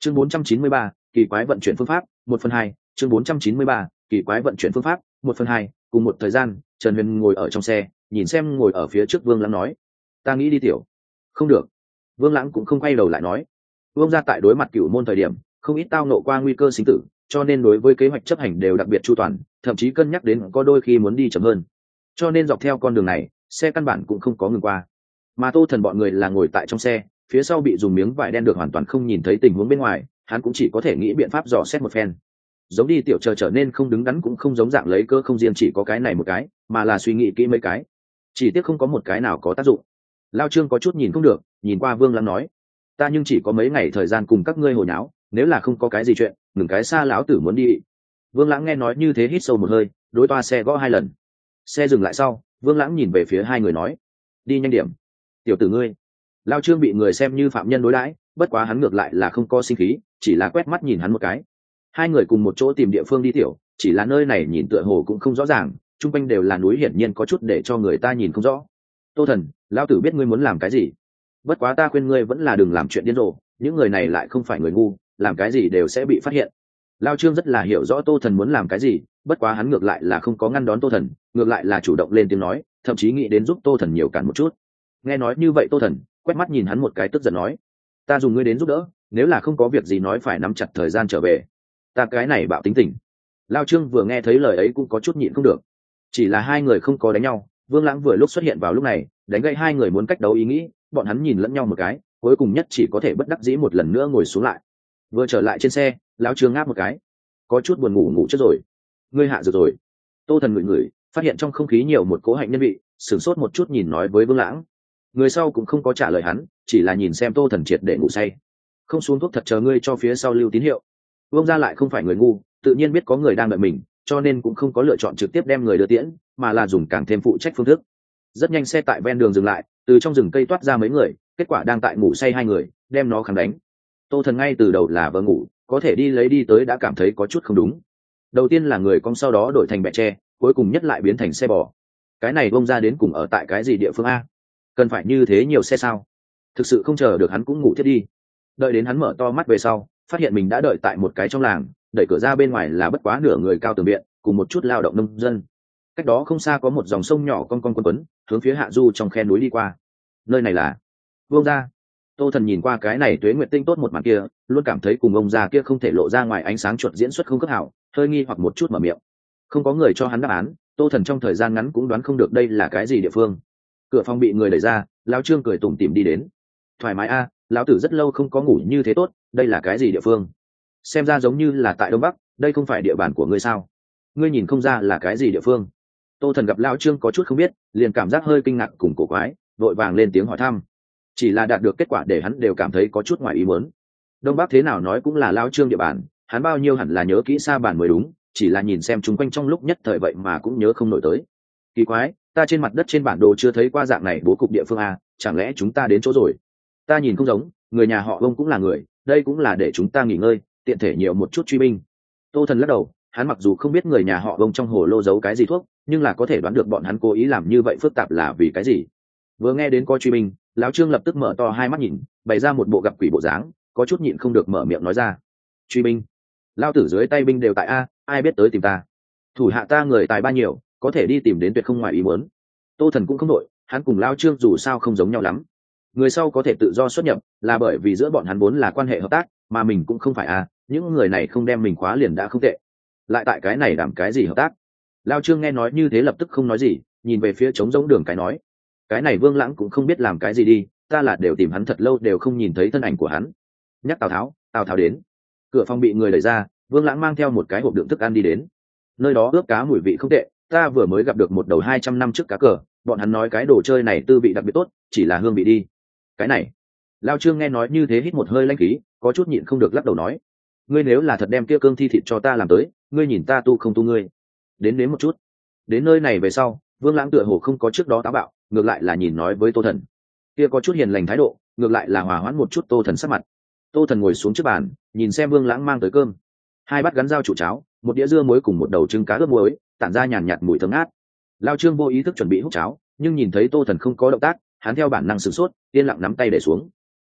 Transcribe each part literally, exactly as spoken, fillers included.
chương bốn trăm chín mươi ba, kỳ quái vận chuyển phương pháp một phần hai. Chương bốn trăm chín mươi ba, kỳ quái vận chuyển phương pháp một phần hai. Cùng một thời gian, Trần Huyền ngồi ở trong xe nhìn xem ngồi ở phía trước Vương Lãng nói: ta nghĩ đi tiểu. Không được. Vương Lãng cũng không quay đầu lại nói. Vương gia tại đối mặt cửu môn thời điểm không ít tao nộ qua nguy cơ sinh tử, cho nên đối với kế hoạch chấp hành đều đặc biệt chu toàn, thậm chí cân nhắc đến có đôi khi muốn đi chậm hơn, cho nên dọc theo con đường này xe căn bản cũng không có ngừng qua. Mà Tô Thần bọn người là ngồi tại trong xe, phía sau bị dùng miếng vải đen được hoàn toàn không nhìn thấy tình huống bên ngoài, hắn cũng chỉ có thể nghĩ biện pháp dò xét một phen. Giống đi tiểu chờ trở nên không đứng đắn cũng không giống dạng lấy cơ không riêng chỉ có cái này một cái, mà là suy nghĩ kỹ mấy cái, chỉ tiếc không có một cái nào có tác dụng. Lao Trương có chút nhìn không được, nhìn qua Vương Lãng nói: ta nhưng chỉ có mấy ngày thời gian cùng các ngươi hồi nháo, nếu là không có cái gì chuyện ngừng cái xa lão tử muốn đi. Vương Lãng nghe nói như thế hít sâu một hơi, đối toa xe gõ hai lần. Xe dừng lại sau, Vương Lãng nhìn về phía hai người nói: đi nhanh điểm. Tiểu tử ngươi. Lao Trương bị người xem như phạm nhân đối đãi, bất quá hắn ngược lại là không có sinh khí, chỉ là quét mắt nhìn hắn một cái. Hai người cùng một chỗ tìm địa phương đi tiểu, chỉ là nơi này nhìn tựa hồ cũng không rõ ràng, chung quanh đều là núi, hiển nhiên có chút để cho người ta nhìn không rõ. Tô Thần, lão tử biết ngươi muốn làm cái gì, bất quá ta khuyên ngươi vẫn là đừng làm chuyện điên rồ, những người này lại không phải người ngu, làm cái gì đều sẽ bị phát hiện. Lao Trương rất là hiểu rõ Tô Thần muốn làm cái gì, bất quá hắn ngược lại là không có ngăn đón Tô Thần, ngược lại là chủ động lên tiếng nói, thậm chí nghĩ đến giúp Tô Thần nhiều cản một chút. Nghe nói như vậy Tô Thần quét mắt nhìn hắn một cái, tức giận nói: ta dùng ngươi đến giúp đỡ, nếu là không có việc gì nói phải nắm chặt thời gian trở về, ta cái này bạo tính tình. Lao Trương vừa nghe thấy lời ấy cũng có chút nhịn không được. Chỉ là hai người không có đánh nhau, Vương Lãng vừa lúc xuất hiện vào lúc này, đánh gãy hai người muốn cách đấu ý nghĩ, bọn hắn nhìn lẫn nhau một cái, cuối cùng nhất chỉ có thể bất đắc dĩ một lần nữa ngồi xuống lại. Vừa trở lại trên xe, lão Trương ngáp một cái, có chút buồn ngủ ngủ chết rồi. Ngươi hạ dược rồi? Tô Thần ngửi ngửi, phát hiện trong không khí nhiều một cỗ hạnh nhân vị, sửng sốt một chút nhìn nói với Vương Lãng. Người sau cũng không có trả lời hắn, chỉ là nhìn xem Tô Thần triệt để ngủ say. Không xuống thuốc thật, chờ ngươi cho phía sau lưu tín hiệu. Vương gia lại không phải người ngu, tự nhiên biết có người đang đợi mình, cho nên cũng không có lựa chọn trực tiếp đem người đưa tiễn, mà là dùng càng thêm phụ trách phương thức. Rất nhanh xe tại ven đường dừng lại, từ trong rừng cây toát ra mấy người, kết quả đang tại ngủ say hai người, đem nó kháng đánh. Tô Thần ngay từ đầu là vờ ngủ, có thể đi lấy đi tới đã cảm thấy có chút không đúng. Đầu tiên là người cong, sau đó đổi thành bẹ tre, cuối cùng nhất lại biến thành xe bò. Cái này bông ra đến cùng ở tại cái gì địa phương a? Cần phải như thế nhiều xe sao? Thực sự không chờ được hắn cũng ngủ thiết đi. Đợi đến hắn mở to mắt về sau, phát hiện mình đã đợi tại một cái trong làng, đẩy cửa ra bên ngoài là bất quá nửa người cao tường viện, cùng một chút lao động nông dân. Cách đó không xa có một dòng sông nhỏ con con quấn quấn, hướng phía hạ du trong khe núi đi qua. Nơi này là Vương gia. Tô Thần nhìn qua cái này tuế nguyệt tinh tốt một màn kia, luôn cảm thấy cùng ông già kia không thể lộ ra ngoài ánh sáng chuột diễn xuất không cấp hảo, hơi nghi hoặc một chút mở miệng. Không có người cho hắn đáp án, Tô Thần trong thời gian ngắn cũng đoán không được đây là cái gì địa phương. Cửa phòng bị người đẩy ra, lão Trương cười tủm tỉm đi đến. Thoải mái a, lão tử rất lâu không có ngủ như thế tốt, đây là cái gì địa phương? Xem ra giống như là tại Đông Bắc, đây không phải địa bàn của ngươi sao? Ngươi nhìn không ra là cái gì địa phương? Tô Thần gặp lão Trương có chút không biết, liền cảm giác hơi kinh ngạc cùng cổ quái, vội vàng lên tiếng hỏi thăm. Chỉ là đạt được kết quả để hắn đều cảm thấy có chút ngoài ý muốn. Đông Bắc thế nào nói cũng là lão Trương địa bàn, hắn bao nhiêu hẳn là nhớ kỹ xa bản mới đúng, chỉ là nhìn xem chúng quanh trong lúc nhất thời vậy mà cũng nhớ không nổi tới. Kỳ quái, ta trên mặt đất trên bản đồ chưa thấy qua dạng này bố cục địa phương a, chẳng lẽ chúng ta đến chỗ rồi? Ta nhìn không giống, người nhà họ Ông cũng là người, đây cũng là để chúng ta nghỉ ngơi, tiện thể nhiều một chút truy binh. Tô Thần lắc đầu, hắn mặc dù không biết người nhà họ Ông trong hồ lô giấu cái gì thuốc, nhưng là có thể đoán được bọn hắn cố ý làm như vậy phức tạp là vì cái gì. Vừa nghe đến coi truy binh, lão Trương lập tức mở to hai mắt nhìn, bày ra một bộ gặp quỷ bộ dáng, có chút nhịn không được mở miệng nói ra. Truy binh? Lao tử dưới tay binh đều tại a, ai biết tới tìm ta? Thủ hạ ta người tài ba nhiều, có thể đi tìm đến tuyệt không ngoài ý muốn. Tô Thần cũng không đội, hắn cùng Lao Trương dù sao không giống nhau lắm. Người sau có thể tự do xuất nhập, là bởi vì giữa bọn hắn vốn là quan hệ hợp tác, mà mình cũng không phải a, những người này không đem mình khóa liền đã không tệ. Lại tại cái này làm cái gì hợp tác? Lao Trương nghe nói như thế lập tức không nói gì, nhìn về phía trống rỗng đường cái nói. Cái này Vương Lãng cũng không biết làm cái gì đi, ta là đều tìm hắn thật lâu đều không nhìn thấy thân ảnh của hắn. Nhắc Tào Tháo, Tào Tháo đến. Cửa phòng bị người đẩy ra, Vương Lãng mang theo một cái hộp đựng thức ăn đi đến. Nơi đó ướp cá mùi vị không tệ, ta vừa mới gặp được một đầu hai trăm năm trước cá cờ, bọn hắn nói cái đồ chơi này tư vị đặc biệt tốt, chỉ là hương vị đi. Cái này. Lao Trương nghe nói như thế hít một hơi lãnh khí, có chút nhịn không được lắc đầu nói. Ngươi nếu là thật đem kia cương thi thịt cho ta làm tới, ngươi nhìn ta tu không tu ngươi. Đến đến một chút. Đến nơi này về sau, Vương Lãng tựa hồ không có trước đó táo bạo, ngược lại là nhìn nói với Tô Thần. Kia có chút hiền lành thái độ, ngược lại là hòa hoãn một chút Tô Thần sắc mặt. Tô Thần ngồi xuống trước bàn, nhìn xem Vương Lãng mang tới cơm. Hai bát gắn dao trụ cháo, một đĩa dưa muối cùng một đầu trứng cá ướp muối, tản ra nhàn nhạt mùi thơm ngát. Lao Trương vô ý thức chuẩn bị hút cháo, nhưng nhìn thấy Tô Thần không có động tác, hắn theo bản năng sửng sốt, yên lặng nắm tay để xuống.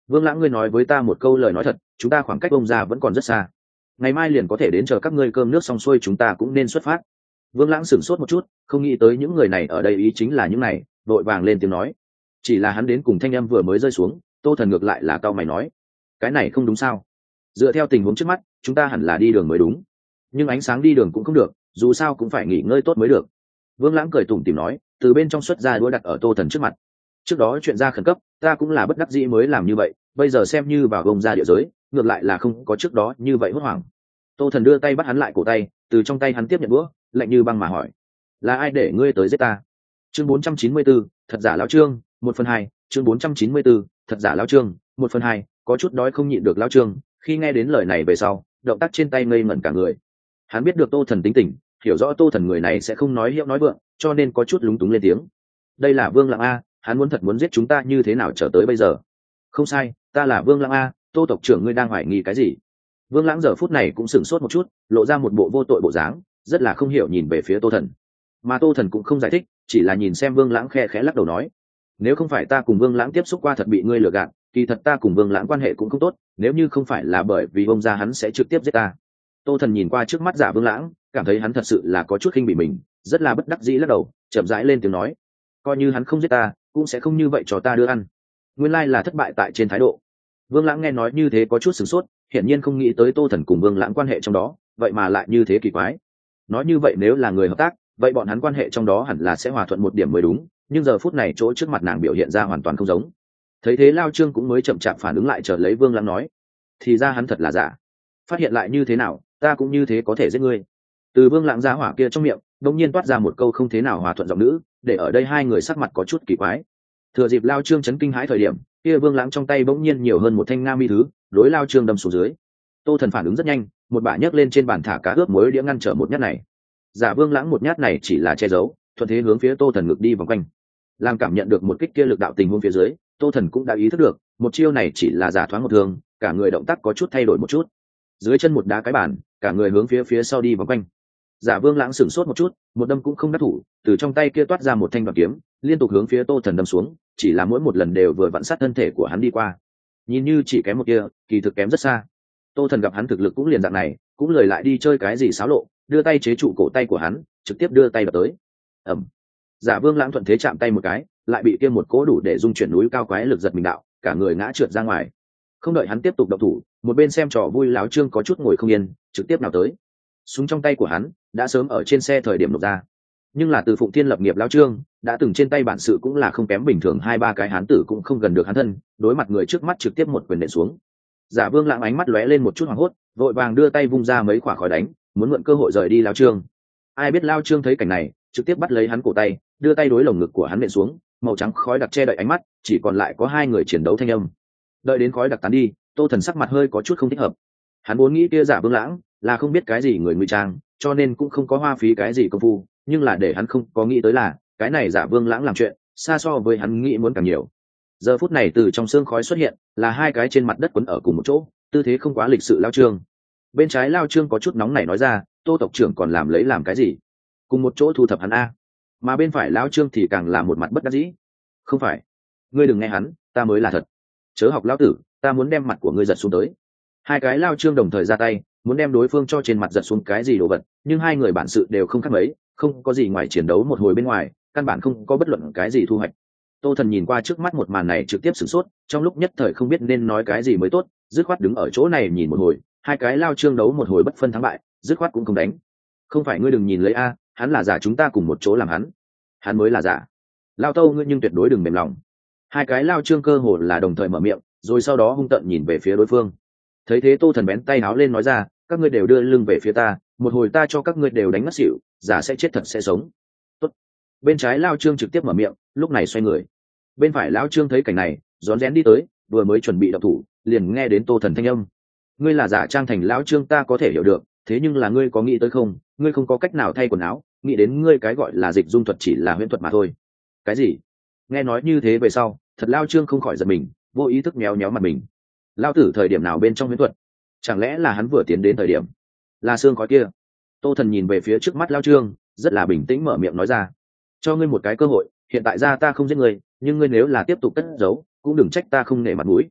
Vương Lãng, ngươi nói với ta một câu lời nói thật, chúng ta khoảng cách ông già vẫn còn rất xa, ngày mai liền có thể đến, chờ các ngươi cơm nước xong xuôi chúng ta cũng nên xuất phát. Vương Lãng sửng sốt một chút, không nghĩ tới những người này ở đây ý chính là những này, vội vàng lên tiếng nói. Chỉ là hắn đến cùng thanh âm vừa mới rơi xuống, Tô Thần ngược lại là cau mày nói, cái này không đúng sao? Dựa theo tình huống trước mắt, chúng ta hẳn là đi đường mới đúng, nhưng ánh sáng đi đường cũng không được, dù sao cũng phải nghỉ ngơi tốt mới được. Vương Lãng cười tủm tỉm nói, từ bên trong xuất ra đũa đặt ở Tô Thần trước mặt. Trước đó chuyện ra khẩn cấp, ta cũng là bất đắc dĩ mới làm như vậy, bây giờ xem như vào gông ra địa giới, ngược lại là không có trước đó như vậy hốt hoảng. Tô Thần đưa tay bắt hắn lại cổ tay, từ trong tay hắn tiếp nhận đũa, lạnh như băng mà hỏi, là ai để ngươi tới giết ta? Chương bốn trăm chín mươi tư, thật giả lão trương, một phần hai. Chương bốn trăm chín mươi tư, thật giả lão trương, một phần hai. Có chút đói không nhịn được lão trương, khi nghe đến lời này về sau, động tác trên tay ngây ngẩn cả người. Hắn biết được Tô Thần tính tình, hiểu rõ Tô Thần người này sẽ không nói hiệu nói vượng, cho nên có chút lúng túng lên tiếng. Đây là Vương Lãng a, hắn muốn thật muốn giết chúng ta như thế nào trở tới bây giờ? Không sai, ta là Vương Lãng a, Tô tộc trưởng, ngươi đang hoài nghi cái gì? Vương Lãng giờ phút này cũng sửng sốt một chút, lộ ra một bộ vô tội bộ dáng, rất là không hiểu nhìn về phía Tô Thần. Mà Tô Thần cũng không giải thích, chỉ là nhìn xem Vương Lãng khe khẽ lắc đầu nói, nếu không phải ta cùng Vương Lãng tiếp xúc qua thật bị ngươi lừa gạt, kỳ thật ta cùng Vương Lãng quan hệ cũng không tốt, nếu như không phải là bởi vì ông gia hắn sẽ trực tiếp giết ta. Tô Thần nhìn qua trước mắt giả Vương Lãng, cảm thấy hắn thật sự là có chút khinh bỉ mình, rất là bất đắc dĩ lắc đầu, chậm rãi lên tiếng nói, coi như hắn không giết ta, cũng sẽ không như vậy cho ta đưa ăn. Nguyên lai là thất bại tại trên thái độ. Vương Lãng nghe nói như thế có chút sửng sốt, hiển nhiên không nghĩ tới Tô Thần cùng Vương Lãng quan hệ trong đó, vậy mà lại như thế kỳ quái. Nói như vậy nếu là người hợp tác, vậy bọn hắn quan hệ trong đó hẳn là sẽ hòa thuận một điểm mới đúng, nhưng giờ phút này chỗ trước mặt nàng biểu hiện ra hoàn toàn không giống. Thấy thế Lao Trương cũng mới chậm chạp phản ứng lại, chờ lấy Vương Lãng nói, thì ra hắn thật là giả. Phát hiện lại như thế nào, ta cũng như thế có thể giết ngươi. Từ Vương Lãng ra hỏa kia trong miệng đột nhiên toát ra một câu không thế nào hòa thuận giọng nữ, để ở đây hai người sắc mặt có chút kỳ quái. Thừa dịp Lao Trương chấn kinh hãi thời điểm, kia Vương Lãng trong tay bỗng nhiên nhiều hơn một thanh nga mi thứ, đối Lao Trương đâm xuống dưới. Tô Thần phản ứng rất nhanh, một bả nhấc lên trên bàn thả cá ướp muối đĩa ngăn trở một nhát này. Giả Vương Lãng một nhát này chỉ là che giấu, thuận thế hướng phía Tô Thần ngực đi vòng quanh. Làm cảm nhận được một kích kia lực đạo tình huống phía dưới, Tô Thần cũng đã ý thức được, một chiêu này chỉ là giả thoáng một thường, cả người động tác có chút thay đổi một chút. Dưới chân một đá cái bàn, cả người hướng phía phía sau đi vòng quanh. Giả Vương Lãng sửng sốt một chút, một đâm cũng không đắc thủ, từ trong tay kia toát ra một thanh đoạt kiếm, liên tục hướng phía Tô Thần đâm xuống, chỉ là mỗi một lần đều vừa vặn sát thân thể của hắn đi qua. Nhìn như chỉ kém một kia, kỳ thực kém rất xa. Tô Thần gặp hắn thực lực cũng liền dạng này, cũng lời lại đi chơi cái gì xáo lộ, đưa tay chế trụ cổ tay của hắn, trực tiếp đưa tay đập tới. Ầm. Giả Vương Lãng thuận thế chạm tay một cái, lại bị kia một cỗ đủ để dung chuyển núi cao quái lực giật mình đạo, cả người ngã trượt ra ngoài. Không đợi hắn tiếp tục động thủ, một bên xem trò vui láo Trương có chút ngồi không yên, trực tiếp nào tới. Súng trong tay của hắn đã sớm ở trên xe thời điểm nộp ra, nhưng là từ Phụng Thiên lập nghiệp láo Trương đã từng trên tay bản sự cũng là không kém bình thường, hai ba cái hán tử cũng không gần được hắn thân, đối mặt người trước mắt trực tiếp một quyền nện xuống. Giả Vương Lãng ánh mắt lóe lên một chút hoảng hốt, vội vàng đưa tay vung ra mấy quả khói đánh, muốn mượn cơ hội rời đi láo Trương. Ai biết lao Trương thấy cảnh này, trực tiếp bắt lấy hắn cổ tay, đưa tay đối lồng ngực của hắn nện xuống, màu trắng khói đặc che đậy ánh mắt, chỉ còn lại có hai người chiến đấu thanh âm. Đợi đến khói đặc tán đi, Tô Thần sắc mặt hơi có chút không thích hợp. Hắn vốn nghĩ kia Giả Vương Lãng là không biết cái gì người ngụy trang, cho nên cũng không có hoa phí cái gì công phu, nhưng là để hắn không có nghĩ tới là cái này Giả Vương Lãng làm chuyện xa so với hắn nghĩ muốn càng nhiều. Giờ phút này từ trong xương khói xuất hiện là hai cái trên mặt đất quấn ở cùng một chỗ, tư thế không quá lịch sự lao Trương. Bên trái lao Trương có chút nóng nảy nói ra, Tô tộc trưởng còn làm lấy làm cái gì, cùng một chỗ thu thập hắn a. Mà bên phải lao Trương thì càng là một mặt bất đắc dĩ, không phải, ngươi đừng nghe hắn, ta mới là thật, chớ học lão tử, ta muốn đem mặt của ngươi giật xuống tới. Hai cái lao Trương đồng thời ra tay, muốn đem đối phương cho trên mặt giật xuống cái gì đồ vật, nhưng hai người bản sự đều không khác mấy, không có gì ngoài chiến đấu một hồi bên ngoài, căn bản không có bất luận cái gì thu hoạch. Tô Thần nhìn qua trước mắt một màn này trực tiếp sửng sốt, trong lúc nhất thời không biết nên nói cái gì mới tốt, dứt khoát đứng ở chỗ này nhìn một hồi, hai cái lao Trương đấu một hồi bất phân thắng bại, dứt khoát cũng không đánh. Không phải ngươi đừng nhìn lấy a, hắn là giả, chúng ta cùng một chỗ làm hắn, hắn mới là giả. Lao Tâu ngươi nhưng tuyệt đối đừng mềm lòng. Hai cái lao Trương cơ hồ là đồng thời mở miệng, rồi sau đó hung tợn nhìn về phía đối phương. Thấy thế Tô Thần bén tay áo lên nói ra, các ngươi đều đưa lưng về phía ta, một hồi ta cho các ngươi đều đánh ngất xỉu, giả sẽ chết thật sẽ sống. Tốt. Bên trái lao Trương trực tiếp mở miệng, lúc này xoay người. Bên phải lão Trương thấy cảnh này, rón rén đi tới, vừa mới chuẩn bị động thủ, liền nghe đến Tô Thần thanh âm. Ngươi là giả trang thành lão Trương ta có thể hiểu được, thế nhưng là ngươi có nghĩ tới không, ngươi không có cách nào thay quần áo, nghĩ đến ngươi cái gọi là dịch dung thuật chỉ là huyễn thuật mà thôi. Cái gì? Nghe nói như thế về sau, thật lao Trương không khỏi giật mình, vô ý thức méo méo mặt mình. Lao tử thời điểm nào bên trong huyễn thuật? Chẳng lẽ là hắn vừa tiến đến thời điểm là xương khói kia? Tô Thần nhìn về phía trước mắt lao Trương, rất là bình tĩnh mở miệng nói ra, cho ngươi một cái cơ hội, hiện tại ra ta không giết ngươi, nhưng ngươi nếu là tiếp tục cất giấu, cũng đừng trách ta không nể mặt mũi.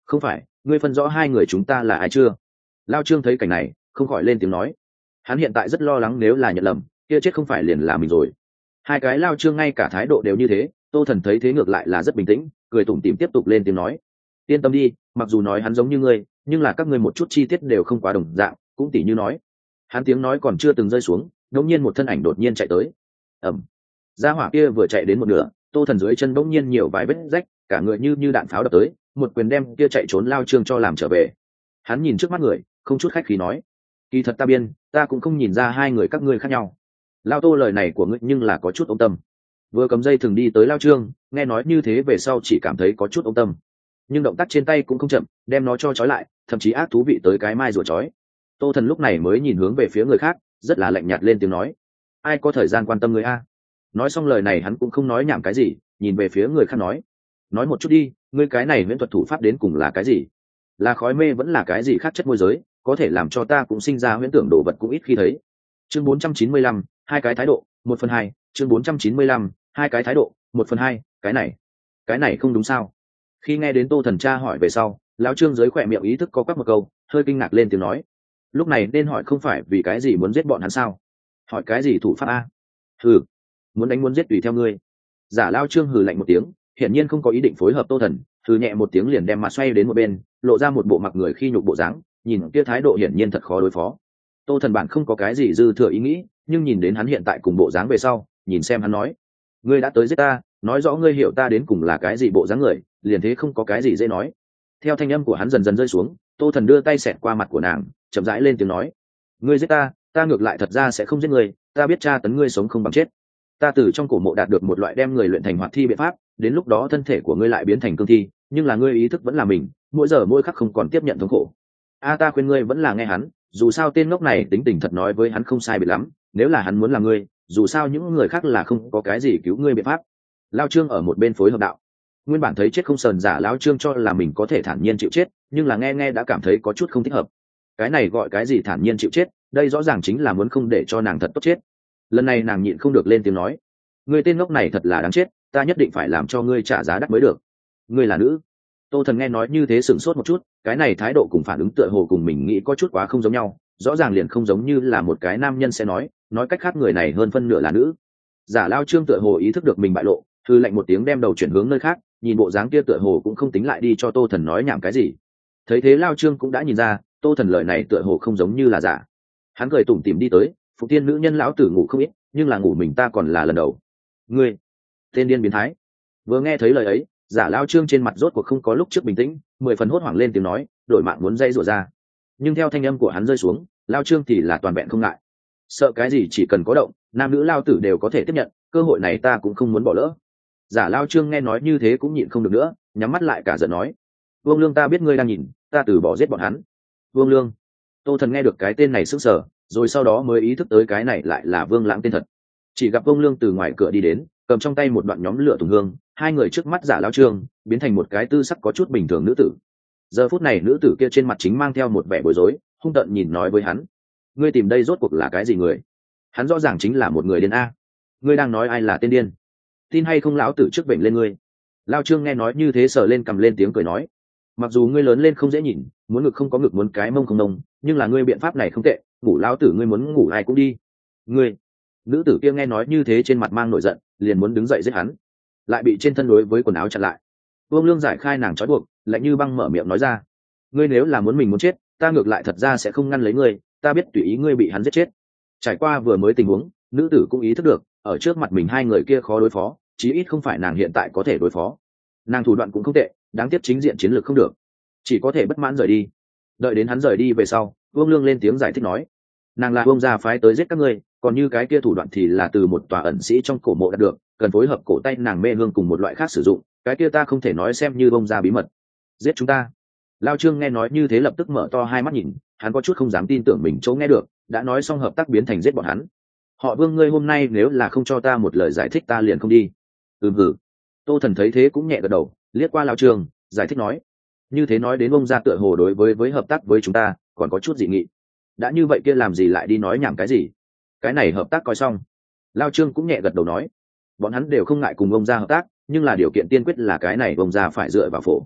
không phải, ngươi phân rõ hai người chúng ta là ai chưa? Lao Trương thấy cảnh này không khỏi lên tiếng nói. Hắn hiện tại rất lo lắng nếu là nhận lầm kia chết không phải liền là mình rồi. Hai cái Lao Trương ngay cả thái độ đều như thế. Tô Thần thấy thế ngược lại là rất bình tĩnh, cười tủm tỉm tiếp tục lên tiếng nói, yên tâm đi, mặc dù nói hắn giống như ngươi, nhưng là các ngươi một chút chi tiết đều không quá đồng dạng, cũng tỉ như nói. Hắn tiếng nói còn chưa từng rơi xuống, đột nhiên một thân ảnh đột nhiên chạy tới. Ầm. Gia hỏa kia vừa chạy đến một nửa, Tô Thần dưới chân bỗng nhiên nhiều vài vết rách, cả người như như đạn pháo đập tới, một quyền đem kia chạy trốn Lao Trương cho làm trở về. Hắn nhìn trước mắt người, không chút khách khí nói, kỳ thật ta biên, ta cũng không nhìn ra hai người các ngươi khác nhau. Lao Tô, lời này của ngươi nhưng là có chút ông tâm. Vừa cầm dây thừng đi tới Lao Trương, nghe nói như thế về sau chỉ cảm thấy có chút ông tâm, nhưng động tác trên tay cũng không chậm, đem nó cho trói lại, thậm chí ác thú vị tới cái mai rùa trói. Tô Thần lúc này mới nhìn hướng về phía người khác, rất là lạnh nhạt lên tiếng nói, ai có thời gian quan tâm người a? Nói xong lời này hắn cũng không nói nhảm cái gì, nhìn về phía người khác nói, nói một chút đi, ngươi cái này huyễn thuật thủ pháp đến cùng là cái gì? Là khói mê vẫn là cái gì khác chất môi giới, có thể làm cho ta cũng sinh ra huyễn tưởng đồ vật cũng ít khi thấy. Chương bốn trăm chín mươi lăm, hai cái thái độ, một phần hai. Chương bốn trăm chín mươi lăm, hai cái thái độ, một phần hai. Cái này, cái này không đúng sao? Khi nghe đến Tô Thần tra hỏi về sau, lão Trương dưới khỏe miệng ý thức có quắc một câu, hơi kinh ngạc lên tiếng nói, lúc này nên hỏi không phải vì cái gì muốn giết bọn hắn sao? Hỏi cái gì thủ pháp a? Hừ, muốn đánh muốn giết tùy theo ngươi. Giả Lão Trương hừ lạnh một tiếng, hiển nhiên không có ý định phối hợp Tô Thần, hừ nhẹ một tiếng liền đem mặt xoay đến một bên, lộ ra một bộ mặt người khi nhục bộ dáng, nhìn kia thái độ hiển nhiên thật khó đối phó. Tô Thần bản không có cái gì dư thừa ý nghĩ, nhưng nhìn đến hắn hiện tại cùng bộ dáng về sau, nhìn xem hắn nói, ngươi đã tới giết ta, nói rõ ngươi hiểu ta đến cùng là cái gì bộ dáng người, liền thế không có cái gì dễ nói. Theo thanh âm của hắn dần dần rơi xuống, Tô Thần đưa tay xẹt qua mặt của nàng, chậm rãi lên tiếng nói, ngươi giết ta, ta ngược lại thật ra sẽ không giết ngươi, ta biết tra tấn ngươi sống không bằng chết. Ta từ trong cổ mộ đạt được một loại đem người luyện thành hoạt thi biện pháp, đến lúc đó thân thể của ngươi lại biến thành cương thi, nhưng là ngươi ý thức vẫn là mình, mỗi giờ mỗi khắc không còn tiếp nhận thống khổ. A ta khuyên ngươi vẫn là nghe hắn, dù sao tên ngốc này tính tình thật nói với hắn không sai biệt lắm, nếu là hắn muốn làm ngươi, dù sao những người khác là không có cái gì cứu ngươi biện pháp. Lao Trương ở một bên phối hợp đạo. Nguyên bản thấy chết không sờn giả Lão Trương cho là mình có thể thản nhiên chịu chết, nhưng là nghe nghe đã cảm thấy có chút không thích hợp. Cái này gọi cái gì thản nhiên chịu chết, đây rõ ràng chính là muốn không để cho nàng thật tốt chết. Lần này nàng nhịn không được lên tiếng nói, ngươi tên ngốc này thật là đáng chết, ta nhất định phải làm cho ngươi trả giá đắt mới được. Ngươi là nữ. Tô Thần nghe nói như thế sửng sốt một chút, cái này thái độ cùng phản ứng tựa hồ cùng mình nghĩ có chút quá không giống nhau, rõ ràng liền không giống như là một cái nam nhân sẽ nói, nói cách khác người này hơn phân nửa là nữ. Giả Lao Trương tựa hồ ý thức được mình bại lộ, thư lạnh một tiếng đem đầu chuyển hướng nơi khác, nhìn bộ dáng kia tựa hồ cũng không tính lại đi cho Tô Thần nói nhảm cái gì. Thấy thế Lao Trương cũng đã nhìn ra, Tô Thần lời này tựa hồ không giống như là giả. Hắn cười tủm tỉm đi tới, Phục Tiên nữ nhân lão tử ngủ không ít, nhưng là ngủ mình ta còn là lần đầu. Ngươi, tên điên biến thái. Vừa nghe thấy lời ấy, Giả Lao Trương trên mặt rốt cuộc không có lúc trước bình tĩnh, mười phần hốt hoảng lên tiếng nói, đổi mạng muốn dây rủa ra. Nhưng theo thanh âm của hắn rơi xuống, Lao Trương thì là toàn vẹn không ngại. Sợ cái gì, chỉ cần có động, nam nữ lao tử đều có thể tiếp nhận, cơ hội này ta cũng không muốn bỏ lỡ. Giả Lao Trương nghe nói như thế cũng nhịn không được nữa, nhắm mắt lại cả giận nói, Vương Lương, ta biết ngươi đang nhìn, ta từ bỏ giết bọn hắn. Vương Lương. Tô Thần nghe được cái tên này sững sờ, rồi sau đó mới ý thức tới cái này lại là Vương Lãng tên thật. Chỉ gặp Vương Lương từ ngoài cửa đi đến, cầm trong tay một đoạn nhóm lửa tùng hương, hai người trước mắt Giả Lao Trương biến thành một cái tư sắc có chút bình thường nữ tử. Giờ phút này nữ tử kia trên mặt chính mang theo một vẻ bối rối, hung tợn nhìn nói với hắn, ngươi tìm đây rốt cuộc là cái gì người? Hắn rõ ràng chính là một người điên a. Ngươi đang nói ai là tên điên? Tin hay không lão tử trước bệnh lên ngươi. Lao Trương nghe nói như thế sờ lên cầm lên tiếng cười nói, mặc dù ngươi lớn lên không dễ nhìn, muốn ngực không có ngực muốn cái mông không nông, nhưng là ngươi biện pháp này không tệ, ngủ lão tử ngươi muốn ngủ ai cũng đi. Ngươi. Nữ tử kia nghe nói như thế trên mặt mang nổi giận, liền muốn đứng dậy giết hắn, lại bị trên thân đối với quần áo chặn lại. Vương Lương giải khai nàng trói buộc, lạnh như băng mở miệng nói ra, ngươi nếu là muốn mình muốn chết, ta ngược lại thật ra sẽ không ngăn lấy ngươi, ta biết tùy ý ngươi bị hắn giết chết. Trải qua vừa mới tình huống, nữ tử cũng ý thức được, ở trước mặt mình hai người kia khó đối phó, chí ít không phải nàng hiện tại có thể đối phó. Nàng thủ đoạn cũng không tệ, đáng tiếc chính diện chiến lược không được, chỉ có thể bất mãn rời đi. Đợi đến hắn rời đi về sau, Vương Lương lên tiếng giải thích nói, nàng là Vương gia phái tới giết các ngươi, còn như cái kia thủ đoạn thì là từ một tòa ẩn sĩ trong cổ mộ đạt được, cần phối hợp cổ tay nàng mê hương cùng một loại khác sử dụng, cái kia ta không thể nói xem như Vương gia bí mật. Giết chúng ta. Lao Trương nghe nói như thế lập tức mở to hai mắt nhìn, hắn có chút không dám tin tưởng mình chỗ nghe được, đã nói xong hợp tác biến thành giết bọn hắn. Họ Vương, ngươi hôm nay nếu là không cho ta một lời giải thích ta liền không đi. Ừm hử. Tô Thần thấy thế cũng nhẹ gật đầu, liếc qua Lao Trương, giải thích nói, như thế nói đến ông gia tựa hồ đối với với hợp tác với chúng ta còn có chút dị nghị. Đã như vậy kia làm gì lại đi nói nhảm cái gì? Cái này hợp tác coi xong. Lao Trương cũng nhẹ gật đầu nói, bọn hắn đều không ngại cùng ông gia hợp tác, nhưng là điều kiện tiên quyết là cái này ông gia phải dựa vào phổ.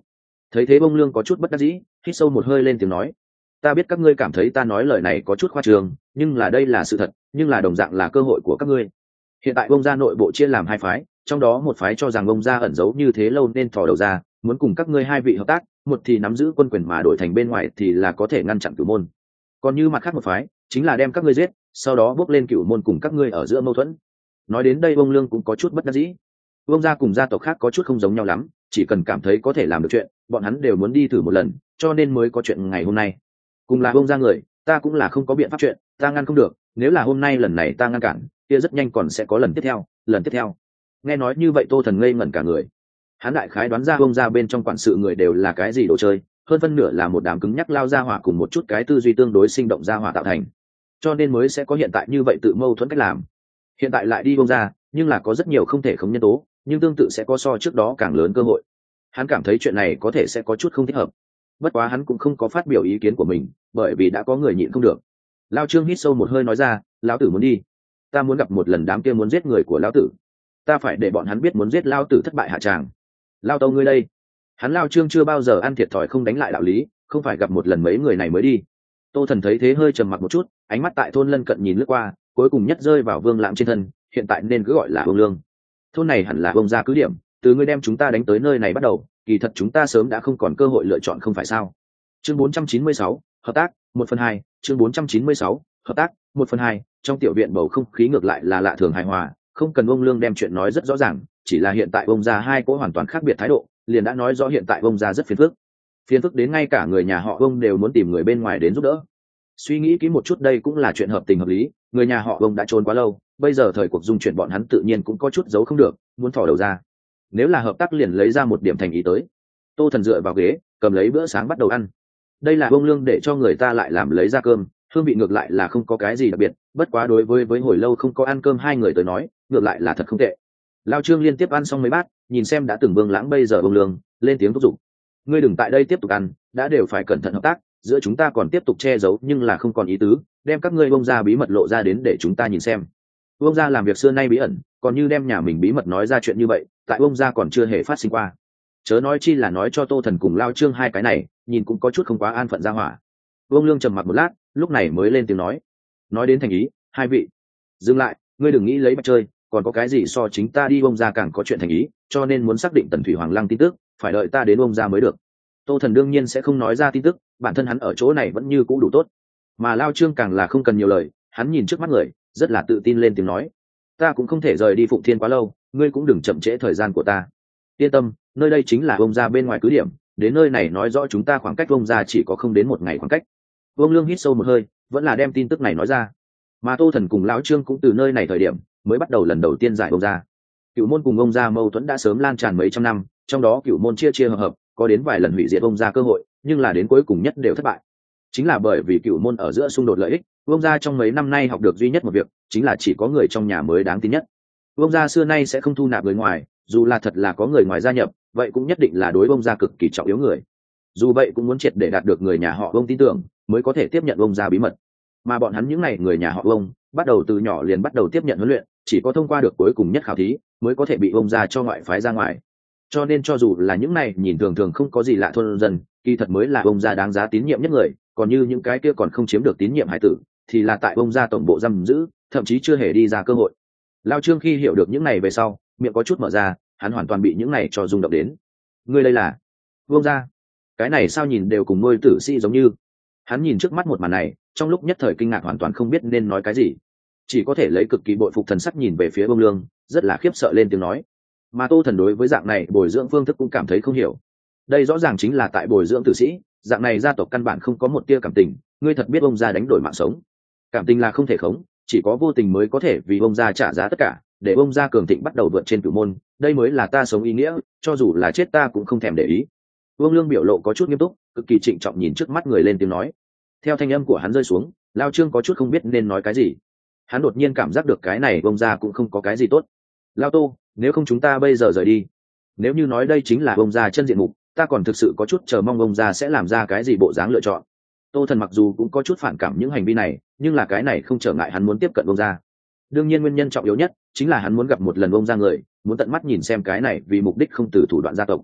Thấy thế bông lương có chút bất đắc dĩ, hít sâu một hơi lên tiếng nói, ta biết các ngươi cảm thấy ta nói lời này có chút khoa trương, nhưng là đây là sự thật, nhưng là đồng dạng là cơ hội của các ngươi. Hiện tại bông gia nội bộ chia làm hai phái, trong đó một phái cho rằng bông gia ẩn giấu như thế lâu nên thò đầu ra, muốn cùng các ngươi hai vị hợp tác, một thì nắm giữ quân quyền mà đổi thành bên ngoài thì là có thể ngăn chặn cửu môn. Còn như mặt khác một phái, chính là đem các ngươi giết, sau đó bước lên cửu môn cùng các ngươi ở giữa mâu thuẫn. Nói đến đây bông lương cũng có chút bất đắc dĩ. Bông gia cùng gia tộc khác có chút không giống nhau lắm, chỉ cần cảm thấy có thể làm được chuyện, bọn hắn đều muốn đi thử một lần, cho nên mới có chuyện ngày hôm nay. Cùng là bông gia người, ta cũng là không có biện pháp chuyện, ta ngăn không được, nếu là hôm nay lần này ta ngăn cản, kia rất nhanh còn sẽ có lần tiếp theo, lần tiếp theo. Nghe nói như vậy Tô Thần ngây ngẩn cả người. Hắn đại khái đoán ra bông gia bên trong quản sự người đều là cái gì đồ chơi, hơn phân nửa là một đám cứng nhắc lao ra hỏa cùng một chút cái tư duy tương đối sinh động ra hỏa tạo thành, cho nên mới sẽ có hiện tại như vậy tự mâu thuẫn cách làm. Hiện tại lại đi bông gia, nhưng là có rất nhiều không thể khống nhân tố, nhưng tương tự sẽ có so trước đó càng lớn cơ hội. Hắn cảm thấy chuyện này có thể sẽ có chút không thích hợp, bất quá hắn cũng không có phát biểu ý kiến của mình, bởi vì đã có người nhịn không được. Lao Trương hít sâu một hơi nói ra, lão tử muốn đi, ta muốn gặp một lần đám kia muốn giết người của lão tử, ta phải để bọn hắn biết muốn giết lão tử thất bại hạ tràng. Lao Tâu ngươi đây. Hắn Lao Trương chưa bao giờ ăn thiệt thòi không đánh lại đạo lý, không phải gặp một lần mấy người này mới đi. Tô Thần thấy thế hơi trầm mặc một chút, ánh mắt tại thôn lân cận nhìn lướt qua, cuối cùng nhất rơi vào Vương Lãm trên thân, hiện tại nên cứ gọi là Vương Lương. Thôn này hẳn là Vương gia cứ điểm, từ ngươi đem chúng ta đánh tới nơi này bắt đầu, kỳ thật chúng ta sớm đã không còn cơ hội lựa chọn không phải sao? Chương bốn trăm chín mươi sáu, hợp tác, một phần hai, chương bốn trăm chín mươi sáu, hợp tác, một phần hai. Trong tiểu viện bầu không khí ngược lại là lạ thường hài hòa, không cần ông Lương đem chuyện nói rất rõ ràng, chỉ là hiện tại ông gia hai cỗ hoàn toàn khác biệt thái độ, liền đã nói rõ hiện tại ông gia rất phiền phức. Phiền phức đến ngay cả người nhà họ ông đều muốn tìm người bên ngoài đến giúp đỡ. Suy nghĩ kỹ một chút đây cũng là chuyện hợp tình hợp lý, người nhà họ ông đã trốn quá lâu, bây giờ thời cuộc dung chuyển bọn hắn tự nhiên cũng có chút giấu không được, muốn thò đầu ra. Nếu là hợp tác liền lấy ra một điểm thành ý tới. Tô Thần dựa vào ghế, cầm lấy bữa sáng bắt đầu ăn. Đây là ông Lương để cho người ta lại làm lấy ra cơm, hương vị ngược lại là không có cái gì đặc biệt, bất quá đối với với hồi lâu không có ăn cơm hai người tới nói, ngược lại là thật không tệ. Lao Trương liên tiếp ăn xong mấy bát, nhìn xem đã từng Vương Lãng bây giờ ông Lương, lên tiếng thúc giục. Ngươi đừng tại đây tiếp tục ăn, đã đều phải cẩn thận hợp tác, giữa chúng ta còn tiếp tục che giấu nhưng là không còn ý tứ, đem các ngươi bông ra bí mật lộ ra đến để chúng ta nhìn xem. Bông ra làm việc xưa nay bí ẩn, còn như đem nhà mình bí mật nói ra chuyện như vậy, tại bông ra còn chưa hề phát sinh qua. Chớ nói chi là nói cho Tô Thần cùng Lao Trương hai cái này, nhìn cũng có chút không quá an phận ra hỏa. Vương Lương trầm mặc một lát, lúc này mới lên tiếng nói. Nói đến thành ý, hai vị. Dừng lại, ngươi đừng nghĩ lấy bạch chơi, còn có cái gì so chính ta đi bông ra càng có chuyện thành ý, cho nên muốn xác định Tần Thủy Hoàng Lăng tin tức, phải đợi ta đến bông ra mới được. Tô Thần đương nhiên sẽ không nói ra tin tức, bản thân hắn ở chỗ này vẫn như cũ đủ tốt. Mà Lao Trương càng là không cần nhiều lời, hắn nhìn trước mắt người, rất là tự tin lên tiếng nói. Ta cũng không thể rời đi Phụng Thiên quá lâu, ngươi cũng đừng chậm trễ thời gian của ta. Yên tâm, nơi đây chính là bông ra bên ngoài cứ điểm, đến nơi này nói rõ chúng ta khoảng cách bông ra chỉ có không đến một ngày khoảng cách. Vương Lương hít sâu một hơi, vẫn là đem tin tức này nói ra. Mà Tô Thần cùng Lão Trương cũng từ nơi này thời điểm mới bắt đầu lần đầu tiên giải bông ra. Cửu môn cùng bông ra mâu thuẫn đã sớm lan tràn mấy trăm năm, trong đó cửu môn chia chia hợp hợp, có đến vài lần hủy diệt bông ra cơ hội, nhưng là đến cuối cùng nhất đều thất bại. Chính là bởi vì cửu môn ở giữa xung đột lợi ích, bông ra trong mấy năm nay học được duy nhất một việc, chính là chỉ có người trong nhà mới đáng tin nhất. Bông ra xưa nay sẽ không thu nạp người ngoài, dù là thật là có người ngoài gia nhập, vậy cũng nhất định là đối bông ra cực kỳ trọng yếu người. Dù vậy cũng muốn triệt để đạt được người nhà họ bông tin tưởng, mới có thể tiếp nhận bông ra bí mật. Mà bọn hắn những này người nhà họ bông, bắt đầu từ nhỏ liền bắt đầu tiếp nhận huấn luyện, chỉ có thông qua được cuối cùng nhất khảo thí, mới có thể bị bông ra cho ngoại phái ra ngoài. Cho nên cho dù là những này nhìn thường thường không có gì lạ thôn dân, kỳ thật mới là bông ra đáng giá tín nhiệm nhất người, còn như những cái kia còn không chiếm được tín nhiệm hải tử, thì là tại bông ra tổng bộ giam giữ, thậm chí chưa hề đi ra cơ hội. Lao Trương khi hiểu được những này về sau, miệng có chút mở ra, hắn hoàn toàn bị những này cho rung động đến. Ngươi đây là bông ra? Cái này sao nhìn đều cùng nuôi tử sĩ giống như. Hắn nhìn trước mắt một màn này, trong lúc nhất thời kinh ngạc hoàn toàn không biết nên nói cái gì, chỉ có thể lấy cực kỳ bội phục thần sắc nhìn về phía Bông Lương, rất là khiếp sợ lên tiếng nói. Mà Tô Thần đối với dạng này bồi dưỡng phương thức cũng cảm thấy không hiểu. Đây rõ ràng chính là tại bồi dưỡng tử sĩ, dạng này gia tộc căn bản không có một tia cảm tình, ngươi thật biết ông gia đánh đổi mạng sống. Cảm tình là không thể khống, chỉ có vô tình mới có thể vì ông gia trả giá tất cả, để ông gia cường thịnh bắt đầu vượt trên cửu môn, đây mới là ta sống ý nghĩa, cho dù là chết ta cũng không thèm để ý. Vương Lương biểu lộ có chút nghiêm túc, cực kỳ trịnh trọng nhìn trước mắt người lên tiếng nói. Theo thanh âm của hắn rơi xuống, Lao Trương có chút không biết nên nói cái gì. Hắn đột nhiên cảm giác được cái này ông gia cũng không có cái gì tốt. Lao Tô, nếu không chúng ta bây giờ rời đi. Nếu như nói đây chính là ông gia chân diện mục, ta còn thực sự có chút chờ mong ông gia sẽ làm ra cái gì bộ dáng lựa chọn. Tô Thần mặc dù cũng có chút phản cảm những hành vi này, nhưng là cái này không trở ngại hắn muốn tiếp cận ông gia. Đương nhiên nguyên nhân trọng yếu nhất chính là hắn muốn gặp một lần ông gia người, muốn tận mắt nhìn xem cái này vì mục đích không từ thủ đoạn gia tộc.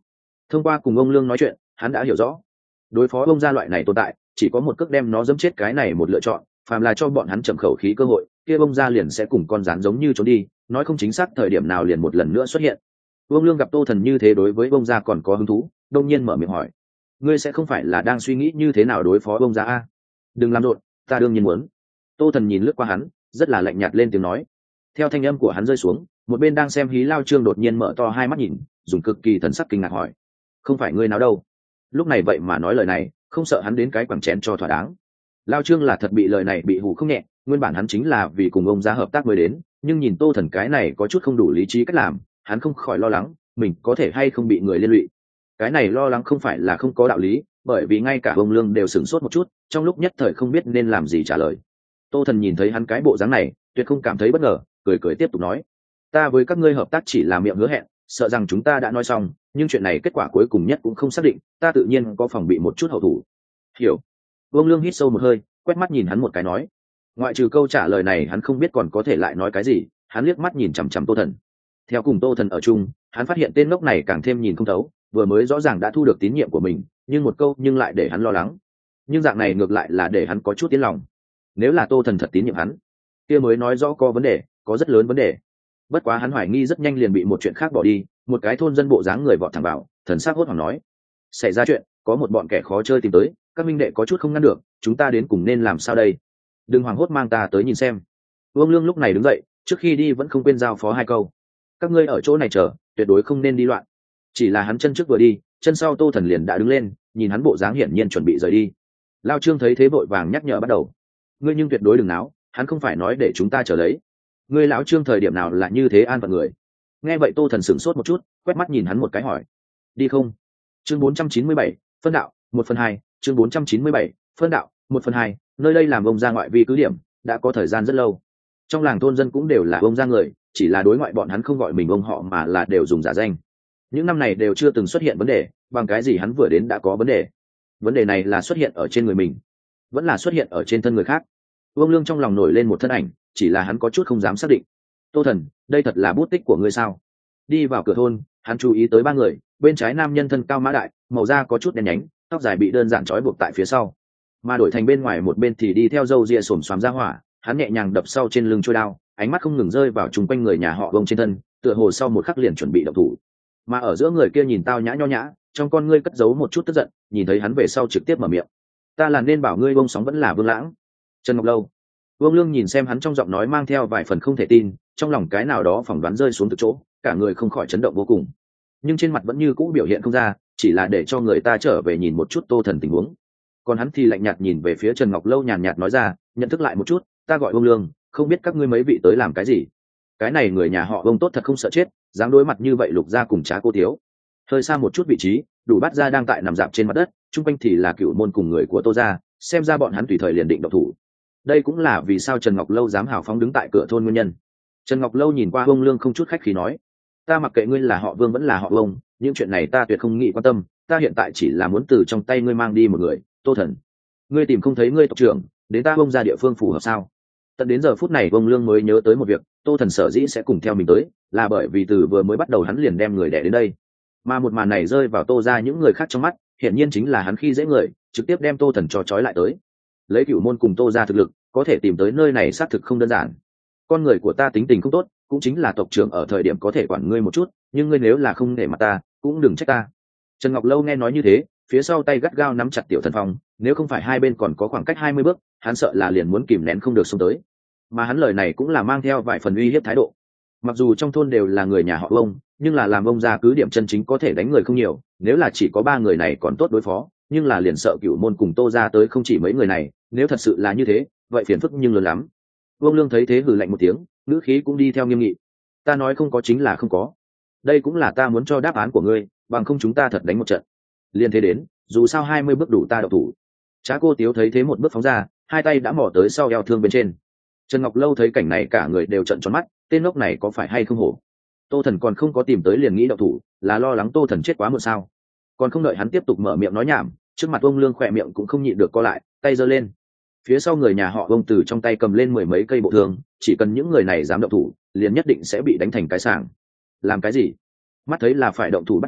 Thông qua cùng ông Lương nói chuyện, hắn đã hiểu rõ đối phó ông gia loại này tồn tại chỉ có một cước đem nó dẫm chết cái này một lựa chọn, phàm là cho bọn hắn chậm khẩu khí cơ hội kia ông gia liền sẽ cùng con rắn giống như trốn đi, nói không chính xác thời điểm nào liền một lần nữa xuất hiện. Vương Lương gặp Tô Thần như thế đối với ông gia còn có hứng thú, đông nhiên mở miệng hỏi: ngươi sẽ không phải là đang suy nghĩ như thế nào đối phó ông gia a? Đừng làm rộn, ta đương nhiên muốn. Tô Thần nhìn lướt qua hắn, rất là lạnh nhạt lên tiếng nói. Theo thanh âm của hắn rơi xuống, một bên đang xem hí Lao Trương đột nhiên mở to hai mắt nhìn, dùng cực kỳ thần sắc kinh ngạc hỏi: không phải ngươi nào đâu? Lúc này vậy mà nói lời này, không sợ hắn đến cái quẳng chén cho thỏa đáng. Lao Trương là thật bị lời này bị hù không nhẹ, nguyên bản hắn chính là vì cùng ông gia hợp tác mới đến, nhưng nhìn Tô Thần cái này có chút không đủ lý trí cách làm, hắn không khỏi lo lắng mình có thể hay không bị người liên lụy. Cái này lo lắng không phải là không có đạo lý, bởi vì ngay cả ông Lương đều sửng sốt một chút, trong lúc nhất thời không biết nên làm gì trả lời. Tô Thần nhìn thấy hắn cái bộ dáng này, tuyệt không cảm thấy bất ngờ, cười cười tiếp tục nói: ta với các ngươi hợp tác chỉ là miệng hứa hẹn, sợ rằng chúng ta đã nói xong, nhưng chuyện này kết quả cuối cùng nhất cũng không xác định, ta tự nhiên có phòng bị một chút hậu thủ. Hiểu. Vương Lương hít sâu một hơi, quét mắt nhìn hắn một cái nói: ngoại trừ câu trả lời này hắn không biết còn có thể lại nói cái gì. Hắn liếc mắt nhìn chằm chằm Tô Thần. Theo cùng Tô Thần ở chung, hắn phát hiện tên ngốc này càng thêm nhìn không thấu, vừa mới rõ ràng đã thu được tín nhiệm của mình, nhưng một câu nhưng lại để hắn lo lắng. Nhưng dạng này ngược lại là để hắn có chút tiến lòng. Nếu là Tô Thần thật tín nhiệm hắn, kia mới nói rõ có vấn đề, có rất lớn vấn đề. Bất quá hắn hoài nghi rất nhanh liền bị một chuyện khác bỏ đi, một cái thôn dân bộ dáng người vọt thẳng vào, thần sắc hốt hoảng nói: xảy ra chuyện, có một bọn kẻ khó chơi tìm tới, các minh đệ có chút không ngăn được, chúng ta đến cùng nên làm sao đây? Đừng hoảng hốt, mang ta tới nhìn xem. Vương Lương lúc này đứng dậy, trước khi đi vẫn không quên giao phó hai câu: các ngươi ở chỗ này chờ, tuyệt đối không nên đi loạn. Chỉ là hắn chân trước vừa đi, chân sau Tô Thần liền đã đứng lên, nhìn hắn bộ dáng hiển nhiên chuẩn bị rời đi. Lao Trương thấy thế vội vàng nhắc nhở bắt đầu: ngươi nhưng tuyệt đối đừng náo, hắn không phải nói để chúng ta chờ lấy. Ngươi lão Trương thời điểm nào là như thế an phận người? Nghe vậy Tô Thần sửng sốt một chút, quét mắt nhìn hắn một cái hỏi: đi không? Chương bốn trăm chín mươi bảy, phân đạo, một phần hai. Chương bốn trăm chín mươi bảy, phân đạo, một phần hai. Nơi đây làm ông gia ngoại vi cứ điểm, đã có thời gian rất lâu. Trong làng thôn dân cũng đều là ông gia người, chỉ là đối ngoại bọn hắn không gọi mình ông họ mà là đều dùng giả danh. Những năm này đều chưa từng xuất hiện vấn đề, bằng cái gì hắn vừa đến đã có vấn đề? Vấn đề này là xuất hiện ở trên người mình, vẫn là xuất hiện ở trên thân người khác? Vương Lương trong lòng nổi lên một thân ảnh, chỉ là hắn có chút không dám xác định. Tô Thần, đây thật là bút tích của ngươi sao? Đi vào cửa thôn, hắn chú ý tới ba người, bên trái nam nhân thân cao mã đại, màu da có chút đen nhánh, tóc dài bị đơn giản trói buộc tại phía sau, mà đổi thành bên ngoài một bên thì đi theo râu ria xồm xoàm ra hỏa. Hắn nhẹ nhàng đập sau trên lưng trôi đao, ánh mắt không ngừng rơi vào chung quanh người nhà họ Vương trên thân, tựa hồ sau một khắc liền chuẩn bị động thủ. Mà ở giữa người kia nhìn tao nhã nho nhã, trong con ngươi cất giấu một chút tức giận, nhìn thấy hắn về sau trực tiếp mở miệng: ta là nên bảo ngươi Vương Sóng vẫn là Vương Lãng? Trần Ngọc Lâu. Vương Lương nhìn xem hắn trong giọng nói mang theo vài phần không thể tin, trong lòng cái nào đó phỏng đoán rơi xuống từ chỗ, cả người không khỏi chấn động vô cùng, nhưng trên mặt vẫn như cũ biểu hiện không ra, chỉ là để cho người ta trở về nhìn một chút Tô Thần tình huống. Còn hắn thì lạnh nhạt nhìn về phía Trần Ngọc Lâu, nhàn nhạt nói ra: nhận thức lại một chút, ta gọi Vương Lương, không biết các ngươi mấy vị tới làm cái gì? Cái này người nhà họ Vương tốt thật không sợ chết, dám đối mặt như vậy Lục gia cùng Trá Cô Thiếu. Hơi xa một chút vị trí, Đủ Bát gia đang tại nằm dạp trên mặt đất, chung quanh thì là Cửu Môn cùng người của Tô gia, xem ra bọn hắn tùy thời liền định động thủ. Đây cũng là vì sao Trần Ngọc Lâu dám hào phóng đứng tại cửa thôn nguyên nhân. Trần Ngọc Lâu nhìn qua Vương Lương không chút khách khí nói: ta mặc kệ ngươi là họ Vương vẫn là họ Vương, những chuyện này ta tuyệt không nghĩ quan tâm, ta hiện tại chỉ là muốn từ trong tay ngươi mang đi một người. Tô Thần, ngươi tìm không thấy ngươi tộc trưởng, đến ta Vương ra địa phương phù hợp sao? Tận đến giờ phút này Vương Lương mới nhớ tới một việc, Tô Thần sở dĩ sẽ cùng theo mình tới, là bởi vì từ vừa mới bắt đầu hắn liền đem người đẻ đến đây, mà một màn này rơi vào Tô ra những người khác trong mắt, hiển nhiên chính là hắn khi dễ người, trực tiếp đem Tô Thần cho trói lại tới. Lấy Cửu Môn cùng Tô ra thực lực, có thể tìm tới nơi này xác thực không đơn giản. Con người của ta tính tình không tốt, cũng chính là tộc trưởng ở thời điểm có thể quản ngươi một chút, nhưng ngươi nếu là không để mặt ta, cũng đừng trách ta. Trần Ngọc Lâu nghe nói như thế, phía sau tay gắt gao nắm chặt Tiểu Thần Phong, nếu không phải hai bên còn có khoảng cách hai mươi bước, hắn sợ là liền muốn kìm nén không được xông tới. Mà hắn lời này cũng là mang theo vài phần uy hiếp thái độ. Mặc dù trong thôn đều là người nhà họ ông, nhưng là làm ông ra cứ điểm chân chính có thể đánh người không nhiều, nếu là chỉ có ba người này còn tốt đối phó, nhưng là liền sợ Cửu Môn cùng Tô ra tới không chỉ mấy người này, nếu thật sự là như thế, vậy phiền phức nhưng lớn lắm. Vương Lương thấy thế hừ lạnh một tiếng, ngữ khí cũng đi theo nghiêm nghị: ta nói không có chính là không có, đây cũng là ta muốn cho đáp án của ngươi, bằng không chúng ta thật đánh một trận. Liên thế đến, dù sao hai mươi bước đủ ta đậu thủ. Trá Cô Tiếu thấy thế một bước phóng ra, hai tay đã mò tới sau eo thương bên trên. Trần Ngọc Lâu thấy cảnh này cả người đều trợn tròn mắt, tên ngốc này có phải hay không hổ? Tô Thần còn không có tìm tới liền nghĩ đậu thủ, là lo lắng Tô Thần chết quá muộn sao? Còn không đợi hắn tiếp tục mở miệng nói nhảm, trước mặt Vương Lương khỏe miệng cũng không nhịn được co lại, tay giơ lên. Phía sau người nhà họ Vương từ trong tay cầm lên mười mấy cây bộ thương, chỉ cần những người này dám động thủ, liền nhất định sẽ bị đánh thành cái sàng. Làm cái gì? Mắt thấy là phải động thủ bắt đầu,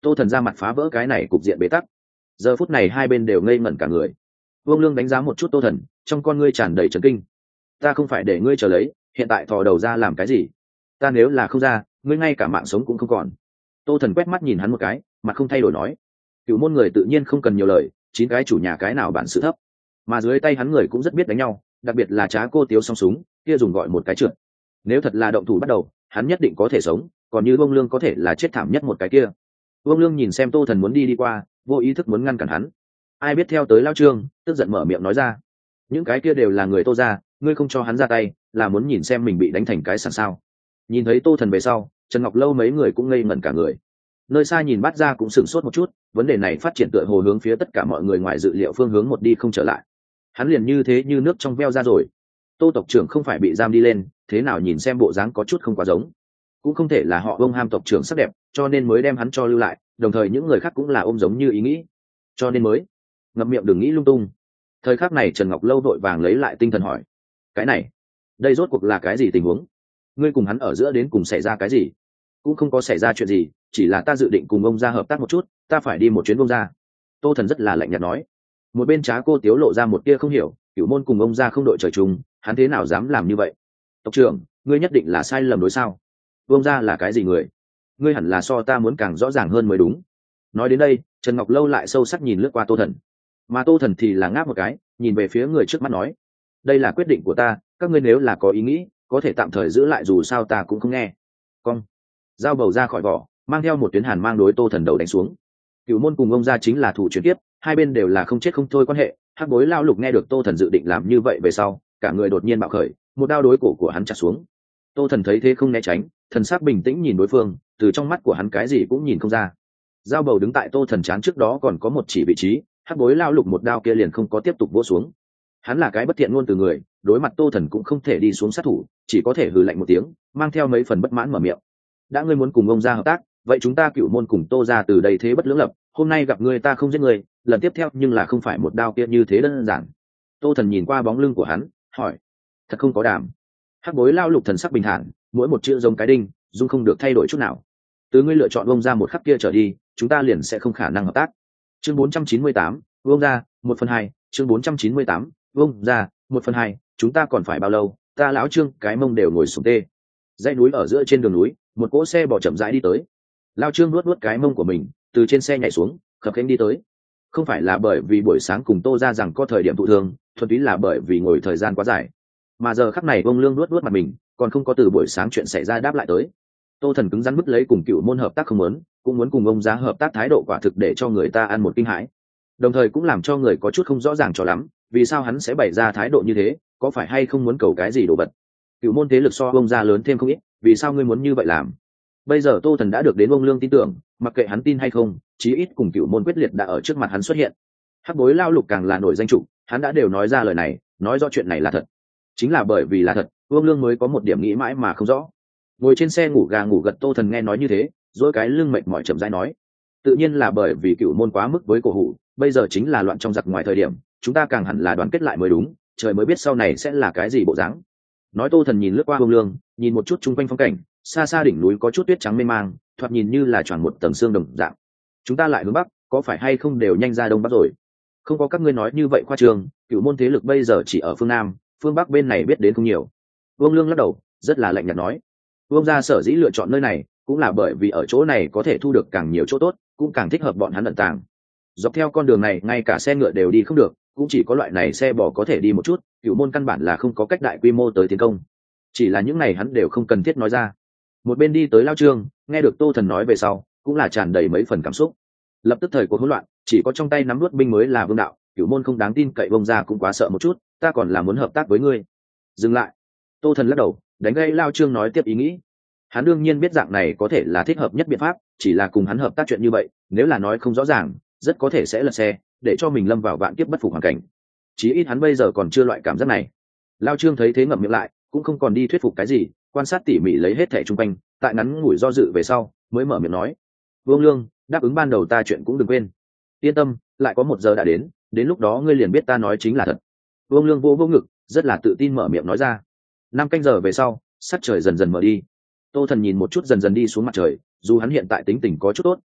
Tô Thần ra mặt phá vỡ cái này cục diện bế tắc. Giờ phút này hai bên đều ngây ngẩn cả người. Vương Lương đánh giá một chút Tô Thần, trong con ngươi tràn đầy chấn kinh. Ta không phải để ngươi chờ lấy, hiện tại thò đầu ra làm cái gì? Ta nếu là không ra, ngươi ngay cả mạng sống cũng không còn. Tô Thần quét mắt nhìn hắn một cái, mặt không thay đổi nói. Cửu môn người tự nhiên không cần nhiều lời, chín cái chủ nhà cái nào bản sự thấp, mà dưới tay hắn người cũng rất biết đánh nhau, đặc biệt là Trá Cô Tiếu song súng kia dùng gọi một cái trượt. Nếu thật là động thủ bắt đầu, hắn nhất định có thể sống, còn như Vương Lương có thể là chết thảm nhất một cái kia. Vương Lương nhìn xem Tô Thần muốn đi đi qua, vô ý thức muốn ngăn cản hắn. Ai biết theo tới Lao Trương, tức giận mở miệng nói ra, những cái kia đều là người Tô gia, ngươi không cho hắn ra tay, là muốn nhìn xem mình bị đánh thành cái sàn sao? Nhìn thấy Tô Thần về sau, Trần Ngọc Lâu mấy người cũng ngây ngẩn cả người. Nơi xa nhìn Bát Gia cũng sửng sốt một chút, vấn đề này phát triển tựa hồ hướng phía tất cả mọi người ngoài dự liệu phương hướng một đi không trở lại. Hắn liền như thế như nước trong veo ra rồi. Tô tộc trưởng không phải bị giam đi lên, thế nào nhìn xem bộ dáng có chút không quá giống. Cũng không thể là họ Vương ham tộc trưởng sắc đẹp, cho nên mới đem hắn cho lưu lại, đồng thời những người khác cũng là ôm giống như ý nghĩ, cho nên mới ngậm miệng đừng nghĩ lung tung. Thời khắc này Trần Ngọc Lâu vội vàng lấy lại tinh thần hỏi, cái này, đây rốt cuộc là cái gì tình huống? Ngươi cùng hắn ở giữa đến cùng xảy ra cái gì? Cũng không có xảy ra chuyện gì, chỉ là ta dự định cùng ông ra hợp tác một chút, ta phải đi một chuyến ông ra. Tô Thần rất là lạnh nhạt nói. Một bên Trá Cô Tiếu lộ ra một tia không hiểu, Cửu môn cùng ông ra không đội trời chung, hắn thế nào dám làm như vậy? Tộc trưởng, ngươi nhất định là sai lầm đối sao? Ông ra là cái gì người? Ngươi hẳn là so ta muốn càng rõ ràng hơn mới đúng. Nói đến đây, Trần Ngọc Lâu lại sâu sắc nhìn lướt qua Tô Thần, mà Tô Thần thì là ngáp một cái, nhìn về phía người trước mắt nói, đây là quyết định của ta, các ngươi nếu là có ý nghĩ, có thể tạm thời giữ lại, dù sao ta cũng không nghe. Cong, dao bầu ra khỏi vỏ, mang theo một tuyến hàn mang đối Tô Thần đầu đánh xuống. Cửu môn cùng ông gia chính là thủ chuyển tiếp, hai bên đều là không chết không thôi quan hệ. Hắc Bối Lao Lục nghe được Tô Thần dự định làm như vậy về sau, cả người đột nhiên bạo khởi, một đao đối cổ của hắn chặt xuống. Tô Thần thấy thế không né tránh, thần sắc bình tĩnh nhìn đối phương, từ trong mắt của hắn cái gì cũng nhìn không ra. Dao bầu đứng tại Tô Thần trán trước đó còn có một chỉ vị trí, Hắc Bối Lao Lục một đao kia liền không có tiếp tục vỗ xuống. Hắn là cái bất thiện ngôn từ người, đối mặt Tô Thần cũng không thể đi xuống sát thủ, chỉ có thể hừ lạnh một tiếng, mang theo mấy phần bất mãn mở miệng. Đã ngươi muốn cùng ông gia hợp tác, vậy chúng ta Cửu môn cùng Tô gia từ đây thế bất lưỡng lập, hôm nay gặp ngươi ta không giết ngươi, lần tiếp theo nhưng là không phải một đao kia như thế đơn giản. Tô Thần nhìn qua bóng lưng của hắn, hỏi, thật không có đảm? Hắc Bối Lao Lục thần sắc bình thản, mỗi một chữ giống cái đinh, dung không được thay đổi chút nào. Từ ngươi lựa chọn ông gia một khắc kia trở đi, chúng ta liền sẽ không khả năng hợp tác. Chương bốn trăm chín mươi tám, ông gia, một phần hai. Chương bốn trăm chín mươi tám, ông gia, một phần hai. Chúng ta còn phải bao lâu? Ta lão Trương cái mông đều ngồi sụp tê. Dãy núi ở giữa trên đường núi, một cỗ xe bỏ chậm rãi đi tới. Lao Trương nuốt nuốt cái mông của mình, từ trên xe nhảy xuống, khập khiễng đi tới. Không phải là bởi vì buổi sáng cùng Tô ra rằng có thời điểm thụ thương, thuần túy là bởi vì ngồi thời gian quá dài. Mà giờ khắc này Vương Lương nuốt nuốt mặt mình, còn không có từ buổi sáng chuyện xảy ra đáp lại tới. Tô Thần cứng rắn bứt lấy cùng Cửu môn hợp tác không muốn, cũng muốn cùng ông giá hợp tác, thái độ quả thực để cho người ta ăn một kinh hãi. Đồng thời cũng làm cho người có chút không rõ ràng cho lắm, vì sao hắn sẽ bày ra thái độ như thế, có phải hay không muốn cầu cái gì đồ vật? Cửu môn thế lực so ông gia lớn thêm không ít, vì sao ngươi muốn như vậy làm? Bây giờ Tô Thần đã được đến ông Lương tin tưởng, mặc kệ hắn tin hay không, chí ít cùng Cửu môn quyết liệt đã ở trước mặt hắn xuất hiện. Hắc Bối Lao Lục càng là nổi danh chủ, hắn đã đều nói ra lời này, nói rõ chuyện này là thật. Chính là bởi vì là thật, Vương Lương mới có một điểm nghĩ mãi mà không rõ. Ngồi trên xe ngủ gà ngủ gật Tô Thần nghe nói như thế, dỗi cái lưng mệt mỏi chậm rãi nói, tự nhiên là bởi vì Cửu môn quá mức với cổ hủ, bây giờ chính là loạn trong giặc ngoài thời điểm, chúng ta càng hẳn là đoàn kết lại mới đúng, trời mới biết sau này sẽ là cái gì bộ dáng. Nói Tô Thần nhìn lướt qua Vương Lương, nhìn một chút chung quanh phong cảnh, xa xa đỉnh núi có chút tuyết trắng mê mang, thoạt nhìn như là tròn một tầng xương đồng dạng. Chúng ta lại hướng bắc, có phải hay không đều nhanh ra đông bắc rồi? Không có các ngươi nói như vậy khoa trương, Cửu môn thế lực bây giờ chỉ ở phương nam, phương bắc bên này biết đến không nhiều. Vương Lương lắc đầu, rất là lạnh nhạt nói, Vương gia sở dĩ lựa chọn nơi này, cũng là bởi vì ở chỗ này có thể thu được càng nhiều chỗ tốt, cũng càng thích hợp bọn hắn ẩn tàng. Dọc theo con đường này ngay cả xe ngựa đều đi không được, cũng chỉ có loại này xe bò có thể đi một chút, Cửu môn căn bản là không có cách đại quy mô tới tiến công. Chỉ là những này hắn đều không cần thiết nói ra. Một bên đi tới Lao Trương, nghe được Tô Thần nói về sau, cũng là tràn đầy mấy phần cảm xúc. Lập tức thời cuộc hỗn loạn, chỉ có trong tay nắm nuốt binh mới là vương đạo, Cửu môn không đáng tin cậy, bông ra cũng quá sợ một chút, ta còn là muốn hợp tác với ngươi. Dừng lại. Tô Thần lắc đầu, đánh gây Lao Trương nói tiếp ý nghĩ. Hắn đương nhiên biết dạng này có thể là thích hợp nhất biện pháp, chỉ là cùng hắn hợp tác chuyện như vậy, nếu là nói không rõ ràng, rất có thể sẽ lật xe, để cho mình lâm vào vạn kiếp bất phục hoàn cảnh. Chí ít hắn bây giờ còn chưa loại cảm giác này. Lao Trương thấy thế ngậm miệng lại, cũng không còn đi thuyết phục cái gì, quan sát tỉ mỉ lấy hết thẻ chung quanh, tại ngắn ngủi do dự về sau, mới mở miệng nói, Vương Lương, đáp ứng ban đầu ta chuyện cũng đừng quên. Yên tâm, lại có một giờ đã đến, đến lúc đó ngươi liền biết ta nói chính là thật. Vương Lương vô vô ngực, rất là tự tin mở miệng nói ra. Năm canh giờ về sau, sắc trời dần dần mở đi. Tô Thần nhìn một chút dần dần đi xuống mặt trời, dù hắn hiện tại tính tình có chút tốt,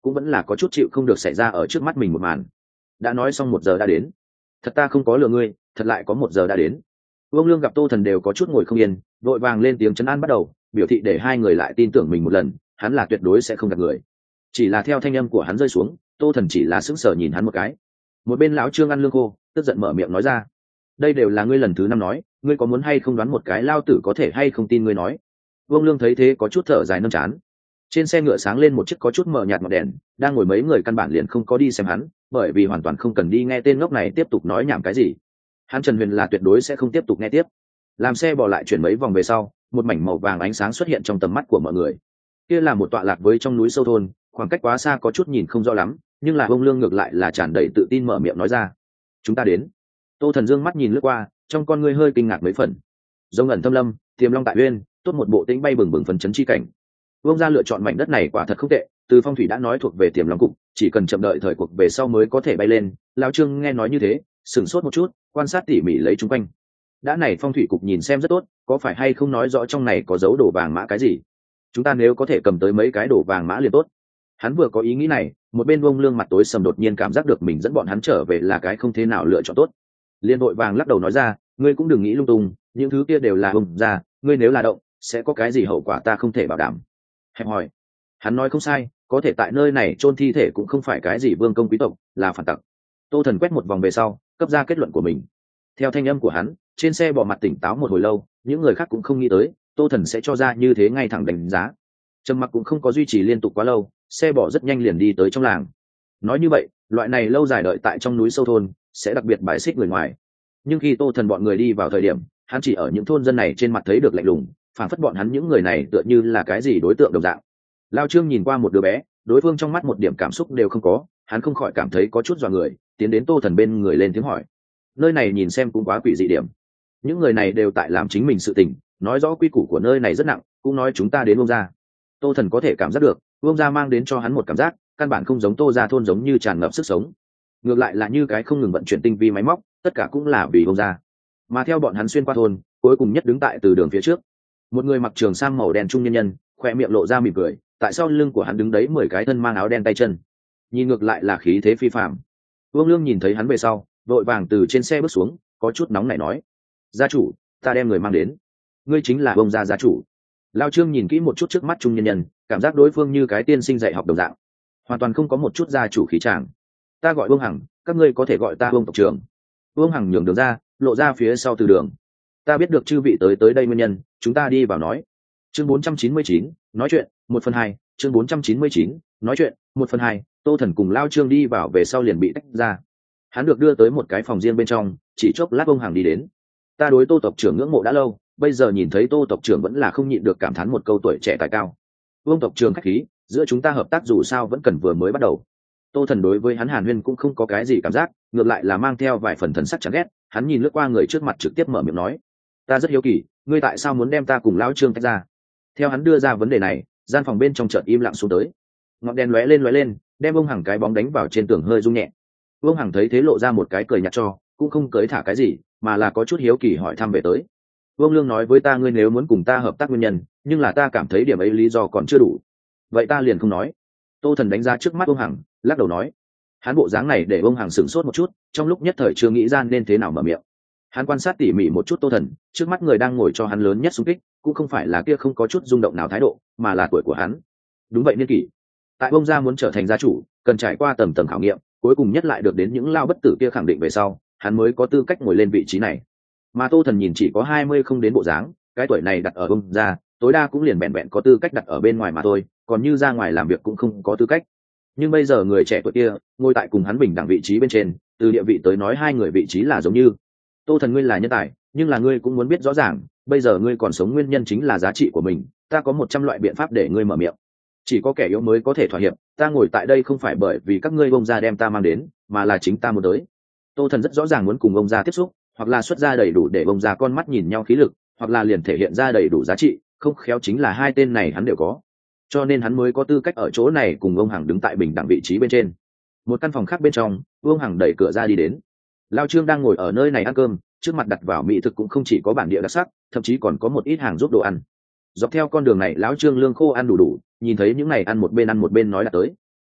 cũng vẫn là có chút chịu không được xảy ra ở trước mắt mình một màn. Đã nói xong một giờ đã đến. Thật ta không có lừa ngươi, thật lại có một giờ đã đến. Vương Lương gặp Tô Thần đều có chút ngồi không yên, vội vàng lên tiếng trấn an bắt đầu, biểu thị để hai người lại tin tưởng mình một lần, hắn là tuyệt đối sẽ không gạt người. Chỉ là theo thanh âm của hắn rơi xuống, Tô Thần chỉ là sững sờ nhìn hắn một cái. Một bên lão Trương ăn lương khô, tức giận mở miệng nói ra: đây đều là ngươi lần thứ năm nói, ngươi có muốn hay không đoán một cái lao tử có thể hay không tin ngươi nói. Vương Lương thấy thế có chút thở dài nâng chán. Trên xe ngựa sáng lên một chiếc có chút mờ nhạt ngọn đèn, đang ngồi mấy người căn bản liền không có đi xem hắn, bởi vì hoàn toàn không cần đi nghe tên ngốc này tiếp tục nói nhảm cái gì. Hắn Trần Huyền là tuyệt đối sẽ không tiếp tục nghe tiếp. Làm xe bỏ lại chuyển mấy vòng về sau, một mảnh màu vàng ánh sáng xuất hiện trong tầm mắt của mọi người. Kia là một tọa lạc với trong núi sâu thôn, khoảng cách quá xa có chút nhìn không rõ lắm, nhưng là Vương Lương ngược lại là tràn đầy tự tin mở miệng nói ra: chúng ta đến. Tô Thần dương mắt nhìn lướt qua, trong con ngươi hơi kinh ngạc mấy phần. Rồng ẩn thâm lâm, tiềm long tại uyên, tốt một bộ tĩnh bay bừng bừng phấn chấn chi cảnh. Vương gia lựa chọn mảnh đất này quả thật không tệ, từ phong thủy đã nói thuộc về tiềm long cục, chỉ cần chậm đợi thời cuộc về sau mới có thể bay lên. Lão Trương nghe nói như thế, sửng sốt một chút, quan sát tỉ mỉ lấy chung quanh. Đã này phong thủy cục nhìn xem rất tốt, có phải hay không nói rõ trong này có dấu đồ vàng mã cái gì? Chúng ta nếu có thể cầm tới mấy cái đồ vàng mã liền tốt. Hắn vừa có ý nghĩ này, một bên Vương Lương mặt tối sầm đột nhiên cảm giác được mình dẫn bọn hắn trở về là cái không thế nào lựa chọn tốt. Liên đội vàng lắc đầu nói ra: ngươi cũng đừng nghĩ lung tung, những thứ kia đều là ông ra, ngươi nếu là động sẽ có cái gì hậu quả ta không thể bảo đảm. Hẹp hỏi. Hắn nói không sai, có thể tại nơi này chôn thi thể cũng không phải cái gì vương công quý tộc, là phản tặc. Tô Thần quét một vòng về sau, cấp ra kết luận của mình. Theo thanh âm của hắn, trên xe bỏ mặt tỉnh táo một hồi lâu, những người khác cũng không nghĩ tới Tô Thần sẽ cho ra như thế ngay thẳng đánh giá. Trầm mặc cũng không có duy trì liên tục quá lâu, xe bỏ rất nhanh liền đi tới trong làng. Nói như vậy, loại này lâu dài đợi tại trong núi sâu thôn sẽ đặc biệt bài xích người ngoài. Nhưng khi Tô Thần bọn người đi vào thời điểm, hắn chỉ ở những thôn dân này trên mặt thấy được lạnh lùng, phản phất bọn hắn những người này tựa như là cái gì đối tượng đồng dạng. Lao Trương nhìn qua một đứa bé, đối phương trong mắt một điểm cảm xúc đều không có, hắn không khỏi cảm thấy có chút dọa người, tiến đến Tô Thần bên người lên tiếng hỏi: nơi này nhìn xem cũng quá quỷ dị điểm. Những người này đều tại làm chính mình sự tình, nói rõ quy củ của nơi này rất nặng, cũng nói chúng ta đến Vương gia. Tô Thần có thể cảm giác được, Vương gia mang đến cho hắn một cảm giác, căn bản không giống Tô gia thôn giống như tràn ngập sức sống, ngược lại là như cái không ngừng vận chuyển tinh vi máy móc, tất cả cũng là vì Vương gia. Mà theo bọn hắn xuyên qua thôn, cuối cùng nhất đứng tại từ đường phía trước, một người mặc trường sam màu đen trung nhân nhân, khoe miệng lộ ra mỉm cười, tại sau lưng của hắn đứng đấy mười cái thân mang áo đen tay chân, nhìn ngược lại là khí thế phi phàm. Vương Lương nhìn thấy hắn về sau, vội vàng từ trên xe bước xuống, có chút nóng nảy nói: gia chủ, ta đem người mang đến. Ngươi chính là Vương gia gia chủ. Lao Trương nhìn kỹ một chút trước mắt trung nhân nhân, cảm giác đối phương như cái tiên sinh dạy học đồng dạng, hoàn toàn không có một chút gia chủ khí tràng. Ta gọi Vương Hằng, các ngươi có thể gọi ta Vương tộc trưởng. Vương Hằng nhường đường ra, lộ ra phía sau từ đường. Ta biết được chư vị tới tới đây nguyên nhân, chúng ta đi vào nói. Chương bốn trăm chín mươi chín, nói chuyện, một phần hai. Chương bốn trăm chín mươi chín, nói chuyện, một phần hai. Tô Thần cùng Lao Trương đi vào về sau liền bị tách ra. Hắn được đưa tới một cái phòng riêng bên trong, chỉ chốc lát Vương Hằng đi đến. Ta đối Tô tộc trưởng ngưỡng mộ đã lâu, bây giờ nhìn thấy Tô tộc trưởng vẫn là không nhịn được cảm thán một câu tuổi trẻ tài cao. Vương tộc trưởng khách khí, giữa chúng ta hợp tác dù sao vẫn cần vừa mới bắt đầu. Tô Thần đối với hắn Hàn Huyên cũng không có cái gì cảm giác, ngược lại là mang theo vài phần thần sắc chán ghét. Hắn nhìn lướt qua người trước mặt trực tiếp mở miệng nói: ta rất hiếu kỳ, ngươi tại sao muốn đem ta cùng Lão Trương tách ra? Theo hắn đưa ra vấn đề này, gian phòng bên trong chợt im lặng xuống tới. Ngọn đèn lóe lên lóe lên, đem ông Hằng cái bóng đánh vào trên tường hơi rung nhẹ. Ông Hằng thấy thế lộ ra một cái cười nhạt cho, cũng không cưới thả cái gì, mà là có chút hiếu kỳ hỏi thăm về tới. Vương Lương nói với ta ngươi nếu muốn cùng ta hợp tác nguyên nhân, nhưng là ta cảm thấy điểm ấy lý do còn chưa đủ. Vậy ta liền không nói. Tô Thần đánh giá trước mắt ông Hằng, lắc đầu nói. Hắn bộ dáng này để ông Hằng sửng sốt một chút, trong lúc nhất thời chưa nghĩ ra nên thế nào mở miệng. Hắn quan sát tỉ mỉ một chút Tô Thần, trước mắt người đang ngồi cho hắn lớn nhất xung kích, cũng không phải là kia không có chút rung động nào thái độ, mà là tuổi của hắn. Đúng vậy niên kỷ. Tại ông gia muốn trở thành gia chủ, cần trải qua tầm tầm khảo nghiệm, cuối cùng nhất lại được đến những lao bất tử kia khẳng định về sau, hắn mới có tư cách ngồi lên vị trí này. Mà Tô Thần nhìn chỉ có hai mươi không đến bộ dáng, cái tuổi này đặt ở ông gia, tối đa cũng liền bẹn bẹn có tư cách đặt ở bên ngoài mà thôi, còn như ra ngoài làm việc cũng không có tư cách. Nhưng bây giờ người trẻ tuổi kia ngồi tại cùng hắn bình đẳng vị trí bên trên, từ địa vị tới nói hai người vị trí là giống như. Tô Thần ngươi là nhân tài, nhưng là ngươi cũng muốn biết rõ ràng, bây giờ ngươi còn sống nguyên nhân chính là giá trị của mình, ta có một trăm loại biện pháp để ngươi mở miệng. Chỉ có kẻ yếu mới có thể thỏa hiệp, ta ngồi tại đây không phải bởi vì các ngươi ông gia đem ta mang đến, mà là chính ta muốn tới. Tô Thần rất rõ ràng muốn cùng ông gia tiếp xúc, hoặc là xuất ra đầy đủ để ông già con mắt nhìn nhau khí lực, hoặc là liền thể hiện ra đầy đủ giá trị, không khéo chính là hai tên này hắn đều có, cho nên hắn mới có tư cách ở chỗ này cùng ông Hằng đứng tại bình đẳng vị trí bên trên. Một căn phòng khác bên trong, ông Hằng đẩy cửa ra đi đến. Lao Trương đang ngồi ở nơi này ăn cơm, trước mặt đặt vào mỹ thực cũng không chỉ có bản địa đặc sắc, thậm chí còn có một ít hàng giúp đồ ăn. Dọc theo con đường này lão Trương lương khô ăn đủ đủ, nhìn thấy những này ăn một bên ăn một bên nói là tới.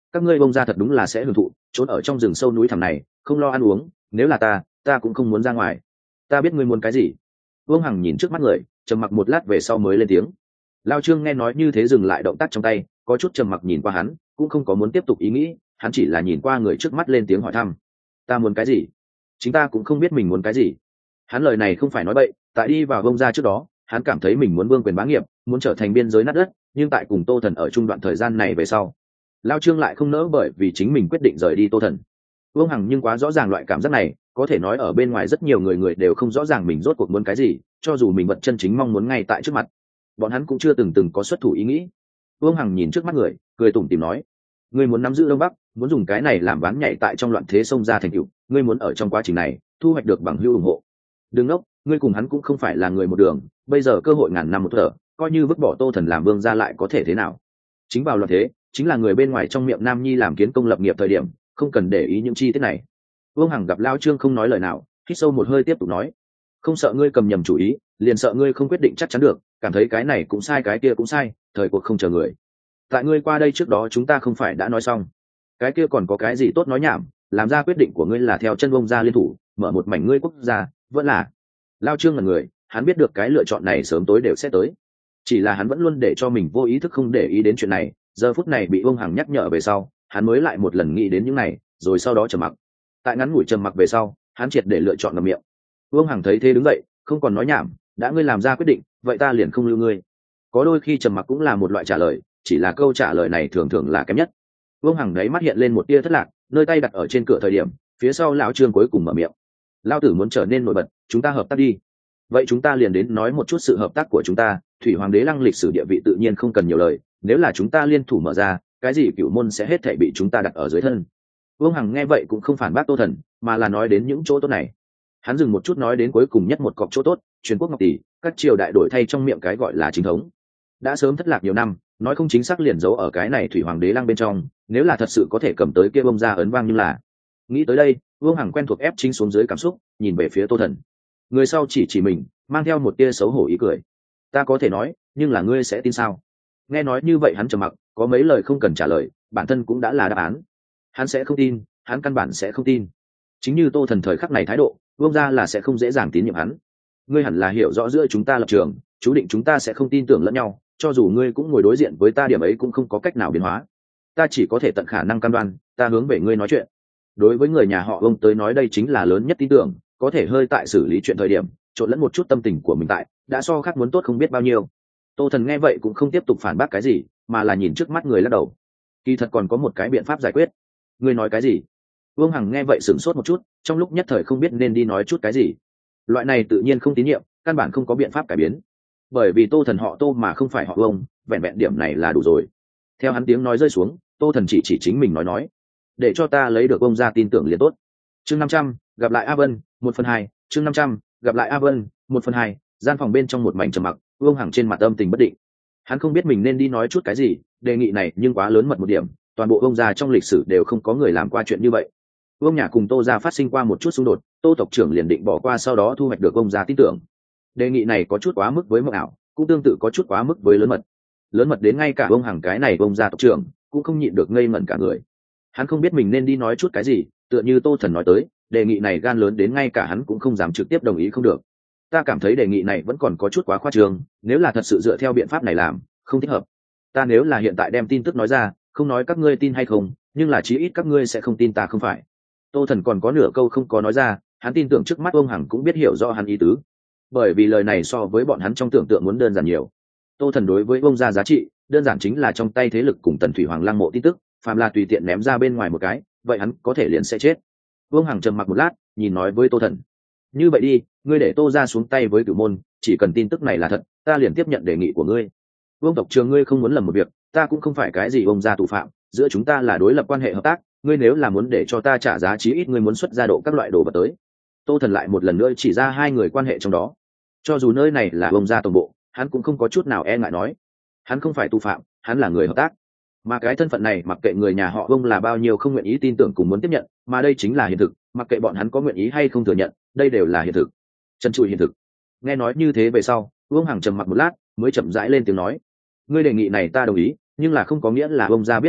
các ngươi bông ra thật đúng là sẽ hưởng thụ, trốn ở trong rừng sâu núi thẳm này không lo ăn uống, nếu là ta ta cũng không muốn ra ngoài. Ta biết ngươi muốn cái gì. Vương Hằng nhìn trước mắt người, trầm mặc một lát về sau mới lên tiếng. Lao Trương nghe nói như thế dừng lại động tác trong tay, có chút trầm mặc nhìn qua hắn, cũng không có muốn tiếp tục ý nghĩ, hắn chỉ là nhìn qua người trước mắt lên tiếng hỏi thăm. Ta muốn cái gì? Chính ta cũng không biết mình muốn cái gì. Hắn lời này không phải nói bậy, tại đi vào bông ra trước đó, hắn cảm thấy mình muốn vương quyền bá nghiệp, muốn trở thành biên giới nát đất, nhưng tại cùng Tô Thần ở chung đoạn thời gian này về sau, Lao Trương lại không nỡ bởi vì chính mình quyết định rời đi Tô Thần. Vương Hằng nhưng quá rõ ràng loại cảm giác này, có thể nói ở bên ngoài rất nhiều người người đều không rõ ràng mình rốt cuộc muốn cái gì, cho dù mình vật chân chính mong muốn ngay tại trước mặt, bọn hắn cũng chưa từng từng có xuất thủ ý nghĩ. Vương Hằng nhìn trước mắt người, cười tủm tỉm nói: ngươi muốn nắm giữ Đông Bắc, muốn dùng cái này làm ván nhảy tại trong loạn thế sông ra thành tựu, ngươi muốn ở trong quá trình này thu hoạch được bằng hữu ủng hộ. Đừng ngốc, ngươi cùng hắn cũng không phải là người một đường, bây giờ cơ hội ngàn năm một thở, coi như vứt bỏ Tô Thần làm vương ra lại có thể thế nào? Chính vào loạn thế, chính là người bên ngoài trong miệng Nam Nhi làm kiến công lập nghiệp thời điểm, không cần để ý những chi tiết này. Vương Hằng gặp Lao Trương không nói lời nào, hít sâu một hơi tiếp tục nói: không sợ ngươi cầm nhầm chủ ý, liền sợ ngươi không quyết định chắc chắn được, cảm thấy cái này cũng sai cái kia cũng sai, thời cuộc không chờ người. Tại ngươi qua đây trước đó chúng ta không phải đã nói xong, cái kia còn có cái gì tốt nói nhảm, làm ra quyết định của ngươi là theo chân bông ra liên thủ mở một mảnh ngươi quốc gia, vẫn là. Lao Trương là người, hắn biết được cái lựa chọn này sớm tối đều sẽ tới, chỉ là hắn vẫn luôn để cho mình vô ý thức không để ý đến chuyện này, giờ phút này bị Vương Hằng nhắc nhở về sau, hắn mới lại một lần nghĩ đến những này, rồi sau đó trầm mặc. Tại ngắn ngủi trầm mặc về sau, hắn triệt để lựa chọn ngậm miệng. Vương Hằng thấy thế đứng dậy, không còn nói nhảm, đã ngươi làm ra quyết định, vậy ta liền không lưu ngươi. Có đôi khi trầm mặc cũng là một loại trả lời, chỉ là câu trả lời này thường thường là kém nhất. Vương Hằng đấy mắt hiện lên một tia thất lạc, nơi tay đặt ở trên cửa thời điểm, phía sau lão Trương cuối cùng mở miệng: Lão tử muốn trở nên nổi bật, chúng ta hợp tác đi. Vậy chúng ta liền đến nói một chút sự hợp tác của chúng ta. Thủy Hoàng đế lăng lịch sử địa vị tự nhiên không cần nhiều lời, nếu là chúng ta liên thủ mở ra, cái gì Cửu môn sẽ hết thảy bị chúng ta đặt ở dưới thân. Vương Hằng nghe vậy cũng không phản bác Tô Thần, mà là nói đến những chỗ tốt này. Hắn dừng một chút nói đến cuối cùng nhất một cọc chỗ tốt: truyền quốc ngọc tỷ, các triều đại đổi thay trong miệng cái gọi là chính thống, đã sớm thất lạc nhiều năm, nói không chính xác liền giấu ở cái này Thủy Hoàng đế lăng bên trong, nếu là thật sự có thể cầm tới kia bông ra ấn vang. Nhưng là nghĩ tới đây, Vương Hằng quen thuộc ép chính xuống dưới cảm xúc, nhìn về phía Tô Thần. Người sau chỉ chỉ mình, mang theo một tia xấu hổ ý cười: ta có thể nói, nhưng là ngươi sẽ tin sao? Nghe nói như vậy hắn trầm mặc, có mấy lời không cần trả lời, bản thân cũng đã là đáp án. Hắn sẽ không tin, hắn căn bản sẽ không tin. Chính như Tô Thần thời khắc này thái độ, Vương gia là sẽ không dễ dàng tín nhiệm hắn. Ngươi hẳn là hiểu rõ giữa chúng ta lập trường, chú định chúng ta sẽ không tin tưởng lẫn nhau, cho dù ngươi cũng ngồi đối diện với ta, điểm ấy cũng không có cách nào biến hóa. Ta chỉ có thể tận khả năng cam đoan, ta hướng về ngươi nói chuyện. Đối với người nhà họ Vương tới nói đây chính là lớn nhất tin tưởng, có thể hơi tại xử lý chuyện thời điểm trộn lẫn một chút tâm tình của mình tại, đã so khác muốn tốt không biết bao nhiêu. Tô Thần nghe vậy cũng không tiếp tục phản bác cái gì, mà là nhìn trước mắt người lắc đầu. Kỳ thật còn có một cái biện pháp giải quyết. Ngươi nói cái gì? Vương Hằng nghe vậy sửng sốt một chút, trong lúc nhất thời không biết nên đi nói chút cái gì. Loại này tự nhiên không tín nhiệm, căn bản không có biện pháp cải biến, bởi vì Tô Thần họ Tô mà không phải họ Vương, vẹn vẹn điểm này là đủ rồi. Theo hắn tiếng nói rơi xuống, Tô Thần chỉ chỉ chính mình nói nói: để cho ta lấy được ông ra tin tưởng liền tốt. Chương năm trăm, gặp lại A Vân, một phần hai. Chương năm trăm, gặp lại A Vân, một phần hai. Gian phòng bên trong một mảnh trầm mặc, Vương Hằng trên mặt âm tình bất định. Hắn không biết mình nên đi nói chút cái gì, đề nghị này nhưng quá lớn mật một điểm, toàn bộ Vương gia trong lịch sử đều không có người làm qua chuyện như vậy. Vương nhà cùng Tô gia phát sinh qua một chút xung đột, Tô tộc trưởng liền định bỏ qua, sau đó thu hoạch được Vương gia tin tưởng. Đề nghị này có chút quá mức với mộng ảo, cũng tương tự có chút quá mức với lớn mật. Lớn mật đến ngay cả Vương Hằng cái này Vương gia tộc trưởng cũng không nhịn được ngây ngẩn cả người. Hắn không biết mình nên đi nói chút cái gì, tựa như Tô Thần nói tới, đề nghị này gan lớn đến ngay cả hắn cũng không dám trực tiếp đồng ý không được. Ta cảm thấy đề nghị này vẫn còn có chút quá khoa trương, nếu là thật sự dựa theo biện pháp này làm, không thích hợp. Ta nếu là hiện tại đem tin tức nói ra, không nói các ngươi tin hay không, nhưng là chí ít các ngươi sẽ không tin ta không phải. Tô Thần còn có nửa câu không có nói ra, hắn tin tưởng trước mắt ông Hằng cũng biết hiểu rõ hắn ý tứ, bởi vì lời này so với bọn hắn trong tưởng tượng muốn đơn giản nhiều. Tô Thần đối với ông gia giá trị, đơn giản chính là trong tay thế lực cùng Tần Thủy Hoàng lăng mộ tin tức, phàm là tùy tiện ném ra bên ngoài một cái, vậy hắn có thể liền sẽ chết. Vương Hằng trầm mặc một lát, nhìn nói với Tô Thần: như vậy đi, ngươi để Tô gia xuống tay với Cửu môn, chỉ cần tin tức này là thật, ta liền tiếp nhận đề nghị của ngươi. Vương tộc trường ngươi không muốn lầm một việc, ta cũng không phải cái gì ông gia thủ phạm, giữa chúng ta là đối lập quan hệ hợp tác, ngươi nếu là muốn để cho ta trả giá, chí ít ngươi muốn xuất ra độ các loại đồ vật tới. Tô Thần lại một lần nữa chỉ ra hai người quan hệ trong đó. Cho dù nơi này là ông gia tổng bộ, hắn cũng không có chút nào e ngại nói, hắn không phải tù phạm, hắn là người hợp tác. Mà cái thân phận này mặc kệ người nhà họ Vương là bao nhiêu không nguyện ý tin tưởng cùng muốn tiếp nhận, mà đây chính là hiện thực, mặc kệ bọn hắn có nguyện ý hay không thừa nhận, đây đều là hiện thực, chân trụi hiện thực. Nghe nói như thế về sau, Vương Hằng trầm mặc một lát, mới chậm rãi lên tiếng nói: ngươi đề nghị này ta đồng ý, nhưng là không có nghĩa là ông gia biết đồng ý,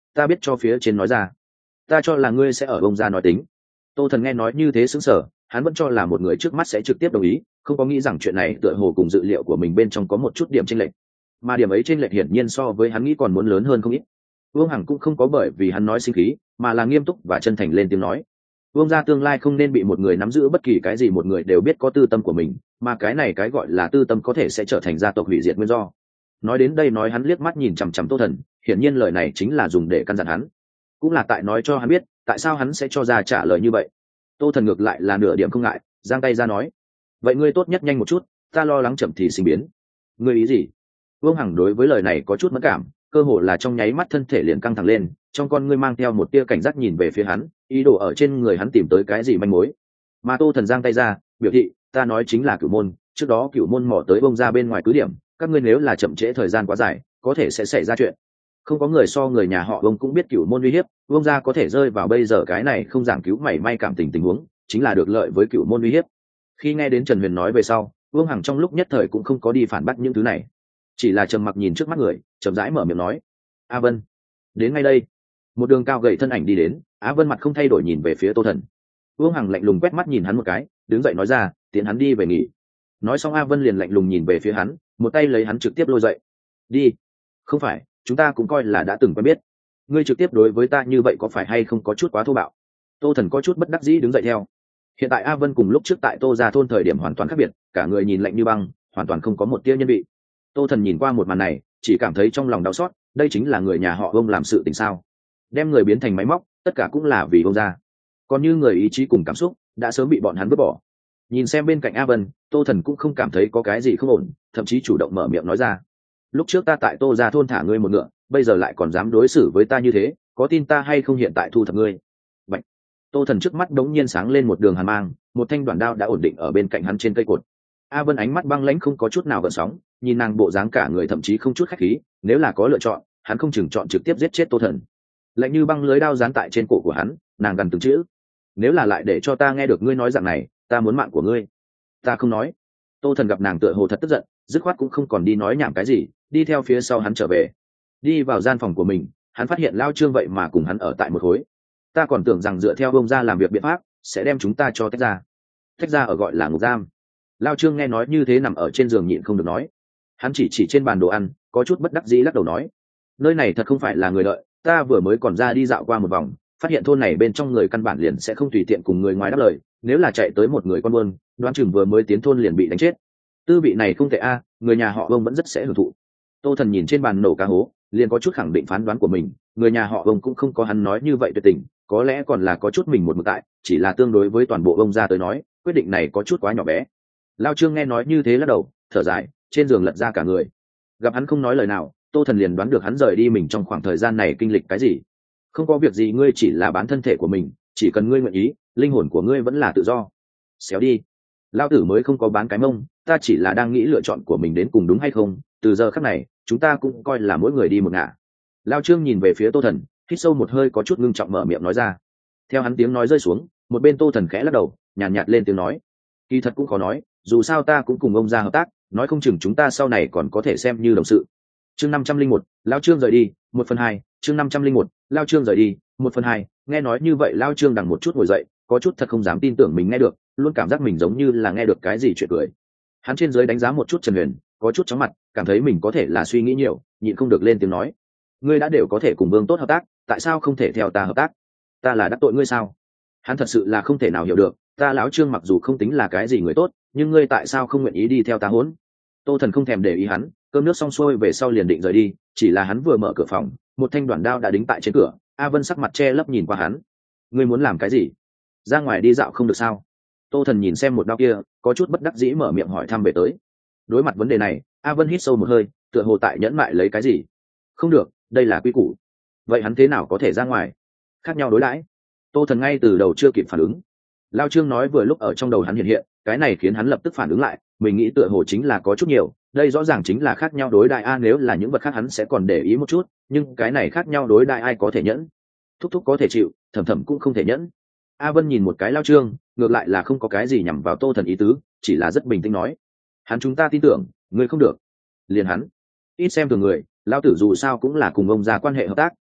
ta biết cho phía trên nói ra. Ta cho là ngươi sẽ ở ông gia nói tính. Tô Thần nghe nói như thế sững sờ, hắn vẫn cho là một người trước mắt sẽ trực tiếp đồng ý, không có nghĩ rằng chuyện này tựa hồ cùng dự liệu của mình bên trong có một chút điểm chênh lệch, mà điểm ấy chênh lệch hiển nhiên so với hắn nghĩ còn muốn lớn hơn không ít. Vương Hằng cũng không có bởi vì hắn nói sinh khí, mà là nghiêm túc và chân thành lên tiếng nói. Vương gia tương lai không nên bị một người nắm giữ, bất kỳ cái gì một người đều biết có tư tâm của mình, mà cái này cái gọi là tư tâm có thể sẽ trở thành gia tộc hủy diệt nguyên do. Nói đến đây nói hắn liếc mắt nhìn chằm chằm Tô Thần, hiển nhiên lời này chính là dùng để căn dặn hắn, cũng là tại nói cho hắn biết tại sao hắn sẽ cho ra trả lời như vậy. Tô Thần ngược lại là nửa điểm không ngại, giang tay ra nói, vậy ngươi tốt nhất nhanh một chút, ta lo lắng chậm thì sinh biến. Ngươi ý gì? Vương Hằng đối với lời này có chút mất cảm, cơ hồ là trong nháy mắt thân thể liền căng thẳng lên, trong con ngươi mang theo một tia cảnh giác nhìn về phía hắn, ý đồ ở trên người hắn tìm tới cái gì manh mối. Mà Tô Thần giang tay ra biểu thị, ta nói chính là Cửu Môn, trước đó Cửu Môn mò tới bông ra bên ngoài cứ điểm, các ngươi nếu là chậm trễ thời gian quá dài có thể sẽ xảy ra chuyện. Không có người so người nhà họ Vương cũng biết Cửu Môn uy hiếp, Vương gia có thể rơi vào bây giờ cái này không giảng cứu mảy may cảm tình tình huống, chính là được lợi với Cửu Môn uy hiếp. Khi nghe đến Trần Huyền nói về sau, Vương Hằng trong lúc nhất thời cũng không có đi phản bác những thứ này, chỉ là trầm mặc nhìn trước mắt người, chậm rãi mở miệng nói, A Vân, đến ngay đây. Một đường cao gầy thân ảnh đi đến, Á Vân mặt không thay đổi nhìn về phía Tô Thần. Vương Hằng lạnh lùng quét mắt nhìn hắn một cái, đứng dậy nói ra, tiến hắn đi về nghỉ. Nói xong A Vân liền lạnh lùng nhìn về phía hắn, một tay lấy hắn trực tiếp lôi dậy. Đi. Không phải, chúng ta cũng coi là đã từng quen biết. Ngươi trực tiếp đối với ta như vậy có phải hay không có chút quá thô bạo? Tô Thần có chút bất đắc dĩ đứng dậy theo. Hiện tại A Vân cùng lúc trước tại Tô gia thôn thời điểm hoàn toàn khác biệt, cả người nhìn lạnh như băng, hoàn toàn không có một tia nhân vị. Tô Thần nhìn qua một màn này, chỉ cảm thấy trong lòng đau xót, đây chính là người nhà họ Vương làm sự tình sao? Đem người biến thành máy móc, tất cả cũng là vì Vương gia. Còn như người ý chí cùng cảm xúc, đã sớm bị bọn hắn vứt bỏ. Nhìn xem bên cạnh A Vân, Tô Thần cũng không cảm thấy có cái gì không ổn, thậm chí chủ động mở miệng nói ra, lúc trước ta tại Tô gia thôn thả ngươi một ngựa, bây giờ lại còn dám đối xử với ta như thế, có tin ta hay không hiện tại thu thập ngươi? Bạch. Tô Thần trước mắt đống nhiên sáng lên một đường hàn mang, một thanh đoạn đao đã ổn định ở bên cạnh hắn trên cây cột. A Vân ánh mắt băng lãnh không có chút nào gợn sóng, nhìn nàng bộ dáng cả người thậm chí không chút khách khí, nếu là có lựa chọn, hắn không chừng chọn trực tiếp giết chết Tô Thần. Lạnh như băng lưới đao dán tại trên cổ của hắn, nàng gần từng chữ, nếu là lại để cho ta nghe được ngươi nói dạng này, ta muốn mạng của ngươi. Ta không nói. Tô Thần gặp nàng tựa hồ thật tức giận, dứt khoát cũng không còn đi nói nhảm cái gì, đi theo phía sau hắn trở về. Đi vào gian phòng của mình, hắn phát hiện Lao Trương vậy mà cùng hắn ở tại một khối. Ta còn tưởng rằng dựa theo Vương gia làm việc biện pháp sẽ đem chúng ta cho tách ra. Tách ra ở gọi là ngục giam. Lao Trương nghe nói như thế nằm ở trên giường nhịn không được nói. Hắn chỉ chỉ trên bàn đồ ăn, có chút bất đắc dĩ lắc đầu nói, nơi này thật không phải là người đợi, ta vừa mới còn ra đi dạo qua một vòng, phát hiện thôn này bên trong người căn bản liền sẽ không tùy tiện cùng người ngoài đáp lời, nếu là chạy tới một người con buôn, đoán chừng vừa mới tiến thôn liền bị đánh chết. Tư vị này không tệ a, người nhà họ Vương vẫn rất sẽ hưởng thụ. Tô Thần nhìn trên bàn nổ cá hố, liền có chút khẳng định phán đoán của mình, người nhà họ Vương cũng không có hắn nói như vậy tuyệt tình, có lẽ còn là có chút mình một mực tại, chỉ là tương đối với toàn bộ Vương gia tới nói, quyết định này có chút quá nhỏ bé. Lao Trương nghe nói như thế lắc đầu, thở dài, trên giường lật ra cả người. Gặp hắn không nói lời nào, Tô Thần liền đoán được hắn rời đi mình trong khoảng thời gian này kinh lịch cái gì. Không có việc gì, ngươi chỉ là bán thân thể của mình, chỉ cần ngươi nguyện ý, linh hồn của ngươi vẫn là tự do. Xéo đi. Lao tử mới không có bán cái mông, ta chỉ là đang nghĩ lựa chọn của mình đến cùng đúng hay không, từ giờ khắc này chúng ta cũng coi là mỗi người đi một ngả. Lao Trương nhìn về phía Tô Thần, hít sâu một hơi có chút ngưng trọng mở miệng nói ra. Theo hắn tiếng nói rơi xuống, một bên Tô Thần khẽ lắc đầu, nhàn nhạt, nhạt lên tiếng nói, kỳ thật cũng khó nói, dù sao ta cũng cùng ông ra hợp tác, nói không chừng chúng ta sau này còn có thể xem như đồng sự. Chương năm trăm linh một, Lao Trương rời đi, một phần hai. Chương năm trăm linh một, Lao Trương rời đi, một phần hai. Nghe nói như vậy Lao Trương đằng một chút ngồi dậy, có chút thật không dám tin tưởng mình nghe được, luôn cảm giác mình giống như là nghe được cái gì chuyện cười. Hắn trên dưới đánh giá một chút Trần Huyền, có chút chóng mặt, cảm thấy mình có thể là suy nghĩ nhiều, nhịn không được lên tiếng nói, ngươi đã đều có thể cùng Vương tốt hợp tác, tại sao không thể theo ta hợp tác? Ta là đắc tội ngươi sao? Hắn thật sự là không thể nào hiểu được, ta lão Trương mặc dù không tính là cái gì người tốt, nhưng ngươi tại sao không nguyện ý đi theo ta hỗn? Tô Thần không thèm để ý hắn, cơm nước xong xuôi về sau liền định rời đi, chỉ là hắn vừa mở cửa phòng, một thanh đoạn đao đã đính tại trên cửa. A Vân sắc mặt che lấp nhìn qua hắn, ngươi muốn làm cái gì? Ra ngoài đi dạo không được sao? Tô Thần nhìn xem một đao kia, có chút bất đắc dĩ mở miệng hỏi thăm về tới. Đối mặt vấn đề này, A Vân hít sâu một hơi, tựa hồ tại nhẫn mại lấy cái gì. Không được, đây là quy củ. Vậy hắn thế nào có thể ra ngoài? Khác nhau đối đãi. Tô Thần ngay từ đầu chưa kịp phản ứng. Lao Trương nói vừa lúc ở trong đầu hắn hiện hiện, cái này khiến hắn lập tức phản ứng lại, mình nghĩ tựa hồ chính là có chút nhiều, đây rõ ràng chính là khác nhau đối đại a, nếu là những vật khác hắn sẽ còn để ý một chút, nhưng cái này khác nhau đối đại ai có thể nhẫn? Thúc thúc có thể chịu, thầm thầm cũng không thể nhẫn. A Vân nhìn một cái Lao Trương, ngược lại là không có cái gì nhằm vào Tô Thần ý tứ, chỉ là rất bình tĩnh nói, hắn chúng ta tin tưởng, ngươi không được. Liền hắn ít xem thường người, Lao tử dù sao cũng là cùng ông già quan hệ hợp tác,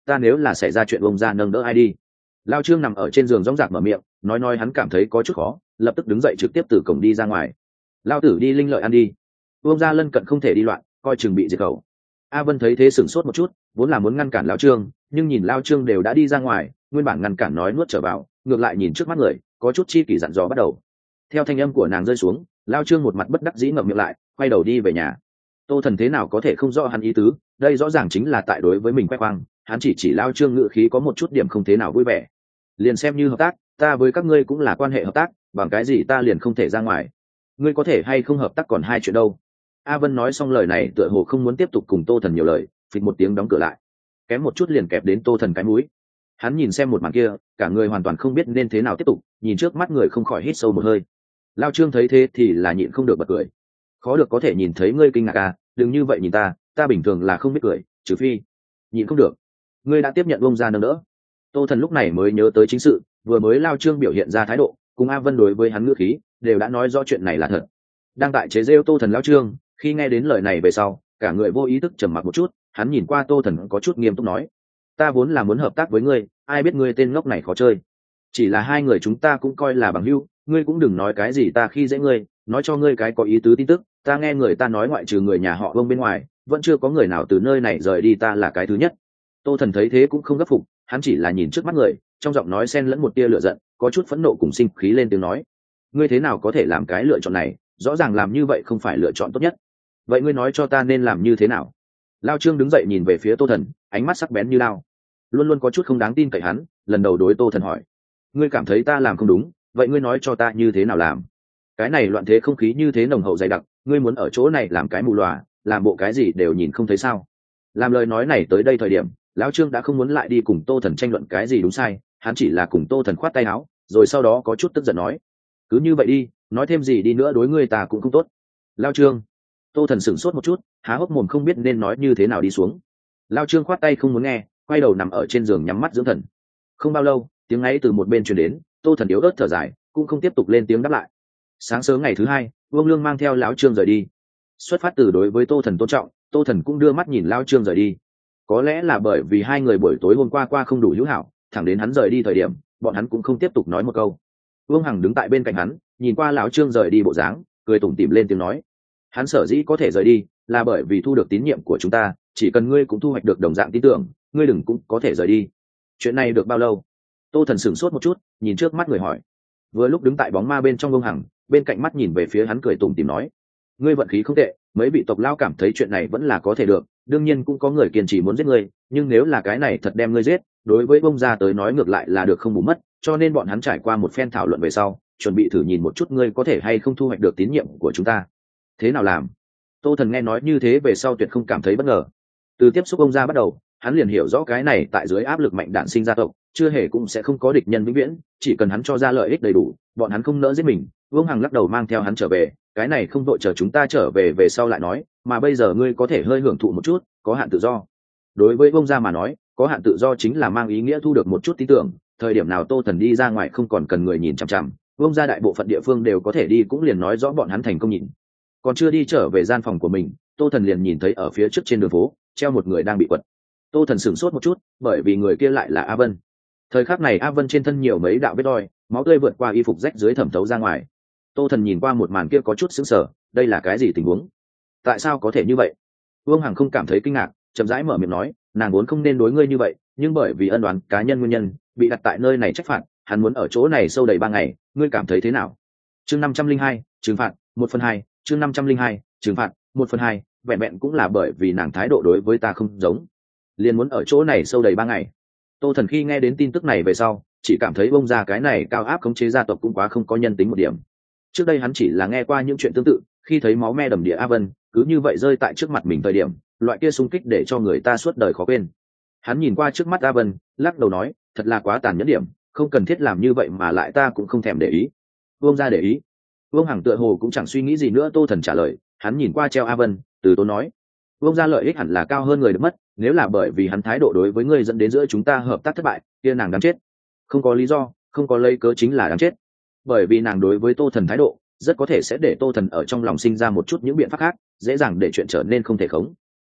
ta nếu là xảy ra chuyện ông ra nâng đỡ ai đi. Lao Trương nằm ở trên giường rõng rạc mở miệng nói nói hắn cảm thấy có chút khó, lập tức đứng dậy trực tiếp từ cổng đi ra ngoài. Lao tử đi linh lợi ăn đi, ông ra lân cận không thể đi loạn, coi chừng bị diệt khẩu. A Vân thấy thế sửng sốt một chút, vốn là muốn ngăn cản Lao Trương, nhưng nhìn Lao Trương đều đã đi ra ngoài, nguyên bản ngăn cản nói nuốt trở vào, ngược lại nhìn trước mắt người, có chút chi kỷ dặn dò bắt đầu. Theo thanh âm của nàng rơi xuống, Lao Trương một mặt bất đắc dĩ ngậm miệng lại, quay đầu đi về nhà. Tô Thần thế nào có thể không rõ hắn ý tứ, đây rõ ràng chính là tại đối với mình khoe khoang, hắn chỉ chỉ Lao Trương ngự khí có một chút điểm không thế nào vui vẻ. Liền xem như hợp tác, ta với các ngươi cũng là quan hệ hợp tác, bằng cái gì ta liền không thể ra ngoài? Ngươi có thể hay không hợp tác còn hai chuyện đâu. A Vân nói xong lời này tựa hồ không muốn tiếp tục cùng Tô Thần nhiều lời, phịch một tiếng đóng cửa lại, kém một chút liền kẹp đến Tô Thần cái mũi. Hắn nhìn xem một màn kia, cả người hoàn toàn không biết nên thế nào tiếp tục, nhìn trước mắt người không khỏi hít sâu một hơi. Lao Trương thấy thế thì là nhịn không được bật cười. Khó được có thể nhìn thấy ngươi kinh ngạc à, đừng như vậy nhìn ta, ta bình thường là không biết cười, trừ phi nhịn không được. Ngươi đã tiếp nhận bông ra nâng đỡ. Tô Thần lúc này mới nhớ tới chính sự, vừa mới Lao Trương biểu hiện ra thái độ, cùng A Vân đối với hắn ngữ khí, đều đã nói rõ chuyện này là thật. Đang tại chế rêu Tô Thần Lao Trương, khi nghe đến lời này về sau, cả người vô ý thức trầm mặc một chút, hắn nhìn qua Tô Thần có chút nghiêm túc nói: ta vốn là muốn hợp tác với ngươi, ai biết ngươi tên ngốc này khó chơi. Chỉ là hai người chúng ta cũng coi là bằng hữu, ngươi cũng đừng nói cái gì ta khi dễ ngươi, nói cho ngươi cái có ý tứ tin tức, ta nghe người ta nói ngoại trừ người nhà họ Vương bên ngoài, vẫn chưa có người nào từ nơi này rời đi, ta là cái thứ nhất. Tô Thần thấy thế cũng không gấp phục, hắn chỉ là nhìn trước mắt người, trong giọng nói xen lẫn một tia lửa giận, có chút phẫn nộ cùng sinh khí lên tiếng nói: ngươi thế nào có thể làm cái lựa chọn này, rõ ràng làm như vậy không phải lựa chọn tốt nhất. Vậy ngươi nói cho ta nên làm như thế nào? Lao Trương đứng dậy nhìn về phía Tô Thần, ánh mắt sắc bén như lao, luôn luôn có chút không đáng tin cậy hắn, lần đầu đối Tô Thần hỏi: ngươi cảm thấy ta làm không đúng, vậy ngươi nói cho ta như thế nào làm? Cái này loạn thế không khí như thế nồng hậu dày đặc, ngươi muốn ở chỗ này làm cái mù lòa, làm bộ cái gì đều nhìn không thấy sao? Làm lời nói này tới đây thời điểm, lão Trương đã không muốn lại đi cùng Tô Thần tranh luận cái gì đúng sai, hắn chỉ là cùng Tô Thần khoát tay áo, rồi sau đó có chút tức giận nói: cứ như vậy đi, nói thêm gì đi nữa đối ngươi ta cũng không tốt. Lão Trương. Tô Thần sửng sốt một chút, há hốc mồm không biết nên nói như thế nào đi xuống. Lão Trương khoát tay không muốn nghe, quay đầu nằm ở trên giường nhắm mắt dưỡng thần. Không bao lâu, tiếng ấy từ một bên truyền đến, Tô Thần yếu ớt thở dài, cũng không tiếp tục lên tiếng đáp lại. Sáng sớm ngày thứ hai, Vương Lương mang theo lão Trương rời đi. Xuất phát từ đối với Tô Thần tôn trọng, Tô Thần cũng đưa mắt nhìn lão Trương rời đi. Có lẽ là bởi vì hai người buổi tối hôm qua qua không đủ hữu hảo, thẳng đến hắn rời đi thời điểm, bọn hắn cũng không tiếp tục nói một câu. Vương Hằng đứng tại bên cạnh hắn, nhìn qua lão Trương rời đi bộ dáng, cười tủm tỉm lên tiếng nói: hắn sở dĩ có thể rời đi, là bởi vì thu được tín nhiệm của chúng ta, chỉ cần ngươi cũng thu hoạch được đồng dạng tin tưởng, ngươi đừng cũng có thể rời đi. Chuyện này được bao lâu? Tô Thần sửng sốt một chút, nhìn trước mắt người hỏi. Vừa lúc đứng tại bóng ma bên trong Vương Hằng, bên cạnh mắt nhìn về phía hắn cười tủm tỉm nói: ngươi vận khí không tệ, mấy vị tộc lao cảm thấy chuyện này vẫn là có thể được, đương nhiên cũng có người kiên trì muốn giết ngươi, nhưng nếu là cái này thật đem ngươi giết, đối với bông gia tới nói ngược lại là được không bù mất, cho nên bọn hắn trải qua một phen thảo luận về sau, chuẩn bị thử nhìn một chút ngươi có thể hay không thu hoạch được tín nhiệm của chúng ta. Thế nào làm? Tô Thần nghe nói như thế về sau tuyệt không cảm thấy bất ngờ. Từ tiếp xúc ông gia bắt đầu, hắn liền hiểu rõ cái này tại dưới áp lực mạnh đạn sinh gia tộc, chưa hề cũng sẽ không có địch nhân vĩnh viễn, chỉ cần hắn cho ra lợi ích đầy đủ, bọn hắn không nỡ giết mình. Vương Hằng lắc đầu mang theo hắn trở về, cái này không đội chờ chúng ta trở về về sau lại nói, mà bây giờ ngươi có thể hơi hưởng thụ một chút, có hạn tự do. Đối với ông gia mà nói, có hạn tự do chính là mang ý nghĩa thu được một chút tin tưởng, thời điểm nào Tô Thần đi ra ngoài không còn cần người nhìn chằm chằm, ông gia đại bộ phận địa phương đều có thể đi, cũng liền nói rõ bọn hắn thành công nhìn. Còn chưa đi trở về gian phòng của mình, Tô Thần liền nhìn thấy ở phía trước trên đường phố treo một người đang bị quật. Tô Thần sửng sốt một chút, bởi vì người kia lại là A Vân. Thời khắc này A Vân trên thân nhiều mấy đạo vết roi, máu tươi vượt qua y phục rách dưới thẩm thấu ra ngoài. Tô Thần nhìn qua một màn kia có chút sững sờ, đây là cái gì tình huống? Tại sao có thể như vậy? Vương Hằng không cảm thấy kinh ngạc, chậm rãi mở miệng nói: nàng vốn không nên đối ngươi như vậy, nhưng bởi vì ân oán cá nhân nguyên nhân, bị đặt tại nơi này trách phạt, hắn muốn ở chỗ này sâu đầy ba ngày, ngươi cảm thấy thế nào? Chương năm trăm linh hai, trừng phạt, một phần hai, chương năm trăm linh hai, trừng phạt, một phần hai, vẹn vẹn cũng là bởi vì nàng thái độ đối với ta không giống, liền muốn ở chỗ này sâu đầy ba ngày. Tô Thần khi nghe đến tin tức này về sau, chỉ cảm thấy bông ra cái này cao áp khống chế gia tộc cũng quá không có nhân tính một điểm. Trước đây hắn chỉ là nghe qua những chuyện tương tự, khi thấy máu me đầm địa A Vân cứ như vậy rơi tại trước mặt mình thời điểm, loại kia xung kích để cho người ta suốt đời khó quên. Hắn nhìn qua trước mắt A Vân, lắc đầu nói: thật là quá tàn nhẫn điểm, không cần thiết làm như vậy, mà lại ta cũng không thèm để ý. Vương ra để ý? Vương Hằng tựa hồ cũng chẳng suy nghĩ gì nữa. Tô Thần trả lời, hắn nhìn qua treo A Vân, từ tốn nói: Vương ra lợi ích hẳn là cao hơn người được mất, nếu là bởi vì hắn thái độ đối với ngươi dẫn đến giữa chúng ta hợp tác thất bại, kia nàng đáng chết. Không có lý do, không có lấy cớ, chính là đáng chết. Bởi vì nàng đối với Tô Thần thái độ, rất có thể sẽ để Tô Thần ở trong lòng sinh ra một chút những biện pháp khác, dễ dàng để chuyện trở nên không thể khống.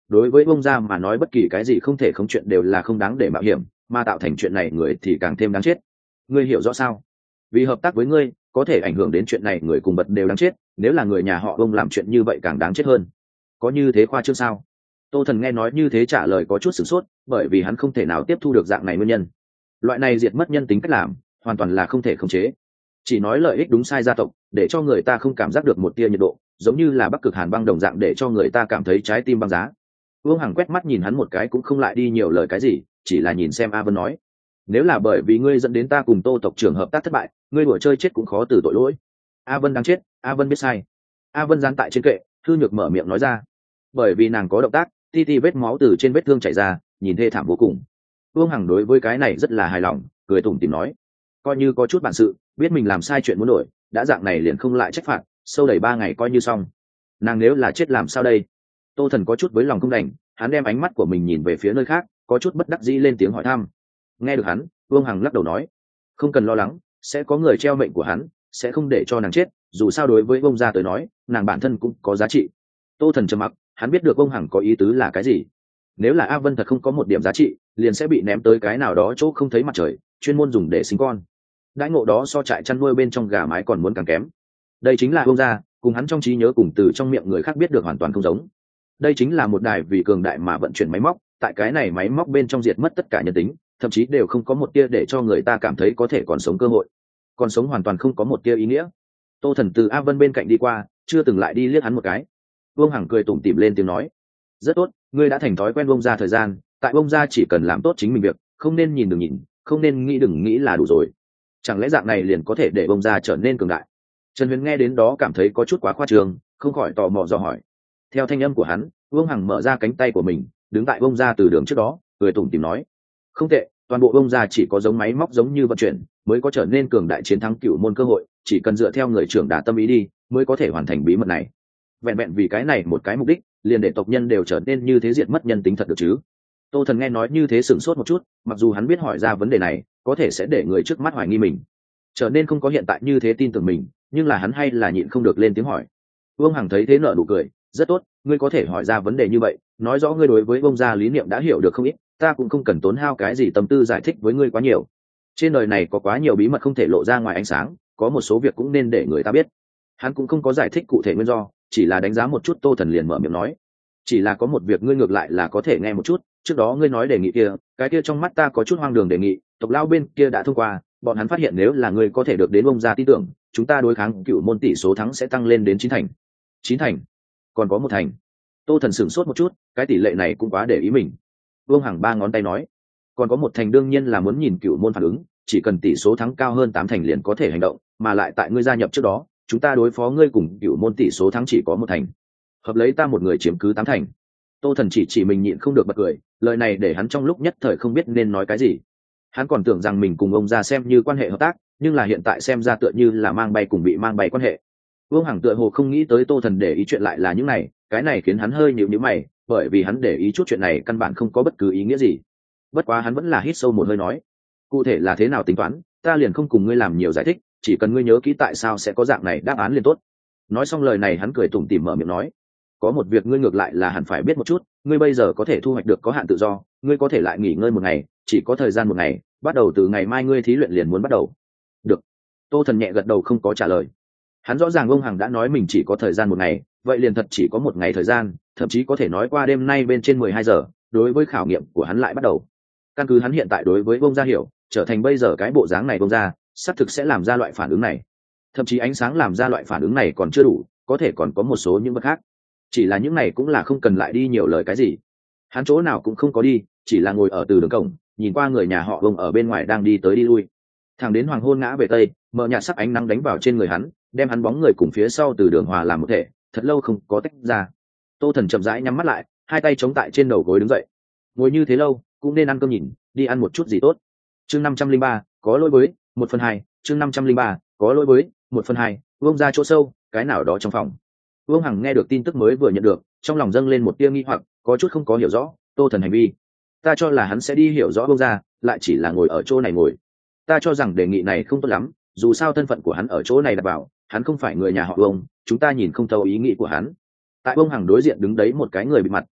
đối với ông gia mà nói bất kỳ cái gì không thể không chuyện đều là không đáng để mạo hiểm, mà tạo thành chuyện này người thì càng thêm đáng chết. Ngươi hiểu rõ sao? Vì hợp tác với ngươi có thể ảnh hưởng đến chuyện này người cùng bật đều đáng chết, nếu là người nhà họ ông làm chuyện như vậy càng đáng chết hơn. Có như thế khoa trương sao? Tô Thần nghe nói như thế trả lời có chút sửng sốt, bởi vì hắn không thể nào tiếp thu được dạng này nguyên nhân. Loại này diệt mất nhân tính cách làm hoàn toàn là không thể khống chế, chỉ nói lợi ích đúng sai gia tộc để cho người ta không cảm giác được một tia nhiệt độ, giống như là Bắc Cực Hàn băng đồng dạng để cho người ta cảm thấy trái tim băng giá. Vương Hằng quét mắt nhìn hắn một cái cũng không lại đi nhiều lời cái gì, chỉ là nhìn xem A Vân nói, nếu là bởi vì ngươi dẫn đến ta cùng Tô tộc trưởng hợp tác thất bại, ngươi đùa chơi chết cũng khó từ tội lỗi. A Vân đáng chết, A Vân biết sai. A Vân gián tại trên kệ, Thư Nhược mở miệng nói ra, bởi vì nàng có động tác, ti ti vết máu từ trên vết thương chảy ra, nhìn thê thảm vô cùng. Vương Hằng đối với cái này rất là hài lòng, cười tủm tỉm nói, coi như có chút bản sự, biết mình làm sai chuyện muốn đổi, đã dạng này liền không lại trách phạt, sâu đầy ba ngày coi như xong. Nàng nếu là chết làm sao đây? Tô Thần có chút với lòng không đành, hắn đem ánh mắt của mình nhìn về phía nơi khác, có chút bất đắc dĩ lên tiếng hỏi thăm. Nghe được hắn, Vương Hằng lắc đầu nói, không cần lo lắng, sẽ có người treo mệnh của hắn, sẽ không để cho nàng chết, dù sao đối với ông gia tới nói, nàng bản thân cũng có giá trị. Tô Thần trầm mặc, hắn biết được Vương Hằng có ý tứ là cái gì. Nếu là A Vân thật không có một điểm giá trị, liền sẽ bị ném tới cái nào đó chỗ không thấy mặt trời, chuyên môn dùng để sinh con. Đãi ngộ đó so trại chăn nuôi bên trong gà mái còn muốn càng kém. Đây chính là ông gia, cùng hắn trong trí nhớ cùng từ trong miệng người khác biết được hoàn toàn không giống. Đây chính là một đài vì cường đại mà vận chuyển máy móc, tại cái này máy móc bên trong diệt mất tất cả nhân tính, thậm chí đều không có một tia để cho người ta cảm thấy có thể còn sống cơ hội. Còn sống hoàn toàn không có một tia ý nghĩa. Tô Thần từ A Vân bên cạnh đi qua, chưa từng lại đi liếc hắn một cái. Vương Hằng cười tủm tỉm lên tiếng nói, rất tốt, ngươi đã thành thói quen bông ra thời gian, tại bông ra chỉ cần làm tốt chính mình việc, không nên nhìn đừng nhìn, không nên nghĩ đừng nghĩ là đủ rồi. Chẳng lẽ dạng này liền có thể để bông ra trở nên cường đại? Trần Huyền nghe đến đó cảm thấy có chút quá khoa trương, không khỏi tò mò dò hỏi. Theo thanh âm của hắn, Vương Hằng mở ra cánh tay của mình, đứng tại bông ra từ đường trước đó, cười tủm tỉm nói, không tệ, toàn bộ bông ra chỉ có giống máy móc giống như vận chuyển, mới có trở nên cường đại chiến thắng cựu môn cơ hội, chỉ cần dựa theo người trưởng đả tâm ý đi, mới có thể hoàn thành bí mật này. Vẹn vẹn vì cái này một cái mục đích, liền để tộc nhân đều trở nên như thế diệt mất nhân tính thật được chứ? Tô Thần nghe nói như thế sửng sốt một chút, mặc dù hắn biết hỏi ra vấn đề này có thể sẽ để người trước mắt hoài nghi mình, trở nên không có hiện tại như thế tin tưởng mình, nhưng là hắn hay là nhịn không được lên tiếng hỏi. Vương Hằng thấy thế nở nụ cười, rất tốt, ngươi có thể hỏi ra vấn đề như vậy, nói rõ ngươi đối với bông gia lý niệm đã hiểu được không ít, ta cũng không cần tốn hao cái gì tâm tư giải thích với ngươi quá nhiều. Trên đời này có quá nhiều bí mật không thể lộ ra ngoài ánh sáng, có một số việc cũng nên để người ta biết. Hắn cũng không có giải thích cụ thể nguyên do, chỉ là đánh giá một chút. Tô Thần liền mở miệng nói, chỉ là có một việc ngươi ngược lại là có thể nghe một chút, trước đó ngươi nói đề nghị kia, cái kia trong mắt ta có chút hoang đường đề nghị, tộc lao bên kia đã thông qua, bọn hắn phát hiện nếu là ngươi có thể được đến bông gia tin tưởng, chúng ta đối kháng cựu môn tỷ số thắng sẽ tăng lên đến chín thành. Chín thành? Còn có một thành? Tô Thần sửng sốt một chút, cái tỷ lệ này cũng quá để ý mình. Vương Hằng ba ngón tay nói, còn có một thành đương nhiên là muốn nhìn cựu môn phản ứng, chỉ cần tỷ số thắng cao hơn tám thành liền có thể hành động, mà lại tại ngươi gia nhập trước đó, chúng ta đối phó ngươi cùng cựu môn tỷ số thắng chỉ có một thành, hợp lấy ta một người chiếm cứ tám thành. Tô Thần chỉ chỉ mình nhịn không được bật cười, lời này để hắn trong lúc nhất thời không biết nên nói cái gì. Hắn còn tưởng rằng mình cùng ông gia xem như quan hệ hợp tác, nhưng là hiện tại xem ra tựa như là mang bay cùng bị mang bay quan hệ. Vương Hằng tựa hồ không nghĩ tới Tô Thần để ý chuyện lại là những này, cái này khiến hắn hơi nhíu nhíu mày, bởi vì hắn để ý chút chuyện này căn bản không có bất cứ ý nghĩa gì. Bất quá hắn vẫn là hít sâu một hơi nói, cụ thể là thế nào tính toán, ta liền không cùng ngươi làm nhiều giải thích, chỉ cần ngươi nhớ kỹ tại sao sẽ có dạng này đáp án liền tốt. Nói xong lời này hắn cười tủm tỉm mở miệng nói, có một việc ngươi ngược lại là hẳn phải biết một chút, ngươi bây giờ có thể thu hoạch được có hạn tự do, ngươi có thể lại nghỉ ngơi một ngày, chỉ có thời gian một ngày, bắt đầu từ ngày mai ngươi thí luyện liền muốn bắt đầu. Được. Tô Thần nhẹ gật đầu không có trả lời. Hắn rõ ràng ông Hằng đã nói mình chỉ có thời gian một ngày, vậy liền thật chỉ có một ngày thời gian, thậm chí có thể nói qua đêm nay bên trên mười hai giờ, đối với khảo nghiệm của hắn lại bắt đầu. Căn cứ hắn hiện tại đối với bông gia hiểu, trở thành bây giờ cái bộ dáng này bông gia, xác thực sẽ làm ra loại phản ứng này. Thậm chí ánh sáng làm ra loại phản ứng này còn chưa đủ, có thể còn có một số những vật khác. Chỉ là những này cũng là không cần lại đi nhiều lời cái gì. Hắn chỗ nào cũng không có đi, chỉ là ngồi ở từ đường cổng, nhìn qua người nhà họ Vương ở bên ngoài đang đi tới đi lui. Thẳng đến hoàng hôn ngã về tây, mờ nhạt sắc ánh nắng đánh vào trên người hắn, đem hắn bóng người cùng phía sau từ đường hòa làm một thể, thật lâu không có tách ra. Tô Thần chậm rãi nhắm mắt lại, hai tay chống tại trên đầu gối đứng dậy. Ngồi như thế lâu, cũng nên ăn cơm nhìn, đi ăn một chút gì tốt. Chương năm trăm linh ba, có lỗi với, một phần hai, chương năm trăm linh ba, có lỗi với, một phần hai, Vương ra chỗ sâu, cái nào đó trong phòng. Vương Hằng nghe được tin tức mới vừa nhận được, trong lòng dâng lên một tia nghi hoặc, có chút không có hiểu rõ Tô Thần hành vi. Ta cho là hắn sẽ đi hiểu rõ Vương ra, lại chỉ là ngồi ở chỗ này ngồi. Ta cho rằng đề nghị này không tốt lắm, dù sao thân phận của hắn ở chỗ này đặt vào, hắn không phải người nhà họ Vương, chúng ta nhìn không thấu ý nghĩ của hắn. Tại Vương Hằng đối diện đứng đấy một cái người bị mặt,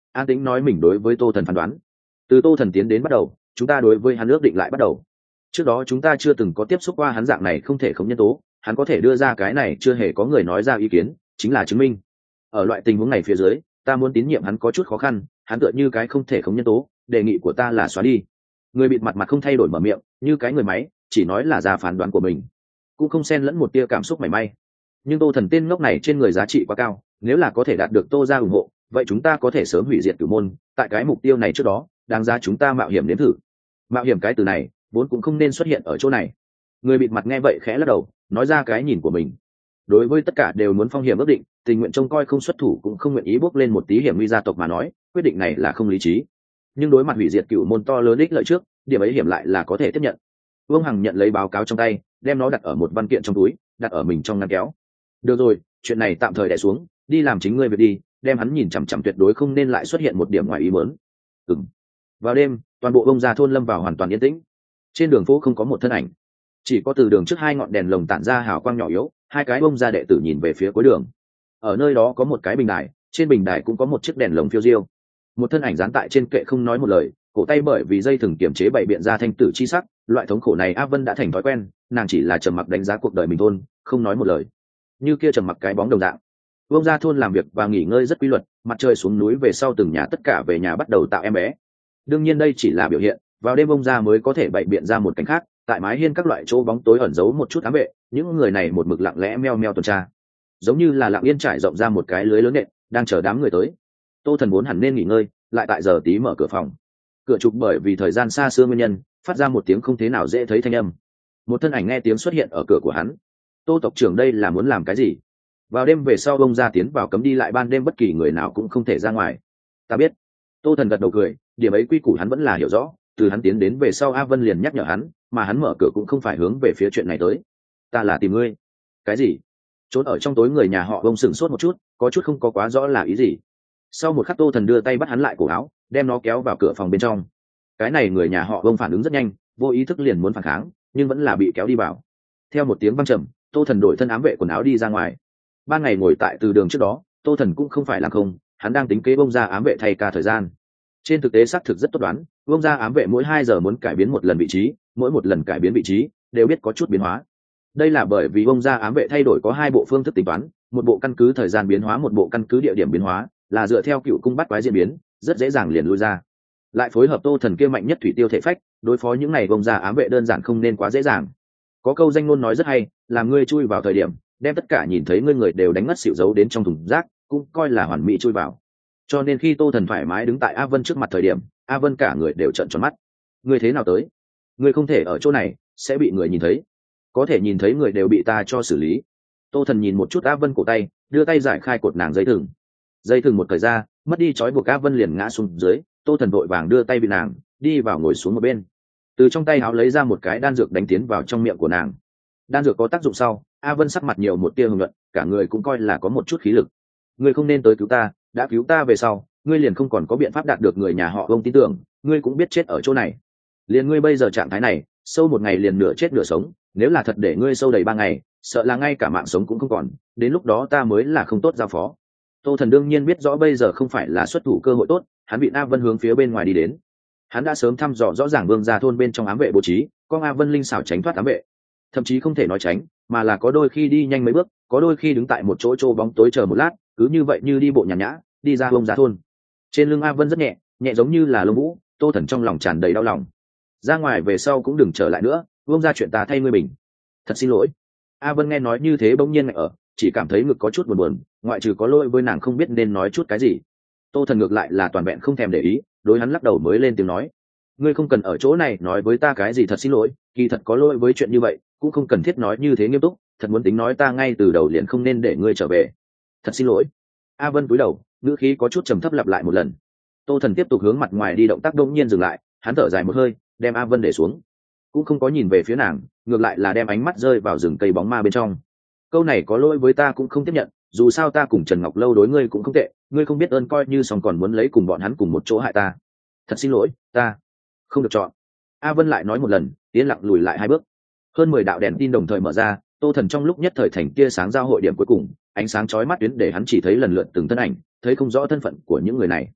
An Tĩnh nói mình đối với Tô Thần phán đoán. Từ Tô Thần tiến đến bắt đầu, chúng ta đối với hắn ước định lại bắt đầu. Trước đó chúng ta chưa từng có tiếp xúc qua hắn dạng này không thể không nhân tố, hắn có thể đưa ra cái này chưa hề có người nói ra ý kiến, chính là chứng minh. Ở loại tình huống này phía dưới, ta muốn tín nhiệm hắn có chút khó khăn, hắn tựa như cái không thể không nhân tố, đề nghị của ta là xóa đi. Người bịt mặt mặt không thay đổi mở miệng, như cái người máy, chỉ nói là ra phán đoán của mình, cũng không xen lẫn một tia cảm xúc mảy may. Nhưng Tô Thần tên ngốc này trên người giá trị quá cao, nếu là có thể đạt được Tô gia ủng hộ, vậy chúng ta có thể sớm hủy diệt Cửu môn, tại cái mục tiêu này trước đó, đáng giá chúng ta mạo hiểm đến thử. Mạo hiểm cái từ này, vốn cũng không nên xuất hiện ở chỗ này. Người bịt mặt nghe vậy khẽ lắc đầu, nói ra cái nhìn của mình. Đối với tất cả đều muốn phong hiểm ước định, tình nguyện trông coi không xuất thủ cũng không nguyện ý bước lên một tí hiểm nguy gia tộc mà nói, quyết định này là không lý trí. Nhưng đối mặt hủy diệt Cửu môn to lớn ích lợi trước, điểm ấy hiểm lại là có thể tiếp nhận. Vương Hằng nhận lấy báo cáo trong tay, đem nó đặt ở một văn kiện trong túi, đặt ở mình trong ngăn kéo. Được rồi, chuyện này tạm thời đè xuống, đi làm chính ngươi việc đi, đem hắn nhìn chằm chằm tuyệt đối không nên lại xuất hiện một điểm ngoài ý muốn. Ừm. Vào đêm, toàn bộ Bông Gia thôn lâm vào hoàn toàn yên tĩnh. Trên đường phố không có một thân ảnh, chỉ có từ đường trước hai ngọn đèn lồng tản ra hào quang nhỏ yếu, hai cái Bông Gia đệ tử nhìn về phía cuối đường. Ở nơi đó có một cái bình đài, trên bình đài cũng có một chiếc đèn lồng phiêu diêu. Một thân ảnh dán tại trên kệ không nói một lời, cổ tay bởi vì dây thừng kiềm chế bày biện ra thanh tử chi sắc, loại thống khổ này A Vân đã thành thói quen, nàng chỉ là trầm mặc đánh giá cuộc đời mình thôn, không nói một lời. Như kia trầm mặc cái bóng đồng dạng. Bông Gia thôn làm việc và nghỉ ngơi rất quy luật, mặt trời xuống núi về sau từng nhà tất cả về nhà bắt đầu tạo em bé. Đương nhiên đây chỉ là biểu hiện, vào đêm Bông Gia mới có thể bày biện ra một cảnh khác, tại mái hiên các loại chỗ bóng tối ẩn giấu một chút ám vệ, những người này một mực lặng lẽ meo meo tuần tra, giống như là lặng yên trải rộng ra một cái lưới lớn nện, đang chờ đám người tới. Tô Thần vốn hẳn nên nghỉ ngơi, lại tại giờ tí mở cửa phòng. Cửa trục bởi vì thời gian xa xưa nguyên nhân, phát ra một tiếng không thế nào dễ thấy thanh âm. Một thân ảnh nghe tiếng xuất hiện ở cửa của hắn. Tô tộc trưởng đây là muốn làm cái gì? Vào đêm về sau Bông Gia tiến vào cấm đi lại ban đêm, bất kỳ người nào cũng không thể ra ngoài. Ta biết. Tô Thần gật đầu cười, điểm ấy quy củ hắn vẫn là hiểu rõ, từ hắn tiến đến về sau A Vân liền nhắc nhở hắn, mà hắn mở cửa cũng không phải hướng về phía chuyện này tới. Ta là tìm ngươi. Cái gì? Trốn ở trong tối người nhà họ Bông sửng sốt một chút, có chút không có quá rõ là ý gì. Sau một khắc Tô Thần đưa tay bắt hắn lại cổ áo, đem nó kéo vào cửa phòng bên trong. Cái này người nhà họ Bông phản ứng rất nhanh, vô ý thức liền muốn phản kháng, nhưng vẫn là bị kéo đi vào. Theo một tiếng vang trầm, Tô Thần đổi thân ám vệ quần áo đi ra ngoài. Ban ngày ngồi tại từ đường trước đó, Tô Thần cũng không phải làm không, hắn đang tính kế Bông Gia ám vệ thay ca thời gian. Trên thực tế xác thực rất tốt đoán, Bông Gia ám vệ mỗi hai giờ muốn cải biến một lần vị trí, mỗi một lần cải biến vị trí đều biết có chút biến hóa. Đây là bởi vì Bông Gia ám vệ thay đổi có hai bộ phương thức tính toán, một bộ căn cứ thời gian biến hóa, một bộ căn cứ địa điểm biến hóa, là dựa theo cựu cung bắt quái diễn biến, rất dễ dàng liền lui ra. Lại phối hợp Tô Thần kia mạnh nhất thủy tiêu thể phách, đối phó những này Bông Gia ám vệ đơn giản không nên quá dễ dàng. Có câu danh ngôn nói rất hay, làm ngươi chui vào thời điểm, đem tất cả nhìn thấy ngươi người đều đánh mất xỉu giấu đến trong thùng rác, cũng coi là hoàn mỹ chui vào. Cho nên khi Tô Thần thoải mái đứng tại A Vân trước mặt thời điểm, A Vân cả người đều trợn tròn mắt. Ngươi thế nào tới? Ngươi không thể ở chỗ này, sẽ bị người nhìn thấy. Có thể nhìn thấy người đều bị ta cho xử lý. Tô Thần nhìn một chút A Vân cổ tay, đưa tay giải khai cột nàng dây thừng. Dây thừng một thời ra, mất đi trói buộc A Vân liền ngã xuống dưới. Tô Thần vội vàng đưa tay bị nàng, đi vào ngồi xuống một bên. Từ trong tay áo lấy ra một cái đan dược đánh tiến vào trong miệng của nàng. Đan dược có tác dụng sau, A Vân sắc mặt nhiều một tia hưng luận, cả người cũng coi là có một chút khí lực. Ngươi không nên tới cứu ta, đã cứu ta về sau, ngươi liền không còn có biện pháp đạt được người nhà họ Bông tin tưởng, ngươi cũng biết chết ở chỗ này. Liền ngươi bây giờ trạng thái này, sâu một ngày liền nửa chết nửa sống, nếu là thật để ngươi sâu đầy ba ngày, sợ là ngay cả mạng sống cũng không còn, đến lúc đó ta mới là không tốt giao phó. Tô Thần đương nhiên biết rõ bây giờ không phải là xuất thủ cơ hội tốt, hắn bị A Vân hướng phía bên ngoài đi đến. Hắn đã sớm thăm dò rõ ràng Vương Gia thôn bên trong ám vệ bố trí, con A Vân linh xảo tránh thoát ám vệ, thậm chí không thể nói tránh, mà là có đôi khi đi nhanh mấy bước, có đôi khi đứng tại một chỗ trô bóng tối chờ một lát, cứ như vậy như đi bộ nhàn nhã đi ra Vương Gia thôn. Trên lưng A Vân rất nhẹ, nhẹ giống như là lông vũ. Tô Thần trong lòng tràn đầy đau lòng. Ra ngoài về sau cũng đừng trở lại nữa, Vương Gia chuyện ta thay ngươi bình. Thật xin lỗi. A Vân nghe nói như thế bỗng nhiên ngại ở, chỉ cảm thấy ngực có chút buồn buồn, ngoại trừ có lỗi với nàng không biết nên nói chút cái gì. Tô Thần ngược lại là toàn vẹn không thèm để ý, đối hắn lắc đầu mới lên tiếng nói: ngươi không cần ở chỗ này nói với ta cái gì thật xin lỗi, kỳ thật có lỗi với chuyện như vậy cũng không cần thiết nói như thế nghiêm túc, thật muốn tính nói ta ngay từ đầu liền không nên để ngươi trở về. Thật xin lỗi. A Vân cúi đầu, ngữ khí có chút trầm thấp lặp lại một lần. Tô Thần tiếp tục hướng mặt ngoài đi, động tác đột nhiên dừng lại, hắn thở dài một hơi, đem A Vân để xuống, cũng không có nhìn về phía nàng, ngược lại là đem ánh mắt rơi vào rừng cây bóng ma bên trong. Câu này có lỗi với ta cũng không tiếp nhận, dù sao ta cùng Trần Ngọc Lâu đối ngươi cũng không tệ, ngươi không biết ơn coi như xong còn muốn lấy cùng bọn hắn cùng một chỗ hại ta. Thật xin lỗi, ta không được chọn. A Vân lại nói một lần, tiến lặng lùi lại hai bước. Hơn mười đạo đèn tin đồng thời mở ra, Tô Thần trong lúc nhất thời thành tia sáng giao hội điểm cuối cùng, ánh sáng chói mắt tuyến để hắn chỉ thấy lần lượt từng thân ảnh, thấy không rõ thân phận của những người này.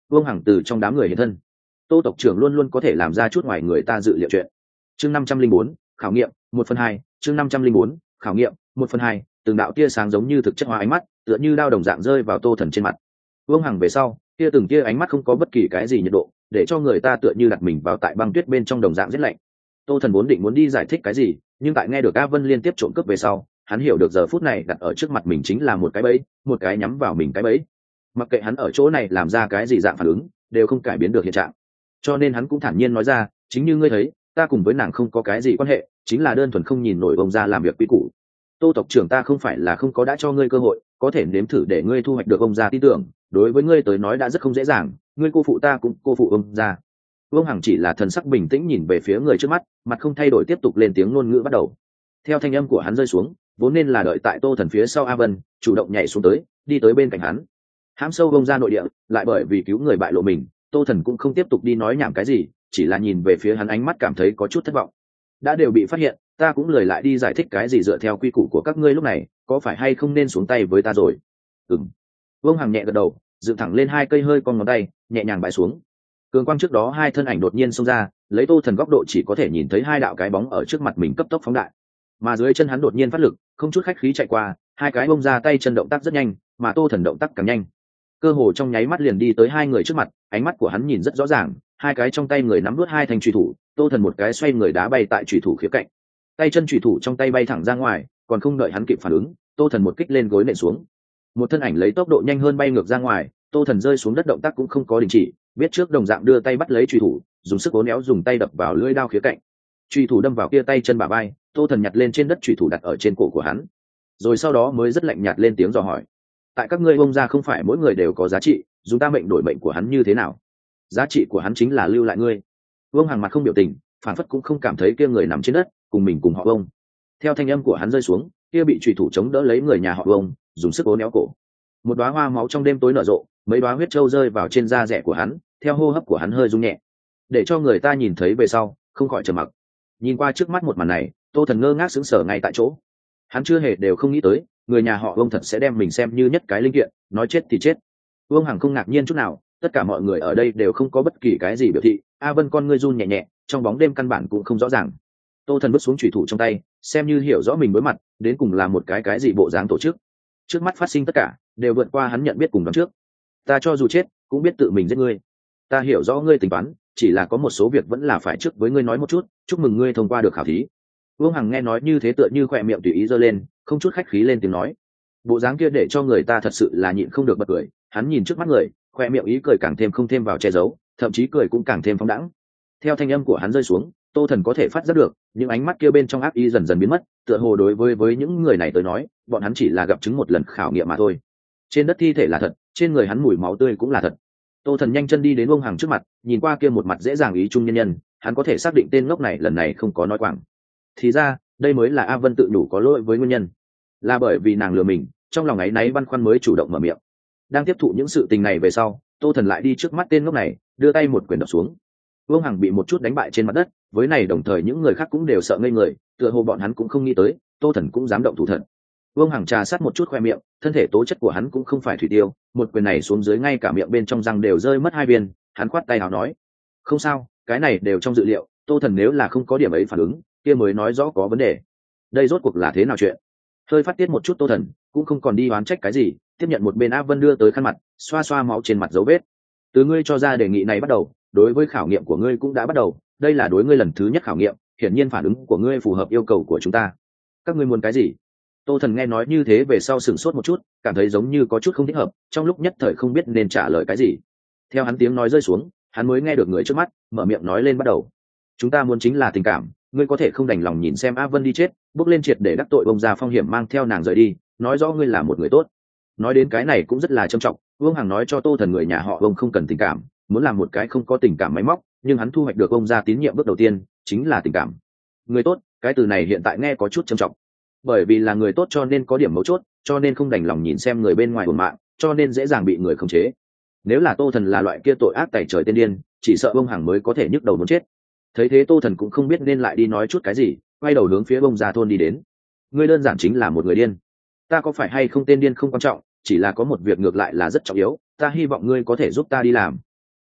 Vương Hằng từ trong đám người hiện thân. Tô tộc trưởng luôn luôn có thể làm ra chút ngoài người ta dự liệu chuyện. Chương năm trăm linh bốn, khảo nghiệm, một phần hai, chương năm trăm linh bốn, khảo nghiệm, một phần hai, từng đạo tia sáng giống như thực chất hóa ánh mắt, tựa như đao đồng dạng rơi vào Tô Thần trên mặt. Vương Hằng về sau, tia từng tia ánh mắt không có bất kỳ cái gì nhiệt độ, để cho người ta tựa như đặt mình vào tại băng tuyết bên trong đồng dạng rất lạnh. Tô Thần vốn định muốn đi giải thích cái gì, nhưng tại nghe được A Vân liên tiếp trộm cướp về sau, hắn hiểu được giờ phút này đặt ở trước mặt mình chính là một cái bẫy, một cái nhắm vào mình cái bẫy. Mặc kệ hắn ở chỗ này làm ra cái gì dạng phản ứng, đều không cải biến được hiện trạng. Cho nên hắn cũng thản nhiên nói ra, chính như ngươi thấy, ta cùng với nàng không có cái gì quan hệ, chính là đơn thuần không nhìn nổi ông gia làm việc quý củ. Tô tộc trưởng ta không phải là không có đã cho ngươi cơ hội, có thể nếm thử để ngươi thu hoạch được ông gia tin tưởng, đối với ngươi tới nói đã rất không dễ dàng, ngươi cô phụ ta cũng cô phụ ông gia. Vương Hằng chỉ là thần sắc bình tĩnh nhìn về phía người trước mắt, mặt không thay đổi tiếp tục lên tiếng ngôn ngữ bắt đầu. Theo thanh âm của hắn rơi xuống, vốn nên là đợi tại Tô Thần phía sau A Vân, chủ động nhảy xuống tới, đi tới bên cạnh hắn. Hãm sâu vông ra nội địa, lại bởi vì cứu người bại lộ mình, Tô Thần cũng không tiếp tục đi nói nhảm cái gì, chỉ là nhìn về phía hắn ánh mắt cảm thấy có chút thất vọng. Đã đều bị phát hiện, ta cũng lười lại đi giải thích cái gì dựa theo quy củ của các ngươi lúc này, có phải hay không nên xuống tay với ta rồi? Ừm. Vương Hằng nhẹ gật đầu, dựng thẳng lên hai cây hơi con ngón tay, nhẹ nhàng bãi xuống. Cường quang trước đó hai thân ảnh đột nhiên xông ra, lấy Tô Thần góc độ chỉ có thể nhìn thấy hai đạo cái bóng ở trước mặt mình cấp tốc phóng đại. Mà dưới chân hắn đột nhiên phát lực, không chút khách khí chạy qua, hai cái bông ra tay chân động tác rất nhanh, mà Tô Thần động tác càng nhanh. Cơ hồ trong nháy mắt liền đi tới hai người trước mặt, ánh mắt của hắn nhìn rất rõ ràng, hai cái trong tay người nắm nuốt hai thanh chùy thủ, Tô Thần một cái xoay người đá bay tại chùy thủ khía cạnh. Tay chân chùy thủ trong tay bay thẳng ra ngoài, còn không đợi hắn kịp phản ứng, Tô Thần một kích lên gối nện xuống. Một thân ảnh lấy tốc độ nhanh hơn bay ngược ra ngoài, Tô Thần rơi xuống đất động tác cũng không có đình chỉ, biết trước đồng dạng đưa tay bắt lấy chùy thủ, dùng sức cố néo dùng tay đập vào lưỡi đao khía cạnh. Chùy thủ đâm vào kia tay chân bả vai, Tô Thần nhặt lên trên đất chùy thủ đặt ở trên cổ của hắn, rồi sau đó mới rất lạnh nhạt lên tiếng dò hỏi: tại các ngươi bông ra không phải mỗi người đều có giá trị, dùng ta mệnh đổi mệnh của hắn như thế nào? Giá trị của hắn chính là lưu lại ngươi. Vương Hằng mặt không biểu tình, phản phất cũng không cảm thấy kia người nằm trên đất cùng mình cùng họ Vương. Theo thanh âm của hắn rơi xuống, kia bị chùy thủ chống đỡ lấy người nhà họ Vương, dùng sức cố néo cổ. Một đóa hoa máu trong đêm tối nở rộ, mấy đóa huyết châu rơi vào trên da rẻ của hắn, theo hô hấp của hắn hơi rung nhẹ, để cho người ta nhìn thấy về sau không khỏi trầm mặc. Nhìn qua trước mắt một màn này, Tô Thần ngơ ngác sững sờ ngay tại chỗ. Hắn chưa hề đều không nghĩ tới người nhà họ Vương thật sẽ đem mình xem như nhất cái linh kiện, nói chết thì chết. Vương Hằng không ngạc nhiên chút nào, tất cả mọi người ở đây đều không có bất kỳ cái gì biểu thị. A Vân con ngươi run nhẹ nhẹ, trong bóng đêm căn bản cũng không rõ ràng. Tô Thần vứt xuống chủy thủ trong tay, xem như hiểu rõ mình đối mặt đến cùng là một cái cái gì bộ dáng tổ chức. Trước mắt phát sinh tất cả đều vượt qua hắn nhận biết cùng đoán trước. Ta cho dù chết cũng biết tự mình giết ngươi. Ta hiểu rõ ngươi tính toán, chỉ là có một số việc vẫn là phải trước với ngươi nói một chút. Chúc mừng ngươi thông qua được khảo thí. Vương Hằng nghe nói như thế tựa như khỏe miệng tùy ý giơ lên, không chút khách khí lên tiếng nói. Bộ dáng kia để cho người ta thật sự là nhịn không được bật cười. Hắn nhìn trước mắt người, khỏe miệng ý cười càng thêm không thêm vào che giấu, thậm chí cười cũng càng thêm phóng đãng. Theo thanh âm của hắn rơi xuống, Tô Thần có thể phát giác được, những ánh mắt kia bên trong ác ý dần dần biến mất, tựa hồ đối với với những người này tới nói, bọn hắn chỉ là gặp chứng một lần khảo nghiệm mà thôi. Trên đất thi thể là thật, trên người hắn mùi máu tươi cũng là thật. Tô Thần nhanh chân đi đến Vương Hằng trước mặt, nhìn qua kia một mặt dễ dàng ý trung nhân nhân, hắn có thể xác định tên ngốc này lần này không có nói quảng. Thì ra, đây mới là A Vân tự đủ có lỗi với nguyên nhân, là bởi vì nàng lừa mình, trong lòng áy náy băn khoăn mới chủ động mở miệng. Đang tiếp thụ những sự tình này về sau, Tô Thần lại đi trước mắt tên ngốc này, đưa tay một quyền đập xuống. Vương Hằng bị một chút đánh bại trên mặt đất, với này đồng thời những người khác cũng đều sợ ngây người, tựa hồ bọn hắn cũng không nghĩ tới Tô Thần cũng dám động thủ thật. Vương Hằng trà sát một chút khoe miệng, thân thể tố chất của hắn cũng không phải thủy tiêu, một quyền này xuống dưới ngay cả miệng bên trong răng đều rơi mất hai viên. Hắn khoát tay áo nói: không sao, cái này đều trong dự liệu. Tô Thần nếu là không có điểm ấy phản ứng, kia mới nói rõ có vấn đề. Đây rốt cuộc là thế nào chuyện? Hơi phát tiết một chút Tô Thần cũng không còn đi oán trách cái gì, tiếp nhận một bên A Vân đưa tới khăn mặt, xoa xoa máu trên mặt dấu vết. Từ ngươi cho ra đề nghị này bắt đầu, đối với khảo nghiệm của ngươi cũng đã bắt đầu, đây là đối ngươi lần thứ nhất khảo nghiệm, hiển nhiên phản ứng của ngươi phù hợp yêu cầu của chúng ta. Các ngươi muốn cái gì? Tô Thần nghe nói như thế về sau sửng sốt một chút, cảm thấy giống như có chút không thích hợp, trong lúc nhất thời không biết nên trả lời cái gì. Theo hắn tiếng nói rơi xuống, hắn mới nghe được người trước mắt mở miệng nói lên bắt đầu. Chúng ta muốn chính là tình cảm, ngươi có thể không đành lòng nhìn xem A Vân đi chết, bước lên triệt để đắc tội bông ra phong hiểm mang theo nàng rời đi, nói rõ ngươi là một người tốt. Nói đến cái này cũng rất là trầm trọng, Vương Hằng nói cho Tô Thần người nhà họ Vương không cần tình cảm, muốn làm một cái không có tình cảm máy móc, nhưng hắn thu hoạch được ông ra tín nhiệm bước đầu tiên chính là tình cảm. Người tốt, cái từ này hiện tại nghe có chút trầm trọng, bởi vì là người tốt cho nên có điểm mấu chốt, cho nên không đành lòng nhìn xem người bên ngoài buồn mạng, cho nên dễ dàng bị người khống chế. Nếu là Tô Thần là loại kia tội ác tày trời tên điên, chỉ sợ Vương Hằng mới có thể nhức đầu muốn chết. Thấy thế Tô Thần cũng không biết nên lại đi nói chút cái gì, quay đầu hướng phía bông ra thôn đi đến. Ngươi đơn giản chính là một người điên. Ta có phải hay không tên điên không quan trọng, chỉ là có một việc ngược lại là rất trọng yếu, ta hy vọng ngươi có thể giúp ta đi làm.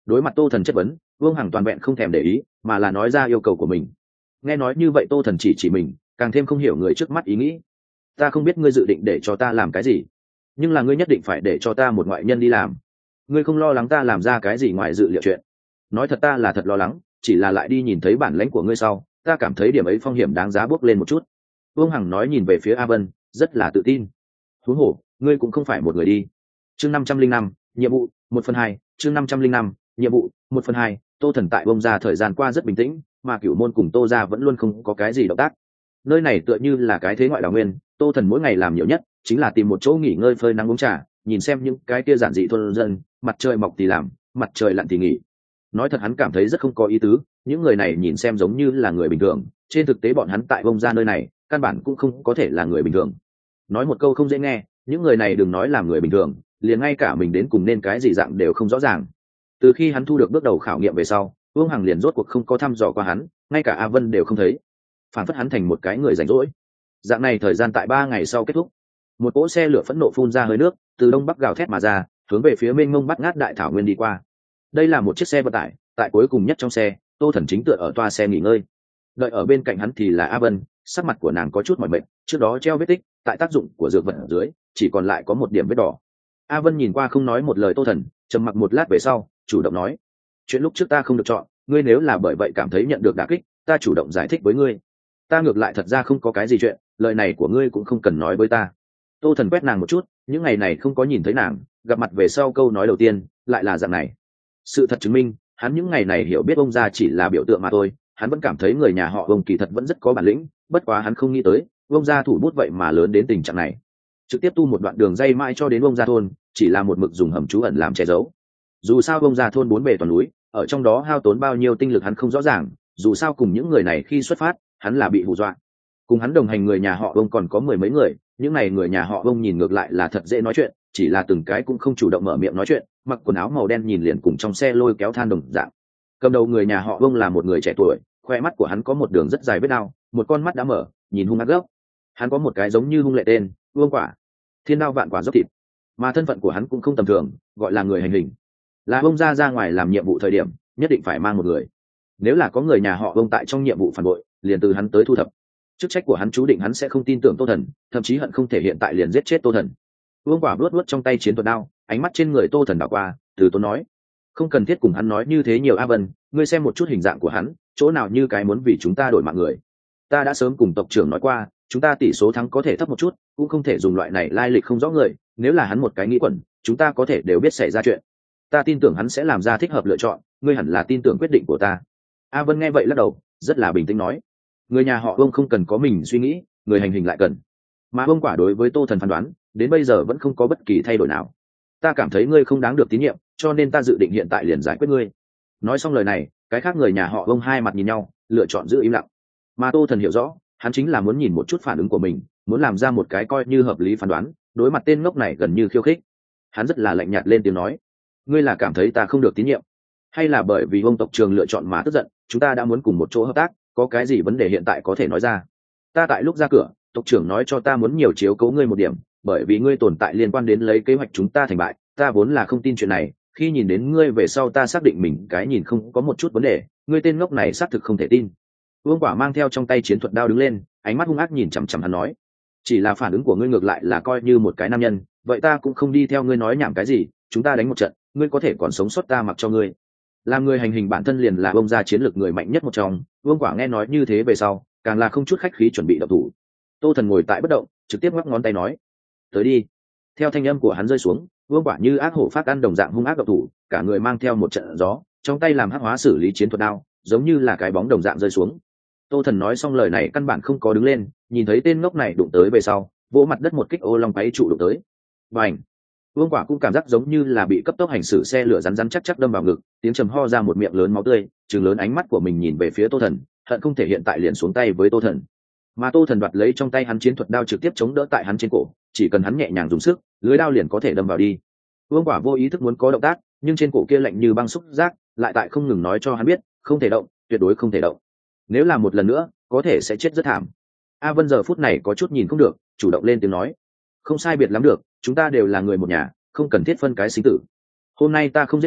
Đối mặt Tô Thần chất vấn, Vương Hằng toàn vẹn không thèm để ý, mà là nói ra yêu cầu của mình. Nghe nói như vậy Tô Thần chỉ chỉ mình, càng thêm không hiểu người trước mắt ý nghĩ. Ta không biết ngươi dự định để cho ta làm cái gì, nhưng là ngươi nhất định phải để cho ta một ngoại nhân đi làm. Ngươi không lo lắng ta làm ra cái gì ngoài dự liệu chuyện? Nói thật ta là thật lo lắng, chỉ là lại đi nhìn thấy bản lãnh của ngươi sau, ta cảm thấy điểm ấy phong hiểm đáng giá bước lên một chút. Vương Hằng nói nhìn về phía A Vân, rất là tự tin. Huống hồ, ngươi cũng không phải một người đi. Chương năm trăm linh năm, nhiệm vụ một phần hai. Chương năm trăm linh năm, nhiệm vụ một phần hai. Tô Thần tại bông ra thời gian qua rất bình tĩnh, mà Cửu Môn cùng Tô gia vẫn luôn không có cái gì động tác. Nơi này tựa như là cái thế ngoại đào nguyên, Tô Thần mỗi ngày làm nhiều nhất chính là tìm một chỗ nghỉ ngơi phơi nắng uống trà, nhìn xem những cái kia giản dị thôn dân, mặt trời mọc thì làm, mặt trời lặn thì nghỉ. Nói thật hắn cảm thấy rất không có ý tứ, những người này nhìn xem giống như là người bình thường, trên thực tế bọn hắn tại bông ra nơi này căn bản cũng không có thể là người bình thường. Nói một câu không dễ nghe, những người này đừng nói là người bình thường, liền ngay cả mình đến cùng nên cái gì dạng đều không rõ ràng. Từ khi hắn thu được bước đầu khảo nghiệm về sau, Vương Hằng liền rốt cuộc không có thăm dò qua hắn, ngay cả A Vân đều không thấy, phản phất hắn thành một cái người rảnh rỗi. Dạng này thời gian tại ba ngày sau kết thúc, một cỗ xe lửa phẫn nộ phun ra hơi nước, từ đông bắc gào thét mà ra, hướng về phía mênh mông bắt ngát đại thảo nguyên đi qua. Đây là một chiếc xe vận tải, tại cuối cùng nhất trong xe, Tô Thần chính tựa ở toa xe nghỉ ngơi. Đợi ở bên cạnh hắn thì là A Vân, sắc mặt của nàng có chút mỏi mệt, trước đó treo vết tích, tại tác dụng của dược vật ở dưới, chỉ còn lại có một điểm vết đỏ. A Vân nhìn qua không nói một lời Tô Thần, trầm mặc một lát về sau, chủ động nói: "Chuyện lúc trước ta không được chọn, ngươi nếu là bởi vậy cảm thấy nhận được đả kích, ta chủ động giải thích với ngươi. Ta ngược lại thật ra không có cái gì chuyện, lời này của ngươi cũng không cần nói với ta." Tô Thần quét nàng một chút, những ngày này không có nhìn thấy nàng, gặp mặt về sau câu nói đầu tiên lại là dạng này. Sự thật chứng minh, hắn những ngày này hiểu biết ông gia chỉ là biểu tượng mà thôi, hắn vẫn cảm thấy người nhà họ ông kỳ thật vẫn rất có bản lĩnh, bất quá hắn không nghĩ tới ông gia thủ bút vậy mà lớn đến tình trạng này, trực tiếp tu một đoạn đường dây mãi cho đến ông gia thôn, chỉ là một mực dùng hầm trú ẩn làm che giấu. Dù sao ông gia thôn bốn bề toàn núi, ở trong đó hao tốn bao nhiêu tinh lực hắn không rõ ràng, dù sao cùng những người này khi xuất phát hắn là bị hù dọa. Cùng hắn đồng hành người nhà họ ông còn có mười mấy người, những này người nhà họ ông nhìn ngược lại là thật dễ nói chuyện, chỉ là từng cái cũng không chủ động mở miệng nói chuyện, mặc quần áo màu đen nhìn liền cùng trong xe lôi kéo than đồng dạng. Cầm đầu người nhà họ ông là một người trẻ tuổi, khoe mắt của hắn có một đường rất dài vết đao, một con mắt đã mở, nhìn hung ác gốc. Hắn có một cái giống như hung lệ tên, Vương Quả, thiên đao vạn quả dốc thịt, mà thân phận của hắn cũng không tầm thường, gọi là người hành hình. Là ông ra ra ngoài làm nhiệm vụ thời điểm nhất định phải mang một người, nếu là có người nhà họ ông tại trong nhiệm vụ phản bội, liền từ hắn tới thu thập. Chức trách của hắn chú định hắn sẽ không tin tưởng Tô Thần, thậm chí hận không thể hiện tại liền giết chết Tô Thần. Vương Quả luốt luốt trong tay chiến thuật đao, ánh mắt trên người Tô Thần đảo qua, từ tốn nói: "Không cần thiết cùng hắn nói như thế nhiều A Vân, ngươi xem một chút hình dạng của hắn, chỗ nào như cái muốn vì chúng ta đổi mạng người. Ta đã sớm cùng tộc trưởng nói qua, chúng ta tỷ số thắng có thể thấp một chút, cũng không thể dùng loại này lai lịch không rõ người, nếu là hắn một cái nghĩ quẩn, chúng ta có thể đều biết xảy ra chuyện. Ta tin tưởng hắn sẽ làm ra thích hợp lựa chọn, ngươi hẳn là tin tưởng quyết định của ta." A Vân nghe vậy lắc đầu, rất là bình tĩnh nói: "Người nhà họ Vương không cần có mình suy nghĩ, người hành hình lại cần." Mà Vương Quả đối với Tô Thần phán đoán, đến bây giờ vẫn không có bất kỳ thay đổi nào. "Ta cảm thấy ngươi không đáng được tín nhiệm, cho nên ta dự định hiện tại liền giải quyết ngươi." Nói xong lời này, cái khác người nhà họ Vương hai mặt nhìn nhau, lựa chọn giữ im lặng. Mà Tô Thần hiểu rõ, hắn chính là muốn nhìn một chút phản ứng của mình, muốn làm ra một cái coi như hợp lý phán đoán, đối mặt tên ngốc này gần như khiêu khích. Hắn rất là lạnh nhạt lên tiếng nói: "Ngươi là cảm thấy ta không được tín nhiệm, hay là bởi vì Vương tộc trường lựa chọn mà tức giận? Chúng ta đã muốn cùng một chỗ hợp tác, có cái gì vấn đề hiện tại có thể nói ra. Ta tại lúc ra cửa, tộc trưởng nói cho ta muốn nhiều chiếu cố ngươi một điểm, bởi vì ngươi tồn tại liên quan đến lấy kế hoạch chúng ta thành bại, ta vốn là không tin chuyện này, khi nhìn đến ngươi về sau ta xác định mình cái nhìn không có một chút vấn đề, ngươi tên ngốc này xác thực không thể tin." Vương Quả mang theo trong tay chiến thuật đao đứng lên, ánh mắt hung ác nhìn chằm chằm hắn nói: "Chỉ là phản ứng của ngươi ngược lại là coi như một cái nam nhân, vậy ta cũng không đi theo ngươi nói nhảm cái gì, chúng ta đánh một trận, ngươi có thể còn sống sót ta mặc cho ngươi." Làm người hành hình bản thân liền là bông ra chiến lược người mạnh nhất một trong, Vương Quả nghe nói như thế về sau, càng là không chút khách khí chuẩn bị động thủ. Tô Thần ngồi tại bất động, trực tiếp ngoắc ngón tay nói: "Tới đi." Theo thanh âm của hắn rơi xuống, Vương Quả như ác hổ phát ăn đồng dạng hung ác động thủ, cả người mang theo một trận gió, trong tay làm hắc hóa xử lý chiến thuật đao, giống như là cái bóng đồng dạng rơi xuống. Tô Thần nói xong lời này căn bản không có đứng lên, nhìn thấy tên ngốc này đụng tới về sau, vỗ mặt đất một kích ô long quấy trụ đụng tới. Bành! Vương Quả cũng cảm giác giống như là bị cấp tốc hành xử xe lửa rắn rắn chắc chắc đâm vào ngực, tiếng trầm ho ra một miệng lớn máu tươi, trừng lớn ánh mắt của mình nhìn về phía Tô Thần, hận không thể hiện tại liền xuống tay với Tô Thần. Mà Tô Thần đoạt lấy trong tay hắn chiến thuật đao trực tiếp chống đỡ tại hắn trên cổ, chỉ cần hắn nhẹ nhàng dùng sức, lưỡi đao liền có thể đâm vào đi. Vương Quả vô ý thức muốn có động tác, nhưng trên cổ kia lạnh như băng xúc giác, lại tại không ngừng nói cho hắn biết, không thể động, tuyệt đối không thể động. Nếu làm một lần nữa, có thể sẽ chết rất thảm. A Vân giờ phút này có chút nhìn không được, chủ động lên tiếng nói: "Không sai biệt lắm được, chúng ta đều là người một nhà, không cần thiết phân cái sinh tử. Hôm nay ta không giết ngươi,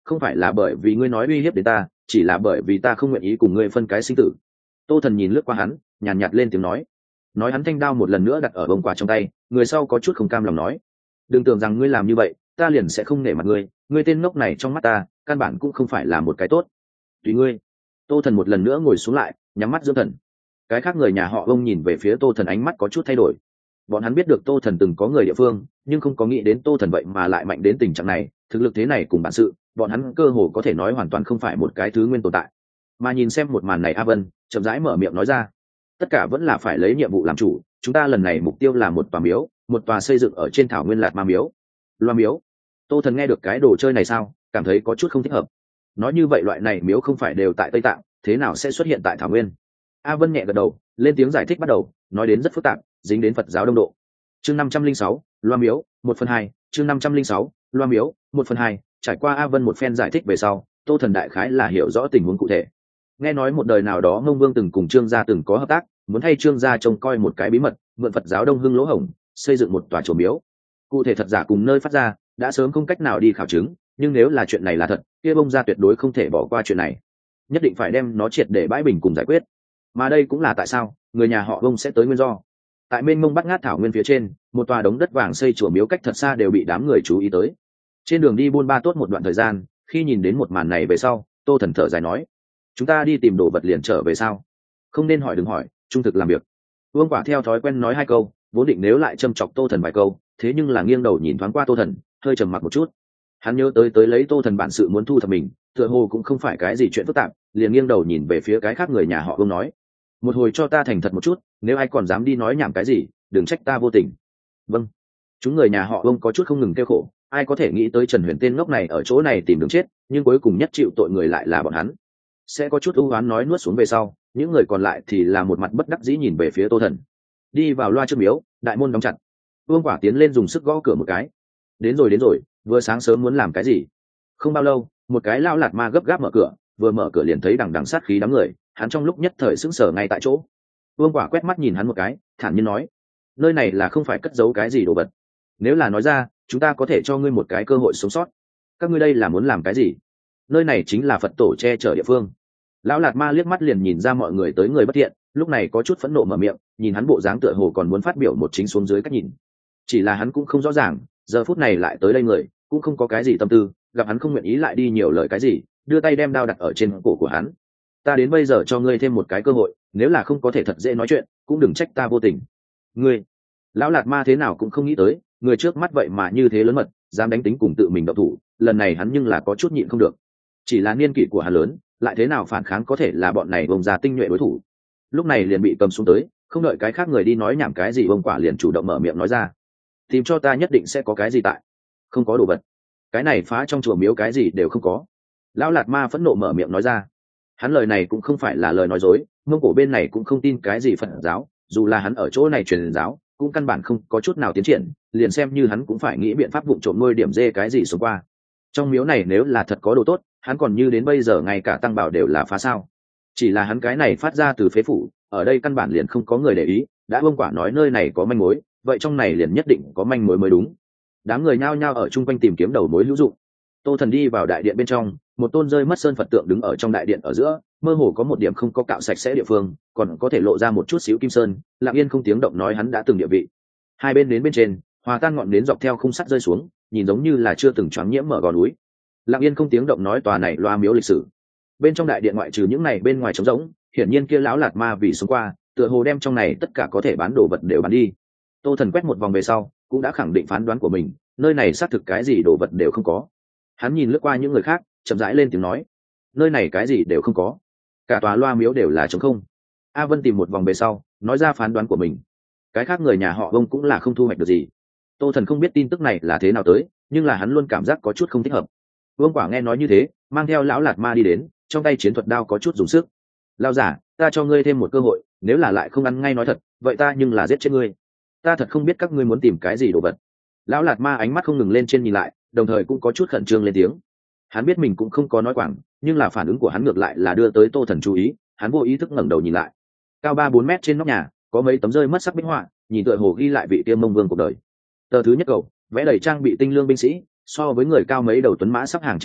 không phải là bởi vì ngươi nói uy hiếp đến ta, chỉ là bởi vì ta không nguyện ý cùng ngươi phân cái sinh tử. Tô Thần nhìn lướt qua hắn, nhàn nhạt, nhạt lên tiếng nói. Nói hắn thanh đao một lần nữa đặt ở bông quả trong tay, người sau có chút không cam lòng nói: đừng tưởng rằng ngươi làm như vậy ta liền sẽ không nể mặt ngươi, ngươi tên ngốc này trong mắt ta căn bản cũng không phải là một cái tốt. Tùy ngươi. Tô Thần một lần nữa ngồi xuống lại, nhắm mắt dưỡng thần. Cái khác người nhà họ Ông nhìn về phía Tô Thần, ánh mắt có chút thay đổi. Bọn hắn biết được Tô Thần từng có người địa phương, nhưng không có nghĩ đến Tô Thần vậy mà lại mạnh đến tình trạng này, thực lực thế này cùng bản sự, bọn hắn cơ hồ có thể nói hoàn toàn không phải một cái thứ nguyên tồn tại. Mà nhìn xem một màn này, A Vân chậm rãi mở miệng nói ra: tất cả vẫn là phải lấy nhiệm vụ làm chủ, chúng ta lần này mục tiêu là một tòa miếu, một tòa xây dựng ở trên thảo nguyên Lạt Ma miếu. Loa miếu. Tô Thần nghe được cái đồ chơi này sao, cảm thấy có chút không thích hợp. Nói như vậy loại này miếu không phải đều tại Tây Tạng, thế nào sẽ xuất hiện tại thảo nguyên? A Vân nhẹ gật đầu, lên tiếng giải thích bắt đầu, nói đến rất phức tạp, dính đến Phật giáo đông độ. Chương năm trăm linh sáu, Loa miếu, một phần hai, chương năm trăm linh sáu, Loa miếu, một phần hai. Trải qua A Vân một phen giải thích về sau, Tô Thần đại khái là hiểu rõ tình huống cụ thể. Nghe nói một đời nào đó Ngông Vương từng cùng Trương gia từng có hợp tác, muốn thay Trương gia trông coi một cái bí mật, mượn Phật giáo Đông Hưng lỗ hổng, xây dựng một tòa chùa miếu. Cụ thể thật giả cùng nơi phát ra, đã sớm không cách nào đi khảo chứng, nhưng nếu là chuyện này là thật, kia Bông gia tuyệt đối không thể bỏ qua chuyện này, nhất định phải đem nó triệt để bãi bình cùng giải quyết. Mà đây cũng là tại sao người nhà họ Bông sẽ tới nguyên do. Tại mênh mông Bát Ngát thảo nguyên phía trên, một tòa đống đất vàng xây chùa miếu cách thật xa đều bị đám người chú ý tới. Trên đường đi buôn ba tốt một đoạn thời gian, khi nhìn đến một màn này về sau, Tô Thần thở dài nói: chúng ta đi tìm đồ vật liền trở về sao? Không nên hỏi đừng hỏi, trung thực làm việc. Vương Quả theo thói quen nói hai câu, vốn định nếu lại châm chọc Tô Thần vài câu, thế nhưng là nghiêng đầu nhìn thoáng qua Tô Thần, hơi trầm mặc một chút. Hắn nhớ tới tới lấy Tô Thần bản sự muốn thu thập mình, tựa hồ cũng không phải cái gì chuyện phức tạp, liền nghiêng đầu nhìn về phía cái khác người nhà họ Vương nói: một hồi cho ta thành thật một chút, nếu ai còn dám đi nói nhảm cái gì, đừng trách ta vô tình. Vâng. Chúng người nhà họ Vương có chút không ngừng kêu khổ, ai có thể nghĩ tới Trần Huyền tên ngốc này ở chỗ này tìm đường chết, nhưng cuối cùng nhất chịu tội người lại là bọn hắn. Sẽ có chút ưu oán nói nuốt xuống về sau, những người còn lại thì là một mặt bất đắc dĩ nhìn về phía Tô Thần. Đi vào loa trước miếu, đại môn đóng chặt. Vương Quả tiến lên dùng sức gõ cửa một cái. Đến rồi đến rồi, vừa sáng sớm muốn làm cái gì? Không bao lâu, một cái lão lạt ma gấp gáp mở cửa, vừa mở cửa liền thấy đằng đằng sát khí đám người, hắn trong lúc nhất thời sững sờ ngay tại chỗ. Vương Quả quét mắt nhìn hắn một cái, thản nhiên nói: nơi này là không phải cất giấu cái gì đồ vật, nếu là nói ra, chúng ta có thể cho ngươi một cái cơ hội sống sót. Các ngươi đây là muốn làm cái gì? Nơi này chính là Phật tổ che chở địa phương. Lão lạt ma liếc mắt liền nhìn ra mọi người tới người bất thiện, lúc này có chút phẫn nộ mở miệng, nhìn hắn bộ dáng tựa hồ còn muốn phát biểu một chính xuống dưới cách nhìn. Chỉ là hắn cũng không rõ ràng, giờ phút này lại tới đây người, cũng không có cái gì tâm tư, gặp hắn không nguyện ý lại đi nhiều lời cái gì, đưa tay đem đao đặt ở trên cổ của hắn. Ta đến bây giờ cho ngươi thêm một cái cơ hội, nếu là không có thể thật dễ nói chuyện, cũng đừng trách ta vô tình. Ngươi, lão lạt ma thế nào cũng không nghĩ tới, người trước mắt vậy mà như thế lớn mật, dám đánh tính cùng tự mình động thủ, lần này hắn nhưng là có chút nhịn không được. Chỉ là niên kỷ của hắn lớn, lại thế nào phản kháng có thể là bọn này bông già tinh nhuệ đối thủ. Lúc này liền bị cầm xuống tới, không đợi cái khác người đi nói nhảm cái gì, bông quả liền chủ động mở miệng nói ra: tìm cho ta nhất định sẽ có cái gì tại. Không có đồ vật. Cái này phá trong chùa miếu cái gì đều không có. Lão lạt ma phẫn nộ mở miệng nói ra. Hắn lời này cũng không phải là lời nói dối, mông cổ bên này cũng không tin cái gì Phật giáo, dù là hắn ở chỗ này truyền giáo, cũng căn bản không có chút nào tiến triển, liền xem như hắn cũng phải nghĩ biện pháp vụng trộm nuôi điểm dê cái gì xuống qua. Trong miếu này nếu là thật có đồ tốt, hắn còn như đến bây giờ ngay cả tăng bảo đều là phá sao. Chỉ là hắn cái này phát ra từ phế phủ, ở đây căn bản liền không có người để ý, đã Vương Quả nói nơi này có manh mối, vậy trong này liền nhất định có manh mối mới đúng. Đám người nhao nhao ở chung quanh tìm kiếm đầu mối hữu dụng. Tô Thần đi vào đại điện bên trong, một tôn rơi mất sơn Phật tượng đứng ở trong đại điện ở giữa, mơ hồ có một điểm không có cạo sạch sẽ địa phương, còn có thể lộ ra một chút xíu kim sơn, lặng yên không tiếng động nói hắn đã từng địa vị. Hai bên đến bên trên, hòa tan ngọn nến dọc theo khung sắt rơi xuống, nhìn giống như là chưa từng choáng nhiễm mở gò núi. Lặng yên không tiếng động nói tòa này loa miếu lịch sử. Bên trong đại điện ngoại trừ những này bên ngoài trống rỗng, hiển nhiên kia lão lạt ma vì xuống qua, tựa hồ đem trong này tất cả có thể bán đồ vật đều bán đi. Tô Thần quét một vòng về sau, cũng đã khẳng định phán đoán của mình, nơi này xác thực cái gì đồ vật đều không có. Hắn nhìn lướt qua những người khác, chậm rãi lên tiếng nói: nơi này cái gì đều không có, cả tòa loa miếu đều là trống không. A Vân tìm một vòng về sau, nói ra phán đoán của mình. Cái khác người nhà họ Vương cũng là không thu hoạch được gì. Tô Thần không biết tin tức này là thế nào tới, nhưng là hắn luôn cảm giác có chút không thích hợp. Vương Quả nghe nói như thế, mang theo lão lạt ma đi đến, trong tay chiến thuật đao có chút dùng sức. Lão giả, ta cho ngươi thêm một cơ hội, nếu là lại không ăn ngay nói thật, vậy ta nhưng là giết chết ngươi. Ta thật không biết các ngươi muốn tìm cái gì đồ vật. Lão lạt ma ánh mắt không ngừng lên trên nhìn lại, đồng thời cũng có chút khẩn trương lên tiếng. Hắn biết mình cũng không có nói quảng, nhưng là phản ứng của hắn ngược lại là đưa tới Tô Thần chú ý, hắn vô ý thức ngẩng đầu nhìn lại. Cao ba bốn mét trên nóc nhà, có mấy tấm rơi mất sắc bích họa, nhìn tựa hồ ghi lại vị Tiêm Mông Vương cuộc đời. Tờ thứ nhất cầu, vẽ đầy trang bị tinh lương binh sĩ, so với người cao mấy đầu tuấn mã sắp hàng chỉnh tề,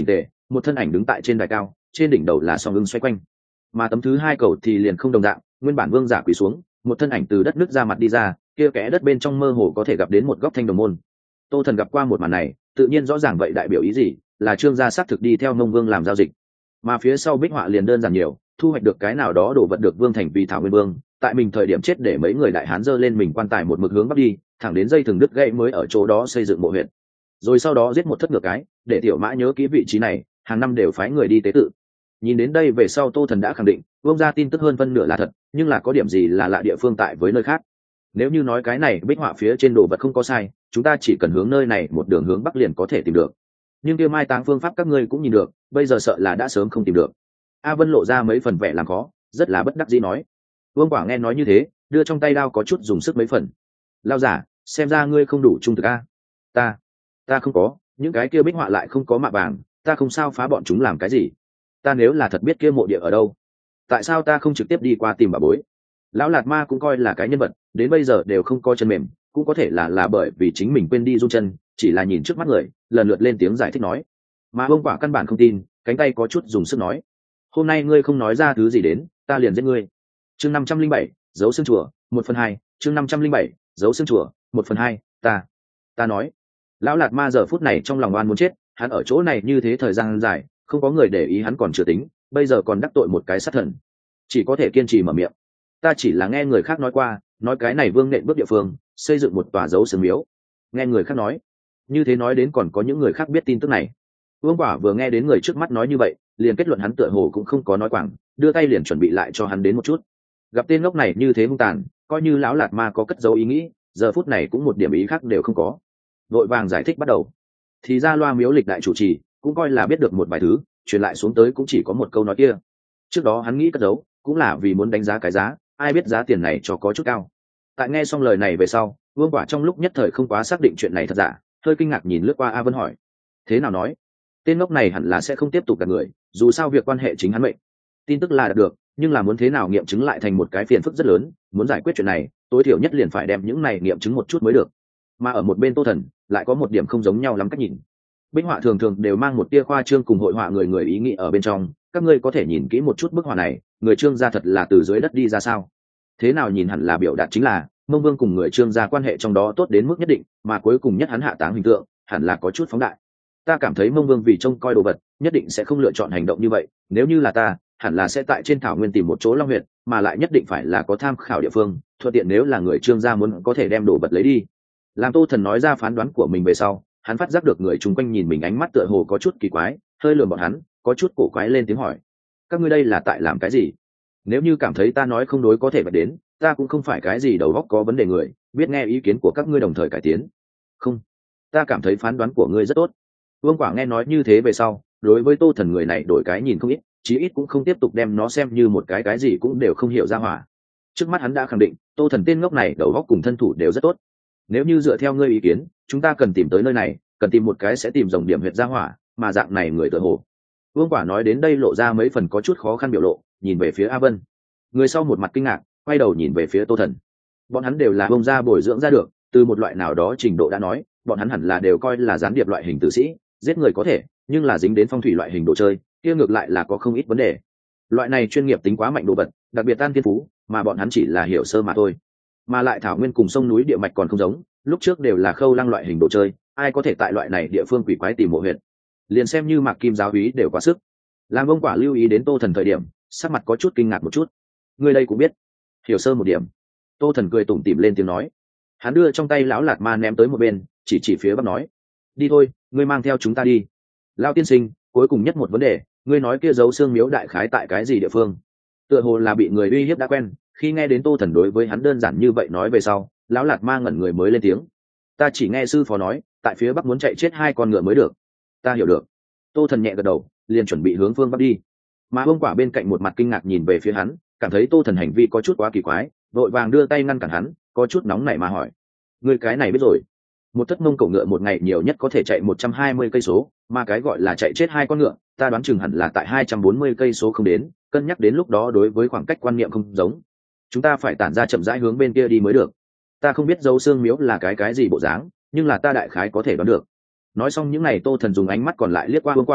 một thân ảnh đứng tại trên đài cao, trên đỉnh đầu là song ưng xoay quanh. Mà tấm thứ hai cầu thì liền không đồng dạng, nguyên bản vương giả quỳ xuống, một thân ảnh từ đất nước ra mặt đi ra, kia kẽ đất bên trong mơ hồ có thể gặp đến một góc thanh đồng môn. Tô Thần gặp qua một màn này, tự nhiên rõ ràng vậy đại biểu ý gì, là Trương gia xác thực đi theo Mông Vương làm giao dịch. Mà phía sau bích họa liền đơn giản nhiều, thu hoạch được cái nào đó đổ vật được Vương thành vì Thảo Nguyên Vương, tại mình thời điểm chết để mấy người đại hán dơ lên mình quan tài một mực hướng bắc đi, thẳng đến dây thừng đứt gãy mới ở chỗ đó xây dựng mộ huyện. Rồi sau đó giết một thất ngược cái, để tiểu mã nhớ kỹ vị trí này, hàng năm đều phái người đi tế tự. Nhìn đến đây về sau Tô Thần đã khẳng định, Vương gia tin tức hơn phân nửa là thật, nhưng là có điểm gì là lạ địa phương tại với nơi khác. Nếu như nói cái này bích họa phía trên đồ vật không có sai, chúng ta chỉ cần hướng nơi này một đường hướng bắc liền có thể tìm được. Nhưng kia mai táng phương pháp các ngươi cũng nhìn được, bây giờ sợ là đã sớm không tìm được. A Vân lộ ra mấy phần vẻ làm khó, rất là bất đắc dĩ nói. Vương Quả nghe nói như thế, đưa trong tay đao có chút dùng sức mấy phần. Lao giả, xem ra ngươi không đủ trung thực a. Ta, ta không có, những cái kia bích họa lại không có mạ vàng, ta không sao phá bọn chúng làm cái gì. Ta nếu là thật biết kia mộ địa ở đâu, tại sao ta không trực tiếp đi qua tìm bà bối? Lão Lạt Ma cũng coi là cái nhân vật, đến bây giờ đều không có chân mềm, cũng có thể là là bởi vì chính mình quên đi run chân, chỉ là nhìn trước mắt người, lần lượt lên tiếng giải thích nói. Mà Vương Quả căn bản không tin, cánh tay có chút dùng sức nói: hôm nay ngươi không nói ra thứ gì đến, ta liền giết ngươi. Chương năm trăm linh bảy, dấu xương chùa, một phần hai. Chương năm trăm linh bảy, dấu xương chùa, một phần hai. Ta, ta nói. Lão Lạt Ma giờ phút này trong lòng oan muốn chết, hắn ở chỗ này như thế thời gian dài, không có người để ý hắn còn chưa tính, bây giờ còn đắc tội một cái sát thần, chỉ có thể kiên trì mở miệng. Ta chỉ là nghe người khác nói qua, nói cái này Vương nện bước địa phương, xây dựng một tòa dấu xương miếu. Nghe người khác nói, như thế nói đến còn có những người khác biết tin tức này. Vương Quả vừa nghe đến người trước mắt nói như vậy, liền kết luận hắn tựa hồ cũng không có nói quảng, đưa tay liền chuẩn bị lại cho hắn đến một chút. Gặp tên ngốc này như thế hung tàn, coi như lão Lạt Ma có cất dấu ý nghĩ, giờ phút này cũng một điểm ý khác đều không có. Vội vàng giải thích bắt đầu. Thì ra loa miếu lịch đại chủ trì, cũng coi là biết được một vài thứ, truyền lại xuống tới cũng chỉ có một câu nói kia. Trước đó hắn nghĩ cất giấu, cũng là vì muốn đánh giá cái giá, ai biết giá tiền này cho có chút cao. Tại nghe xong lời này về sau, Vương Quả trong lúc nhất thời không quá xác định chuyện này thật giả, hơi kinh ngạc nhìn lướt qua A Vân hỏi: thế nào nói? Tên ngốc này hẳn là sẽ không tiếp tục gặp người, dù sao việc quan hệ chính hắn mệnh. Tin tức là đạt được, nhưng là muốn thế nào nghiệm chứng lại thành một cái phiền phức rất lớn, muốn giải quyết chuyện này, tối thiểu nhất liền phải đem những này nghiệm chứng một chút mới được. Mà ở một bên Tô Thần, lại có một điểm không giống nhau lắm cách nhìn. Bích họa thường thường đều mang một tia khoa trương cùng hội họa người người ý nghĩ ở bên trong, các ngươi có thể nhìn kỹ một chút bức họa này, người Trương gia thật là từ dưới đất đi ra sao? Thế nào nhìn hẳn là biểu đạt chính là Mông Vương cùng người Trương gia quan hệ trong đó tốt đến mức nhất định, mà cuối cùng nhất hắn hạ táng hình tượng, hẳn là có chút phóng đại. Ta cảm thấy Mông Vương vì trông coi đồ vật, nhất định sẽ không lựa chọn hành động như vậy, nếu như là ta, hẳn là sẽ tại trên thảo nguyên tìm một chỗ long huyệt, mà lại nhất định phải là có tham khảo địa phương, thuận tiện nếu là người Trương gia muốn có thể đem đồ vật lấy đi. Làm Tô Thần nói ra phán đoán của mình về sau, hắn phát giác được người chung quanh nhìn mình ánh mắt tựa hồ có chút kỳ quái, hơi lườm bọn hắn, có chút cổ quái lên tiếng hỏi: các ngươi đây là tại làm cái gì? Nếu như cảm thấy ta nói không đối có thể bật đến, ta cũng không phải cái gì đầu óc có vấn đề người, biết nghe ý kiến của các ngươi đồng thời cải tiến. Không, ta cảm thấy phán đoán của ngươi rất tốt. Vương Quả nghe nói như thế về sau, đối với Tô Thần người này đổi cái nhìn không ít, chí ít cũng không tiếp tục đem nó xem như một cái cái gì cũng đều không hiểu ra hỏa. Trước mắt hắn đã khẳng định, Tô Thần tên ngốc này đầu óc cùng thân thủ đều rất tốt. Nếu như dựa theo ngươi ý kiến, chúng ta cần tìm tới nơi này, cần tìm một cái sẽ tìm dòng điểm huyệt ra hỏa, mà dạng này người tựa hồ. Vương Quả nói đến đây lộ ra mấy phần có chút khó khăn biểu lộ, nhìn về phía A Vân. Người sau một mặt kinh ngạc, quay đầu nhìn về phía Tô Thần. Bọn hắn đều là bông ra bồi dưỡng ra được, từ một loại nào đó trình độ đã nói, bọn hắn hẳn là đều coi là gián điệp loại hình tử sĩ, giết người có thể, nhưng là dính đến phong thủy loại hình đồ chơi, kia ngược lại là có không ít vấn đề. Loại này chuyên nghiệp tính quá mạnh đồ vật, đặc biệt tan thiên phú, mà bọn hắn chỉ là hiểu sơ mà thôi. Mà lại thảo nguyên cùng sông núi địa mạch còn không giống, lúc trước đều là khâu lăng loại hình đồ chơi, ai có thể tại loại này địa phương quỷ quái tìm mộ huyệt. Liền xem như Mạc Kim giáo úy đều quá sức. Làm ông Quả lưu ý đến Tô Thần thời điểm, sắc mặt có chút kinh ngạc một chút. Người đây cũng biết, hiểu sơ một điểm. Tô Thần cười tủm tỉm lên tiếng nói. Hắn đưa trong tay lão Lạt Ma ném tới một bên, chỉ chỉ phía bắc nói: đi thôi, ngươi mang theo chúng ta đi. Lão tiên sinh, cuối cùng nhất một vấn đề, ngươi nói kia giấu xương miếu đại khái tại cái gì địa phương? Tựa hồ là bị người uy hiếp đã quen, khi nghe đến Tô Thần đối với hắn đơn giản như vậy nói về sau, lão Lạt Ma ngẩn người mới lên tiếng: ta chỉ nghe sư phó nói, tại phía bắc muốn chạy chết hai con ngựa mới được. Ta hiểu được. Tô Thần nhẹ gật đầu, liền chuẩn bị hướng phương bắc đi. Mà ông Quả bên cạnh một mặt kinh ngạc nhìn về phía hắn, cảm thấy Tô Thần hành vi có chút quá kỳ quái, vội vàng đưa tay ngăn cản hắn, có chút nóng nảy mà hỏi: người cái này biết rồi? Một thất mông cổ ngựa một ngày nhiều nhất có thể chạy một trăm hai mươi cây số, mà cái gọi là chạy chết hai con ngựa, ta đoán chừng hẳn là tại hai trăm bốn mươi cây số không đến, cân nhắc đến lúc đó đối với khoảng cách quan niệm không giống, chúng ta phải tản ra chậm rãi hướng bên kia đi mới được. Ta không biết dấu xương miếu là cái cái gì bộ dáng, nhưng là ta đại khái có thể đoán được. Nói xong những này, Tô Thần dùng ánh mắt còn lại liếc qua Vương Quả,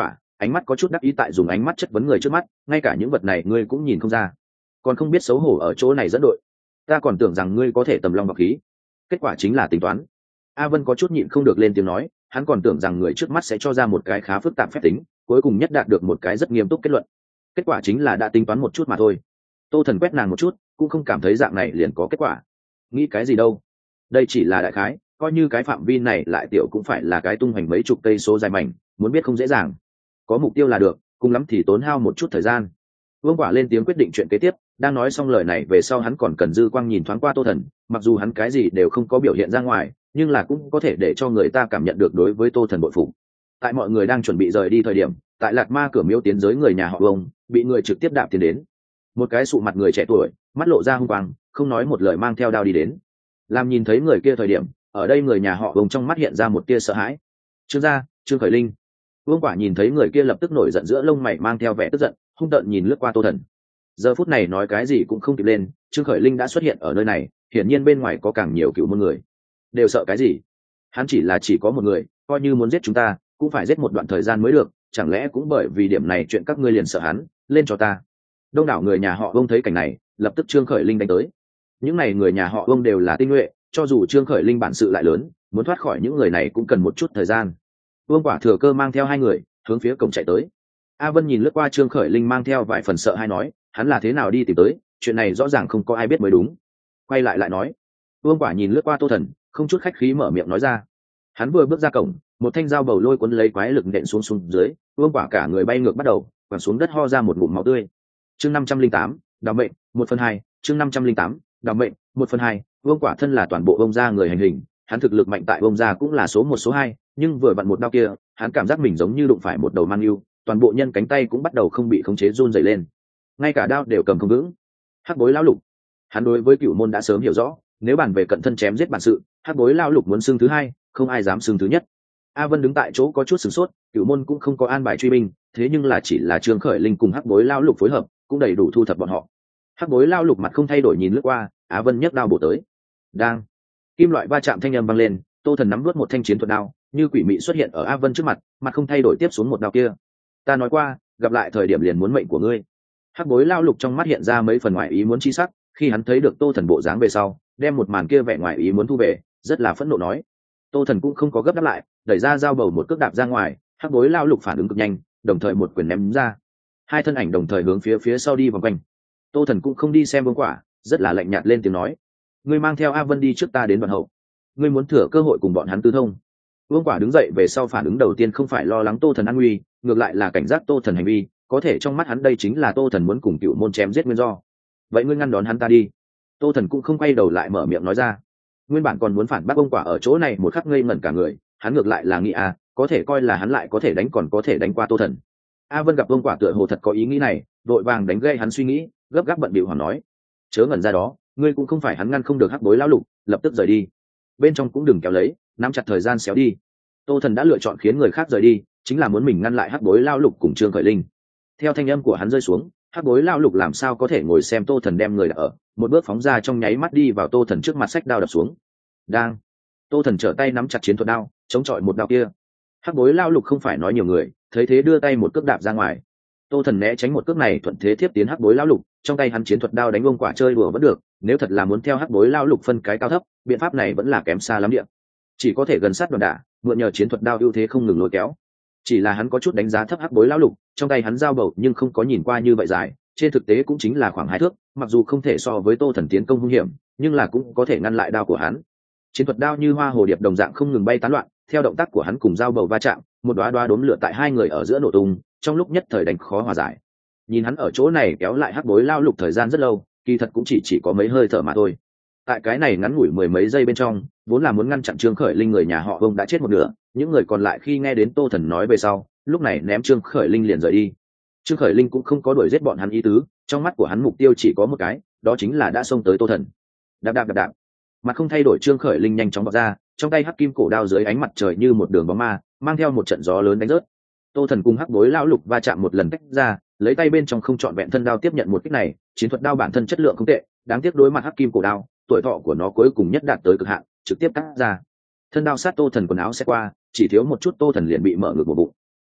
ánh mắt có chút đắc ý tại dùng ánh mắt chất vấn người trước mắt, ngay cả những vật này ngươi cũng nhìn không ra, còn không biết xấu hổ ở chỗ này dẫn đội. Ta còn tưởng rằng ngươi có thể tầm long bọc khí, kết quả chính là tính toán. A Vân có chút nhịn không được lên tiếng nói, hắn còn tưởng rằng người trước mắt sẽ cho ra một cái khá phức tạp phép tính, cuối cùng nhất đạt được một cái rất nghiêm túc kết luận. Kết quả chính là đã tính toán một chút mà thôi. Tô Thần quét nàng một chút, cũng không cảm thấy dạng này liền có kết quả. Nghĩ cái gì đâu, đây chỉ là đại khái, coi như cái phạm vi này lại tiểu cũng phải là cái tung hoành mấy chục cây số dài mảnh, muốn biết không dễ dàng. Có mục tiêu là được, cùng lắm thì tốn hao một chút thời gian. Vương Quả lên tiếng quyết định chuyện kế tiếp, đang nói xong lời này về sau hắn còn cần dư quang nhìn thoáng qua Tô Thần, mặc dù hắn cái gì đều không có biểu hiện ra ngoài, nhưng là cũng có thể để cho người ta cảm nhận được đối với Tô Thần bội phục. Tại mọi người đang chuẩn bị rời đi thời điểm, tại Lạc Ma cửa miếu tiến giới người nhà họ Vương bị người trực tiếp đạp tiến đến. Một cái sụ mặt người trẻ tuổi, mắt lộ ra hung quang, không nói một lời mang theo đao đi đến. Làm nhìn thấy người kia thời điểm, ở đây người nhà họ Vương trong mắt hiện ra một tia sợ hãi. Trương gia, Trương Khởi Linh. Vương Quả nhìn thấy người kia lập tức nổi giận, giữa lông mày mang theo vẻ tức giận, hung tợn nhìn lướt qua Tô Thần. Giờ phút này nói cái gì cũng không kịp lên, Trương Khởi Linh đã xuất hiện ở nơi này, hiển nhiên bên ngoài có càng nhiều cựu môn người. Đều sợ cái gì? Hắn chỉ là chỉ có một người, coi như muốn giết chúng ta, cũng phải giết một đoạn thời gian mới được, chẳng lẽ cũng bởi vì điểm này chuyện các ngươi liền sợ hắn, lên cho ta. Đông đảo người nhà họ Vương thấy cảnh này, lập tức Trương Khởi Linh đánh tới. Những này người nhà họ Vương đều là tinh nhuệ, cho dù Trương Khởi Linh bản sự lại lớn, muốn thoát khỏi những người này cũng cần một chút thời gian. Vương Quả thừa cơ mang theo hai người hướng phía cổng chạy tới. A Vân nhìn lướt qua Trương Khởi Linh mang theo vài phần sợ hay nói, hắn là thế nào đi tìm tới, chuyện này rõ ràng không có ai biết mới đúng. Quay lại lại nói. Vương Quả nhìn lướt qua Tô Thần, không chút khách khí mở miệng nói ra. Hắn vừa bước ra cổng, một thanh dao bầu lôi cuốn lấy quái lực nện xuống xuống dưới, Vương Quả cả người bay ngược bắt đầu, quẳng xuống đất ho ra một ngụm máu tươi. Chương năm trăm linh tám, đào mệnh, một phần hai, chương năm trăm linh tám, đào mệnh, một phần hai. Vương Quả thân là toàn bộ Vương gia người hành hình, hắn thực lực mạnh tại Vương gia cũng là số một số hai, nhưng vừa vặn một đao kia, hắn cảm giác mình giống như đụng phải một đầu mang yêu, toàn bộ nhân cánh tay cũng bắt đầu không bị khống chế run rẩy lên, ngay cả đao đều cầm không vững. Hắc Bối lão lục, hắn đối với cửu môn đã sớm hiểu rõ, nếu bàn về cận thân chém giết bản sự, Hắc Bối lão lục muốn xưng thứ hai, không ai dám xưng thứ nhất. A Vân đứng tại chỗ có chút sửng sốt, cửu môn cũng không có an bài truy binh, thế nhưng là chỉ là Trương Khởi Linh cùng Hắc Bối lão lục phối hợp, cũng đầy đủ thu thập bọn họ. Hắc Bối lão lục mặt không thay đổi nhìn lướt qua, Á Vân nhấc đao bổ tới. Đang, kim loại va chạm thanh âm vang lên, Tô Thần nắm vớt một thanh chiến thuật đao, như quỷ mị xuất hiện ở A Vân trước mặt, mặt không thay đổi tiếp xuống một đao kia. Ta nói qua, gặp lại thời điểm liền muốn mệnh của ngươi. Hắc Bối lão lục trong mắt hiện ra mấy phần ngoại ý muốn chi sắc, khi hắn thấy được Tô Thần bộ dáng về sau, đem một màn kia vẻ ngoại ý muốn thu về, rất là phẫn nộ nói. Tô Thần cũng không có gấp đáp lại, đẩy ra dao bầu một cước đạp ra ngoài, Hắc Bối lão lục phản ứng cực nhanh, đồng thời một quyền ném ra. Hai thân ảnh đồng thời hướng phía phía sau đi vòng quanh. Tô Thần cũng không đi xem Vương Quả, rất là lạnh nhạt lên tiếng nói: ngươi mang theo A Vân đi trước ta đến đoạn hậu, ngươi muốn thừa cơ hội cùng bọn hắn tư thông. Vương Quả đứng dậy về sau phản ứng đầu tiên không phải lo lắng Tô Thần an nguy, ngược lại là cảnh giác Tô Thần hành vi, có thể trong mắt hắn đây chính là Tô Thần muốn cùng cựu môn chém giết nguyên do. Vậy ngươi ngăn đón hắn ta đi. Tô Thần cũng không quay đầu lại mở miệng nói ra. Nguyên bản còn muốn phản bác Vương Quả ở chỗ này một khắc ngây ngẩn cả người, hắn ngược lại là nghĩ à, có thể coi là hắn lại có thể đánh còn có thể đánh qua Tô Thần. A Vân gặp Vương Quả tựa hồ thật có ý nghĩ này, vội vàng đánh gây hắn suy nghĩ, gấp gáp bận bịu hỏi nói: chớ ngẩn ra đó, ngươi cũng không phải hắn ngăn không được Hắc Bối lão lục, lập tức rời đi. Bên trong cũng đừng kéo lấy, nắm chặt thời gian xéo đi. Tô Thần đã lựa chọn khiến người khác rời đi, chính là muốn mình ngăn lại Hắc Bối lão lục cùng Trương Khởi Linh. Theo thanh âm của hắn rơi xuống, Hắc Bối lão lục làm sao có thể ngồi xem Tô Thần đem người đặt ở, một bước phóng ra trong nháy mắt đi vào Tô Thần trước mặt, xách đao đập xuống. Đang, Tô Thần trở tay nắm chặt chiến thuật đao, chống chọi một đao kia. Hắc Bối lão lục không phải nói nhiều người, thấy thế đưa tay một cước đạp ra ngoài. Tô Thần né tránh một cước này, thuận thế tiếp tiến Hắc Bối lão lục, trong tay hắn chiến thuật đao đánh Vương Quả chơi đùa vẫn được, nếu thật là muốn theo Hắc Bối lão lục phân cái cao thấp, biện pháp này vẫn là kém xa lắm địa. Chỉ có thể gần sát đòn đả, mượn nhờ chiến thuật đao ưu thế không ngừng lôi kéo. Chỉ là hắn có chút đánh giá thấp Hắc Bối lão lục, trong tay hắn dao bầu nhưng không có nhìn qua như vậy dài, trên thực tế cũng chính là khoảng hai thước, mặc dù không thể so với Tô Thần tiến công hung hiểm, nhưng là cũng có thể ngăn lại đao của hắn. Chiến thuật đao như hoa hồ điệp đồng dạng không ngừng bay tán loạn, theo động tác của hắn cùng dao bầu va chạm, một đóa đóa đốm lửa tại hai người ở giữa nổ tung, trong lúc nhất thời đánh khó hòa giải. Nhìn hắn ở chỗ này kéo lại Hắc Bối lão lục thời gian rất lâu, kỳ thật cũng chỉ chỉ có mấy hơi thở mà thôi. Tại cái này ngắn ngủi mười mấy giây bên trong, vốn là muốn ngăn chặn Trương Khởi Linh người nhà họ Vương đã chết một nửa, những người còn lại khi nghe đến Tô Thần nói về sau, lúc này ném Trương Khởi Linh liền rời đi. Trương Khởi Linh cũng không có đuổi giết bọn hắn ý tứ, trong mắt của hắn mục tiêu chỉ có một cái, đó chính là đã xông tới Tô Thần. Đạp đạp đạp đạp. Mặt không thay đổi Trương Khởi Linh nhanh chóng bật ra, trong tay hắc kim cổ đao dưới ánh mặt trời như một đường bóng ma, mang theo một trận gió lớn đánh rớt. Tô Thần cùng Hắc Bối lão lục va chạm một lần tách ra, lấy tay bên trong không trọn vẹn thân đao tiếp nhận một kích này, chiến thuật đao bản thân chất lượng không tệ, đáng tiếc đối mặt hắc kim cổ đao, tuổi thọ của nó cuối cùng nhất đạt tới cực hạn, trực tiếp cắt ra. Thân đao sát Tô Thần quần áo sẽ qua, chỉ thiếu một chút Tô Thần liền bị mở ngược một bụng.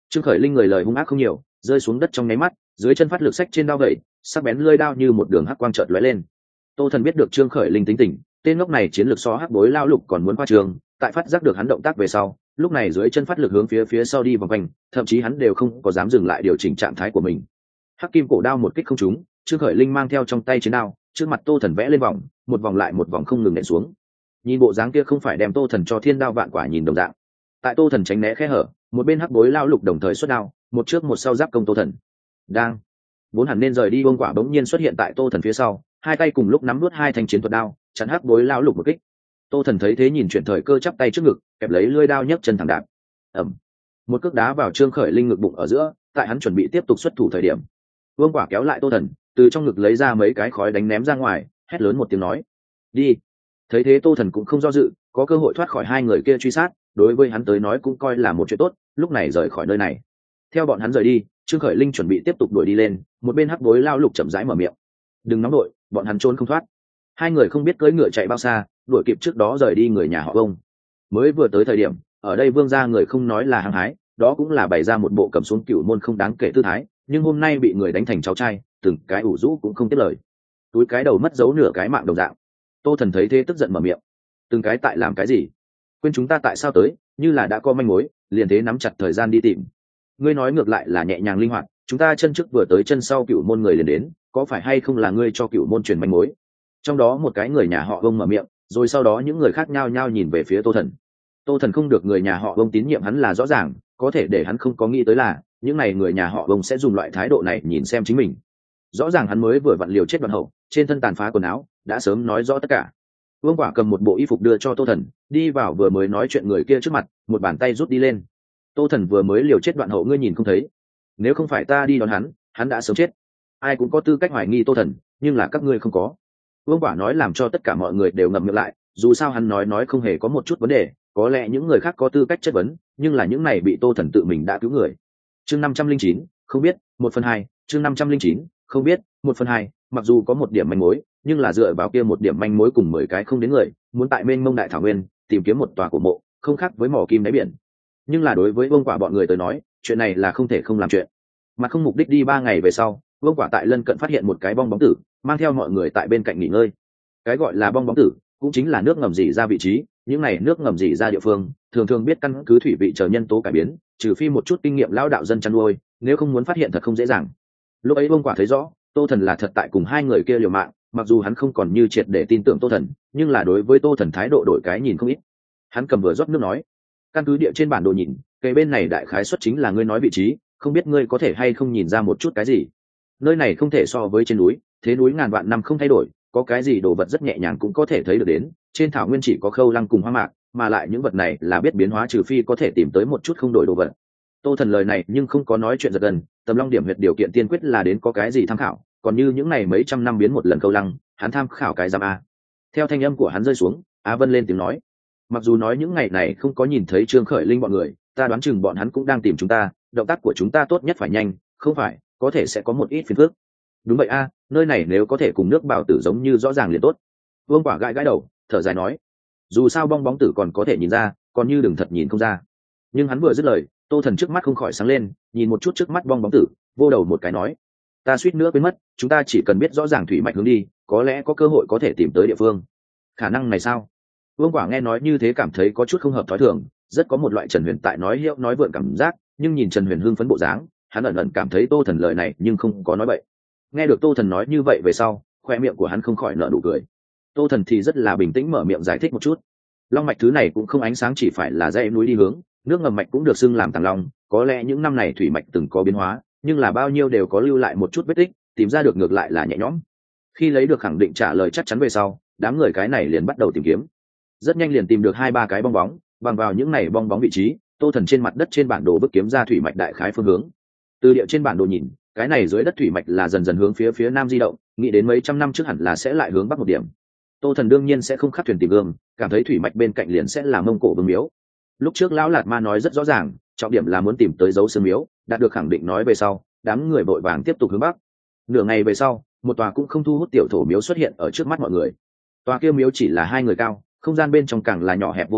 Trương Khởi Linh người lời hung ác không nhiều, rơi xuống đất trong nháy mắt, dưới chân phát lực sách trên đao gậy, sắc bén lưỡi đao như một đường hắc quang chợt lóe lên. Tô Thần biết được Trương Khởi Linh tính tình, tên ngốc này chiến lược so hắc bối lao lục còn muốn qua trường, tại phát giác được hắn động tác về sau, lúc này dưới chân phát lực hướng phía phía sau đi vòng quanh, thậm chí hắn đều không có dám dừng lại điều chỉnh trạng thái của mình. Hắc kim cổ đao một kích không trúng, Trương Khởi Linh mang theo trong tay chiến đao, trước mặt Tô Thần vẽ lên vòng, một vòng lại một vòng không ngừng nện xuống. Nhìn bộ dáng kia không phải đem Tô Thần cho thiên đao vạn quả nhìn đồng dạng. Tại Tô Thần tránh né khe hở, một bên hắc bối lao lục đồng thời xuất đao, một trước một sau giáp công Tô Thần. Đang vốn hẳn nên rời đi bông quả bỗng nhiên xuất hiện tại Tô Thần phía sau, hai tay cùng lúc nắm nuốt hai thanh chiến thuật đao, chắn hắc bối lao lục một kích. Tô Thần thấy thế nhìn chuyển thời cơ chắp tay trước ngực, kẹp lấy lưỡi đao nhấc chân thẳng đạp. Ầm. Một cước đá vào Trương Khởi Linh ngực bụng ở giữa, tại hắn chuẩn bị tiếp tục xuất thủ thời điểm, Vương Quả kéo lại Tô Thần, từ trong ngực lấy ra mấy cái khói đánh ném ra ngoài, hét lớn một tiếng nói: "Đi!" Thấy thế Tô Thần cũng không do dự, có cơ hội thoát khỏi hai người kia truy sát, đối với hắn tới nói cũng coi là một chuyện tốt, lúc này rời khỏi nơi này. Theo bọn hắn rời đi, Trương Khởi Linh chuẩn bị tiếp tục đuổi đi lên, một bên hắc bối lao lục chậm rãi mở miệng: "Đừng nóng đội, bọn hắn trốn không thoát." Hai người không biết cưỡi ngựa chạy bao xa, đuổi kịp trước đó rời đi người nhà họ Vương. Mới vừa tới thời điểm, ở đây Vương gia người không nói là hăng hái, đó cũng là bày ra một bộ cầm xuống cửu môn không đáng kể tư thái, nhưng hôm nay bị người đánh thành cháu trai, từng cái ủ rũ cũng không tiếp lời. Túi cái đầu mất dấu nửa cái mạng đồng dạng. Tô Thần thấy thế tức giận mở miệng: "Từng cái tại làm cái gì? Quên chúng ta tại sao tới, như là đã có manh mối, liền thế nắm chặt thời gian đi tìm." Ngươi nói ngược lại là nhẹ nhàng linh hoạt, chúng ta chân trước vừa tới chân sau cửu môn người liền đến, có phải hay không là ngươi cho cửu môn truyền manh mối? Trong đó một cái người nhà họ Vương mở miệng, rồi sau đó những người khác nhao nhao nhìn về phía Tô Thần. Tô Thần không được người nhà họ Vương tín nhiệm hắn là rõ ràng, có thể để hắn không có nghĩ tới là những này người nhà họ Vương sẽ dùng loại thái độ này nhìn xem chính mình. Rõ ràng hắn mới vừa vặn liều chết đoạn hậu, trên thân tàn phá quần áo, đã sớm nói rõ tất cả. Vương Quả cầm một bộ y phục đưa cho Tô Thần, đi vào vừa mới nói chuyện người kia trước mặt, một bàn tay rút đi lên. Tô Thần vừa mới liều chết đoạn hậu ngươi nhìn không thấy, nếu không phải ta đi đón hắn, hắn đã sớm chết. Ai cũng có tư cách hoài nghi Tô Thần, nhưng là các ngươi không có. Vương Quả nói làm cho tất cả mọi người đều ngậm miệng lại, dù sao hắn nói nói không hề có một chút vấn đề, có lẽ những người khác có tư cách chất vấn, nhưng là những này bị Tô Thần tự mình đã cứu người. Chương năm trăm linh chín, không biết, một phần hai, chương năm trăm linh chín, không biết, một phần hai, mặc dù có một điểm manh mối, nhưng là dựa vào kia một điểm manh mối cùng mười cái không đến người, muốn tại mênh mông đại thảo nguyên tìm kiếm một tòa cổ mộ, không khác với mỏ kim đáy biển. Nhưng là đối với Vương Quả bọn người tới nói, chuyện này là không thể không làm chuyện. Mà không mục đích đi ba ngày về sau, Vương Quả tại lân cận phát hiện một cái bong bóng tử, mang theo mọi người tại bên cạnh nghỉ ngơi. Cái gọi là bong bóng tử, cũng chính là nước ngầm rỉ ra vị trí, những này nước ngầm rỉ ra địa phương, thường thường biết căn cứ thủy vị chờ nhân tố cải biến, trừ phi một chút kinh nghiệm lão đạo dân chăn nuôi, nếu không muốn phát hiện thật không dễ dàng. Lúc ấy Vương Quả thấy rõ, Tô Thần là thật tại cùng hai người kia liều mạng, mặc dù hắn không còn như triệt để tin tưởng Tô Thần, nhưng là đối với Tô Thần thái độ đổi cái nhìn không ít. Hắn cầm vừa rót nước nói: "Căn cứ địa trên bản đồ nhìn, cây bên này đại khái xuất chính là ngươi nói vị trí, không biết ngươi có thể hay không nhìn ra một chút cái gì? Nơi này không thể so với trên núi, thế núi ngàn vạn năm không thay đổi, có cái gì đồ vật rất nhẹ nhàng cũng có thể thấy được đến, trên thảo nguyên chỉ có khâu lăng cùng hoa mạc, mà lại những vật này là biết biến hóa trừ phi có thể tìm tới một chút không đổi đồ vật." Tô Thần lời này nhưng không có nói chuyện giật gần, Tầm Long điểm huyệt điều kiện tiên quyết là đến có cái gì tham khảo, còn như những này mấy trăm năm biến một lần khâu lăng, hắn tham khảo cái giám a. Theo thanh âm của hắn rơi xuống, Á Vân lên tiếng nói: "Mặc dù nói những ngày này không có nhìn thấy Trương Khởi Linh bọn người, ta đoán chừng bọn hắn cũng đang tìm chúng ta, động tác của chúng ta tốt nhất phải nhanh, không phải có thể sẽ có một ít phiền phức." "Đúng vậy a, nơi này nếu có thể cùng nước Bảo Tử giống như rõ ràng liền tốt." Vương Quả gãi gãi đầu, thở dài nói: "Dù sao bong bóng tử còn có thể nhìn ra, còn như đừng thật nhìn không ra." Nhưng hắn vừa dứt lời, Tô Thần trước mắt không khỏi sáng lên, nhìn một chút trước mắt bong bóng tử, vô đầu một cái nói: "Ta suýt nữa quên mất, chúng ta chỉ cần biết rõ ràng thủy mạch hướng đi, có lẽ có cơ hội có thể tìm tới địa phương." "Khả năng này sao?" Vương Quả nghe nói như thế cảm thấy có chút không hợp thói thường, rất có một loại Trần Huyền tại nói hiệu nói vượn cảm giác, nhưng nhìn Trần Huyền hưng phấn bộ dáng, hắn ẩn ẩn cảm thấy Tô Thần lời này nhưng không có nói bậy. Nghe được Tô Thần nói như vậy về sau, khoe miệng của hắn không khỏi nở nụ cười. Tô Thần thì rất là bình tĩnh mở miệng giải thích một chút: "Long mạch thứ này cũng không ánh sáng chỉ phải là dãy núi đi hướng, nước ngầm mạch cũng được xưng làm Tàng Long, có lẽ những năm này thủy mạch từng có biến hóa, nhưng là bao nhiêu đều có lưu lại một chút vết tích, tìm ra được ngược lại là nhẹ nhõm." Khi lấy được khẳng định trả lời chắc chắn về sau, đám người cái này liền bắt đầu tìm kiếm. Rất nhanh liền tìm được hai ba cái bong bóng, bằng vào những này bong bóng vị trí, Tô Thần trên mặt đất trên bản đồ bức kiếm ra thủy mạch đại khái phương hướng. Từ địa trên bản đồ nhìn, cái này dưới đất thủy mạch là dần dần hướng phía phía nam di động, nghĩ đến mấy trăm năm trước hẳn là sẽ lại hướng bắc một điểm. Tô Thần đương nhiên sẽ không khắc thuyền tìm gương, cảm thấy thủy mạch bên cạnh liền sẽ là Mông Cổ Vương miếu. Lúc trước lão Lạt Ma nói rất rõ ràng, trọng điểm là muốn tìm tới dấu sơn miếu, đạt được khẳng định nói về sau, đám người vội vàng tiếp tục hướng bắc. Nửa ngày về sau, một tòa cũng không thu hút tiểu thổ miếu xuất hiện ở trước mắt mọi người. Tòa kia miếu chỉ là hai người cao, không gian bên trong càng là nhỏ hẹp vô cùng,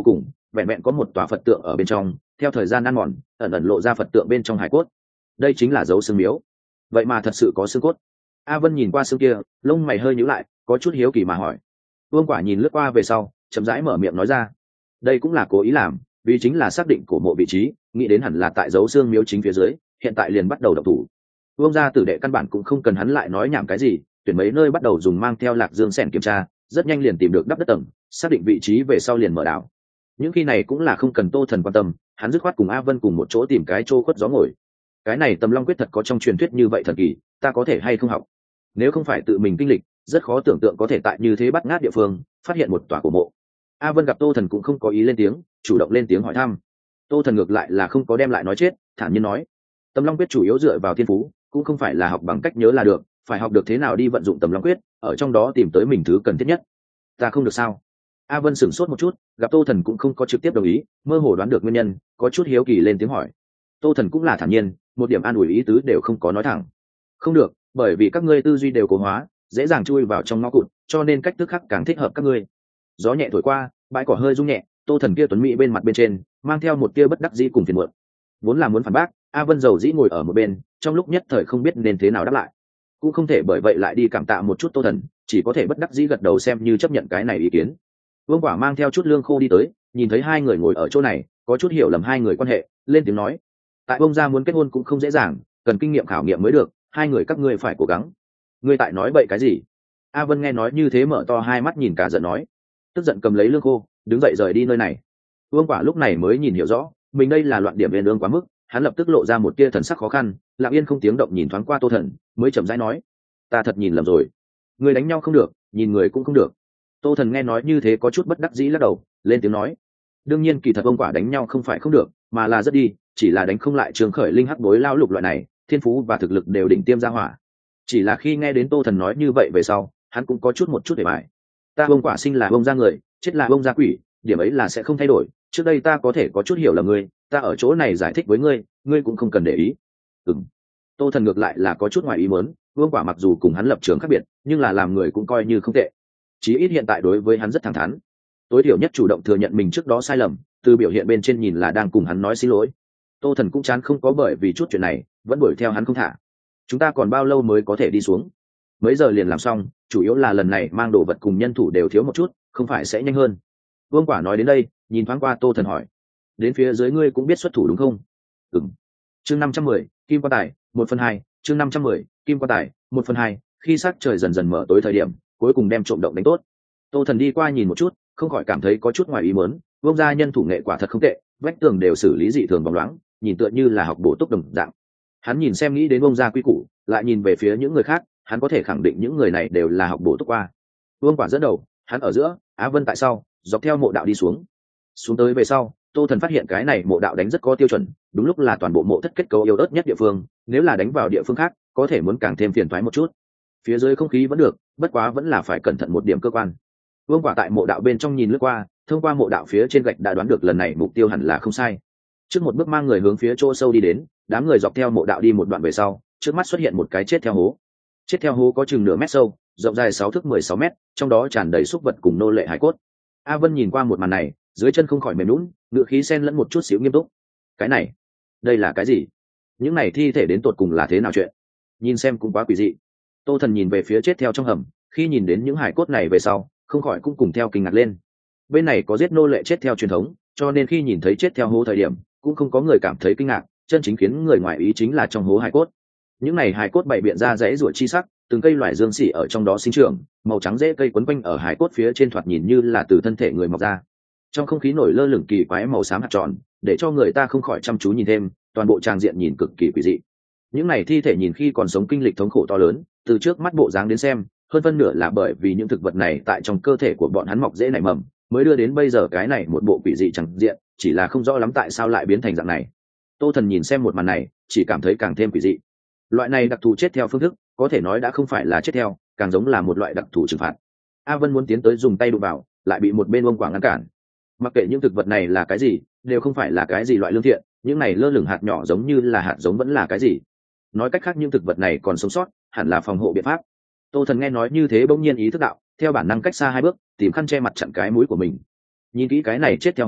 vẹn vẹn có một tòa Phật tượng ở bên trong, theo thời gian ăn mòn ẩn ẩn lộ ra Phật tượng bên trong hải cốt. Đây chính là dấu xương miếu. Vậy mà thật sự có xương cốt. A Vân nhìn qua xương kia, lông mày hơi nhíu lại, có chút hiếu kỳ mà hỏi. Vương Quả nhìn lướt qua về sau, chậm rãi mở miệng nói ra, đây cũng là cố ý làm, vì chính là xác định cổ mộ vị trí, nghĩ đến hẳn là tại dấu xương miếu chính phía dưới, hiện tại liền bắt đầu động thủ. Vương gia tử đệ căn bản cũng không cần hắn lại nói nhảm cái gì, tuyển mấy nơi bắt đầu dùng mang theo Lạc Dương sẻn kiểm tra, rất nhanh liền tìm được đắp đất tầng, xác định vị trí về sau liền mở đảo. Những khi này cũng là không cần Tô Thần quan tâm, hắn dứt khoát cùng A Vân cùng một chỗ tìm cái chỗ khuất gió ngồi. Cái này Tầm Long quyết thật có trong truyền thuyết như vậy thần kỳ, ta có thể hay không học? Nếu không phải tự mình kinh lịch, rất khó tưởng tượng có thể tại như thế bắt ngát địa phương phát hiện một tòa cổ mộ. A Vân gặp Tô Thần cũng không có ý lên tiếng, chủ động lên tiếng hỏi thăm. Tô Thần ngược lại là không có đem lại nói chết, thản nhiên nói, Tầm Long quyết chủ yếu dựa vào thiên phú, cũng không phải là học bằng cách nhớ là được, phải học được thế nào đi vận dụng Tầm Long quyết, ở trong đó tìm tới mình thứ cần thiết nhất. Ta không được sao? A Vân sửng sốt một chút, gặp Tô Thần cũng không có trực tiếp đồng ý, mơ hồ đoán được nguyên nhân, có chút hiếu kỳ lên tiếng hỏi. Tô Thần cũng là thản nhiên, một điểm an ủi ý tứ đều không có nói thẳng. Không được, bởi vì các ngươi tư duy đều cố hóa, dễ dàng chui vào trong ngõ cụt, cho nên cách thức khác càng thích hợp các ngươi. Gió nhẹ thổi qua, bãi cỏ hơi rung nhẹ, Tô Thần kia tuấn mỹ bên mặt bên trên mang theo một tia bất đắc dĩ cùng phiền muộn. Vốn là muốn phản bác, A Vân dầu dĩ ngồi ở một bên, trong lúc nhất thời không biết nên thế nào đáp lại, cũng không thể bởi vậy lại đi cảm tạ một chút Tô Thần, chỉ có thể bất đắc dĩ gật đầu xem như chấp nhận cái này ý kiến. Vương Quả mang theo chút lương khô đi tới, nhìn thấy hai người ngồi ở chỗ này, có chút hiểu lầm hai người quan hệ, lên tiếng nói, tại Vương gia muốn kết hôn cũng không dễ dàng, cần kinh nghiệm khảo nghiệm mới được, hai người các ngươi phải cố gắng. Ngươi tại nói bậy cái gì? A Vân nghe nói như thế mở to hai mắt nhìn cả giận nói, tức giận cầm lấy lương khô, đứng dậy rời đi nơi này. Vương Quả lúc này mới nhìn hiểu rõ, mình đây là loạn điểm viên lương quá mức, hắn lập tức lộ ra một tia thần sắc khó khăn, lặng yên không tiếng động nhìn thoáng qua Tô Thần, mới chậm rãi nói, ta thật nhìn lầm rồi, người đánh nhau không được, nhìn người cũng không được. Tô Thần nghe nói như thế có chút bất đắc dĩ lắc đầu, lên tiếng nói, đương nhiên kỳ thật Vương Quả đánh nhau không phải không được, mà là rất đi, chỉ là đánh không lại Trường Khởi Linh hắc bối lao lục loại này, thiên phú và thực lực đều đỉnh tiêm ra hỏa. Chỉ là khi nghe đến Tô Thần nói như vậy về sau, hắn cũng có chút một chút để bài. Ta Vương Quả sinh là Vương gia người, chết là Vương gia quỷ, điểm ấy là sẽ không thay đổi. Trước đây ta có thể có chút hiểu là ngươi, ta ở chỗ này giải thích với ngươi, ngươi cũng không cần để ý. Ừm. Tô Thần ngược lại là có chút ngoài ý muốn, Vương Quả mặc dù cùng hắn lập trường khác biệt, nhưng là làm người cũng coi như không tệ. Chí ít hiện tại đối với hắn rất thẳng thắn, tối thiểu nhất chủ động thừa nhận mình trước đó sai lầm, từ biểu hiện bên trên nhìn là đang cùng hắn nói xin lỗi. Tô Thần cũng chán không có bởi vì chút chuyện này vẫn đuổi theo hắn không thả. Chúng ta còn bao lâu mới có thể đi xuống? Mấy giờ liền làm xong, chủ yếu là lần này mang đồ vật cùng nhân thủ đều thiếu một chút, không phải sẽ nhanh hơn. Vương Quả nói đến đây, nhìn thoáng qua Tô Thần hỏi, đến phía dưới ngươi cũng biết xuất thủ đúng không? Ừm. Chương năm trăm mười, Kim Quan Tài, một phần hai, chương năm trăm mười, Kim Quan Tài, một phần hai, khi sắc trời dần dần mở tối thời điểm, cuối cùng đem trộm động đánh tốt. Tô Thần đi qua nhìn một chút, không khỏi cảm thấy có chút ngoài ý muốn, Vương gia nhân thủ nghệ quả thật không tệ, vách tường đều xử lý dị thường bóng loáng, nhìn tựa như là học bổ túc đồng dạng. Hắn nhìn xem nghĩ đến Vương gia quy củ, lại nhìn về phía những người khác, hắn có thể khẳng định những người này đều là học bổ túc qua. Vương Quả dẫn đầu, hắn ở giữa, Á Vân tại sau, dọc theo mộ đạo đi xuống. Xuống tới về sau, Tô Thần phát hiện cái này mộ đạo đánh rất có tiêu chuẩn, đúng lúc là toàn bộ mộ thất kết cấu yếu ớt nhất địa phương, nếu là đánh vào địa phương khác, có thể muốn càng thêm phiền toái một chút. Phía dưới không khí vẫn được, bất quá vẫn là phải cẩn thận một điểm cơ quan. Vương Quả tại mộ đạo bên trong nhìn lướt qua, thông qua mộ đạo phía trên gạch đã đoán được lần này mục tiêu hẳn là không sai. Trước một bước mang người hướng phía chỗ sâu đi đến, đám người dọc theo mộ đạo đi một đoạn về sau, trước mắt xuất hiện một cái chết theo hố. Chết theo hố có chừng nửa mét sâu, rộng dài sáu thước mười sáu mét, trong đó tràn đầy súc vật cùng nô lệ hải cốt. A Vân nhìn qua một màn này, dưới chân không khỏi mềm nhũn, ngựa khí xen lẫn một chút xíu nghiêm túc. Cái này, đây là cái gì? Những này thi thể đến tột cùng là thế nào chuyện? Nhìn xem cũng quá quỷ dị. Tô Thần nhìn về phía chết theo trong hầm, khi nhìn đến những hải cốt này về sau, không khỏi cũng cùng theo kinh ngạc lên. Bên này có giết nô lệ chết theo truyền thống, cho nên khi nhìn thấy chết theo hố thời điểm, cũng không có người cảm thấy kinh ngạc, chân chính khiến người ngoài ý chính là trong hố hải cốt. Những này hải cốt bày biện ra rễ rủa chi sắc, từng cây loài dương xỉ ở trong đó sinh trưởng, màu trắng rễ cây quấn quanh ở hải cốt phía trên, thoạt nhìn như là từ thân thể người mọc ra. Trong không khí nổi lơ lửng kỳ quái màu xám hạt tròn, để cho người ta không khỏi chăm chú nhìn thêm, toàn bộ tràng diện nhìn cực kỳ quỷ dị. Những này thi thể nhìn khi còn sống kinh lịch thống khổ to lớn, từ trước mắt bộ dáng đến xem, hơn phân nửa là bởi vì những thực vật này tại trong cơ thể của bọn hắn mọc rễ nảy mầm, mới đưa đến bây giờ cái này một bộ quỷ dị chẳng diện, chỉ là không rõ lắm tại sao lại biến thành dạng này. Tô Thần nhìn xem một màn này, chỉ cảm thấy càng thêm quỷ dị. Loại này đặc thù chết theo phương thức, có thể nói đã không phải là chết theo, càng giống là một loại đặc thù trừng phạt. A Vân muốn tiến tới dùng tay đụng vào, lại bị một bên Vương Quả ngăn cản. Mặc kệ những thực vật này là cái gì, đều không phải là cái gì loại lương thiện, những này lơ lửng hạt nhỏ giống như là hạt giống vẫn là cái gì. Nói cách khác những thực vật này còn sống sót, hẳn là phòng hộ biện pháp. Tô Thần nghe nói như thế bỗng nhiên ý thức đạo, theo bản năng cách xa hai bước, tìm khăn che mặt chặn cái mũi của mình. Nhìn kỹ cái này chết theo hố,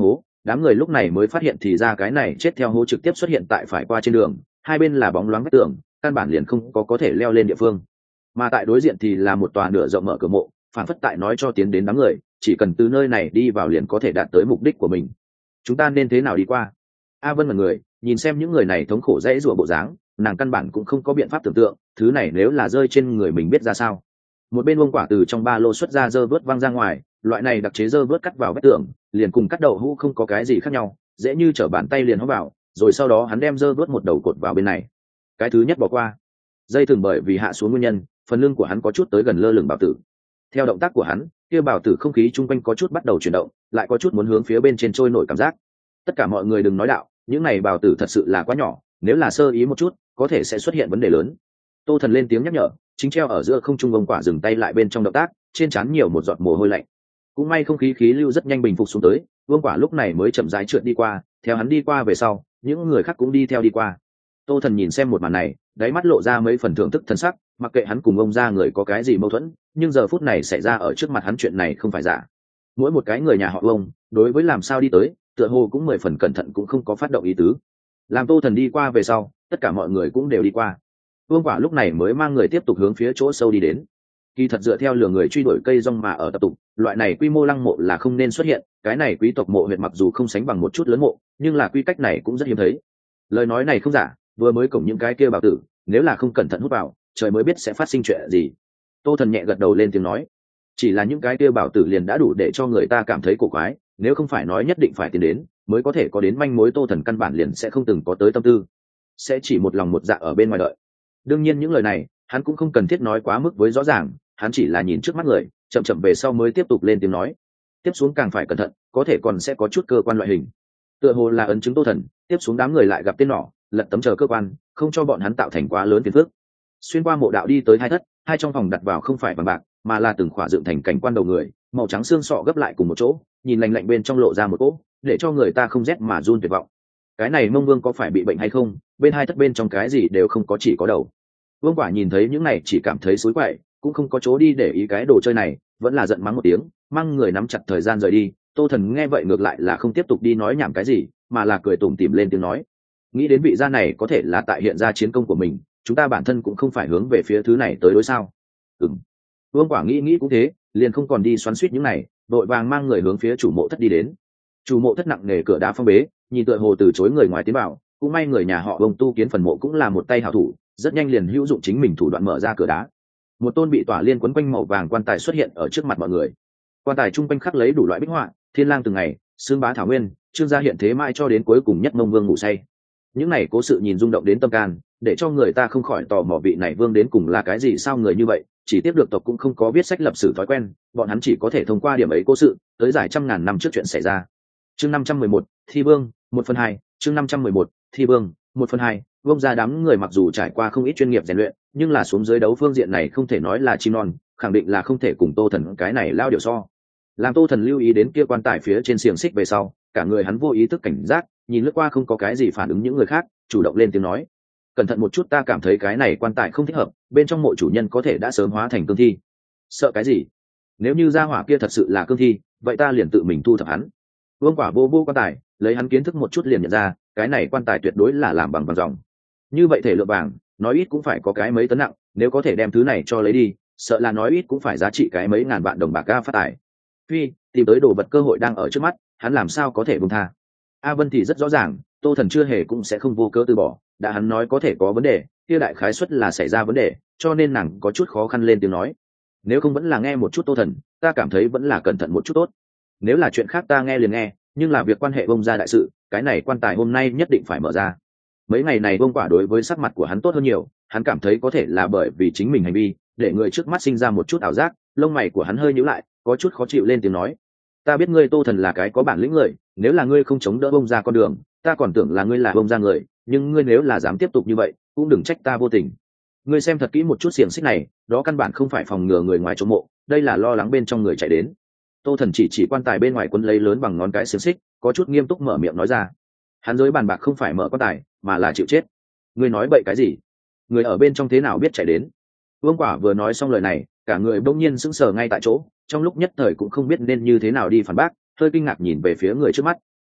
đám người lúc này mới phát hiện thì ra cái này chết theo hố trực tiếp xuất hiện tại phải qua trên đường, hai bên là bóng loáng vách tường, căn bản liền không có có thể leo lên địa phương. Mà tại đối diện thì là một tòa nửa rộng mở cửa mộ, phản phất tại nói cho tiến đến đám người chỉ cần từ nơi này đi vào liền có thể đạt tới mục đích của mình. Chúng ta nên thế nào đi qua? A Vân là người nhìn xem những người này thống khổ dễ rủa bộ dáng, nàng căn bản cũng không có biện pháp tưởng tượng thứ này nếu là rơi trên người mình biết ra sao. Một bên Vương Quả từ trong ba lô xuất ra dơ vớt văng ra ngoài, loại này đặc chế dơ vớt cắt vào vách tường liền cùng cắt đậu hũ không có cái gì khác nhau, dễ như trở bàn tay liền hóa vào, rồi sau đó hắn đem dơ vớt một đầu cột vào bên này. Cái thứ nhất bỏ qua dây thừng bởi vì hạ xuống nguyên nhân, phần lưng của hắn có chút tới gần lơ lửng bảo tử. Theo động tác của hắn, kia bảo tử không khí chung quanh có chút bắt đầu chuyển động, lại có chút muốn hướng phía bên trên trôi nổi cảm giác. Tất cả mọi người đừng nói đạo, những này bảo tử thật sự là quá nhỏ, nếu là sơ ý một chút có thể sẽ xuất hiện vấn đề lớn. Tô Thần lên tiếng nhắc nhở, chính treo ở giữa không trung Vương Quả dừng tay lại bên trong động tác, trên trán nhiều một giọt mồ hôi lạnh. Cũng may không khí khí lưu rất nhanh bình phục xuống tới, Vương Quả lúc này mới chậm rãi trượt đi qua, theo hắn đi qua về sau những người khác cũng đi theo đi qua. Tô Thần nhìn xem một màn này, đáy mắt lộ ra mấy phần thưởng thức thân sắc, mặc kệ hắn cùng ông gia người có cái gì mâu thuẫn, nhưng giờ phút này xảy ra ở trước mặt hắn chuyện này không phải giả. Mỗi một cái người nhà họ ông đối với làm sao đi tới tựa hồ cũng mười phần cẩn thận, cũng không có phát động ý tứ. Làm Tô Thần đi qua về sau, tất cả mọi người cũng đều đi qua. Vương Quả lúc này mới mang người tiếp tục hướng phía chỗ sâu đi đến. Kỳ thật dựa theo lừa người truy đuổi cây rong mà ở tập tục, loại này quy mô lăng mộ là không nên xuất hiện, cái này quý tộc mộ huyệt mặc dù không sánh bằng một chút lớn mộ, nhưng là quy cách này cũng rất hiếm thấy. Lời nói này không giả, vừa mới cổng những cái kia bảo tử, nếu là không cẩn thận hút vào, trời mới biết sẽ phát sinh chuyện gì. Tô Thần nhẹ gật đầu lên tiếng nói, chỉ là những cái kia bảo tử liền đã đủ để cho người ta cảm thấy cổ quái, nếu không phải nói nhất định phải tiến đến mới có thể có đến manh mối, Tô Thần căn bản liền sẽ không từng có tới tâm tư, sẽ chỉ một lòng một dạ ở bên ngoài đợi. Đương nhiên những lời này hắn cũng không cần thiết nói quá mức với rõ ràng, hắn chỉ là nhìn trước mắt người, chậm chậm về sau mới tiếp tục lên tiếng nói, tiếp xuống càng phải cẩn thận, có thể còn sẽ có chút cơ quan loại hình. Tựa hồ là ấn chứng Tô Thần, tiếp xuống đám người lại gặp tên nỏ, lật tấm chờ cơ quan, không cho bọn hắn tạo thành quá lớn phiền phức. Xuyên qua mộ đạo đi tới hai thất, hai trong phòng đặt vào không phải bằng bạc, mà là từng khỏa dựng thành cảnh quan đầu người, màu trắng xương sọ gấp lại cùng một chỗ, nhìn lạnh lạnh bên trong lộ ra một cỗ, để cho người ta không rét mà run tuyệt vọng. Cái này Mông Vương có phải bị bệnh hay không? Bên hai thất bên trong cái gì đều không có, chỉ có đầu. Vương Quả nhìn thấy những này chỉ cảm thấy xối quậy, cũng không có chỗ đi để ý cái đồ chơi này, vẫn là giận mắng một tiếng, mang người nắm chặt thời gian rời đi. Tô Thần nghe vậy ngược lại là không tiếp tục đi nói nhảm cái gì, mà là cười tủm tỉm lên tiếng nói, nghĩ đến vị gia này có thể là tại hiện ra chiến công của mình, chúng ta bản thân cũng không phải hướng về phía thứ này tới đối sao? Ừm. Vương Quả nghĩ nghĩ cũng thế, liền không còn đi xoắn xuýt những này, đội vàng mang người hướng phía chủ mộ thất đi đến. Chủ mộ thất nặng nề cửa đá phong bế, nhìn tựa hồ từ chối người ngoài tiến vào, cũng may người nhà họ Vương tu kiến phần mộ cũng là một tay hảo thủ, rất nhanh liền hữu dụng chính mình thủ đoạn mở ra cửa đá. Một tôn bị tỏa liên quấn quanh màu vàng quan tài xuất hiện ở trước mặt mọi người. Quan tài trung quanh khắc lấy đủ loại bích họa, thiên lang từng ngày, xương bá thảo nguyên, trương gia hiện thế mãi cho đến cuối cùng nhất Mông Vương ngủ say. Những này cố sự nhìn rung động đến tâm can, để cho người ta không khỏi tò mò vị này vương đến cùng là cái gì, sao người như vậy, chỉ tiếp được tộc cũng không có viết sách lập sử thói quen, bọn hắn chỉ có thể thông qua điểm ấy cố sự tới giải trăm ngàn năm trước chuyện xảy ra. Chương năm trăm mười một, Thi Vương, một phần hai, chương năm trăm mười một, Thi Vương, một phần hai. Vông ra đám người mặc dù trải qua không ít chuyên nghiệp rèn luyện, nhưng là xuống dưới đấu phương diện này không thể nói là chim non, khẳng định là không thể cùng Tô Thần cái này lao điều so. Làm Tô Thần lưu ý đến kia quan tài phía trên xiềng xích về sau, cả người hắn vô ý thức cảnh giác, nhìn lướt qua không có cái gì phản ứng những người khác, chủ động lên tiếng nói, cẩn thận một chút, ta cảm thấy cái này quan tài không thích hợp, bên trong mộ chủ nhân có thể đã sớm hóa thành cương thi. Sợ cái gì? Nếu như gia hỏa kia thật sự là cương thi, vậy ta liền tự mình thu thập hắn. Vương Quả vô vô quan tài, lấy hắn kiến thức một chút liền nhận ra, cái này quan tài tuyệt đối là làm bằng vàng ròng. Như vậy thể lượng vàng, nói ít cũng phải có cái mấy tấn nặng, nếu có thể đem thứ này cho lấy đi, sợ là nói ít cũng phải giá trị cái mấy ngàn vạn đồng bạc ga phát tài. Phi, tìm tới đồ vật cơ hội đang ở trước mắt, hắn làm sao có thể buông tha. A Vân thì rất rõ ràng, Tô Thần chưa hề cũng sẽ không vô cớ từ bỏ, đã hắn nói có thể có vấn đề, kia đại khái suất là xảy ra vấn đề, cho nên nàng có chút khó khăn lên tiếng nói, nếu không vẫn là nghe một chút Tô Thần, ta cảm thấy vẫn là cẩn thận một chút tốt. Nếu là chuyện khác ta nghe liền nghe, nhưng là việc quan hệ bông ra đại sự, cái này quan tài hôm nay nhất định phải mở ra. Mấy ngày này Vương Quả đối với sắc mặt của hắn tốt hơn nhiều, hắn cảm thấy có thể là bởi vì chính mình hành vi để người trước mắt sinh ra một chút ảo giác, lông mày của hắn hơi nhíu lại, có chút khó chịu lên tiếng nói, ta biết ngươi Tô Thần là cái có bản lĩnh người, nếu là ngươi không chống đỡ bông ra con đường, ta còn tưởng là ngươi là bông ra người, nhưng ngươi nếu là dám tiếp tục như vậy, cũng đừng trách ta vô tình. Ngươi xem thật kỹ một chút xiềng xích này, đó căn bản không phải phòng ngừa người ngoài trộm mộ, đây là lo lắng bên trong người chạy đến. Tô Thần chỉ chỉ quan tài bên ngoài quấn lấy lớn bằng ngón cái xiềng xích, có chút nghiêm túc mở miệng nói ra, hắn dưới bàn bạc không phải mở quan tài, mà là chịu chết. Ngươi nói bậy cái gì? Người ở bên trong thế nào biết chạy đến? Vương Quả vừa nói xong lời này, cả người bỗng nhiên sững sờ ngay tại chỗ, trong lúc nhất thời cũng không biết nên như thế nào đi phản bác, hơi kinh ngạc nhìn về phía người trước mắt.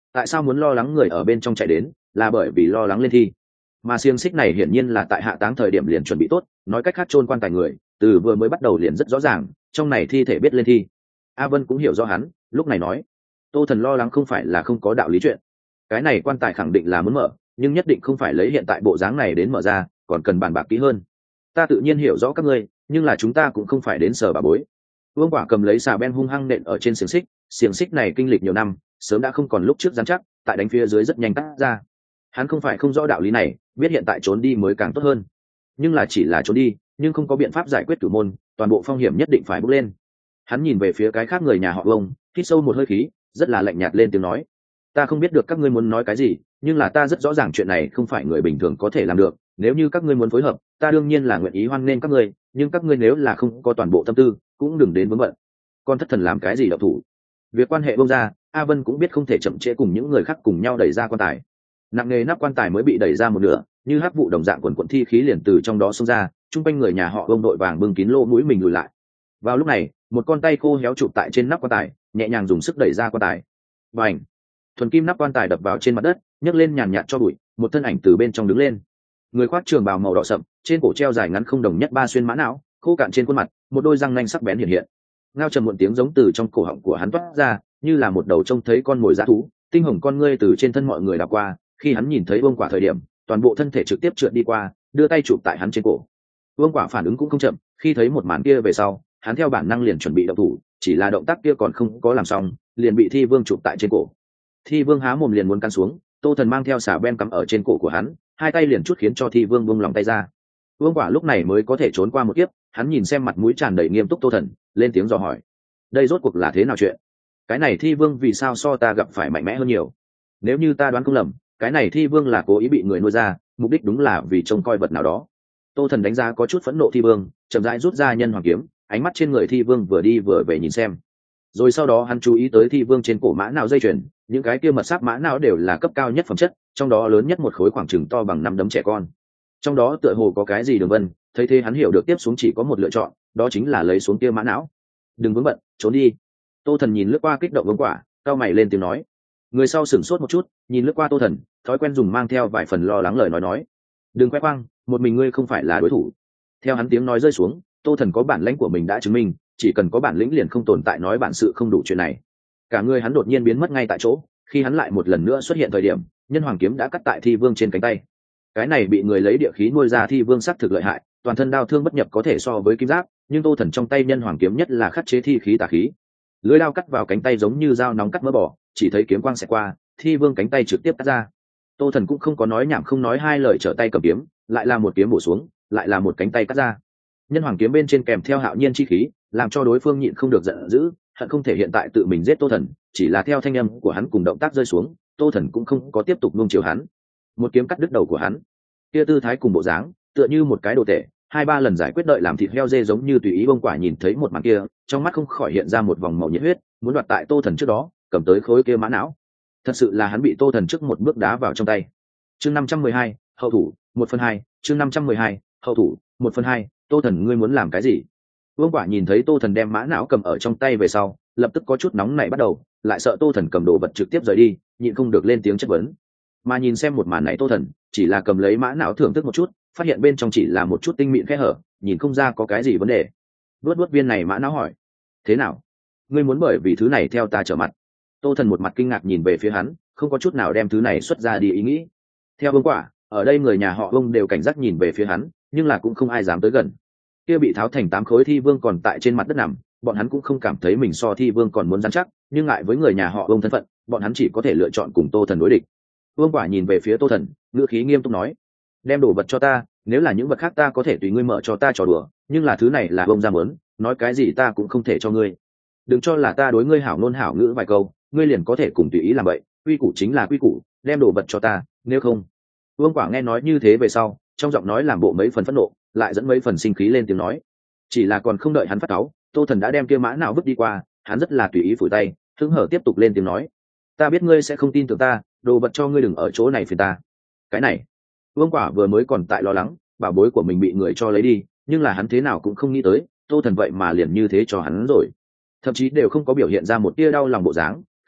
tại sao muốn lo lắng người ở bên trong chạy đến, là bởi vì lo lắng lên thi. Mà xiềng xích này hiển nhiên là tại hạ táng thời điểm liền chuẩn bị tốt, nói cách khác chôn quan tài người từ vừa mới bắt đầu liền rất rõ ràng trong này thi thể biết lên thi. A Vân cũng hiểu rõ hắn, lúc này nói Tô Thần lo lắng không phải là không có đạo lý chuyện, cái này quan tài khẳng định là muốn mở, nhưng nhất định không phải lấy hiện tại bộ dáng này đến mở ra, còn cần bàn bạc kỹ hơn. Ta tự nhiên hiểu rõ các ngươi, nhưng là chúng ta cũng không phải đến sờ bà bối. Vương Quả cầm lấy xà ben hung hăng nện ở trên xiềng xích, xiềng xích này kinh lịch nhiều năm, sớm đã không còn lúc trước dám chắc, tại đánh phía dưới rất nhanh cắt ra. Hắn không phải không rõ đạo lý này, biết hiện tại trốn đi mới càng tốt hơn, nhưng là chỉ là trốn đi, nhưng không có biện pháp giải quyết cửu môn, toàn bộ phong hiểm nhất định phải bước lên. Hắn nhìn về phía cái khác người nhà họ Vương, hít sâu một hơi khí, rất là lạnh nhạt lên tiếng nói: ta không biết được các ngươi muốn nói cái gì, nhưng là ta rất rõ ràng chuyện này không phải người bình thường có thể làm được. Nếu như các ngươi muốn phối hợp, ta đương nhiên là nguyện ý hoan nghênh các ngươi, nhưng các ngươi nếu là không có toàn bộ tâm tư, cũng đừng đến vướng bận. Con thất thần làm cái gì động thủ? Việc quan hệ bông ra, A Vân cũng biết không thể chậm trễ cùng những người khác cùng nhau đẩy ra quan tài. Nặng nề nắp quan tài mới bị đẩy ra một nửa, như hắc vụ đồng dạng quần quần thi khí liền từ trong đó xông ra, trung quanh người nhà họ Vương đội vàng bưng kín lỗ mũi mình lùi lại. Vào lúc này, một con tay khô héo chụp tại trên nắp quan tài, nhẹ nhàng dùng sức đẩy ra quan tài. Bành! Thuần kim nắp quan tài đập vào trên mặt đất, nhấc lên nhàn nhạt cho bụi, một thân ảnh từ bên trong đứng lên. Người khoác trường bào màu đỏ sậm, trên cổ treo dài ngắn không đồng nhất ba xuyên mã não, khô cạn trên khuôn mặt, một đôi răng nanh sắc bén hiện hiện. Ngao trầm muộn tiếng giống từ trong cổ họng của hắn toát ra, như là một đầu trông thấy con mồi dã thú, tinh hồng con ngươi từ trên thân mọi người đảo qua, khi hắn nhìn thấy Vương Quả thời điểm, toàn bộ thân thể trực tiếp trượt đi qua, đưa tay chụp tại hắn trên cổ. Vương Quả phản ứng cũng không chậm, khi thấy một màn kia về sau, hắn theo bản năng liền chuẩn bị động thủ, chỉ là động tác kia còn không có làm xong, liền bị Thi Vương chụp tại trên cổ. Thi Vương há mồm liền muốn cắn xuống, Tô Thần mang theo xà ben cắm ở trên cổ của hắn, hai tay liền chút khiến cho Thi Vương buông lòng tay ra. Vương Quả lúc này mới có thể trốn qua một kiếp, hắn nhìn xem mặt mũi tràn đầy nghiêm túc Tô Thần, lên tiếng dò hỏi: đây rốt cuộc là thế nào chuyện? Cái này Thi Vương vì sao so ta gặp phải mạnh mẽ hơn nhiều? Nếu như ta đoán không lầm, cái này Thi Vương là cố ý bị người nuôi ra, mục đích đúng là vì trông coi vật nào đó. Tô Thần đánh giá có chút phẫn nộ Thi Vương, chậm rãi rút ra nhân hoàng kiếm, ánh mắt trên người Thi Vương vừa đi vừa về nhìn xem. Rồi sau đó hắn chú ý tới Thi Vương trên cổ mã não dây chuyền, những cái kia mật sắc mã não đều là cấp cao nhất phẩm chất, trong đó lớn nhất một khối khoảng chừng to bằng năm đấm trẻ con. Trong đó tựa hồ có cái gì đường vân, thấy thế hắn hiểu được tiếp xuống chỉ có một lựa chọn, đó chính là lấy xuống kia mã não. Đừng vướng bận, trốn đi. Tô Thần nhìn lướt qua kích động Vương Quả, cao mày lên tiếng nói. Người sau sửng sốt một chút, nhìn lướt qua Tô Thần, thói quen dùng mang theo vài phần lo lắng lời nói nói: đừng khoe khoang, một mình ngươi không phải là đối thủ. Theo hắn tiếng nói rơi xuống, Tô Thần có bản lĩnh của mình đã chứng minh, chỉ cần có bản lĩnh liền không tồn tại nói bản sự không đủ chuyện này. Cả người hắn đột nhiên biến mất ngay tại chỗ, khi hắn lại một lần nữa xuất hiện thời điểm, nhân hoàng kiếm đã cắt tại Thi Vương trên cánh tay. Cái này bị người lấy địa khí nuôi ra Thi Vương sắc thực lợi hại, toàn thân đao thương bất nhập có thể so với kim giáp, nhưng Tô Thần trong tay nhân hoàng kiếm nhất là khắc chế thi khí tà khí. Lưỡi đao cắt vào cánh tay giống như dao nóng cắt mỡ bò, chỉ thấy kiếm quang xẹt qua, Thi Vương cánh tay trực tiếp cắt ra. Tô Thần cũng không có nói nhảm không nói hai lời, trở tay cầm kiếm, lại là một kiếm bổ xuống, lại là một cánh tay cắt ra. Nhân hoàng kiếm bên trên kèm theo hạo nhiên chi khí, làm cho đối phương nhịn không được giận dữ, hận không thể hiện tại tự mình giết Tô Thần, chỉ là theo thanh âm của hắn cùng động tác rơi xuống, Tô Thần cũng không có tiếp tục nuông chiều hắn. Một kiếm cắt đứt đầu của hắn. Kia tư thái cùng bộ dáng, tựa như một cái đồ tể, hai ba lần giải quyết đợi làm thịt heo dê giống như tùy ý. Vương Quả nhìn thấy một màn kia, trong mắt không khỏi hiện ra một vòng màu nhiệt huyết, muốn đoạt tại Tô Thần trước đó, cầm tới khối kia mã não. Thật sự là hắn bị Tô Thần trước một bước đá vào trong tay. Chương năm trăm mười hai, hậu thủ, một phần hai, chương năm trăm mười hai, hậu thủ, một phần hai, Tô Thần ngươi muốn làm cái gì? Vương Quả nhìn thấy Tô Thần đem mã não cầm ở trong tay về sau, lập tức có chút nóng nảy bắt đầu, lại sợ Tô Thần cầm đồ vật trực tiếp rời đi, nhịn không được lên tiếng chất vấn. Mà nhìn xem một màn này Tô Thần chỉ là cầm lấy mã não thưởng thức một chút, phát hiện bên trong chỉ là một chút tinh mịn kẽ hở, nhìn không ra có cái gì vấn đề. Vớt vớt viên này mã não hỏi: thế nào? Ngươi muốn bởi vì thứ này theo ta trở mặt? Tô Thần một mặt kinh ngạc nhìn về phía hắn, không có chút nào đem thứ này xuất ra đi ý nghĩ. Theo Vương Quả, ở đây người nhà họ Vương đều cảnh giác nhìn về phía hắn, nhưng là cũng không ai dám tới gần. Kia bị tháo thành tám khối Thi Vương còn tại trên mặt đất nằm, bọn hắn cũng không cảm thấy mình so Thi Vương còn muốn rắn chắc, nhưng ngại với người nhà họ Vương thân phận, bọn hắn chỉ có thể lựa chọn cùng Tô Thần đối địch. Vương Quả nhìn về phía Tô Thần, ngữ khí nghiêm túc nói: đem đồ vật cho ta, nếu là những vật khác ta có thể tùy ngươi mở cho ta trò đùa, nhưng là thứ này là Vương gia muốn, nói cái gì ta cũng không thể cho ngươi. Đừng cho là ta đối ngươi hảo ngôn hảo ngữ vài câu, ngươi liền có thể cùng tùy ý làm vậy, quy củ chính là quy củ, đem đồ vật cho ta, nếu không. Vương Quả nghe nói như thế về sau, trong giọng nói làm bộ mấy phần phẫn nộ, lại dẫn mấy phần sinh khí lên tiếng nói. Chỉ là còn không đợi hắn phát cáu, Tô Thần đã đem kia mã não vứt đi qua, hắn rất là tùy ý phủi tay, hứng hở tiếp tục lên tiếng nói: ta biết ngươi sẽ không tin tưởng ta, đồ vật cho ngươi đừng ở chỗ này phiền ta. Cái này, Vương Quả vừa mới còn tại lo lắng bảo bối của mình bị người cho lấy đi, nhưng là hắn thế nào cũng không nghĩ tới Tô Thần vậy mà liền như thế cho hắn rồi, thậm chí đều không có biểu hiện ra một tia đau lòng bộ dáng,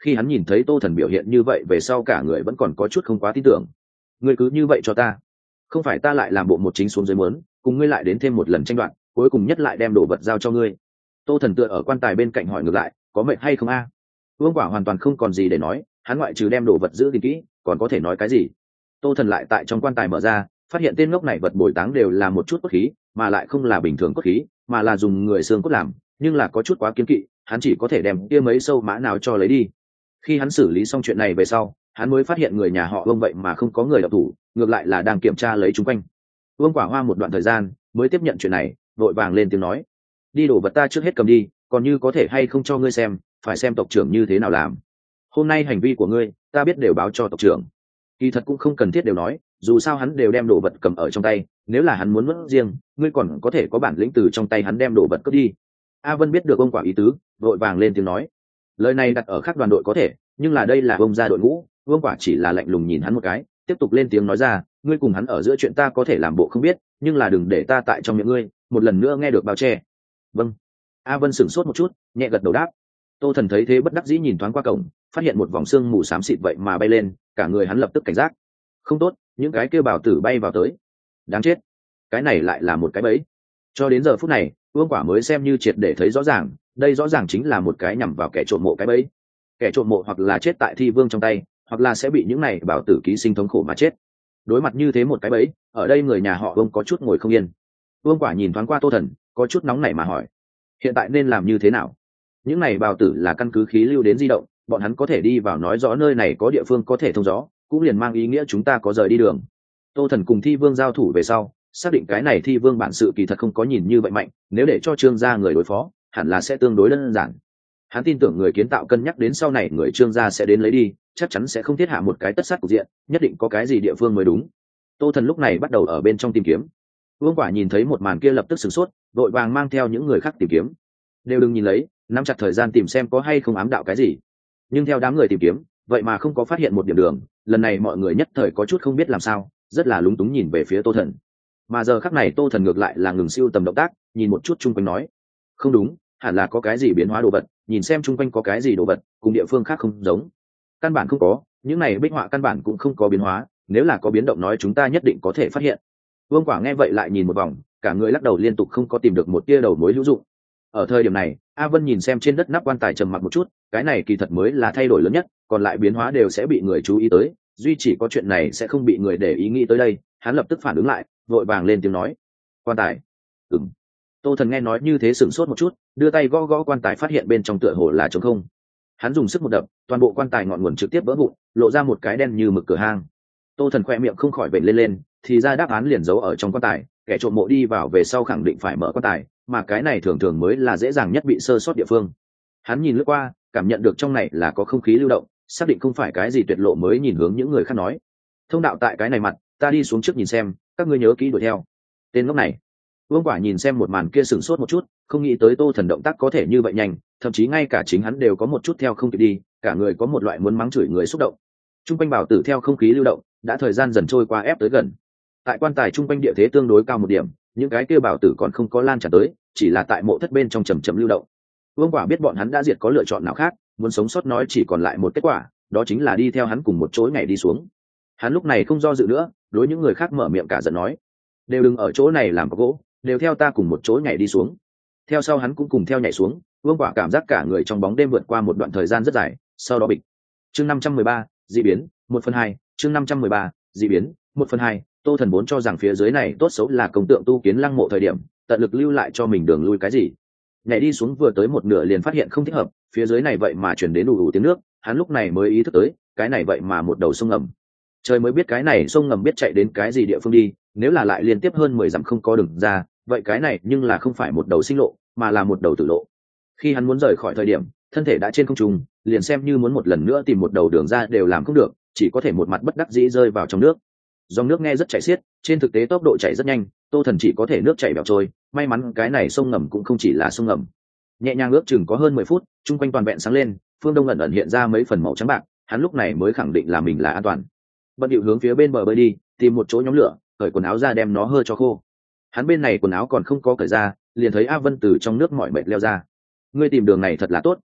Khi hắn nhìn thấy Tô Thần biểu hiện như vậy về sau, cả người vẫn còn có chút không quá tin tưởng. Ngươi cứ như vậy cho ta, không phải ta lại làm bộ một chính xuống dưới muốn cùng ngươi lại đến thêm một lần tranh đoạt, cuối cùng nhất lại đem đồ vật giao cho ngươi. Tô Thần tựa ở quan tài bên cạnh hỏi ngược lại, có mệnh hay không a? Vương Quả hoàn toàn không còn gì để nói, hắn ngoại trừ đem đồ vật giữ gìn kỹ còn có thể nói cái gì. Tô Thần lại tại trong quan tài mở ra, phát hiện tên ngốc này vật bồi táng đều là một chút cốt khí, mà lại không là bình thường cốt khí, mà là dùng người xương cốt làm, nhưng là có chút quá kiên kỵ, hắn chỉ có thể đem kia mấy sâu mã nào cho lấy đi. Khi hắn xử lý xong chuyện này về sau, hắn mới phát hiện người nhà họ Vương vậy mà không có người động thủ, ngược lại là đang kiểm tra lấy chúng quanh. Vương Quả hoa một đoạn thời gian mới tiếp nhận chuyện này, vội vàng lên tiếng nói: đi đổ vật ta trước hết cầm đi, còn như có thể hay không cho ngươi xem, phải xem tộc trưởng như thế nào làm. Hôm nay hành vi của ngươi ta biết đều báo cho tộc trưởng. Kỳ thật cũng không cần thiết đều nói, dù sao hắn đều đem đồ vật cầm ở trong tay, nếu là hắn muốn mất riêng, ngươi còn có thể có bản lĩnh từ trong tay hắn đem đồ vật cướp đi. A Vân biết được ông Quả ý tứ, vội vàng lên tiếng nói: lời này đặt ở khác đoàn đội có thể, nhưng là đây là ông gia đội ngũ. Vương Quả chỉ là lạnh lùng nhìn hắn một cái, tiếp tục lên tiếng nói ra: ngươi cùng hắn ở giữa chuyện ta có thể làm bộ không biết, nhưng là đừng để ta tại trong miệng ngươi một lần nữa nghe được bao che. Vâng. A Vân sửng sốt một chút, nhẹ gật đầu đáp. Tô Thần thấy thế bất đắc dĩ nhìn thoáng qua cổng, phát hiện một vòng xương mù xám xịt vậy mà bay lên, cả người hắn lập tức cảnh giác. Không tốt, những cái kêu bảo tử bay vào tới. Đáng chết, cái này lại là một cái bẫy. Cho đến giờ phút này, Vương Quả mới xem như triệt để thấy rõ ràng, đây rõ ràng chính là một cái nhằm vào kẻ trộm mộ cái bẫy. Kẻ trộm mộ hoặc là chết tại thi vương trong tay, hoặc là sẽ bị những này bảo tử ký sinh thống khổ mà chết. Đối mặt như thế một cái bẫy, ở đây người nhà họ Vương có chút ngồi không yên. Vương Quả nhìn thoáng qua Tô Thần, có chút nóng nảy mà hỏi: hiện tại nên làm như thế nào? Những này bào tử là căn cứ khí lưu đến di động, bọn hắn có thể đi vào nói rõ nơi này có địa phương có thể thông gió, cũng liền mang ý nghĩa chúng ta có rời đi đường. Tô Thần cùng thi vương giao thủ về sau, xác định cái này thi vương bản sự kỳ thật không có nhìn như vậy mạnh, nếu để cho Trương gia người đối phó, hẳn là sẽ tương đối đơn giản. Hắn tin tưởng người kiến tạo cân nhắc đến sau này người Trương gia sẽ đến lấy đi, chắc chắn sẽ không thiết hạ một cái tất sát cục diện, nhất định có cái gì địa phương mới đúng. Tô Thần lúc này bắt đầu ở bên trong tìm kiếm. Vương Quả nhìn thấy một màn kia lập tức sửng sốt, vội vàng mang theo những người khác tìm kiếm. Đều đừng nhìn lấy, nắm chặt thời gian tìm xem có hay không ám đạo cái gì. Nhưng theo đám người tìm kiếm, vậy mà không có phát hiện một điểm đường. Lần này mọi người nhất thời có chút không biết làm sao, rất là lúng túng nhìn về phía Tô Thần. Mà giờ khắc này Tô Thần ngược lại là ngừng siêu tầm động tác, nhìn một chút chung quanh nói: không đúng, hẳn là có cái gì biến hóa đồ vật, nhìn xem chung quanh có cái gì đồ vật cùng địa phương khác không giống. Căn bản không có, những này bích họa căn bản cũng không có biến hóa, nếu là có biến động nói chúng ta nhất định có thể phát hiện. Vương Quả nghe vậy lại nhìn một vòng, cả người lắc đầu liên tục không có tìm được một tia đầu mối hữu dụng. Ở thời điểm này, A Vân nhìn xem trên đất nắp quan tài trầm mặc một chút, cái này kỳ thật mới là thay đổi lớn nhất, còn lại biến hóa đều sẽ bị người chú ý tới, duy chỉ có chuyện này sẽ không bị người để ý nghĩ tới đây. Hắn lập tức phản ứng lại, vội vàng lên tiếng nói: quan tài. Ừm. Tô Thần nghe nói như thế sửng sốt một chút, đưa tay gõ gõ quan tài, phát hiện bên trong tựa hồ là trống không. Hắn dùng sức một đập, toàn bộ quan tài ngọn nguồn trực tiếp vỡ vụn, lộ ra một cái đen như mực cửa hang. Tô Thần khoe miệng không khỏi vểnh lên lên, thì ra đáp án liền giấu ở trong quan tài, kẻ trộm mộ đi vào về sau khẳng định phải mở quan tài, mà cái này thường thường mới là dễ dàng nhất bị sơ sót địa phương. Hắn nhìn lướt qua, cảm nhận được trong này là có không khí lưu động, xác định không phải cái gì tuyệt lộ mới nhìn hướng những người khác nói: thông đạo tại cái này mặt, ta đi xuống trước nhìn xem, các ngươi nhớ kỹ đuổi theo. Tên ngốc này. Vương Quả nhìn xem một màn kia sửng sốt một chút, không nghĩ tới Tô Thần động tác có thể như vậy nhanh, thậm chí ngay cả chính hắn đều có một chút theo không kịp đi, cả người có một loại muốn mắng chửi người xúc động. Trung quanh bảo tử theo không khí lưu động, đã thời gian dần trôi qua ép tới gần. Tại quan tài trung quanh địa thế tương đối cao một điểm, những cái kia bảo tử còn không có lan tràn tới, chỉ là tại mộ thất bên trong chầm chậm lưu động. Vương Quả biết bọn hắn đã diệt, có lựa chọn nào khác, muốn sống sót nói chỉ còn lại một kết quả, đó chính là đi theo hắn cùng một chỗ nhảy đi xuống. Hắn lúc này không do dự nữa, đối những người khác mở miệng cả giận nói: đều đừng ở chỗ này làm có gỗ, đều theo ta cùng một chỗ nhảy đi xuống. Theo sau hắn cũng cùng theo nhảy xuống. Vương Quả cảm giác cả người trong bóng đêm vượt qua một đoạn thời gian rất dài, sau đó bịch. Chương năm trăm mười ba, dị biến, một phần hai. Chương năm trăm mười ba, dị biến, một phần hai. Tô Thần vốn cho rằng phía dưới này tốt xấu là công tượng tu kiến lăng mộ thời điểm, tận lực lưu lại cho mình đường lui cái gì. Nhảy đi xuống vừa tới một nửa liền phát hiện không thích hợp, phía dưới này vậy mà chuyển đến đủ đủ tiếng nước, hắn lúc này mới ý thức tới, cái này vậy mà một đầu sông ngầm. Trời mới biết cái này sông ngầm biết chạy đến cái gì địa phương đi, nếu là lại liên tiếp hơn mười dặm không có đường ra, vậy cái này nhưng là không phải một đầu sinh lộ, mà là một đầu tử lộ. Khi hắn muốn rời khỏi thời điểm, thân thể đã trên không trung, liền xem như muốn một lần nữa tìm một đầu đường ra đều làm không được, chỉ có thể một mặt bất đắc dĩ rơi vào trong nước. Dòng nước nghe rất chảy xiết, trên thực tế tốc độ chảy rất nhanh, Tô Thần chỉ có thể nước chảy bẹo trôi, may mắn cái này sông ngầm cũng không chỉ là sông ngầm. Nhẹ nhàng ước chừng có hơn mười phút, chung quanh toàn vẹn sáng lên, phương đông ẩn ẩn hiện ra mấy phần màu trắng bạc, hắn lúc này mới khẳng định là mình là an toàn. Bận điệu hướng phía bên bờ bơi đi, tìm một chỗ nhóm lửa, cởi quần áo ra đem nó hơ cho khô. Hắn bên này quần áo còn không có cởi ra, liền thấy A Vân từ trong nước mỏi mệt leo ra. Ngươi tìm đường này thật là tốt,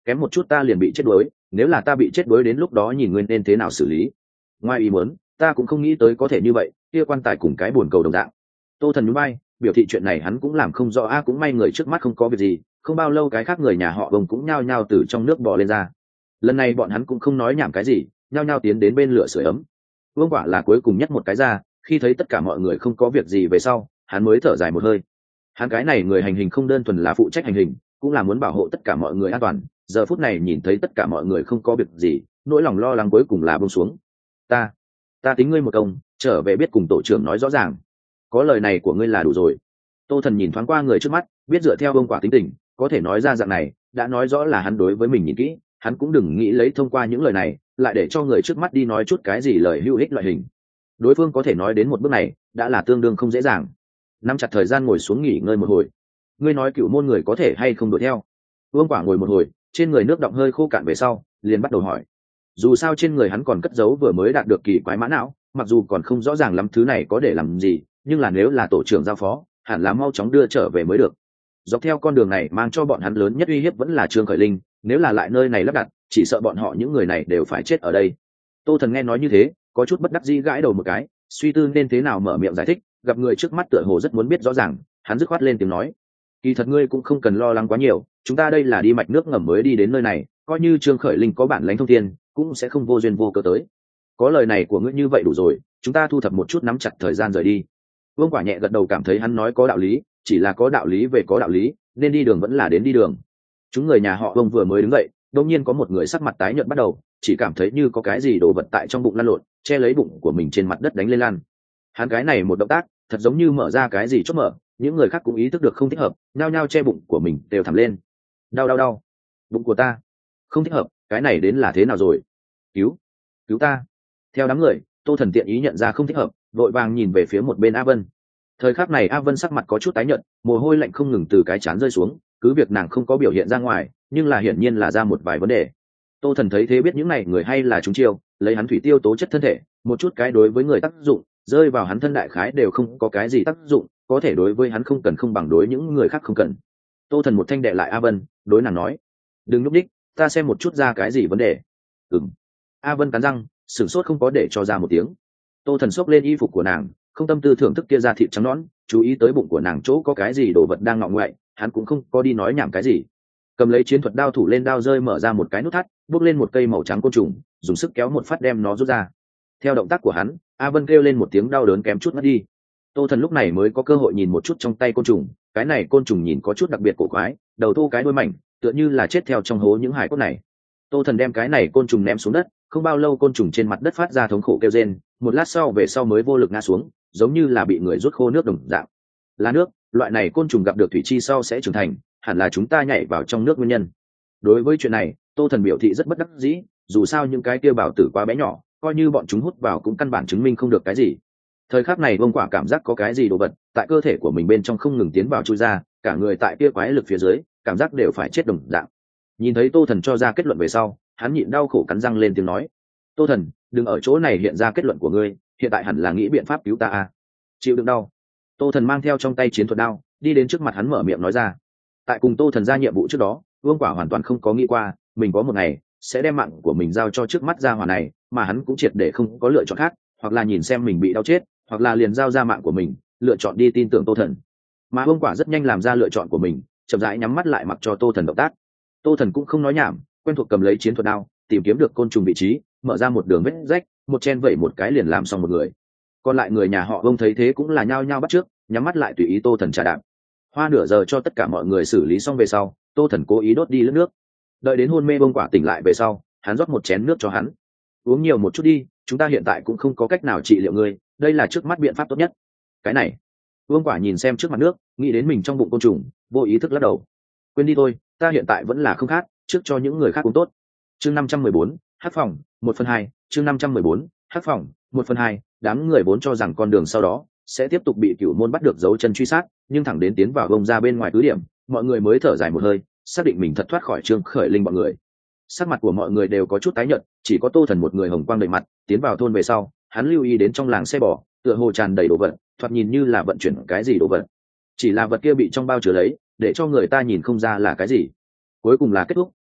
kém một chút ta liền bị chết đuối, nếu là ta bị chết đuối đến lúc đó nhìn ngươi nên thế nào xử lý. Ngoài ý muốn, ta cũng không nghĩ tới có thể như vậy, kia quan tài cùng cái buồn cầu đồng dạng. Tô Thần nhún vai, biểu thị chuyện này hắn cũng làm không rõ. A cũng may người trước mắt không có việc gì, không bao lâu cái khác người nhà họ Vương cũng nhao nhao từ trong nước bò lên ra. Lần này bọn hắn cũng không nói nhảm cái gì, nhao nhao tiến đến bên lửa sưởi ấm. Vương Quả là cuối cùng nhất một cái ra, khi thấy tất cả mọi người không có việc gì về sau, hắn mới thở dài một hơi. Hắn cái này người hành hình không đơn thuần là phụ trách hành hình, cũng là muốn bảo hộ tất cả mọi người an toàn. Giờ phút này nhìn thấy tất cả mọi người không có việc gì, nỗi lòng lo lắng cuối cùng là buông xuống. Ta, ta tính ngươi một công, trở về biết cùng tổ trưởng nói rõ ràng. Có lời này của ngươi là đủ rồi. Tô Thần nhìn thoáng qua người trước mắt, biết dựa theo Vương Quả tính tình, có thể nói ra dạng này, đã nói rõ là hắn đối với mình nhìn kỹ, hắn cũng đừng nghĩ lấy thông qua những lời này, lại để cho người trước mắt đi nói chút cái gì lời hữu ích loại hình. Đối phương có thể nói đến một bước này, đã là tương đương không dễ dàng. Nắm chặt thời gian ngồi xuống nghỉ ngơi một hồi. Ngươi nói cựu môn người có thể hay không đuổi theo? Vương Quả ngồi một hồi, trên người nước đọng hơi khô cạn về sau, liền bắt đầu hỏi. Dù sao trên người hắn còn cất giấu vừa mới đạt được kỳ quái mã não, mặc dù còn không rõ ràng lắm thứ này có để làm gì, nhưng là nếu là tổ trưởng giao phó, hẳn là mau chóng đưa trở về mới được. Dọc theo con đường này mang cho bọn hắn lớn nhất uy hiếp vẫn là Trương Khởi Linh, nếu là lại nơi này lắp đặt, chỉ sợ bọn họ những người này đều phải chết ở đây. Tô Thần nghe nói như thế, có chút bất đắc dĩ gãi đầu một cái, suy tư nên thế nào mở miệng giải thích, gặp người trước mắt tựa hồ rất muốn biết rõ ràng, hắn dứt khoát lên tiếng nói: kỳ thật ngươi cũng không cần lo lắng quá nhiều, chúng ta đây là đi mạch nước ngầm mới đi đến nơi này, coi như Trương Khởi Linh có bản lãnh thông thiên, cũng sẽ không vô duyên vô cớ tới. Có lời này của ngươi như vậy đủ rồi, chúng ta thu thập một chút nắm chặt thời gian rời đi. Vương Quả nhẹ gật đầu, cảm thấy hắn nói có đạo lý, chỉ là có đạo lý về có đạo lý, nên đi đường vẫn là đến đi đường. Chúng người nhà họ Vương vừa mới đứng dậy, đột nhiên có một người sắc mặt tái nhợt bắt đầu, chỉ cảm thấy như có cái gì đổ vật tại trong bụng lăn lộn, che lấy bụng của mình trên mặt đất đánh lên lăn. Hắn cái này một động tác, thật giống như mở ra cái gì chốt mở, những người khác cũng ý thức được không thích hợp, nhao nhao che bụng của mình đều thẳm lên. Đau đau đau, bụng của ta, không thích hợp, cái này đến là thế nào rồi? Cứu, cứu ta! Theo đám người, Tô Thần tiện ý nhận ra không thích hợp, vội vàng nhìn về phía một bên A Vân. Thời khắc này A Vân sắc mặt có chút tái nhợt, mồ hôi lạnh không ngừng từ cái trán rơi xuống, cứ việc nàng không có biểu hiện ra ngoài, nhưng là hiển nhiên là ra một vài vấn đề. Tô Thần thấy thế biết những này người hay là chúng chiêu, lấy hắn thủy tiêu tố chất thân thể, một chút cái đối với người tác dụng, rơi vào hắn thân đại khái đều không có cái gì tác dụng, có thể đối với hắn không cần không bằng đối những người khác không cần. Tô Thần một thanh đệ lại A Vân, đối nàng nói: đừng núp đích, ta xem một chút ra cái gì vấn đề. Ừm. A Vân cắn răng, sửng sốt không có để cho ra một tiếng. Tô Thần xốc lên y phục của nàng, không tâm tư thưởng thức kia da thịt trắng nõn, chú ý tới bụng của nàng chỗ có cái gì đồ vật đang ngọ ngoại, hắn cũng không có đi nói nhảm cái gì. Cầm lấy chiến thuật đao thủ lên đao rơi mở ra một cái nút thắt, bước lên một cây màu trắng côn trùng, dùng sức kéo một phát đem nó rút ra. Theo động tác của hắn, A Vân kêu lên một tiếng đau đớn kém chút ngất đi. Tô Thần lúc này mới có cơ hội nhìn một chút trong tay côn trùng, cái này côn trùng nhìn có chút đặc biệt cổ quái, đầu thô cái đuôi mảnh, tựa như là chết theo trong hố những hải cốt này. Tô Thần đem cái này côn trùng ném xuống đất, không bao lâu côn trùng trên mặt đất phát ra thống khổ kêu rên, một lát sau về sau mới vô lực ngã xuống, giống như là bị người rút khô nước đồng dạng. Là nước, loại này côn trùng gặp được thủy chi sau sẽ trưởng thành, hẳn là chúng ta nhảy vào trong nước nguyên nhân. Đối với chuyện này, Tô Thần biểu thị rất bất đắc dĩ, dù sao những cái kia bảo tử quá bé nhỏ, coi như bọn chúng hút vào cũng căn bản chứng minh không được cái gì. Thời khắc này Vương Quả cảm giác có cái gì đồ vật tại cơ thể của mình bên trong không ngừng tiến vào chui ra, cả người tại kia quái lực phía dưới, cảm giác đều phải chết đồng dạng. Nhìn thấy Tô Thần cho ra kết luận về sau, hắn nhịn đau khổ cắn răng lên tiếng nói: Tô Thần, đừng ở chỗ này hiện ra kết luận của ngươi, hiện tại hẳn là nghĩ biện pháp cứu ta à? Chịu đựng đau. Tô Thần mang theo trong tay chiến thuật đao, đi đến trước mặt hắn mở miệng nói ra. Tại cùng Tô Thần ra nhiệm vụ trước đó, Vương Quả hoàn toàn không có nghĩ qua mình có một ngày sẽ đem mạng của mình giao cho trước mắt gia hỏa này, mà hắn cũng triệt để không có lựa chọn khác, hoặc là nhìn xem mình bị đau chết, hoặc là liền giao ra mạng của mình, lựa chọn đi tin tưởng Tô Thần. Mà Vương Quả rất nhanh làm ra lựa chọn của mình, chậm rãi nhắm mắt lại mặc cho Tô Thần động tác. Tô Thần cũng không nói nhảm, quen thuộc cầm lấy chiến thuật đao, tìm kiếm được côn trùng vị trí, mở ra một đường vết rách, một chen vẩy một cái liền làm xong một người. Còn lại người nhà họ Vương thấy thế cũng là nhao nhao bắt trước, nhắm mắt lại tùy ý Tô Thần trả đạp. Hoa nửa giờ cho tất cả mọi người xử lý xong về sau, Tô Thần cố ý đốt đi lướt nước. Đợi đến hôn mê Vương Quả tỉnh lại về sau, hắn rót một chén nước cho hắn. Uống nhiều một chút đi, chúng ta hiện tại cũng không có cách nào trị liệu ngươi, đây là trước mắt biện pháp tốt nhất. Cái này. Vương Quả nhìn xem trước mặt nước, nghĩ đến mình trong bụng côn trùng, vô ý thức lắc đầu. Quên đi thôi, ta hiện tại vẫn là không khát, trước cho những người khác cũng tốt. Chương năm trăm mười bốn, Hắc phòng, một phần hai, chương năm trăm mười bốn, Hắc phòng, một phần hai, đám người vốn cho rằng con đường sau đó sẽ tiếp tục bị Cửu Môn bắt được dấu chân truy sát, nhưng thẳng đến tiến vào vông ra bên ngoài cứ điểm, mọi người mới thở dài một hơi, xác định mình thật thoát khỏi Trương Khởi Linh bọn người. Sắc mặt của mọi người đều có chút tái nhợt, chỉ có Tô Thần một người hồng quang đầy mặt, tiến vào thôn về sau, hắn lưu ý đến trong làng xe bò, tựa hồ tràn đầy đồ vật, thoạt nhìn như là vận chuyển cái gì đồ vật. Chỉ là vật kia bị trong bao chứa lấy, để cho người ta nhìn không ra là cái gì. Cuối cùng là kết thúc,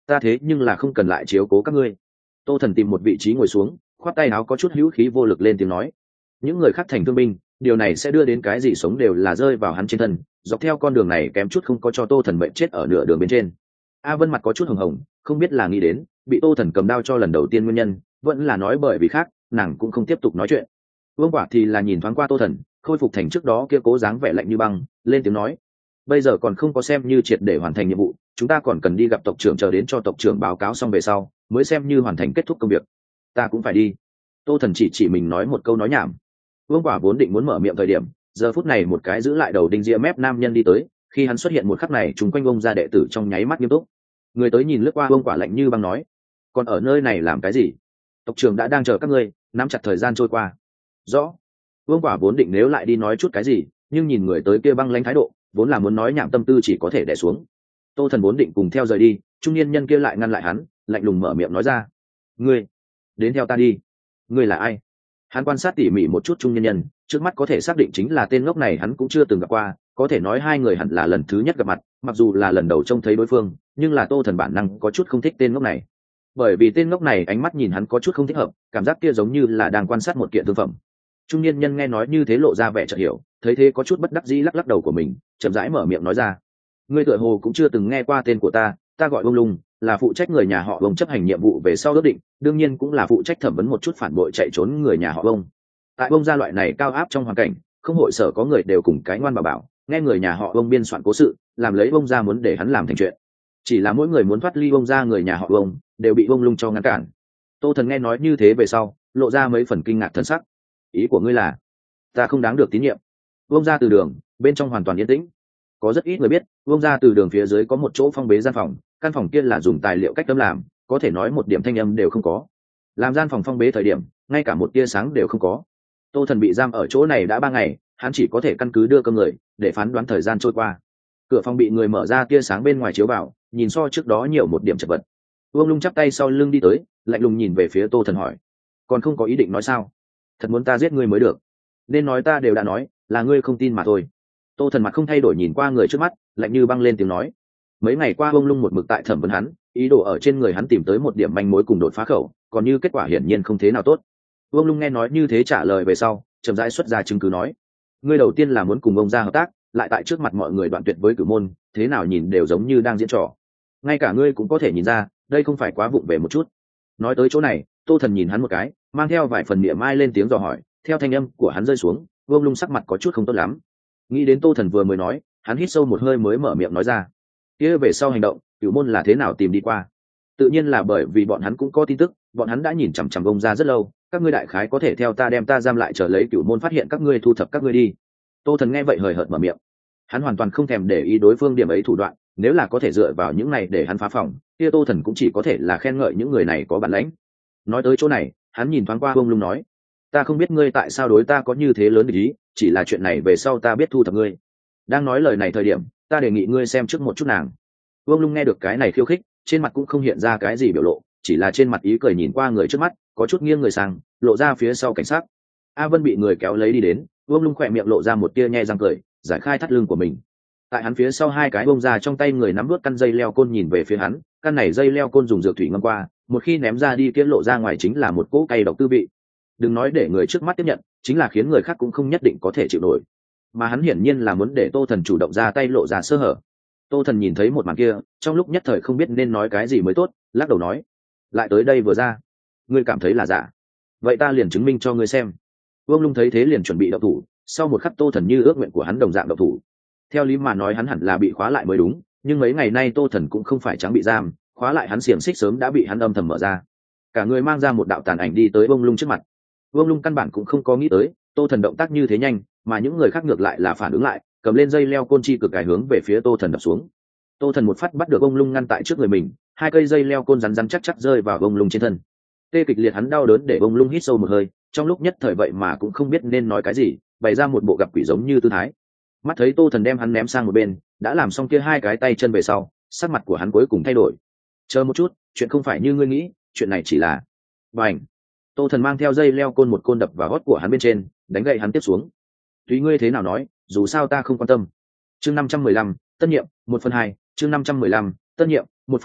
ta thế nhưng là không cần lại chiếu cố các ngươi. Tô Thần tìm một vị trí ngồi xuống, khoát tay áo có chút hữu khí vô lực lên tiếng nói. Những người khác thành thương binh, điều này sẽ đưa đến cái gì sống đều là rơi vào hắn trên thân, dọc theo con đường này kém chút không có cho Tô Thần mệnh chết ở nửa đường bên trên. A Vân mặt có chút hồng hồng, không biết là nghĩ đến bị Tô Thần cầm đao cho lần đầu tiên nguyên nhân, vẫn là nói bởi vì khác, nàng cũng không tiếp tục nói chuyện. Vương Quả thì là nhìn thoáng qua Tô Thần, khôi phục thành trước đó kia cố dáng vẻ lạnh như băng, lên tiếng nói: bây giờ còn không có xem như triệt để hoàn thành nhiệm vụ, chúng ta còn cần đi gặp tộc trưởng, chờ đến cho tộc trưởng báo cáo xong về sau mới xem như hoàn thành kết thúc công việc. Ta cũng phải đi. Tô Thần chỉ chỉ mình nói một câu nói nhảm. Vương Quả vốn định muốn mở miệng thời điểm, giờ phút này một cái giữ lại đầu đinh ria mép nam nhân đi tới, khi hắn xuất hiện một khắc này chúng quanh ông gia đệ tử trong nháy mắt nghiêm túc. Người tới nhìn lướt qua Vương Quả lạnh như băng nói: còn ở nơi này làm cái gì? Tộc trưởng đã đang chờ các ngươi, nắm chặt thời gian trôi qua. Rõ. Vương Quả vốn định nếu lại đi nói chút cái gì, nhưng nhìn người tới kia băng lãnh thái độ, vốn là muốn nói nhảm tâm tư chỉ có thể đè xuống. Tô Thần vốn định cùng theo rời đi, trung niên nhân kia lại ngăn lại hắn, lạnh lùng mở miệng nói ra: ngươi đến theo ta đi. Ngươi là ai? Hắn quan sát tỉ mỉ một chút trung niên nhân trước mắt, có thể xác định chính là tên ngốc này hắn cũng chưa từng gặp qua, có thể nói hai người hẳn là lần thứ nhất gặp mặt, mặc dù là lần đầu trông thấy đối phương, nhưng là Tô Thần bản năng có chút không thích tên ngốc này, bởi vì tên ngốc này ánh mắt nhìn hắn có chút không thích hợp, cảm giác kia giống như là đang quan sát một kiện thương phẩm. Trung niên nhân nghe nói như thế lộ ra vẻ chợt hiểu, thấy thế có chút bất đắc dĩ lắc lắc đầu của mình, chậm rãi mở miệng nói ra: ngươi tựa hồ cũng chưa từng nghe qua tên của ta, ta gọi Vương Lung, là phụ trách người nhà họ Vương chấp hành nhiệm vụ về sau ước định, đương nhiên cũng là phụ trách thẩm vấn một chút phản bội chạy trốn người nhà họ Vương. Tại Vương gia loại này cao áp trong hoàn cảnh, không hội sở có người đều cùng cái ngoan bảo bảo, nghe người nhà họ Vương biên soạn cố sự, làm lấy Vương gia muốn để hắn làm thành chuyện. Chỉ là mỗi người muốn thoát ly Vương gia người nhà họ Vương, đều bị Vương Lung cho ngăn cản. Tô Thần nghe nói như thế về sau, lộ ra mấy phần kinh ngạc thần sắc. Ý của ngươi là ta không đáng được tín nhiệm? Vương gia từ đường bên trong hoàn toàn yên tĩnh, có rất ít người biết Vương gia từ đường phía dưới có một chỗ phong bế gian phòng, căn phòng kia là dùng tài liệu cách âm làm, có thể nói một điểm thanh âm đều không có. Làm gian phòng phong bế thời điểm, ngay cả một tia sáng đều không có. Tô Thần bị giam ở chỗ này đã ba ngày, hắn chỉ có thể căn cứ đưa cơm người để phán đoán thời gian trôi qua. Cửa phòng bị người mở ra, tia sáng bên ngoài chiếu vào, nhìn so trước đó nhiều một điểm chật vật. Vương Lung chắp tay sau lưng đi tới, lạnh lùng nhìn về phía Tô Thần hỏi: còn không có ý định nói sao? Thật muốn ta giết ngươi mới được. Nên nói ta đều đã nói, là ngươi không tin mà thôi. Tô Thần mặt không thay đổi nhìn qua người trước mắt, lạnh như băng lên tiếng nói. Mấy ngày qua Vương Lung một mực tại thẩm vấn hắn, ý đồ ở trên người hắn tìm tới một điểm manh mối cùng đột phá khẩu, còn như kết quả hiển nhiên không thế nào tốt. Vương Lung nghe nói như thế trả lời về sau, chậm rãi xuất ra chứng cứ nói: ngươi đầu tiên là muốn cùng ông gia hợp tác, lại tại trước mặt mọi người đoạn tuyệt với Cửu Môn, thế nào nhìn đều giống như đang diễn trò. Ngay cả ngươi cũng có thể nhìn ra, đây không phải quá vụng về một chút. Nói tới chỗ này, Tô Thần nhìn hắn một cái, mang theo vài phần niệm mai lên tiếng dò hỏi. Theo thanh âm của hắn rơi xuống, Vương Lung sắc mặt có chút không tốt lắm. Nghĩ đến Tô Thần vừa mới nói, hắn hít sâu một hơi mới mở miệng nói ra: kia về sau hành động, Cửu Môn là thế nào tìm đi qua? Tự nhiên là bởi vì bọn hắn cũng có tin tức, bọn hắn đã nhìn chằm chằm ông ra rất lâu, các ngươi đại khái có thể theo ta đem ta giam lại, chờ lấy Cửu Môn phát hiện các ngươi thu thập các ngươi đi. Tô Thần nghe vậy hời hợt mở miệng. Hắn hoàn toàn không thèm để ý đối phương điểm ấy thủ đoạn, nếu là có thể dựa vào những này để hắn phá phòng, kia Tô Thần cũng chỉ có thể là khen ngợi những người này có bản lĩnh. Nói tới chỗ này, hắn nhìn thoáng qua Vương Lung nói: ta không biết ngươi tại sao đối ta có như thế lớn để ý, chỉ là chuyện này về sau ta biết thu thập ngươi. Đang nói lời này thời điểm, ta đề nghị ngươi xem trước một chút nàng. Vương Lung nghe được cái này khiêu khích, trên mặt cũng không hiện ra cái gì biểu lộ, chỉ là trên mặt ý cười nhìn qua người trước mắt, có chút nghiêng người sang, lộ ra phía sau cảnh sát. A Vân bị người kéo lấy đi đến, Vương Lung khỏe miệng lộ ra một tia nhe răng cười, giải khai thắt lưng của mình. Tại hắn phía sau hai cái bông ra trong tay người nắm vớt căn dây leo côn nhìn về phía hắn, căn này dây leo côn dùng dược thủy ngâm qua, một khi ném ra đi kia lộ ra ngoài chính là một cỗ cay độc tư vị. Đừng nói để người trước mắt tiếp nhận, chính là khiến người khác cũng không nhất định có thể chịu nổi. Mà hắn hiển nhiên là muốn để Tô Thần chủ động ra tay lộ ra sơ hở. Tô Thần nhìn thấy một màn kia, trong lúc nhất thời không biết nên nói cái gì mới tốt, lắc đầu nói: lại tới đây vừa ra, ngươi cảm thấy là giả, vậy ta liền chứng minh cho ngươi xem. Vương Lung thấy thế liền chuẩn bị động thủ, sau một khắc Tô Thần như ước nguyện của hắn đồng dạng động thủ. Theo lý mà nói hắn hẳn là bị khóa lại mới đúng, nhưng mấy ngày nay Tô Thần cũng không phải trắng bị giam, khóa lại hắn xiềng xích sớm đã bị hắn âm thầm mở ra. Cả người mang ra một đạo tàn ảnh đi tới Vương Lung trước mặt. Vương Lung căn bản cũng không có nghĩ tới Tô Thần động tác như thế nhanh, mà những người khác ngược lại là phản ứng lại, cầm lên dây leo côn chi cực cài hướng về phía Tô Thần đập xuống. Tô Thần một phát bắt được Vương Lung ngăn tại trước người mình, hai cây dây leo côn rắn rắn chắc chắc rơi vào Vương Lung trên thân. Tê kịch liệt hắn đau đớn để Vương Lung hít sâu một hơi, trong lúc nhất thời vậy mà cũng không biết nên nói cái gì, bày ra một bộ gặp quỷ giống như tư thái. Mắt thấy Tô Thần đem hắn ném sang một bên, đã làm xong kia hai cái tay chân về sau, sắc mặt của hắn cuối cùng thay đổi. Chờ một chút, chuyện không phải như ngươi nghĩ, chuyện này chỉ là... Bành! Tô Thần mang theo dây leo côn một côn đập vào gót của hắn bên trên, đánh gậy hắn tiếp xuống. Tùy ngươi thế nào nói, dù sao ta không quan tâm. Chương năm trăm mười lăm, tân nhiệm, một phần hai, chương năm trăm mười lăm, tân nhiệm, một phần hai,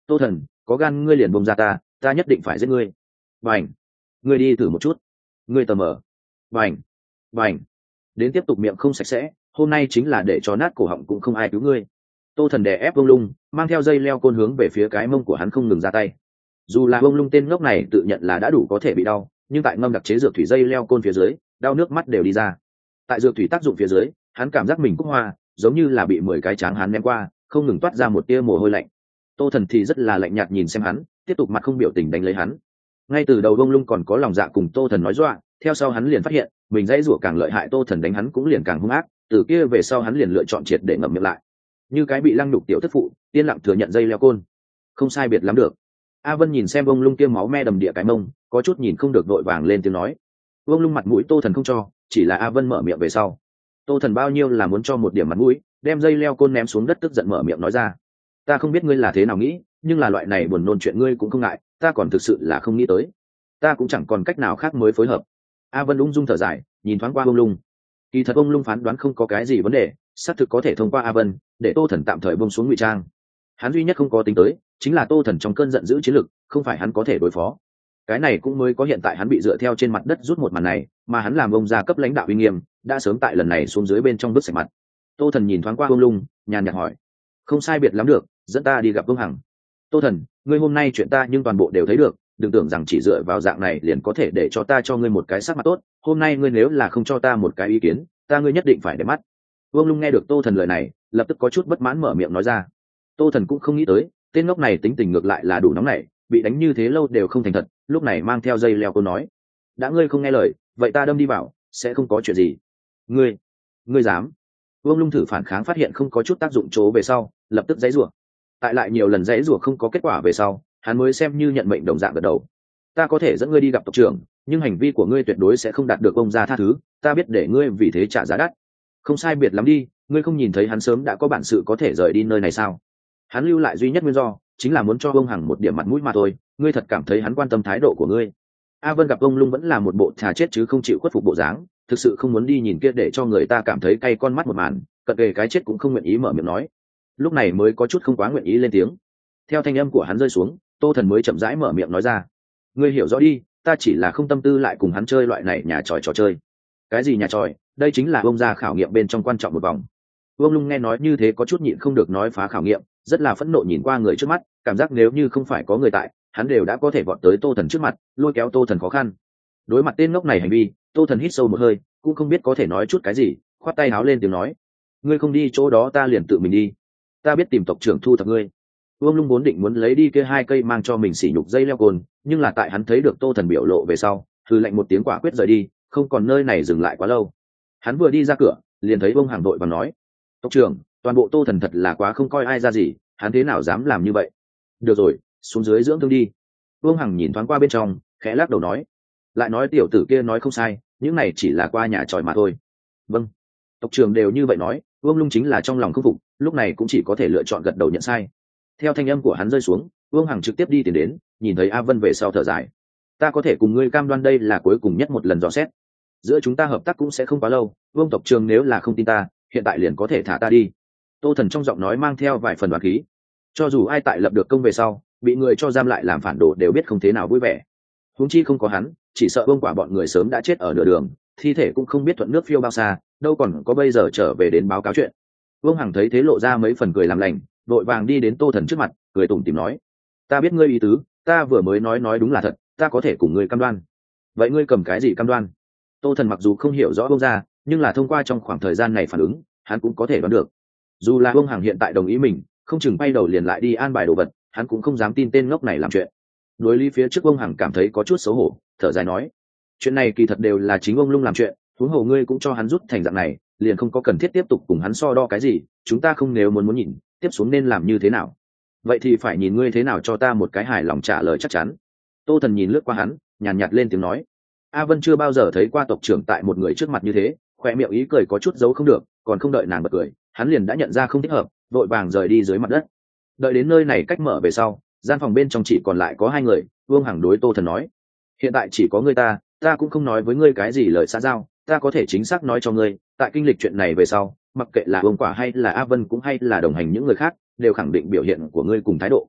Tô Thần, có gan ngươi liền bông ra ta, ta nhất định phải giết ngươi. Bành, ngươi đi thử một chút. Ngươi tờ mờ. Bành, bành. Đến tiếp tục miệng không sạch sẽ, hôm nay chính là để cho nát cổ họng cũng không ai cứu ngươi. Tô Thần đè ép Vương Lung, mang theo dây leo côn hướng về phía cái mông của hắn không ngừng ra tay. Dù là Vương Lung tên ngốc này tự nhận là đã đủ có thể bị đau, nhưng tại ngâm đặc chế dược thủy dây leo côn phía dưới, đau nước mắt đều đi ra. Tại dược thủy tác dụng phía dưới, hắn cảm giác mình cúc hoa, giống như là bị mười cái tráng hắn ném qua, không ngừng toát ra một tia mồ hôi lạnh. Tô Thần thì rất là lạnh nhạt nhìn xem hắn, tiếp tục mặt không biểu tình đánh lấy hắn. Ngay từ đầu Vương Lung còn có lòng dạ cùng Tô Thần nói dọa, theo sau hắn liền phát hiện, mình dãy rủa càng lợi hại, Tô Thần đánh hắn cũng liền càng hung ác, từ kia về sau hắn liền lựa chọn triệt để ngậm miệng lại. Như cái bị lăng nhục tiểu thất phụ, yên lặng thừa nhận dây leo côn. Không sai biệt lắm được. A Vân nhìn xem Vương Lung kia máu me đầm địa cái mông, có chút nhìn không được vội vàng lên tiếng nói. Vương Lung mặt mũi Tô Thần không cho, chỉ là A Vân mở miệng về sau. Tô Thần bao nhiêu là muốn cho một điểm mặt mũi, đem dây leo côn ném xuống đất, tức giận mở miệng nói ra. Ta không biết ngươi là thế nào nghĩ, nhưng là loại này buồn nôn chuyện ngươi cũng không ngại, ta còn thực sự là không nghĩ tới. Ta cũng chẳng còn cách nào khác mới phối hợp. A Vân ung dung thở dài, nhìn thoáng qua Vương Lung. Kỳ thật Vương Lung phán đoán không có cái gì vấn đề, xác thực có thể thông qua A Vân, để Tô Thần tạm thời buông xuống ngụy trang. Hắn duy nhất không có tính tới, chính là Tô Thần trong cơn giận dữ chiến lực, không phải hắn có thể đối phó. Cái này cũng mới có hiện tại hắn bị dựa theo trên mặt đất rút một màn này, mà hắn làm ông gia cấp lãnh đạo uy nghiêm, đã sớm tại lần này xuống dưới bên trong bức sạch mặt. Tô Thần nhìn thoáng qua Vương Lung, nhàn nhạt hỏi: không sai biệt lắm được, dẫn ta đi gặp Vương Hằng. Tô Thần, ngươi hôm nay chuyện ta nhưng toàn bộ đều thấy được, đừng tưởng rằng chỉ dựa vào dạng này liền có thể để cho ta cho ngươi một cái sắc mặt tốt, hôm nay ngươi nếu là không cho ta một cái ý kiến, ta ngươi nhất định phải để mắt. Vương Lung nghe được Tô Thần lời này, lập tức có chút bất mãn mở miệng nói ra. Tô Thần cũng không nghĩ tới, tên ngốc này tính tình ngược lại là đủ nóng nảy, bị đánh như thế lâu đều không thành thật, lúc này mang theo dây leo cô nói: đã ngươi không nghe lời, vậy ta đâm đi vào, sẽ không có chuyện gì. Ngươi, ngươi dám? Vương Lung thử phản kháng phát hiện không có chút tác dụng chỗ về sau, lập tức giãy giụa. Tại lại nhiều lần giãy giụa không có kết quả về sau, hắn mới xem như nhận mệnh đồng dạng gật đầu. Ta có thể dẫn ngươi đi gặp tộc trưởng, nhưng hành vi của ngươi tuyệt đối sẽ không đạt được ông gia tha thứ, ta biết để ngươi vì thế trả giá đắt. Không sai biệt lắm đi, ngươi không nhìn thấy hắn sớm đã có bản sự có thể rời đi nơi này sao? Hắn lưu lại duy nhất nguyên do chính là muốn cho ông Hằng một điểm mặt mũi mà thôi, ngươi thật cảm thấy hắn quan tâm thái độ của ngươi? A Vân gặp ông Lung vẫn là một bộ thà chết chứ không chịu khuất phục bộ dáng, thực sự không muốn đi nhìn kia để cho người ta cảm thấy cay con mắt một màn, cận kề cái chết cũng không nguyện ý mở miệng nói. Lúc này mới có chút không quá nguyện ý lên tiếng. Theo thanh âm của hắn rơi xuống, Tô Thần mới chậm rãi mở miệng nói ra: ngươi hiểu rõ đi, ta chỉ là không tâm tư lại cùng hắn chơi loại này nhà tròi trò chơi. Cái gì nhà tròi? Đây chính là ông gia khảo nghiệm bên trong quan trọng một vòng. Vương Lung nghe nói như thế có chút nhịn không được nói phá khảo nghiệm, rất là phẫn nộ nhìn qua người trước mắt, cảm giác nếu như không phải có người tại, hắn đều đã có thể vọt tới Tô Thần trước mặt, lôi kéo Tô Thần khó khăn. Đối mặt tên ngốc này hành vi, Tô Thần hít sâu một hơi, cũng không biết có thể nói chút cái gì, khoát tay áo lên tiếng nói: ngươi không đi chỗ đó ta liền tự mình đi, ta biết tìm tộc trưởng thu thập ngươi. Vương Lung vốn định muốn lấy đi kia hai cây mang cho mình sỉ nhục dây leo cồn, nhưng là tại hắn thấy được Tô Thần biểu lộ về sau, hừ lạnh một tiếng quả quyết rời đi, không còn nơi này dừng lại quá lâu. Hắn vừa đi ra cửa, liền thấy Vương Hằng đội và nói: tộc trưởng, toàn bộ Tô Thần thật là quá không coi ai ra gì, hắn thế nào dám làm như vậy? Được rồi, xuống dưới dưỡng thương đi. Vương Hằng nhìn thoáng qua bên trong, khẽ lắc đầu nói: lại nói tiểu tử kia nói không sai, những này chỉ là qua nhà tròi mà thôi. Vâng, tộc trưởng đều như vậy nói. Vương Lung chính là trong lòng khâm phục, lúc này cũng chỉ có thể lựa chọn gật đầu nhận sai. Theo thanh âm của hắn rơi xuống, Vương Hằng trực tiếp đi tiến đến, nhìn thấy A Vân về sau thở dài: ta có thể cùng ngươi cam đoan đây là cuối cùng nhất một lần dò xét, giữa chúng ta hợp tác cũng sẽ không quá lâu. Vương tộc trưởng nếu là không tin ta, hiện tại liền có thể thả ta đi. Tô Thần trong giọng nói mang theo vài phần đoán khí. Cho dù ai tại lập được công về sau, bị người cho giam lại làm phản đồ đều biết không thế nào vui vẻ. Huống chi không có hắn, chỉ sợ Vương quả bọn người sớm đã chết ở nửa đường, thi thể cũng không biết thuận nước phiêu bao xa, đâu còn có bây giờ trở về đến báo cáo chuyện. Vương Hằng thấy thế lộ ra mấy phần cười làm lành, vội vàng đi đến Tô Thần trước mặt, cười tủm tỉm nói: ta biết ngươi ý tứ, ta vừa mới nói nói đúng là thật, ta có thể cùng ngươi cam đoan. Vậy ngươi cầm cái gì cam đoan? Tô Thần mặc dù không hiểu rõ Vương gia, nhưng là thông qua trong khoảng thời gian này phản ứng, hắn cũng có thể đoán được. Dù là Vương Hằng hiện tại đồng ý mình, không chừng bay đầu liền lại đi an bài đồ vật, hắn cũng không dám tin tên ngốc này làm chuyện. Đối lý phía trước Vương Hằng cảm thấy có chút xấu hổ, thở dài nói: chuyện này kỳ thật đều là chính ông Lung làm chuyện, huống hồ ngươi cũng cho hắn rút thành dạng này, liền không có cần thiết tiếp tục cùng hắn so đo cái gì, chúng ta không nếu muốn muốn nhìn tiếp xuống nên làm như thế nào. Vậy thì phải nhìn ngươi thế nào cho ta một cái hài lòng trả lời chắc chắn. Tô Thần nhìn lướt qua hắn, nhàn nhạt, nhạt lên tiếng nói. A Vân chưa bao giờ thấy qua tộc trưởng tại một người trước mặt như thế, khoe miệng ý cười có chút giấu không được, còn không đợi nàng bật cười, hắn liền đã nhận ra không thích hợp, vội vàng rời đi dưới mặt đất. Đợi đến nơi này cách mở về sau, gian phòng bên trong chỉ còn lại có hai người. Vương Hằng đối Tô Thần nói: hiện tại chỉ có ngươi ta, ta cũng không nói với ngươi cái gì lời xã giao, ta có thể chính xác nói cho ngươi, tại kinh lịch chuyện này về sau, mặc kệ là Vương Quả hay là A Vân cũng hay là đồng hành những người khác, đều khẳng định biểu hiện của ngươi cùng thái độ.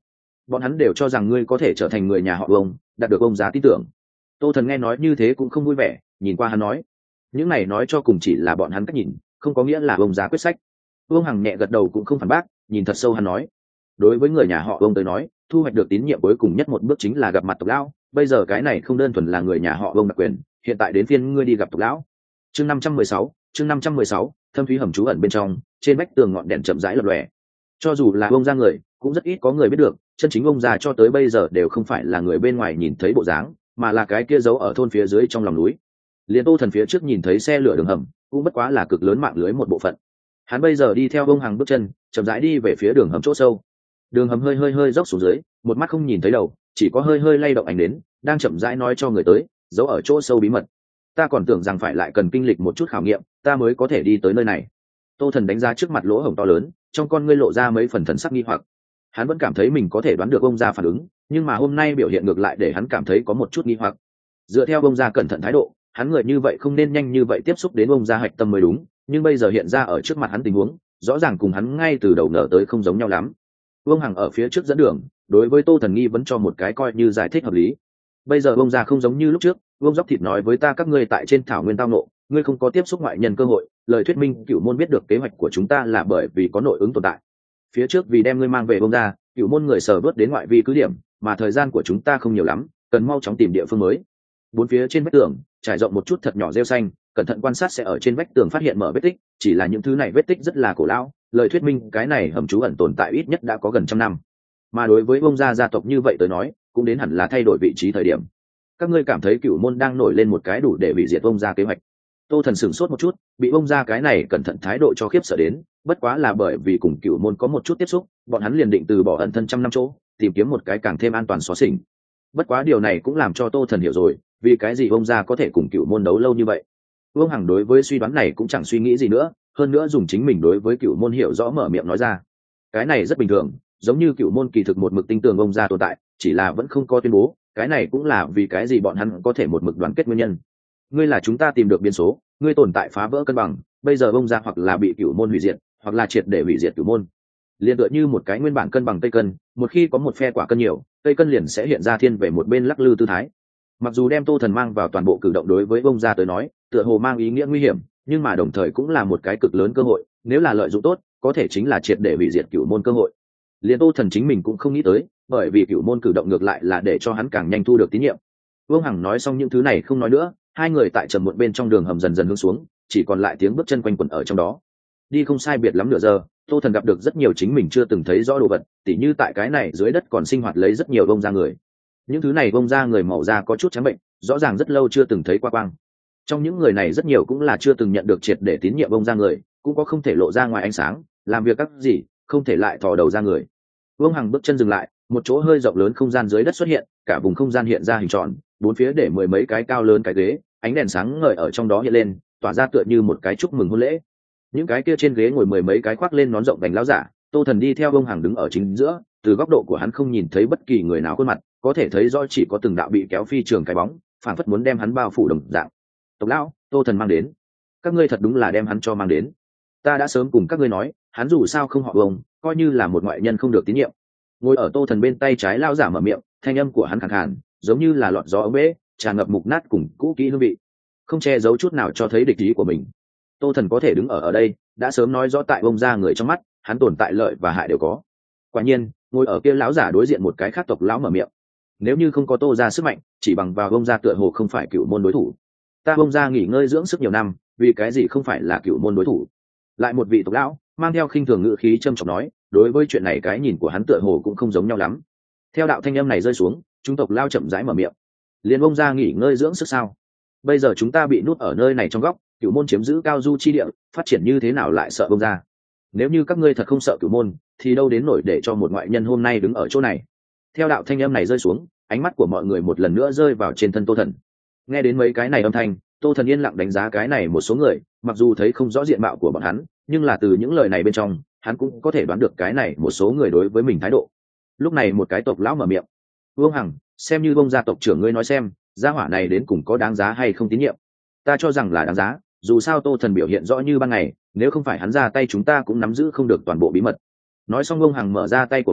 bọn hắn đều cho rằng ngươi có thể trở thành người nhà họ ông, đạt được ông già tin tưởng. Tô Thần nghe nói như thế cũng không vui vẻ, nhìn qua hắn nói, những này nói cho cùng chỉ là bọn hắn cách nhìn, không có nghĩa là ông già quyết sách. Vương Hằng nhẹ gật đầu cũng không phản bác, nhìn thật sâu hắn nói, đối với người nhà họ ông tới nói, thu hoạch được tín nhiệm cuối cùng nhất một bước chính là gặp mặt tộc lão. Bây giờ cái này không đơn thuần là người nhà họ ông đặc quyền, hiện tại đến phiên ngươi đi gặp tộc lão. Chương năm trăm mười sáu, chương năm trăm mười sáu, thâm thúy hầm trú ẩn bên trong, trên vách tường ngọn đèn chậm rãi lập lòe. Cho dù là ông gia người, cũng rất ít có người biết được, chân chính ông già cho tới bây giờ đều không phải là người bên ngoài nhìn thấy bộ dáng, mà là cái kia giấu ở thôn phía dưới trong lòng núi. Liên Tô Thần phía trước nhìn thấy xe lửa đường hầm, cũng bất quá là cực lớn mạng lưới một bộ phận. Hắn bây giờ đi theo ông hàng bước chân, chậm rãi đi về phía đường hầm chỗ sâu. Đường hầm hơi hơi hơi dốc xuống dưới, một mắt không nhìn thấy đầu, chỉ có hơi hơi lay động ánh đến, đang chậm rãi nói cho người tới, giấu ở chỗ sâu bí mật. Ta còn tưởng rằng phải lại cần kinh lịch một chút khảo nghiệm, ta mới có thể đi tới nơi này. Tô Thần đánh giá trước mặt lỗ hổng to lớn, trong con ngươi lộ ra mấy phần thần sắc nghi hoặc. Hắn vẫn cảm thấy mình có thể đoán được ông gia phản ứng, nhưng mà hôm nay biểu hiện ngược lại để hắn cảm thấy có một chút nghi hoặc. Dựa theo ông gia cẩn thận thái độ, hắn người như vậy không nên nhanh như vậy tiếp xúc đến ông gia hạch tâm mới đúng, nhưng bây giờ hiện ra ở trước mặt hắn tình huống, rõ ràng cùng hắn ngay từ đầu nở tới không giống nhau lắm. Vương Hằng ở phía trước dẫn đường, đối với Tô Thần nghi vấn cho một cái coi như giải thích hợp lý. Bây giờ ông già không giống như lúc trước, Vương Dốc Thịt nói với ta các ngươi tại trên thảo nguyên tao nộ, ngươi không có tiếp xúc ngoại nhân cơ hội, lời thuyết minh Cửu Môn biết được kế hoạch của chúng ta là bởi vì có nội ứng tồn tại. Phía trước vì đem ngươi mang về ông gia, Cửu Môn người sờ vớt đến ngoại vi cứ điểm, mà thời gian của chúng ta không nhiều lắm, cần mau chóng tìm địa phương mới. Bốn phía trên vách tường trải rộng một chút thật nhỏ rêu xanh, cẩn thận quan sát sẽ ở trên vách tường phát hiện mở vết tích, chỉ là những thứ này vết tích rất là cổ lão, lời thuyết minh cái này hầm trú ẩn tồn tại ít nhất đã có gần trăm năm. Mà đối với ông gia gia tộc như vậy tới nói, cũng đến hẳn là thay đổi vị trí thời điểm. Các ngươi cảm thấy Cửu Môn đang nổi lên một cái đủ để hủy diệt ông gia kế hoạch? Tô Thần sửng sốt một chút, bị ông gia cái này cẩn thận thái độ cho khiếp sợ đến, bất quá là bởi vì cùng Cửu Môn có một chút tiếp xúc, bọn hắn liền định từ bỏ ẩn thân trăm năm chỗ, tìm kiếm một cái càng thêm an toàn xóa xỉnh. Bất quá điều này cũng làm cho Tô Thần hiểu rồi, vì cái gì ông gia có thể cùng Cửu Môn đấu lâu như vậy. Vương Hằng đối với suy đoán này cũng chẳng suy nghĩ gì nữa, hơn nữa dùng chính mình đối với Cửu Môn hiểu rõ mở miệng nói ra. Cái này rất bình thường, giống như Cửu Môn kỳ thực một mực tin tưởng ông gia tồn tại, chỉ là vẫn không có tuyên bố, cái này cũng là vì cái gì bọn hắn có thể một mực đoàn kết nguyên nhân. Ngươi là chúng ta tìm được biến số, ngươi tồn tại phá vỡ cân bằng, bây giờ ông gia hoặc là bị Cửu Môn hủy diệt, hoặc là triệt để hủy diệt Cửu Môn. Liên tựa như một cái nguyên bản cân bằng cây cân, một khi có một phe quả cân nhiều, cây cân liền sẽ hiện ra thiên về một bên lắc lư tư thái. Mặc dù đem Tô Thần mang vào toàn bộ cử động đối với ông gia tới nói, tựa hồ mang ý nghĩa nguy hiểm, nhưng mà đồng thời cũng là một cái cực lớn cơ hội, nếu là lợi dụng tốt, có thể chính là triệt để hủy diệt Cửu Môn cơ hội. Liên Tô Thần chính mình cũng không nghĩ tới, bởi vì Cửu Môn cử động ngược lại là để cho hắn càng nhanh thu được tín nhiệm. Vương Hằng nói xong những thứ này không nói nữa, hai người tại trầm muộn bên trong đường hầm dần dần hướng xuống, chỉ còn lại tiếng bước chân quanh quẩn ở trong đó. Đi không sai biệt lắm nửa giờ, Tô Thần gặp được rất nhiều chính mình chưa từng thấy rõ đồ vật, tỉ như tại cái này dưới đất còn sinh hoạt lấy rất nhiều bông da người. Những thứ này bông da người màu da có chút trắng bệnh, rõ ràng rất lâu chưa từng thấy qua quang. Trong những người này rất nhiều cũng là chưa từng nhận được triệt để tín nhiệm bông da người, cũng có không thể lộ ra ngoài ánh sáng, làm việc các gì không thể lại thò đầu ra người. Vương Hằng bước chân dừng lại, một chỗ hơi rộng lớn không gian dưới đất xuất hiện, cả vùng không gian hiện ra hình tròn, bốn phía để mười mấy cái cao lớn cái ghế, ánh đèn sáng ngời ở trong đó hiện lên, tỏa ra tựa như một cái chúc mừng hôn lễ. Những cái kia trên ghế ngồi mười mấy cái khoác lên nón rộng vành lão giả, Tô Thần đi theo Vương Hằng đứng ở chính giữa, từ góc độ của hắn không nhìn thấy bất kỳ người nào khuôn mặt, có thể thấy rõ chỉ có từng đạo bị kéo phi trường cái bóng, phản phất muốn đem hắn bao phủ đồng dạng. Tộc lão, Tô Thần mang đến. Các ngươi thật đúng là đem hắn cho mang đến. Ta đã sớm cùng các ngươi nói, hắn dù sao không họ Vương, coi như là một ngoại nhân không được tín nhiệm. Ngồi ở Tô Thần bên tay trái lão giả mở miệng, thanh âm của hắn khàn khàn, giống như là lọt gió ống bể, tràn ngập mục nát cùng cũ kỹ hương vị, không che giấu chút nào cho thấy địch ý của mình. Tô Thần có thể đứng ở ở đây, đã sớm nói rõ tại bông ra người trong mắt, hắn tồn tại lợi và hại đều có. Quả nhiên, ngồi ở kia lão giả đối diện một cái khác tộc lão mở miệng. Nếu như không có Tô ra sức mạnh, chỉ bằng vào bông ra tựa hồ không phải cựu môn đối thủ. Ta bông ra nghỉ ngơi dưỡng sức nhiều năm, vì cái gì không phải là cựu môn đối thủ? Lại một vị tộc lão mang theo khinh thường ngữ khí trâm trọng nói, đối với chuyện này cái nhìn của hắn tựa hồ cũng không giống nhau lắm. Theo đạo thanh âm này rơi xuống, chúng tộc lao chậm rãi mở miệng. Liên bông ra nghỉ ngơi dưỡng sức sao? Bây giờ chúng ta bị nuốt ở nơi này trong góc, cửu môn chiếm giữ cao du chi địa, phát triển như thế nào lại sợ bông ra? Nếu như các ngươi thật không sợ cửu môn, thì đâu đến nổi để cho một ngoại nhân hôm nay đứng ở chỗ này. Theo đạo thanh âm này rơi xuống, ánh mắt của mọi người một lần nữa rơi vào trên thân Tô Thần. Nghe đến mấy cái này âm thanh, Tô Thần yên lặng đánh giá cái này một số người, mặc dù thấy không rõ diện mạo của bọn hắn, nhưng là từ những lời này bên trong, hắn cũng có thể đoán được cái này một số người đối với mình thái độ. Lúc này một cái tộc lão mở miệng. Vương Hằng, xem như bông gia tộc trưởng ngươi nói xem, gia hỏa này đến cùng có đáng giá hay không tín nhiệm? Ta cho rằng là đáng giá, dù sao Tô Thần biểu hiện rõ như ban ngày, nếu không phải hắn ra tay chúng ta cũng nắm giữ không được toàn bộ bí mật. Nói xong Vương Hằng mở ra tay của mình,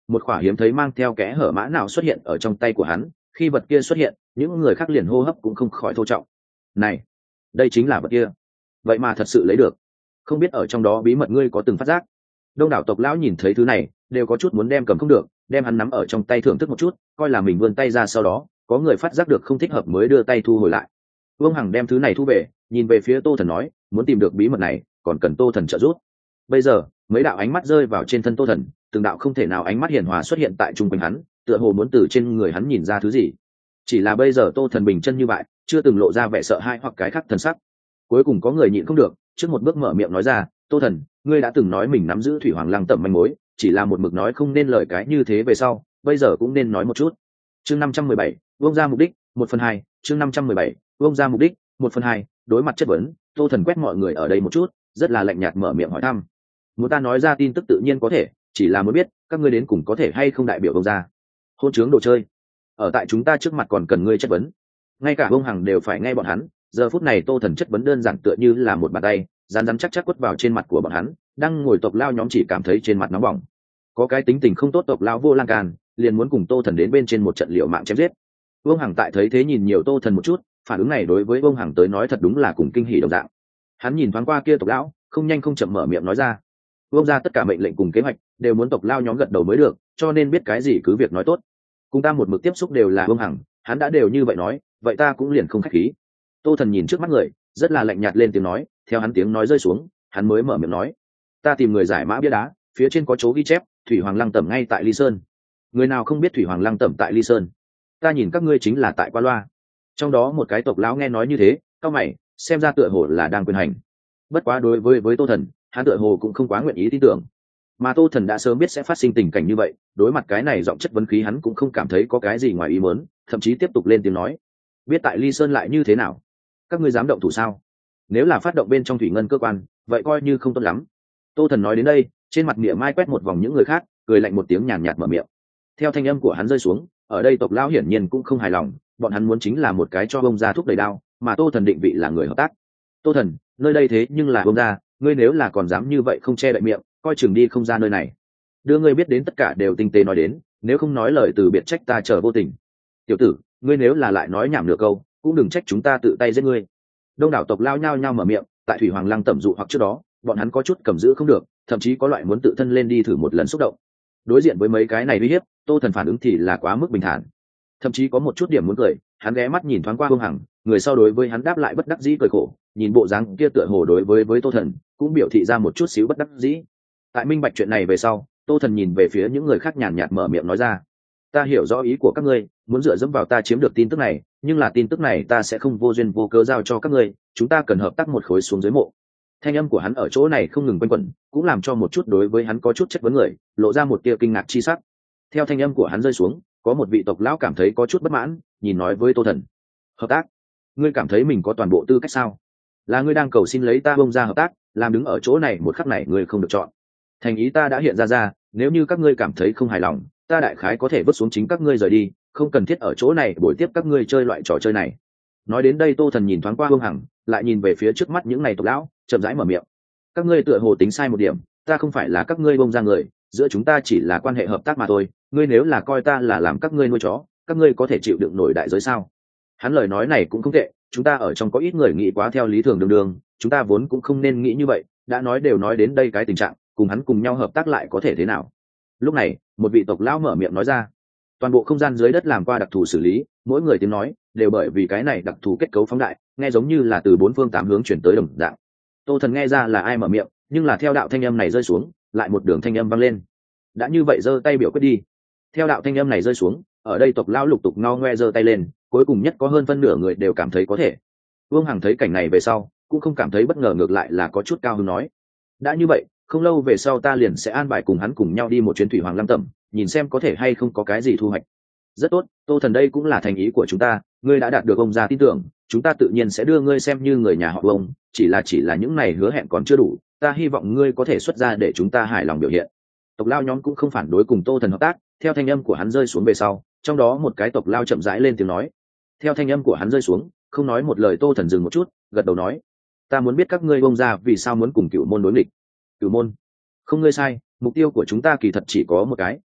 một khỏa hiếm thấy mang theo kẽ hở mã nào xuất hiện ở trong tay của hắn. Khi vật kia xuất hiện, những người khác liền hô hấp cũng không khỏi thô trọng. Này, đây chính là vật kia. Vậy mà thật sự lấy được. Không biết ở trong đó bí mật ngươi có từng phát giác? Đông đảo tộc lão nhìn thấy thứ này, đều có chút muốn đem cầm không được, đem hắn nắm ở trong tay thưởng thức một chút, coi là mình vươn tay ra, sau đó có người phát giác được không thích hợp mới đưa tay thu hồi lại. Vương Hằng đem thứ này thu về, nhìn về phía Tô Thần nói, muốn tìm được bí mật này, còn cần Tô Thần trợ giúp. Bây giờ, mấy đạo ánh mắt rơi vào trên thân Tô Thần, từng đạo không thể nào ánh mắt hiền hòa xuất hiện tại trung quanh hắn, tựa hồ muốn từ trên người hắn nhìn ra thứ gì. Chỉ là bây giờ Tô Thần bình chân như vậy, chưa từng lộ ra vẻ sợ hãi hoặc cái khác thần sắc. Cuối cùng có người nhịn không được, trước một bước mở miệng nói ra, Tô Thần, ngươi đã từng nói mình nắm giữ Thủy Hoàng Lăng Tẩm manh mối, chỉ là một mực nói không nên lời cái như thế về sau, bây giờ cũng nên nói một chút. Chương năm trăm mười bảy, Vương ra mục đích, một phần hai. Chương năm trăm mười bảy, Vương ra mục đích, một phần hai. Đối mặt chất vấn, Tô Thần quét mọi người ở đây một chút, rất là lạnh nhạt mở miệng hỏi thăm. Muốn ta nói ra tin tức tự nhiên có thể, chỉ là muốn biết các ngươi đến cùng có thể hay không đại biểu Vương ra. Hôn trướng đồ chơi, ở tại chúng ta trước mặt còn cần ngươi chất vấn. Ngay cả Vương Hằng đều phải nghe bọn hắn. Giờ phút này Tô Thần chất vấn đơn giản tựa như là một bàn tay rán rán chắc chắc quất vào trên mặt của bọn hắn. Đang ngồi tộc lao nhóm chỉ cảm thấy trên mặt nóng bỏng. Có cái tính tình không tốt tộc lao vô lan can liền muốn cùng Tô Thần đến bên trên một trận liều mạng chém giết. Vương Hằng tại thấy thế nhìn nhiều Tô Thần một chút, phản ứng này đối với Vương Hằng tới nói thật đúng là cùng kinh hỉ đồng dạng. Hắn nhìn thoáng qua kia tộc lão, không nhanh không chậm mở miệng nói ra. Vương ra tất cả mệnh lệnh cùng kế hoạch đều muốn tộc lao nhóm gật đầu mới được, cho nên biết cái gì cứ việc nói tốt. Cùng ta một mực tiếp xúc đều là Vương Hằng, hắn đã đều như vậy nói, vậy ta cũng liền không khách khí. Tô Thần nhìn trước mắt người, rất là lạnh nhạt lên tiếng nói, theo hắn tiếng nói rơi xuống, hắn mới mở miệng nói, ta tìm người giải mã bia đá, phía trên có chỗ ghi chép, Thủy Hoàng Lăng Tẩm ngay tại Ly Sơn. Người nào không biết Thủy Hoàng Lăng Tẩm tại Ly Sơn? Ta nhìn các ngươi chính là tại qua loa. Trong đó một cái tộc lão nghe nói như thế, cau mày, xem ra tựa hồ là đang quyền hành. Bất quá đối với với Tô Thần, hắn tựa hồ cũng không quá nguyện ý tin tưởng. Mà Tô Thần đã sớm biết sẽ phát sinh tình cảnh như vậy, đối mặt cái này giọng chất vấn khí hắn cũng không cảm thấy có cái gì ngoài ý muốn, thậm chí tiếp tục lên tiếng nói, biết tại Ly Sơn lại như thế nào? Các ngươi dám động thủ sao? Nếu là phát động bên trong thủy ngân cơ quan, vậy coi như không tốt lắm. Tô Thần nói đến đây, trên mặt mỉa mai quét một vòng những người khác, cười lạnh một tiếng nhàn nhạt mở miệng. Theo thanh âm của hắn rơi xuống, ở đây tộc lão hiển nhiên cũng không hài lòng, bọn hắn muốn chính là một cái cho bông ra thúc đầy đao, mà Tô Thần định vị là người hợp tác. Tô Thần, nơi đây thế nhưng là bông ra, ngươi nếu là còn dám như vậy không che đậy miệng, coi chừng đi không ra nơi này. Đưa ngươi biết đến tất cả đều tinh tế nói đến, nếu không nói lời từ biệt trách ta chờ vô tình. Tiểu tử, ngươi nếu là lại nói nhảm nửa câu, cũng đừng trách chúng ta tự tay giết ngươi. Đông đảo tộc lao nhao nhao mở miệng, tại Thủy Hoàng Lăng Tẩm dụ hoặc trước đó, bọn hắn có chút cầm giữ không được, thậm chí có loại muốn tự thân lên đi thử một lần xúc động. Đối diện với mấy cái này uy hiếp, Tô Thần phản ứng thì là quá mức bình thản, thậm chí có một chút điểm muốn cười. Hắn ghé mắt nhìn thoáng qua Vương Hằng, người sau đối với hắn đáp lại bất đắc dĩ cười khổ, nhìn bộ dáng kia tựa hồ đối với với Tô Thần cũng biểu thị ra một chút xíu bất đắc dĩ. Tại minh bạch chuyện này về sau, Tô Thần nhìn về phía những người khác nhàn nhạt mở miệng nói ra, ta hiểu rõ ý của các ngươi, muốn dựa dẫm vào ta chiếm được tin tức này, nhưng là tin tức này ta sẽ không vô duyên vô cớ giao cho các ngươi, chúng ta cần hợp tác một khối xuống dưới mộ. Thanh âm của hắn ở chỗ này không ngừng quanh quẩn, cũng làm cho một chút đối với hắn có chút chất vấn người lộ ra một tia kinh ngạc chi sắc. Theo thanh âm của hắn rơi xuống, có một vị tộc lão cảm thấy có chút bất mãn, nhìn nói với Tô Thần, hợp tác? Ngươi cảm thấy mình có toàn bộ tư cách sao? Là ngươi đang cầu xin lấy ta bông ra hợp tác, làm đứng ở chỗ này một khắc này ngươi không được chọn. Thành ý ta đã hiện ra ra, nếu như các ngươi cảm thấy không hài lòng, ta đại khái có thể vứt xuống chính các ngươi rời đi, không cần thiết ở chỗ này buổi tiếp các ngươi chơi loại trò chơi này. Nói đến đây Tô Thần nhìn thoáng qua Vương Hằng, lại nhìn về phía trước mắt những này tộc lão, chậm rãi mở miệng, các ngươi tựa hồ tính sai một điểm, ta không phải là các ngươi bông ra người, giữa chúng ta chỉ là quan hệ hợp tác mà thôi, ngươi nếu là coi ta là làm các ngươi nuôi chó, các ngươi có thể chịu đựng nổi đại giới sao? Hắn lời nói này cũng không tệ, chúng ta ở trong có ít người nghĩ quá theo lý thường đường đường, chúng ta vốn cũng không nên nghĩ như vậy, đã nói đều nói đến đây cái tình trạng, cùng hắn cùng nhau hợp tác lại có thể thế nào? Lúc này, một vị tộc lão mở miệng nói ra, toàn bộ không gian dưới đất làm qua đặc thù xử lý, mỗi người tiếng nói đều bởi vì cái này đặc thù kết cấu phóng đại, nghe giống như là từ bốn phương tám hướng chuyển tới đồng dạng. Tô Thần nghe ra là ai mở miệng, nhưng là theo đạo thanh âm này rơi xuống, lại một đường thanh âm vang lên. Đã như vậy giơ tay biểu quyết đi. Theo đạo thanh âm này rơi xuống, ở đây tộc lão lục tục ngao ngoe giơ tay lên, cuối cùng nhất có hơn phân nửa người đều cảm thấy có thể. Vương Hằng thấy cảnh này về sau, cũng không cảm thấy bất ngờ, ngược lại là có chút cao hứng nói, đã như vậy, không lâu về sau ta liền sẽ an bài cùng hắn cùng nhau đi một chuyến Thủy Hoàng Lăng Tẩm, nhìn xem có thể hay không có cái gì thu hoạch. Rất tốt, Tô Thần, đây cũng là thành ý của chúng ta, ngươi đã đạt được ông già tin tưởng, chúng ta tự nhiên sẽ đưa ngươi xem như người nhà họ ông, chỉ là chỉ là những này hứa hẹn còn chưa đủ, ta hy vọng ngươi có thể xuất ra để chúng ta hài lòng biểu hiện. Tộc lao nhóm cũng không phản đối cùng Tô Thần hợp tác. Theo thanh âm của hắn rơi xuống về sau, trong đó một cái tộc lao chậm rãi lên tiếng nói. Theo thanh âm của hắn rơi xuống, không nói một lời Tô Thần dừng một chút, gật đầu nói, ta muốn biết các ngươi bông ra vì sao muốn cùng Cửu môn đối nghịch. Cửu môn? Không, ngươi sai, mục tiêu của chúng ta kỳ thật chỉ có một cái,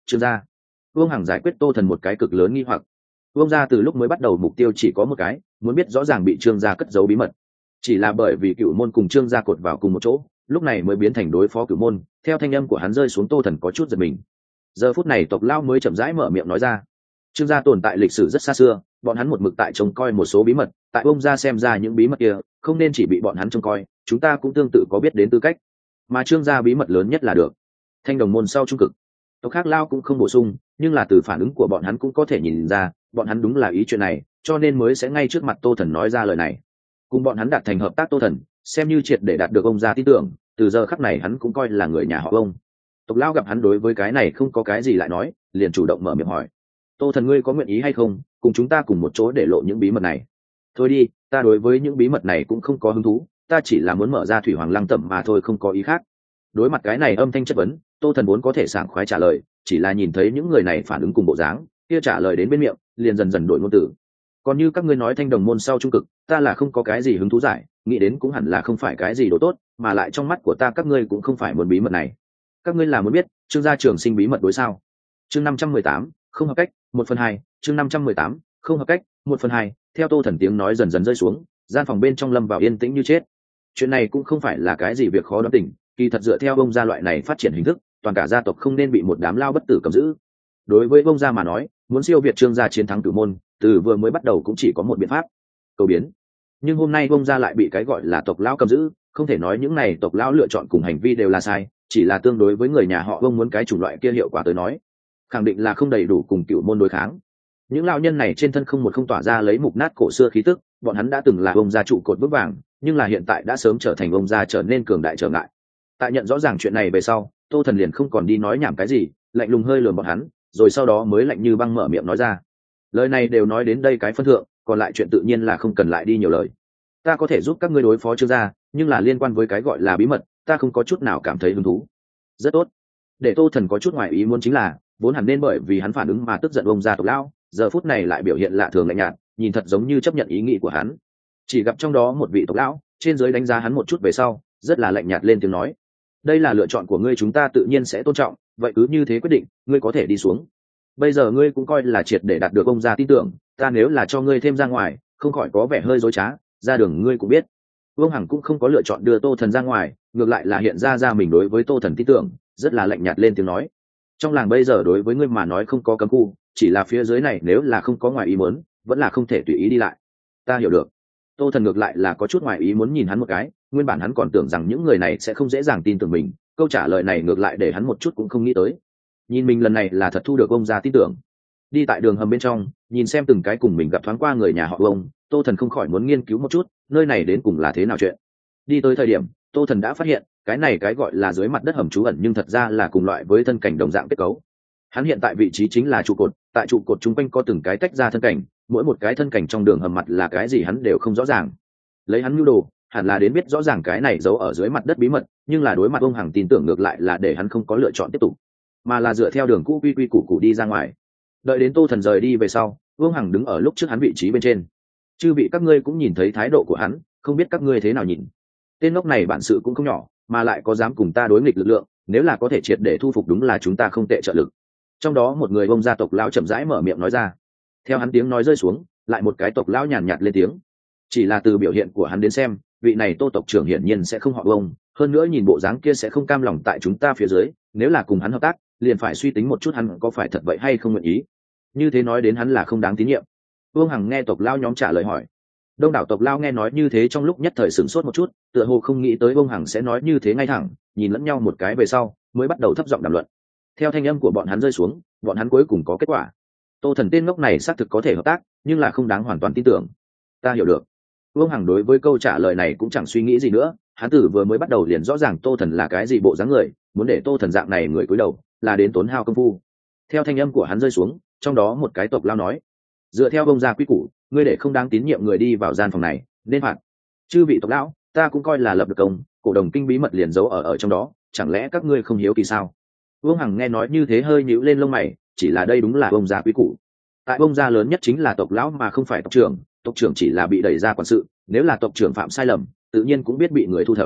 trương gia. Vương Hằng giải quyết Tô Thần một cái cực lớn nghi hoặc. Vương gia từ lúc mới bắt đầu mục tiêu chỉ có một cái, muốn biết rõ ràng bị trương gia cất giấu bí mật. Chỉ là bởi vì Cửu môn cùng trương gia cột vào cùng một chỗ, lúc này mới biến thành đối phó Cửu môn. Theo thanh âm của hắn rơi xuống, Tô Thần có chút giật mình. Giờ phút này tộc lão mới chậm rãi mở miệng nói ra, trương gia tồn tại lịch sử rất xa xưa, bọn hắn một mực tại trông coi một số bí mật, tại ông gia xem ra những bí mật kia không nên chỉ bị bọn hắn trông coi, chúng ta cũng tương tự có biết đến tư cách. Mà trương gia bí mật lớn nhất là được thanh đồng môn sau trung cực. Tộc khác lao cũng không bổ sung, nhưng là từ phản ứng của bọn hắn cũng có thể nhìn ra bọn hắn đúng là ý chuyện này, cho nên mới sẽ ngay trước mặt Tô Thần nói ra lời này. Cùng bọn hắn đạt thành hợp tác, Tô Thần xem như triệt để đạt được ông gia tin tưởng, từ giờ khắc này hắn cũng coi là người nhà họ ông. Tộc lao gặp hắn đối với cái này không có cái gì lại nói, liền chủ động mở miệng hỏi, Tô Thần ngươi có nguyện ý hay không cùng chúng ta cùng một chỗ để lộ những bí mật này? Thôi đi, ta đối với những bí mật này cũng không có hứng thú, ta chỉ là muốn mở ra thủy hoàng lăng tẩm mà thôi, không có ý khác. Đối mặt cái này âm thanh chất vấn, Tô Thần vốn có thể sảng khoái trả lời, chỉ là nhìn thấy những người này phản ứng cùng bộ dáng kia, trả lời đến bên miệng liền dần dần đổi ngôn từ. Còn như các ngươi nói thanh đồng môn sau trung cực, ta là không có cái gì hứng thú giải, nghĩ đến cũng hẳn là không phải cái gì đồ tốt, mà lại trong mắt của ta các ngươi cũng không phải muốn bí mật này. Các ngươi là muốn biết trương gia trường sinh bí mật đối sao? Chương năm trăm mười tám, không hợp cách, một phần hai. Chương năm trăm mười tám, không hợp cách, một phần hai. Theo Tô Thần tiếng nói dần dần rơi xuống, gian phòng bên trong lâm vào yên tĩnh như chết. Chuyện này cũng không phải là cái gì việc khó đoán tình, kỳ thật dựa theo ông gia loại này phát triển hình thức, toàn cả gia tộc không nên bị một đám lao bất tử cầm giữ. Đối với ông gia mà nói, muốn siêu việt trương gia chiến thắng Cửu môn, từ vừa mới bắt đầu cũng chỉ có một biện pháp, cầu biến. Nhưng hôm nay ông gia lại bị cái gọi là tộc lão cầm giữ, không thể nói những này tộc lão lựa chọn cùng hành vi đều là sai, chỉ là tương đối với người nhà họ ông muốn cái chủng loại kia hiệu quả tới nói, khẳng định là không đầy đủ cùng Cửu môn đối kháng. Những lão nhân này trên thân không một không tỏa ra lấy mục nát cổ xưa khí tức, bọn hắn đã từng là ông gia trụ cột vững vàng, nhưng là hiện tại đã sớm trở thành ông gia trở nên cường đại trở ngại. Tại nhận rõ ràng chuyện này về sau, Tô Thần liền không còn đi nói nhảm cái gì, lạnh lùng hơi lườm bọn hắn, rồi sau đó mới lạnh như băng mở miệng nói ra, lời này đều nói đến đây cái phân thượng, còn lại chuyện tự nhiên là không cần lại đi nhiều lời. Ta có thể giúp các ngươi đối phó trương gia, nhưng là liên quan với cái gọi là bí mật, ta không có chút nào cảm thấy hứng thú. Rất tốt. Để Tô Thần có chút ngoài ý muốn chính là, vốn hẳn nên bởi vì hắn phản ứng mà tức giận ông gia tộc lão, giờ phút này lại biểu hiện lạ thường lạnh nhạt, nhìn thật giống như chấp nhận ý nghĩ của hắn. Chỉ gặp trong đó một vị tộc lão trên dưới đánh giá hắn một chút về sau, rất là lạnh nhạt lên tiếng nói, đây là lựa chọn của ngươi, chúng ta tự nhiên sẽ tôn trọng, vậy cứ như thế quyết định, ngươi có thể đi xuống. Bây giờ ngươi cũng coi là triệt để đạt được ông gia tin tưởng, ta nếu là cho ngươi thêm ra ngoài, không khỏi có vẻ hơi dối trá, ra đường ngươi cũng biết. Vương Hằng cũng không có lựa chọn đưa Tô Thần ra ngoài, ngược lại là hiện ra ra mình đối với Tô Thần tin tưởng, rất là lạnh nhạt lên tiếng nói, trong làng bây giờ đối với ngươi mà nói không có cấm khu, chỉ là phía dưới này nếu là không có ngoài ý muốn, vẫn là không thể tùy ý đi lại. Ta hiểu được. Tô Thần ngược lại là có chút ngoài ý muốn nhìn hắn một cái, nguyên bản hắn còn tưởng rằng những người này sẽ không dễ dàng tin tưởng mình, câu trả lời này ngược lại để hắn một chút cũng không nghĩ tới. Nhìn mình lần này là thật thu được ông gia tin tưởng. Đi tại đường hầm bên trong, nhìn xem từng cái cùng mình gặp thoáng qua người nhà họ ông, Tô Thần không khỏi muốn nghiên cứu một chút, nơi này đến cùng là thế nào chuyện. Đi tới thời điểm, Tô Thần đã phát hiện, cái này cái gọi là dưới mặt đất hầm trú ẩn nhưng thật ra là cùng loại với thân cảnh đồng dạng kết cấu. Hắn hiện tại vị trí chính là trụ cột, tại trụ cột chung quanh có từng cái tách ra thân cảnh, mỗi một cái thân cảnh trong đường hầm mặt là cái gì hắn đều không rõ ràng. Lấy hắn nhu đồ, hẳn là đến biết rõ ràng cái này giấu ở dưới mặt đất bí mật, nhưng là đối mặt ông Hằng tin tưởng ngược lại là để hắn không có lựa chọn tiếp tục, mà là dựa theo đường cũ quy quy củ củ đi ra ngoài. Đợi đến Tô Thần rời đi về sau, Vương Hằng đứng ở lúc trước hắn vị trí bên trên. Chư vị các ngươi cũng nhìn thấy thái độ của hắn, không biết các ngươi thế nào nhìn. Tên ngốc này bản sự cũng không nhỏ, mà lại có dám cùng ta đối nghịch lực lượng, nếu là có thể triệt để thu phục đúng là chúng ta không tệ trợ lực. Trong đó một người ông gia tộc lão chậm rãi mở miệng nói ra. Theo hắn tiếng nói rơi xuống, lại một cái tộc lão nhàn nhạt lên tiếng. Chỉ là từ biểu hiện của hắn đến xem, vị này Tô tộc trưởng hiển nhiên sẽ không họ ông, hơn nữa nhìn bộ dáng kia sẽ không cam lòng tại chúng ta phía dưới, nếu là cùng hắn hợp tác, liền phải suy tính một chút hắn có phải thật vậy hay không nguyện ý. Như thế nói đến hắn là không đáng tín nhiệm. Vương Hằng nghe tộc lão nhóm trả lời hỏi. Đông đảo tộc lão nghe nói như thế trong lúc nhất thời sửng sốt một chút, tựa hồ không nghĩ tới Vương Hằng sẽ nói như thế ngay thẳng, nhìn lẫn nhau một cái về sau, mới bắt đầu thấp giọng đàm luận. Theo thanh âm của bọn hắn rơi xuống, bọn hắn cuối cùng có kết quả. Tô Thần tên ngốc này xác thực có thể hợp tác, nhưng là không đáng hoàn toàn tin tưởng. Ta hiểu được. Vương Hằng đối với câu trả lời này cũng chẳng suy nghĩ gì nữa, hắn tử vừa mới bắt đầu liền rõ ràng Tô Thần là cái gì bộ dáng người, muốn để Tô Thần dạng này người cúi đầu, là đến tốn hao công phu. Theo thanh âm của hắn rơi xuống, trong đó một cái tộc lao nói, dựa theo bông gia quy củ, ngươi để không đáng tín nhiệm người đi vào gian phòng này, nên phạt. Chư vị tộc lão, ta cũng coi là lập được công, cổ đồng kinh bí mật liền giấu ở ở trong đó, chẳng lẽ các ngươi không hiếu kỳ sao? Vương Hằng nghe nói như thế hơi nhíu lên lông mày, chỉ là đây đúng là bông gia quy củ. Tại bông gia lớn nhất chính là tộc lão mà không phải tộc trưởng, tộc trưởng chỉ là bị đẩy ra quản sự, nếu là tộc trưởng phạm sai lầm, tự nhiên cũng biết bị người thu thập.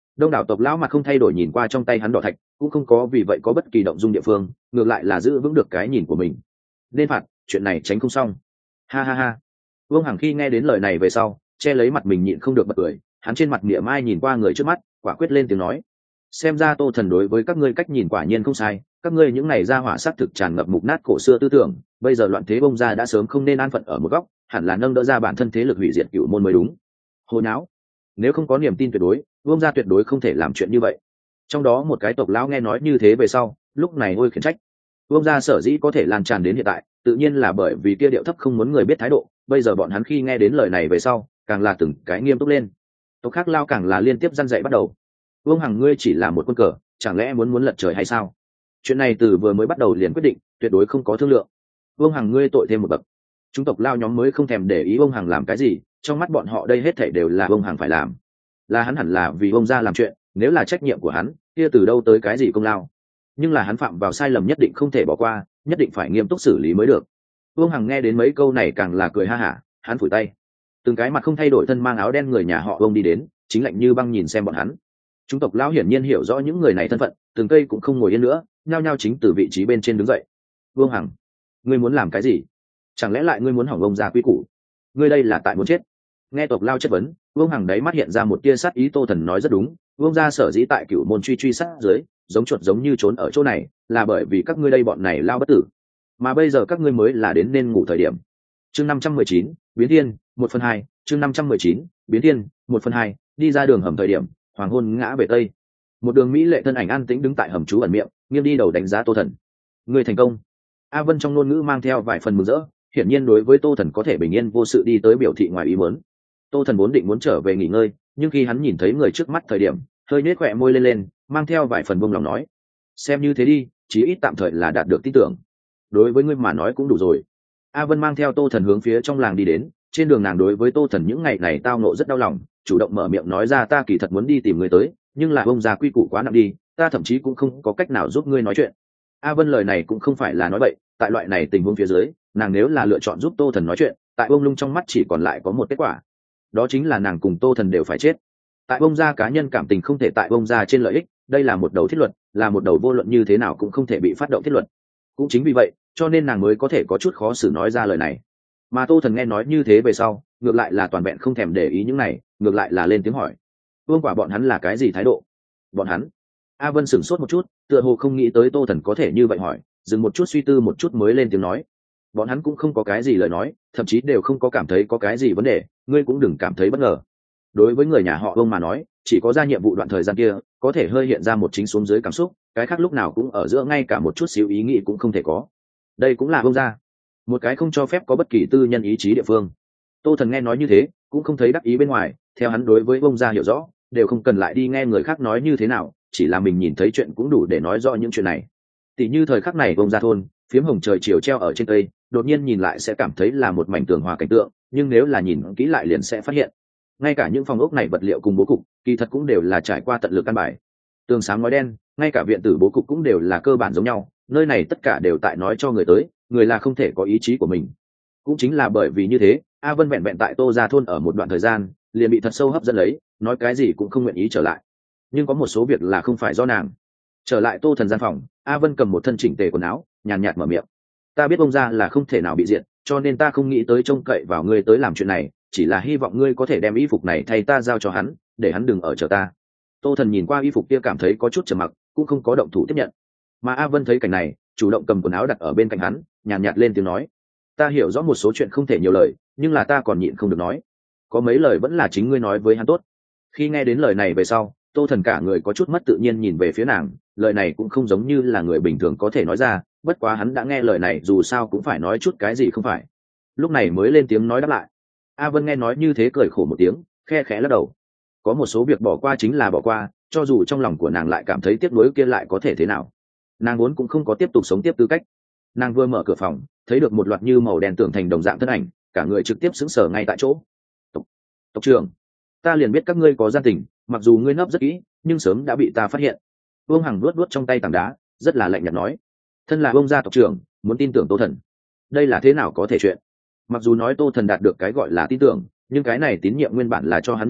đông đảo tộc lão mặt không thay đổi nhìn qua trong tay hắn đỏ thạch, cũng không có vì vậy có bất kỳ động dung địa phương, ngược lại là giữ vững được cái nhìn của mình. Nên phạt, chuyện này tránh không xong. Ha ha ha. Vương Hằng khi nghe đến lời này về sau, che lấy mặt mình nhịn không được bật cười, hắn trên mặt mỉa mai nhìn qua người trước mắt, quả quyết lên tiếng nói: xem ra Tô Thần đối với các ngươi cách nhìn quả nhiên không sai, các ngươi những này ra hỏa sát thực tràn ngập mục nát cổ xưa tư tưởng, bây giờ loạn thế bông ra đã sớm không nên an phận ở một góc, hẳn là nâng đỡ ra bản thân thế lực hủy diệt cửu môn mới đúng. Hồ nháo. Nếu không có niềm tin tuyệt đối, Vương gia tuyệt đối không thể làm chuyện như vậy. Trong đó một cái tộc lão nghe nói như thế về sau, lúc này ôi khiển trách. Vương gia sở dĩ có thể lan tràn đến hiện tại, tự nhiên là bởi vì kia điệu thấp không muốn người biết thái độ, bây giờ bọn hắn khi nghe đến lời này về sau, càng là từng cái nghiêm túc lên. Tộc khác lao càng là liên tiếp răn dạy bắt đầu. Vương Hằng ngươi chỉ là một quân cờ, chẳng lẽ muốn muốn lật trời hay sao? Chuyện này từ vừa mới bắt đầu liền quyết định, tuyệt đối không có thương lượng. Vương Hằng ngươi tội thêm một bậc. Chúng tộc lao nhóm mới không thèm để ý Vương Hằng làm cái gì, trong mắt bọn họ đây hết thảy đều là Vương Hằng phải làm, là hắn hẳn là vì Vương gia làm chuyện, nếu là trách nhiệm của hắn, kia từ đâu tới cái gì công lao? Nhưng là hắn phạm vào sai lầm nhất định không thể bỏ qua, nhất định phải nghiêm túc xử lý mới được. Vương Hằng nghe đến mấy câu này càng là cười ha hả, hắn phủi tay. Từng cái mặt không thay đổi thân mang áo đen người nhà họ Vương đi đến, chính lạnh như băng nhìn xem bọn hắn. Chúng tộc lão hiển nhiên hiểu rõ những người này thân phận, từng cây cũng không ngồi yên nữa, nhao nhao chính từ vị trí bên trên đứng dậy. Vương Hằng, ngươi muốn làm cái gì? Chẳng lẽ lại ngươi muốn hỏng ông già quý củ? Ngươi đây là tại muốn chết? Nghe tộc lao chất vấn, Vương Hằng đấy mắt hiện ra một tia sát ý. Tô Thần nói rất đúng, Vương gia sở dĩ tại cửu môn truy truy sát dưới, giống chuột giống như trốn ở chỗ này, là bởi vì các ngươi đây bọn này lao bất tử, mà bây giờ các ngươi mới là đến nên ngủ thời điểm. Chương năm trăm mười chín, biến thiên, một phần hai. Chương năm trăm mười chín, biến thiên, một phần hai. Đi ra đường hầm thời điểm, hoàng hôn ngã về tây, một đường mỹ lệ thân ảnh an tĩnh đứng tại hầm trú ẩn miệng, nghiêng đi đầu đánh giá Tô Thần. Người thành công. A Vân trong ngôn ngữ mang theo vài phần mừng rỡ, hiển nhiên đối với Tô Thần có thể bình yên vô sự đi tới biểu thị ngoài ý muốn. Tô Thần vốn định muốn trở về nghỉ ngơi, nhưng khi hắn nhìn thấy người trước mắt thời điểm, hơi nhếch khóe môi lên lên, mang theo vài phần buông lòng nói: xem như thế đi, chí ít tạm thời là đạt được tin tưởng. Đối với ngươi mà nói cũng đủ rồi. A Vân mang theo Tô Thần hướng phía trong làng đi đến, trên đường nàng đối với Tô Thần những ngày này tao nộ rất đau lòng, chủ động mở miệng nói ra: ta kỳ thật muốn đi tìm người tới, nhưng là ông già quy củ quá nặng đi, ta thậm chí cũng không có cách nào giúp ngươi nói chuyện. A Vân lời này cũng không phải là nói bậy, tại loại này tình huống phía dưới, nàng nếu là lựa chọn giúp Tô Thần nói chuyện, tại ông lung trong mắt chỉ còn lại có một kết quả, đó chính là nàng cùng Tô Thần đều phải chết. Tại ông gia cá nhân cảm tình không thể tại ông gia trên lợi ích, đây là một đầu thiết luật, là một đầu vô luận như thế nào cũng không thể bị phát động thiết luật. Cũng chính vì vậy, cho nên nàng mới có thể có chút khó xử nói ra lời này. Mà Tô Thần nghe nói như thế về sau, ngược lại là toàn vẹn không thèm để ý những này, ngược lại là lên tiếng hỏi: vương quả bọn hắn là cái gì thái độ? Bọn hắn? A Vân sửng sốt một chút, tựa hồ không nghĩ tới Tô Thần có thể như vậy hỏi, dừng một chút suy tư một chút mới lên tiếng nói: bọn hắn cũng không có cái gì lời nói, thậm chí đều không có cảm thấy có cái gì vấn đề, ngươi cũng đừng cảm thấy bất ngờ. Đối với người nhà họ Vương mà nói, chỉ có ra nhiệm vụ đoạn thời gian kia có thể hơi hiện ra một chính xuống dưới cảm xúc, cái khác lúc nào cũng ở giữa ngay cả một chút xíu ý nghĩ cũng không thể có. Đây cũng là Vương gia, một cái không cho phép có bất kỳ tư nhân ý chí địa phương. Tô Thần nghe nói như thế, cũng không thấy đắc ý bên ngoài, theo hắn đối với Vương gia hiểu rõ, đều không cần lại đi nghe người khác nói như thế nào, chỉ là mình nhìn thấy chuyện cũng đủ để nói rõ những chuyện này. Tỷ như thời khắc này Vương gia thôn, phiếm hồng trời chiều treo ở trên cây, đột nhiên nhìn lại sẽ cảm thấy là một mảnh tường hòa cảnh tượng, nhưng nếu là nhìn kỹ lại liền sẽ phát hiện, ngay cả những phòng ốc này vật liệu cùng bố cục, kỳ thật cũng đều là trải qua tận lực căn bài. Tường sáng ngói đen, ngay cả viện tử bố cục cũng đều là cơ bản giống nhau, nơi này tất cả đều tại nói cho người tới, người là không thể có ý chí của mình. Cũng chính là bởi vì như thế, A Vân vẹn vẹn tại Tô gia thôn ở một đoạn thời gian, liền bị thật sâu hấp dẫn lấy, nói cái gì cũng không nguyện ý trở lại. Nhưng có một số việc là không phải do nàng. Trở lại Tô Thần gian phòng, A Vân cầm một thân chỉnh tề quần áo, nhàn nhạt mở miệng: ta biết ông gia là không thể nào bị diệt, cho nên ta không nghĩ tới trông cậy vào ngươi tới làm chuyện này, chỉ là hy vọng ngươi có thể đem y phục này thay ta giao cho hắn, để hắn đừng ở chờ ta. Tô Thần nhìn qua y phục kia cảm thấy có chút trầm mặc, cũng không có động thủ tiếp nhận. Mà A Vân thấy cảnh này, chủ động cầm quần áo đặt ở bên cạnh hắn, nhàn nhạt lên tiếng nói: ta hiểu rõ một số chuyện không thể nhiều lời, nhưng là ta còn nhịn không được nói. Có mấy lời vẫn là chính ngươi nói với hắn tốt. Khi nghe đến lời này về sau, Tô Thần cả người có chút mất tự nhiên nhìn về phía nàng, lời này cũng không giống như là người bình thường có thể nói ra, bất quá hắn đã nghe lời này dù sao cũng phải nói chút cái gì không phải. Lúc này mới lên tiếng nói đáp lại. A Vân nghe nói như thế cười khổ một tiếng, khe khẽ lắc đầu. Có một số việc bỏ qua chính là bỏ qua, cho dù trong lòng của nàng lại cảm thấy tiếc nuối kia lại có thể thế nào. Nàng vốn cũng không có tiếp tục sống tiếp tư cách. Nàng vừa mở cửa phòng, thấy được một loạt như màu đen tưởng thành đồng dạng thân ảnh, cả người trực tiếp sững sờ ngay tại chỗ. Tộc, tộc trưởng, ta liền biết các ngươi có gian tình, mặc dù ngươi nấp rất kỹ, nhưng sớm đã bị ta phát hiện. Vương Hằng luốt luốt trong tay tảng đá, rất là lạnh nhạt nói: thân là Vương gia tộc trưởng, muốn tin tưởng Tô Thần, đây là thế nào có thể chuyện? Mặc dù nói Tô Thần đạt được cái gọi là tin tưởng, nhưng cái này tín nhiệm nguyên bản là cho hắn nhìn hí,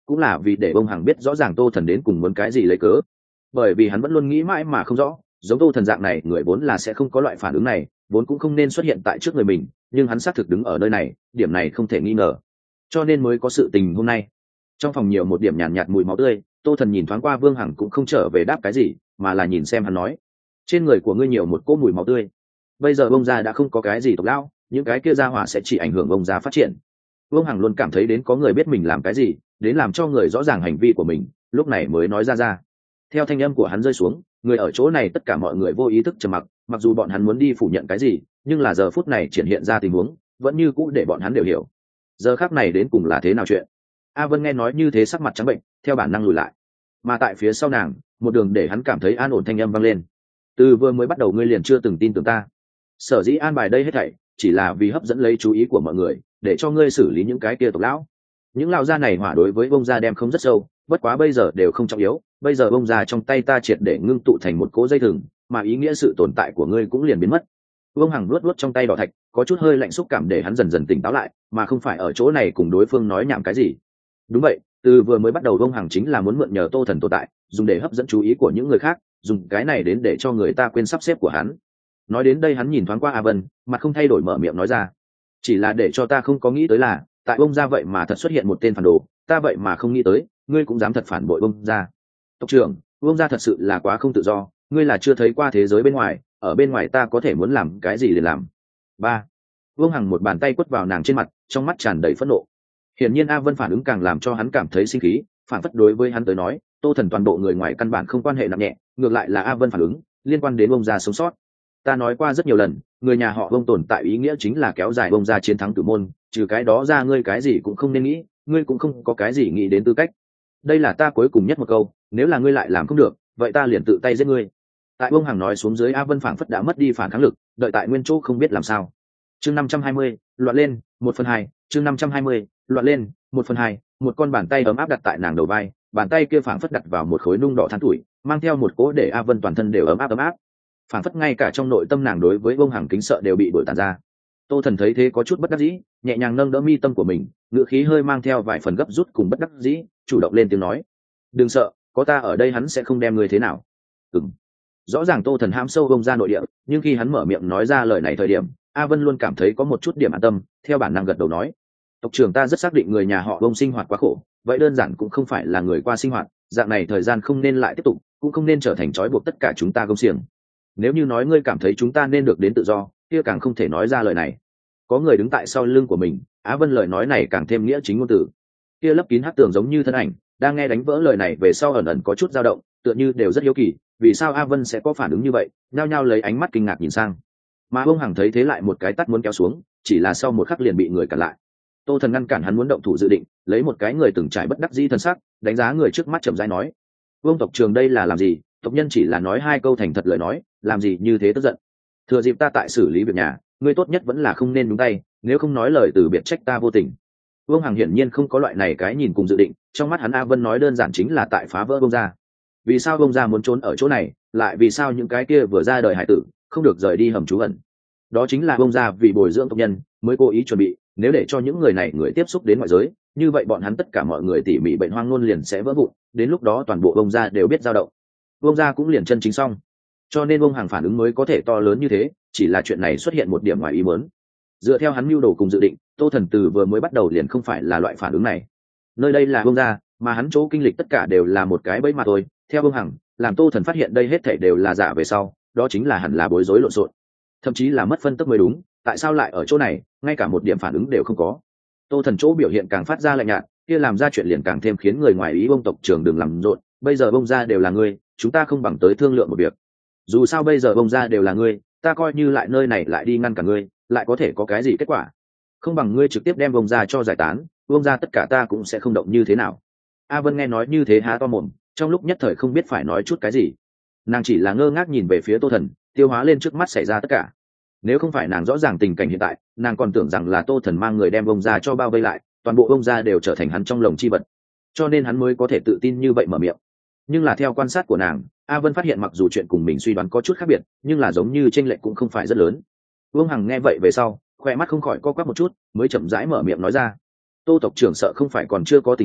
cũng là vì để bông hằng biết rõ ràng Tô Thần đến cùng muốn cái gì lấy cớ. Bởi vì hắn vẫn luôn nghĩ mãi mà không rõ, giống Tô Thần dạng này người vốn là sẽ không có loại phản ứng này, vốn cũng không nên xuất hiện tại trước người mình, nhưng hắn xác thực đứng ở nơi này, điểm này không thể nghi ngờ, cho nên mới có sự tình hôm nay. Trong phòng nhiều một điểm nhàn nhạt, nhạt mùi máu tươi, Tô Thần nhìn thoáng qua Vương Hằng cũng không trở về đáp cái gì, mà là nhìn xem hắn nói: trên người của ngươi nhiều một cỗ mùi máu tươi, bây giờ bông gia đã không có cái gì tộc lão, những cái kia gia hỏa sẽ chỉ ảnh hưởng bông gia phát triển. Vương Hằng luôn cảm thấy đến có người biết mình làm cái gì, đến làm cho người rõ ràng hành vi của mình, lúc này mới nói ra ra. Theo thanh âm của hắn rơi xuống, người ở chỗ này tất cả mọi người vô ý thức trầm mặc, mặc dù bọn hắn muốn đi phủ nhận cái gì, nhưng là giờ phút này triển hiện ra tình huống vẫn như cũ để bọn hắn đều hiểu giờ khác này đến cùng là thế nào chuyện. A Vân nghe nói như thế sắc mặt trắng bệnh, theo bản năng lùi lại, mà tại phía sau nàng một đường để hắn cảm thấy an ổn thanh âm vang lên: từ vừa mới bắt đầu ngươi liền chưa từng tin tưởng ta, sở dĩ an bài đây hết thảy chỉ là vì hấp dẫn lấy chú ý của mọi người, để cho ngươi xử lý những cái kia tộc lão. Những lão gia này hỏa đối với bông gia đem không rất sâu, bất quá bây giờ đều không trọng yếu, bây giờ bông gia trong tay ta triệt để ngưng tụ thành một cỗ dây thừng, mà ý nghĩa sự tồn tại của ngươi cũng liền biến mất. Vương Hằng luốt luốt trong tay đỏ thạch, có chút hơi lạnh xúc cảm để hắn dần dần tỉnh táo lại, mà không phải ở chỗ này cùng đối phương nói nhảm cái gì. Đúng vậy, từ vừa mới bắt đầu Vương Hằng chính là muốn mượn nhờ Tô Thần tồn tại, dùng để hấp dẫn chú ý của những người khác, dùng cái này đến để cho người ta quên sắp xếp của hắn. Nói đến đây hắn nhìn thoáng qua A Vân, mặt không thay đổi mở miệng nói ra: chỉ là để cho ta không có nghĩ tới là, tại bông gia vậy mà thật xuất hiện một tên phản đồ, ta vậy mà không nghĩ tới, ngươi cũng dám thật phản bội bông gia. Tộc trưởng, bông gia thật sự là quá không tự do, ngươi là chưa thấy qua thế giới bên ngoài, ở bên ngoài ta có thể muốn làm cái gì liền làm. Ba. Vương Hằng một bàn tay quất vào nàng trên mặt, trong mắt tràn đầy phẫn nộ. Hiển nhiên A Vân phản ứng càng làm cho hắn cảm thấy sinh khí, phản phất đối với hắn tới nói, Tô Thần toàn bộ người ngoài căn bản không quan hệ nặng nhẹ, ngược lại là A Vân phản ứng liên quan đến bông gia sống sót. Ta nói qua rất nhiều lần, người nhà họ bông tồn tại ý nghĩa chính là kéo dài bông gia chiến thắng cửu môn, trừ cái đó ra ngươi cái gì cũng không nên nghĩ, ngươi cũng không có cái gì nghĩ đến tư cách. Đây là ta cuối cùng nhất một câu, nếu là ngươi lại làm không được, vậy ta liền tự tay giết ngươi. Tại Vương Hằng nói xuống dưới, A Vân phảng phất đã mất đi phản kháng lực, đợi tại nguyên chỗ không biết làm sao. Chương năm trăm hai mươi, loạn lên, một phần hai. Chương năm trăm hai mươi, loạn lên, một phần hai. Một con bàn tay ấm áp đặt tại nàng đầu vai, bàn tay kia phảng phất đặt vào một khối nung đỏ than tuổi, mang theo một cỗ để A Vân toàn thân đều ấm áp ấm áp. Phảng phất ngay cả trong nội tâm nàng đối với Vương Hằng kính sợ đều bị đuổi tàn ra. Tô Thần thấy thế có chút bất đắc dĩ, nhẹ nhàng nâng đỡ mi tâm của mình, ngữ khí hơi mang theo vài phần gấp rút cùng bất đắc dĩ, chủ động lên tiếng nói: đừng sợ, có ta ở đây hắn sẽ không đem ngươi thế nào. Ừm. Rõ ràng Tô Thần ham sâu bông ra nội địa, nhưng khi hắn mở miệng nói ra lời này thời điểm, A Vân luôn cảm thấy có một chút điểm an tâm, theo bản năng gật đầu nói: tộc trưởng ta rất xác định người nhà họ bông sinh hoạt quá khổ, vậy đơn giản cũng không phải là người qua sinh hoạt, dạng này thời gian không nên lại tiếp tục, cũng không nên trở thành trói buộc tất cả chúng ta gông xiềng. Nếu như nói ngươi cảm thấy chúng ta nên được đến tự do, kia càng không thể nói ra lời này. Có người đứng tại sau lưng của mình, Á Vân lời nói này càng thêm nghĩa chính ngôn từ. Kia lấp kín hát tường giống như thân ảnh, đang nghe đánh vỡ lời này về sau ẩn ẩn có chút dao động, tựa như đều rất hiếu kỳ, vì sao A Vân sẽ có phản ứng như vậy, nhao nhao lấy ánh mắt kinh ngạc nhìn sang. Mà ông Hằng thấy thế lại một cái tắt muốn kéo xuống, chỉ là sau một khắc liền bị người cản lại. Tô Thần ngăn cản hắn muốn động thủ dự định, lấy một cái người từng trải bất đắc dĩ thân sắc, đánh giá người trước mắt chậm rãi nói: vương tộc trường đây là làm gì? Tộc nhân chỉ là nói hai câu thành thật lời nói, làm gì như thế tức giận? Thừa dịp ta tại xử lý việc nhà, ngươi tốt nhất vẫn là không nên nhúng tay, nếu không nói lời từ biệt trách ta vô tình. Vương Hằng hiển nhiên không có loại này cái nhìn cùng dự định, trong mắt hắn A Vân nói đơn giản chính là tại phá vỡ bông ra. Vì sao bông ra muốn trốn ở chỗ này, lại vì sao những cái kia vừa ra đời hải tử không được rời đi hầm trú ẩn? Đó chính là bông ra vì bồi dưỡng tộc nhân mới cố ý chuẩn bị, nếu để cho những người này người tiếp xúc đến ngoại giới, như vậy bọn hắn tất cả mọi người tỉ mỉ bệnh hoang ngôn liền sẽ vỡ vụn, đến lúc đó toàn bộ bông ra đều biết dao động, bông ra cũng liền chân chính xong. Cho nên bông Hằng phản ứng mới có thể to lớn như thế, chỉ là chuyện này xuất hiện một điểm ngoài ý muốn. Dựa theo hắn mưu đồ cùng dự định, Tô Thần từ vừa mới bắt đầu liền không phải là loại phản ứng này. Nơi đây là bông ra, mà hắn chỗ kinh lịch tất cả đều là một cái bẫy mà thôi. Theo bông Hằng, làm Tô Thần phát hiện đây hết thảy đều là giả về sau, đó chính là hẳn là bối rối lộn xộn, thậm chí là mất phân tức mới đúng. Tại sao lại ở chỗ này, ngay cả một điểm phản ứng đều không có? Tô Thần chỗ biểu hiện càng phát ra lạnh nhạt, kia làm ra chuyện liền càng thêm khiến người ngoài ý bông tộc trưởng đừng làm rộn. Bây giờ bông ra đều là ngươi, chúng ta không bằng tới thương lượng một việc. Dù sao bây giờ bông ra đều là ngươi, ta coi như lại nơi này lại đi ngăn cả ngươi, lại có thể có cái gì kết quả? Không bằng ngươi trực tiếp đem bông ra cho giải tán, bông ra tất cả ta cũng sẽ không động như thế nào. A Vân nghe nói như thế há to mồm, trong lúc nhất thời không biết phải nói chút cái gì. Nàng chỉ là ngơ ngác nhìn về phía Tô Thần, tiêu hóa lên trước mắt xảy ra tất cả. Nếu không phải nàng rõ ràng tình cảnh hiện tại, nàng còn tưởng rằng là Tô Thần mang người đem bông ra cho bao vây lại, toàn bộ bông ra đều trở thành hắn trong lồng chi vật, cho nên hắn mới có thể tự tin như vậy mở miệng. Nhưng là theo quan sát của nàng, A Vân phát hiện mặc dù chuyện cùng mình suy đoán có chút khác biệt, nhưng là giống như chênh lệch cũng không phải rất lớn. Vương Hằng nghe vậy về sau, khoe mắt không khỏi co quắp một chút, mới chậm rãi mở miệng nói ra: Tô tộc trưởng sợ không phải còn chưa có tình ngủ,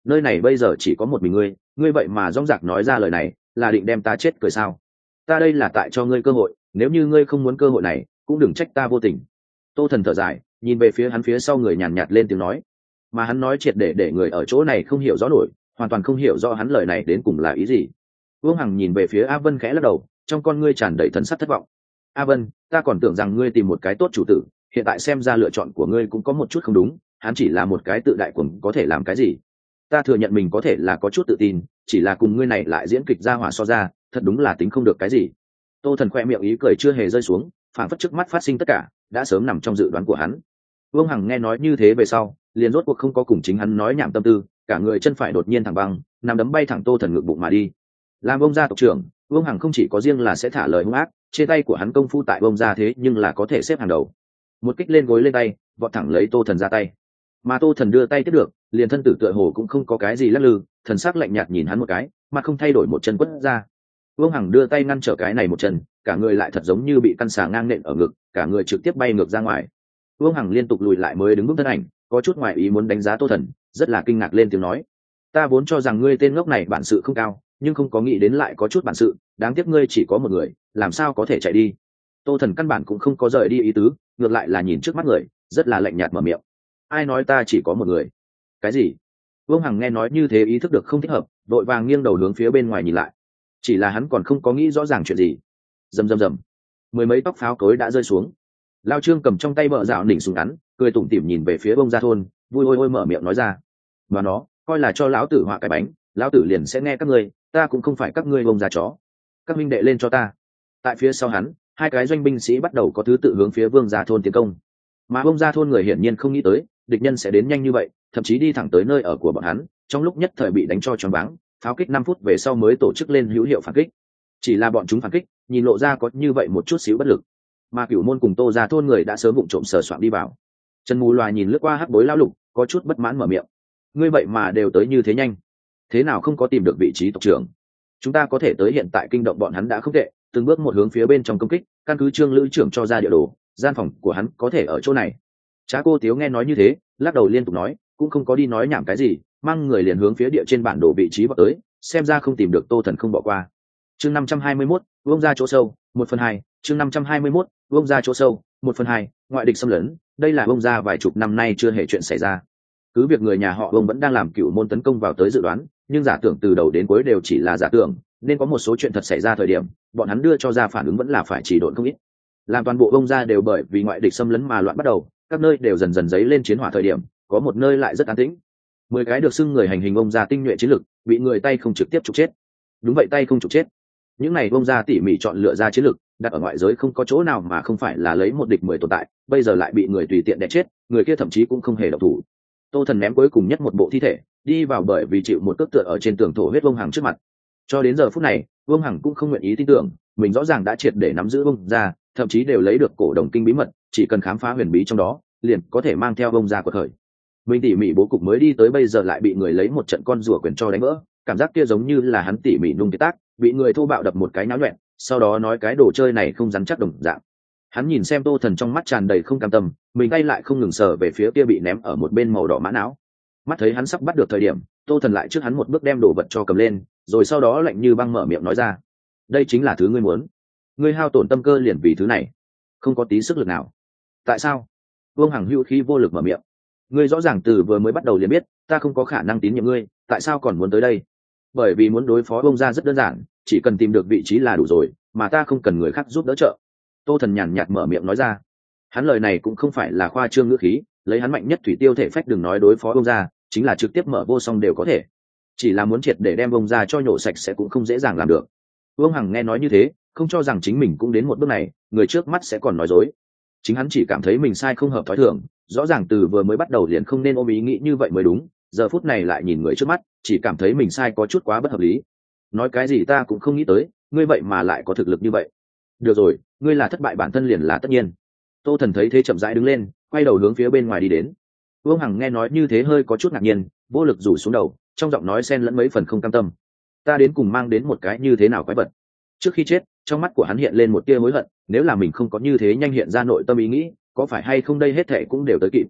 nơi này bây giờ chỉ có một mình ngươi ngươi vậy mà dõng dạc nói ra lời này là định đem ta chết cười sao? Ta đây là tại cho ngươi cơ hội, nếu như ngươi không muốn cơ hội này cũng đừng trách ta vô tình. Tô Thần thở dài, nhìn về phía hắn phía sau người, nhàn nhạt lên tiếng nói, mà hắn nói triệt để để người ở chỗ này không hiểu rõ nổi, hoàn toàn không hiểu rõ hắn lời này đến cùng là ý gì. Vương Hằng nhìn về phía A Vân khẽ lắc đầu, trong con ngươi tràn đầy thần sắc thất vọng. A Vân, ta còn tưởng rằng ngươi tìm một cái tốt chủ tử, hiện tại xem ra lựa chọn của ngươi cũng có một chút không đúng, hắn chỉ là một cái tự đại cuồng có thể làm cái gì? Ta thừa nhận mình có thể là có chút tự tin, chỉ là cùng ngươi này lại diễn kịch ra hỏa so ra, thật đúng là tính không được cái gì. Tô Thần khoe miệng ý cười chưa hề rơi xuống, phản phất trước mắt phát sinh tất cả đã sớm nằm trong dự đoán của hắn. Vương Hằng nghe nói như thế về sau, liền rốt cuộc không có cùng chính hắn nói nhảm tâm tư, cả người chân phải đột nhiên thẳng băng, nằm đấm bay thẳng Tô Thần ngực bụng mà đi. Làm ông gia tộc trưởng, Vương Hằng không chỉ có riêng là sẽ thả lời hung ác, trên tay của hắn công phu tại ông gia thế nhưng là có thể xếp hàng đầu. Một kích lên gối lên tay, vọt thẳng lấy Tô Thần ra tay. Mà Tô Thần đưa tay tiếp được, liền thân tử tựa hồ cũng không có cái gì lắc lư, thần sắc lạnh nhạt nhìn hắn một cái, mà không thay đổi một chân quất ra. Vương Hằng đưa tay ngăn trở cái này một chân, cả người lại thật giống như bị căn xà ngang nện ở ngực, cả người trực tiếp bay ngược ra ngoài. Vương Hằng liên tục lùi lại mới đứng vững thân ảnh, có chút ngoài ý muốn đánh giá Tô Thần, rất là kinh ngạc lên tiếng nói, ta vốn cho rằng ngươi tên ngốc này bản sự không cao, nhưng không có nghĩ đến lại có chút bản sự, đáng tiếc ngươi chỉ có một người, làm sao có thể chạy đi? Tô Thần căn bản cũng không có rời đi ý tứ, ngược lại là nhìn trước mắt người, rất là lạnh nhạt mở miệng, ai nói ta chỉ có một người? Cái gì? Vương Hằng nghe nói như thế ý thức được không thích hợp, vội vàng nghiêng đầu hướng phía bên ngoài nhìn lại, chỉ là hắn còn không có nghĩ rõ ràng chuyện gì. Rầm rầm rầm, mười mấy tóc pháo cối đã rơi xuống. Lao Trương cầm trong tay bờ dạo đỉnh súng ngắn, cười tủm tỉm nhìn về phía bông gia thôn, vui ôi ôi mở miệng nói ra, và nó coi là cho lão tử họa cái bánh, lão tử liền sẽ nghe các ngươi, ta cũng không phải các ngươi bông gia chó. Các minh đệ lên cho ta. Tại phía sau hắn, hai cái doanh binh sĩ bắt đầu có thứ tự hướng phía vương gia thôn tiến công. Mà bông gia thôn người hiển nhiên không nghĩ tới địch nhân sẽ đến nhanh như vậy, thậm chí đi thẳng tới nơi ở của bọn hắn, trong lúc nhất thời bị đánh cho choáng váng, pháo kích năm phút về sau mới tổ chức lên hữu hiệu phản kích. Chỉ là bọn chúng phản kích, nhìn lộ ra có như vậy một chút xíu bất lực. Mà Cửu Môn cùng Tô gia thôn người đã sớm vụng trộm sờ soạng đi vào. Trần Mù Loà nhìn lướt qua hắc bối lão lục, có chút bất mãn mở miệng, ngươi vậy mà đều tới như thế nhanh, thế nào không có tìm được vị trí tộc trưởng? Chúng ta có thể tới hiện tại kinh động bọn hắn đã không tệ, từng bước một hướng phía bên trong công kích, căn cứ Trương lữ trưởng cho ra địa đồ, gian phòng của hắn có thể ở chỗ này. Trá Cô Tiếu nghe nói như thế, lắc đầu liên tục nói, cũng không có đi nói nhảm cái gì, mang người liền hướng phía địa trên bản đồ vị trí vào tới, xem ra không tìm được Tô Thần không bỏ qua. Chương năm trăm hai mươi mốt, vương ra chỗ sâu, một phần hai. Chương năm trăm hai mươi mốt, vương ra chỗ sâu, một phần hai. Ngoại địch xâm lấn, đây là vương ra vài chục năm nay chưa hề chuyện xảy ra. Cứ việc người nhà họ vương vẫn đang làm Cửu Môn tấn công vào tới dự đoán, nhưng giả tưởng từ đầu đến cuối đều chỉ là giả tưởng, nên có một số chuyện thật xảy ra thời điểm, bọn hắn đưa cho ra phản ứng vẫn là phải chỉ độn không ít. Làm toàn bộ vương ra đều bởi vì ngoại địch xâm lấn mà loạn bắt đầu, các nơi đều dần dần dấy lên chiến hỏa thời điểm, có một nơi lại rất an tĩnh. Mười cái được xưng người hành hình ông gia tinh nhuệ chiến lực, bị người tay không trực tiếp trục chết. Đúng vậy, tay không trục chết. Những này ông gia tỉ mỉ chọn lựa ra chiến lực, đặt ở ngoại giới không có chỗ nào mà không phải là lấy một địch mười tồn tại, bây giờ lại bị người tùy tiện đè chết, người kia thậm chí cũng không hề động thủ. Tô Thần ném cuối cùng nhất một bộ thi thể, đi vào bởi vì chịu một cước tựa ở trên tường thổ huyết Vương Hằng trước mặt. Cho đến giờ phút này, Vương Hằng cũng không nguyện ý tin tưởng, mình rõ ràng đã triệt để nắm giữ Vương gia, thậm chí đều lấy được cổ đồng kinh bí mật, chỉ cần khám phá huyền bí trong đó, liền có thể mang theo Vương gia của khởi. Mình tỉ mỉ bố cục mới đi tới bây giờ lại bị người lấy một trận con rùa quyền cho đánh vỡ, cảm giác kia giống như là hắn tỉ mỉ nung cái tác, bị người thô bạo đập một cái náo loạn, sau đó nói cái đồ chơi này không rắn chắc đồng dạng. Hắn nhìn xem Tô Thần trong mắt tràn đầy không cam tâm, mình tay lại không ngừng sờ về phía kia bị ném ở một bên màu đỏ mã não. Mắt thấy hắn sắp bắt được thời điểm, Tô Thần lại trước hắn một bước đem đồ vật cho cầm lên, rồi sau đó lạnh như băng mở miệng nói ra, đây chính là thứ ngươi muốn. Ngươi hao tổn tâm cơ liền vì thứ này, không có tí sức lực nào. Tại sao? Vương Hằng hữu khí vô lực mở miệng, ngươi rõ ràng từ vừa mới bắt đầu liền biết ta không có khả năng tín nhiệm ngươi, tại sao còn muốn tới đây? Bởi vì muốn đối phó Vương gia rất đơn giản, chỉ cần tìm được vị trí là đủ rồi, mà ta không cần người khác giúp đỡ trợ. Tô Thần nhàn nhạt mở miệng nói ra. Hắn lời này cũng không phải là khoa trương ngữ khí, lấy hắn mạnh nhất thủy tiêu thể phách đừng nói đối phó Vương gia, chính là trực tiếp mở vô song đều có thể. Chỉ là muốn triệt để đem Vương gia cho nhổ sạch sẽ cũng không dễ dàng làm được. Vương Hằng nghe nói như thế, không cho rằng chính mình cũng đến một bước này, người trước mắt sẽ còn nói dối. Chính hắn chỉ cảm thấy mình sai không hợp thói thường, rõ ràng từ vừa mới bắt đầu liền không nên ôm ý nghĩ như vậy mới đúng, giờ phút này lại nhìn người trước mắt, chỉ cảm thấy mình sai có chút quá bất hợp lý. Nói cái gì ta cũng không nghĩ tới, ngươi vậy mà lại có thực lực như vậy. Được rồi, ngươi là thất bại bản thân liền là tất nhiên. Tô Thần thấy thế chậm rãi đứng lên, quay đầu hướng phía bên ngoài đi đến. Vương Hằng nghe nói như thế hơi có chút ngạc nhiên, vô lực rủ xuống đầu, trong giọng nói xen lẫn mấy phần không cam tâm. Ta đến cùng mang đến một cái như thế nào quái vật? Trước khi chết, trong mắt của hắn hiện lên một tia hối hận, nếu là mình không có như thế nhanh hiện ra nội tâm ý nghĩ, có phải hay không đây hết thảy cũng đều tới kịp.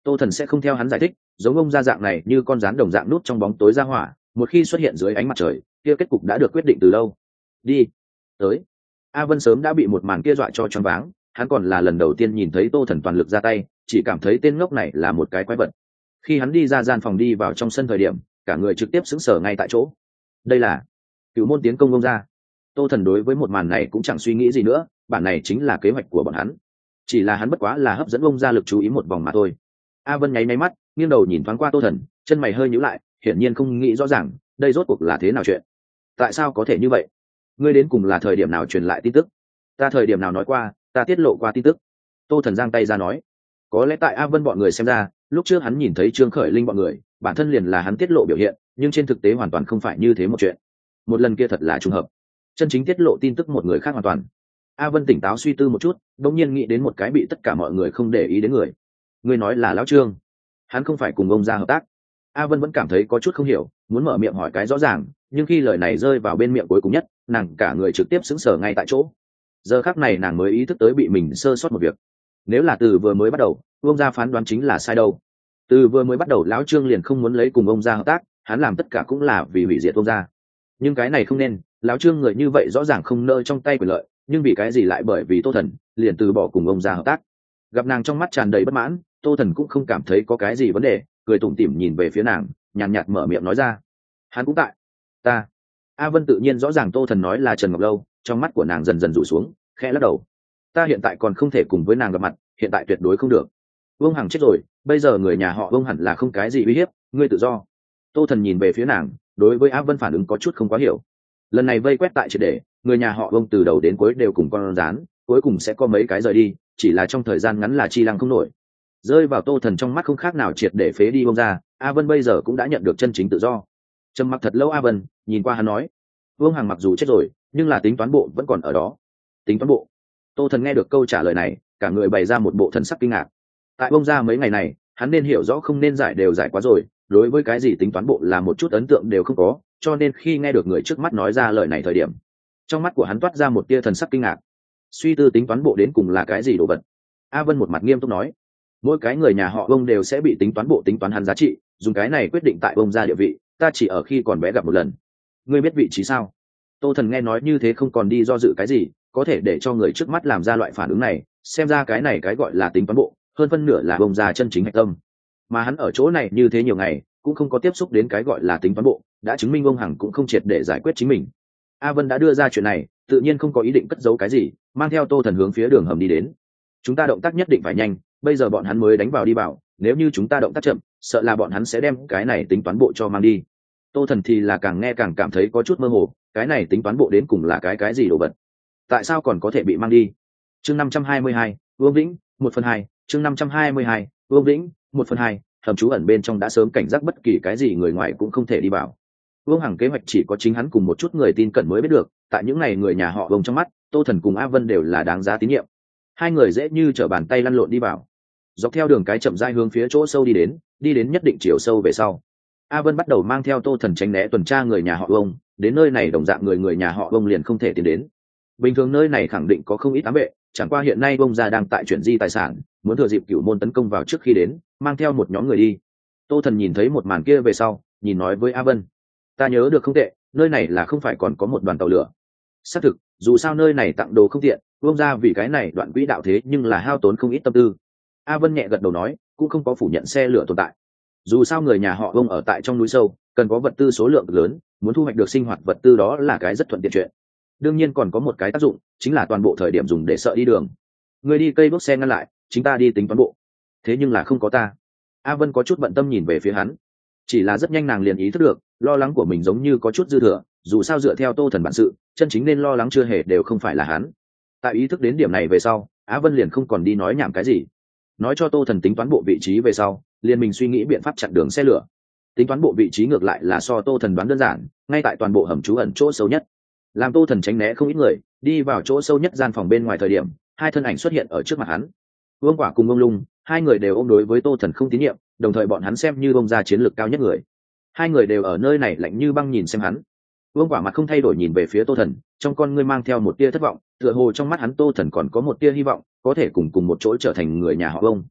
Tô Thần sẽ không theo hắn giải thích, giống ông gia dạng này như con rắn đồng dạng nút trong bóng tối ra hỏa, một khi xuất hiện dưới ánh mặt trời, kia kết cục đã được quyết định từ lâu. Đi, tới. A Vân sớm đã bị một màn kia dọa cho choáng váng, hắn còn là lần đầu tiên nhìn thấy Tô Thần toàn lực ra tay, chỉ cảm thấy tên ngốc này là một cái quái vật. Khi hắn đi ra gian phòng đi vào trong sân thời điểm, cả người trực tiếp sững sờ ngay tại chỗ. Đây là Cửu Môn tiến công ông gia. Tô Thần đối với một màn này cũng chẳng suy nghĩ gì nữa, bản này chính là kế hoạch của bọn hắn. Chỉ là hắn bất quá là hấp dẫn ông gia lực chú ý một vòng mà thôi. A Vân nháy nháy mắt, nghiêng đầu nhìn thoáng qua Tô Thần, chân mày hơi nhíu lại, hiển nhiên không nghĩ rõ ràng, đây rốt cuộc là thế nào chuyện. Tại sao có thể như vậy? Ngươi đến cùng là thời điểm nào truyền lại tin tức? Ta thời điểm nào nói qua, ta tiết lộ qua tin tức? Tô Thần giang tay ra nói. Có lẽ tại A Vân bọn người xem ra, lúc trước hắn nhìn thấy Trương Khởi Linh bọn người, bản thân liền là hắn tiết lộ biểu hiện, nhưng trên thực tế hoàn toàn không phải như thế một chuyện. Một lần kia thật là trùng hợp. Chân chính tiết lộ tin tức một người khác hoàn toàn. A Vân tỉnh táo suy tư một chút, đột nhiên nghĩ đến một cái bị tất cả mọi người không để ý đến người. Ngươi nói là lão Trương? Hắn không phải cùng ông gia hợp tác? A Vân vẫn cảm thấy có chút không hiểu, muốn mở miệng hỏi cái rõ ràng, nhưng khi lời này rơi vào bên miệng cuối cùng nhất, nàng cả người trực tiếp sững sờ ngay tại chỗ. Giờ khắc này nàng mới ý thức tới bị mình sơ sót một việc. Nếu là từ vừa mới bắt đầu, ông gia phán đoán chính là sai đâu. Từ vừa mới bắt đầu lão Trương liền không muốn lấy cùng ông gia hợp tác, hắn làm tất cả cũng là vì hủy diệt ông gia. Nhưng cái này không nên, lão Trương người như vậy rõ ràng không nỡ trong tay quyền lợi, nhưng vì cái gì lại bởi vì Tô Thần liền từ bỏ cùng ông gia hợp tác. Gặp nàng trong mắt tràn đầy bất mãn, Tô Thần cũng không cảm thấy có cái gì vấn đề, cười tủm tỉm nhìn về phía nàng, nhàn nhạt mở miệng nói ra. Hắn cũng tại. Ta. A Vân tự nhiên rõ ràng Tô Thần nói là Trần Ngọc Lâu, trong mắt của nàng dần dần rủ xuống, khẽ lắc đầu. Ta hiện tại còn không thể cùng với nàng gặp mặt, hiện tại tuyệt đối không được. Vương Hằng chết rồi, bây giờ người nhà họ Vương hẳn là không cái gì uy hiếp, ngươi tự do. Tô Thần nhìn về phía nàng, đối với A Vân phản ứng có chút không quá hiểu. Lần này vây quét tại triệt để, người nhà họ Vương từ đầu đến cuối đều cùng con rán, cuối cùng sẽ có mấy cái rời đi, chỉ là trong thời gian ngắn là chi lăng không nổi. Rơi vào Tô Thần trong mắt không khác nào triệt để phế đi Vương ra, A Vân bây giờ cũng đã nhận được chân chính tự do. Trầm mặc thật lâu A Vân nhìn qua hắn nói, Vương Hằng mặc dù chết rồi, nhưng là tính toán bộ vẫn còn ở đó. Tính toán bộ? Tô Thần nghe được câu trả lời này, cả người bày ra một bộ thần sắc kinh ngạc. Tại Vương ra mấy ngày này, hắn nên hiểu rõ không nên giải đều giải quá rồi, đối với cái gì tính toán bộ là một chút ấn tượng đều không có, cho nên khi nghe được người trước mắt nói ra lời này thời điểm, trong mắt của hắn toát ra một tia thần sắc kinh ngạc. Suy tư tính toán bộ đến cùng là cái gì đồ vật? A Vân một mặt nghiêm túc nói, mỗi cái người nhà họ Vương đều sẽ bị tính toán bộ tính toán hắn giá trị, dùng cái này quyết định tại Vương gia địa vị, ta chỉ ở khi còn bé gặp một lần. Ngươi biết vị trí sao? Tô Thần nghe nói như thế không còn đi do dự cái gì, có thể để cho người trước mắt làm ra loại phản ứng này, xem ra cái này cái gọi là tính toán bộ, hơn phân nửa là Vương gia chân chính hạch tâm. Mà hắn ở chỗ này như thế nhiều ngày, cũng không có tiếp xúc đến cái gọi là tính toán bộ, đã chứng minh ông Hằng cũng không triệt để giải quyết chính mình. A Vân đã đưa ra chuyện này, tự nhiên không có ý định cất giấu cái gì, mang theo Tô Thần hướng phía đường hầm đi đến. Chúng ta động tác nhất định phải nhanh, bây giờ bọn hắn mới đánh vào đi vào, nếu như chúng ta động tác chậm, sợ là bọn hắn sẽ đem cái này tính toán bộ cho mang đi. Tô Thần thì là càng nghe càng cảm thấy có chút mơ hồ, cái này tính toán bộ đến cùng là cái cái gì đồ vật? Tại sao còn có thể bị mang đi? Chương năm trăm hai mươi hai, Vương Vĩnh, một phần hai, chương năm trăm hai mươi hai, Vương Vĩnh, một phần hai, hầm trú ẩn bên trong đã sớm cảnh giác bất kỳ cái gì người ngoài cũng không thể đi vào. Vương Hằng kế hoạch chỉ có chính hắn cùng một chút người tin cẩn mới biết được, tại những ngày người nhà họ Vương trong mắt, Tô Thần cùng A Vân đều là đáng giá tín nhiệm. Hai người dễ như trở bàn tay lăn lộn đi vào, dọc theo đường cái chậm rãi hướng phía chỗ sâu đi đến, đi đến nhất định chiều sâu về sau, A Vân bắt đầu mang theo Tô Thần tránh né tuần tra người nhà họ Vương, đến nơi này đồng dạng người người nhà họ Vương liền không thể tiến đến. Bình thường nơi này khẳng định có không ít ám vệ, chẳng qua hiện nay Vương gia đang tại chuyển di tài sản, muốn thừa dịp Cửu Môn tấn công vào trước khi đến, mang theo một nhóm người đi. Tô Thần nhìn thấy một màn kia về sau, nhìn nói với A Vân, ta nhớ được không tệ, nơi này là không phải còn có một đoàn tàu lửa. Xác thực, dù sao nơi này tặng đồ không tiện, Vương gia vì cái này đoạn quỹ đạo thế nhưng là hao tốn không ít tâm tư. A Vân nhẹ gật đầu nói, cũng không có phủ nhận xe lửa tồn tại. Dù sao người nhà họ Vương ở tại trong núi sâu, cần có vật tư số lượng lớn, muốn thu hoạch được sinh hoạt vật tư đó là cái rất thuận tiện chuyện. Đương nhiên còn có một cái tác dụng, chính là toàn bộ thời điểm dùng để sợ đi đường. Người đi cây bước xe ngăn lại, chính ta đi tính toán bộ. Thế nhưng là không có ta. A Vân có chút bận tâm nhìn về phía hắn. Chỉ là rất nhanh nàng liền ý thức được, lo lắng của mình giống như có chút dư thừa, dù sao dựa theo Tô Thần bản sự, chân chính nên lo lắng chưa hề đều không phải là hắn. Tại ý thức đến điểm này về sau, Á Vân liền không còn đi nói nhảm cái gì. Nói cho Tô Thần tính toán bộ vị trí về sau, liền mình suy nghĩ biện pháp chặn đường xe lửa. Tính toán bộ vị trí ngược lại là so Tô Thần đoán đơn giản, ngay tại toàn bộ hầm trú ẩn chỗ sâu nhất. Làm Tô Thần tránh né không ít người, đi vào chỗ sâu nhất gian phòng bên ngoài thời điểm, hai thân ảnh xuất hiện ở trước mặt hắn. Vương Quả cùng Vương Lung, hai người đều ôm đối với Tô Thần không tín nhiệm, đồng thời bọn hắn xem như bông ra chiến lược cao nhất người. Hai người đều ở nơi này lạnh như băng nhìn xem hắn. Vương Quả mặt không thay đổi nhìn về phía Tô Thần, trong con ngươi mang theo một tia thất vọng, tựa hồ trong mắt hắn Tô Thần còn có một tia hy vọng, có thể cùng cùng một chỗ trở thành người nhà họ Vương.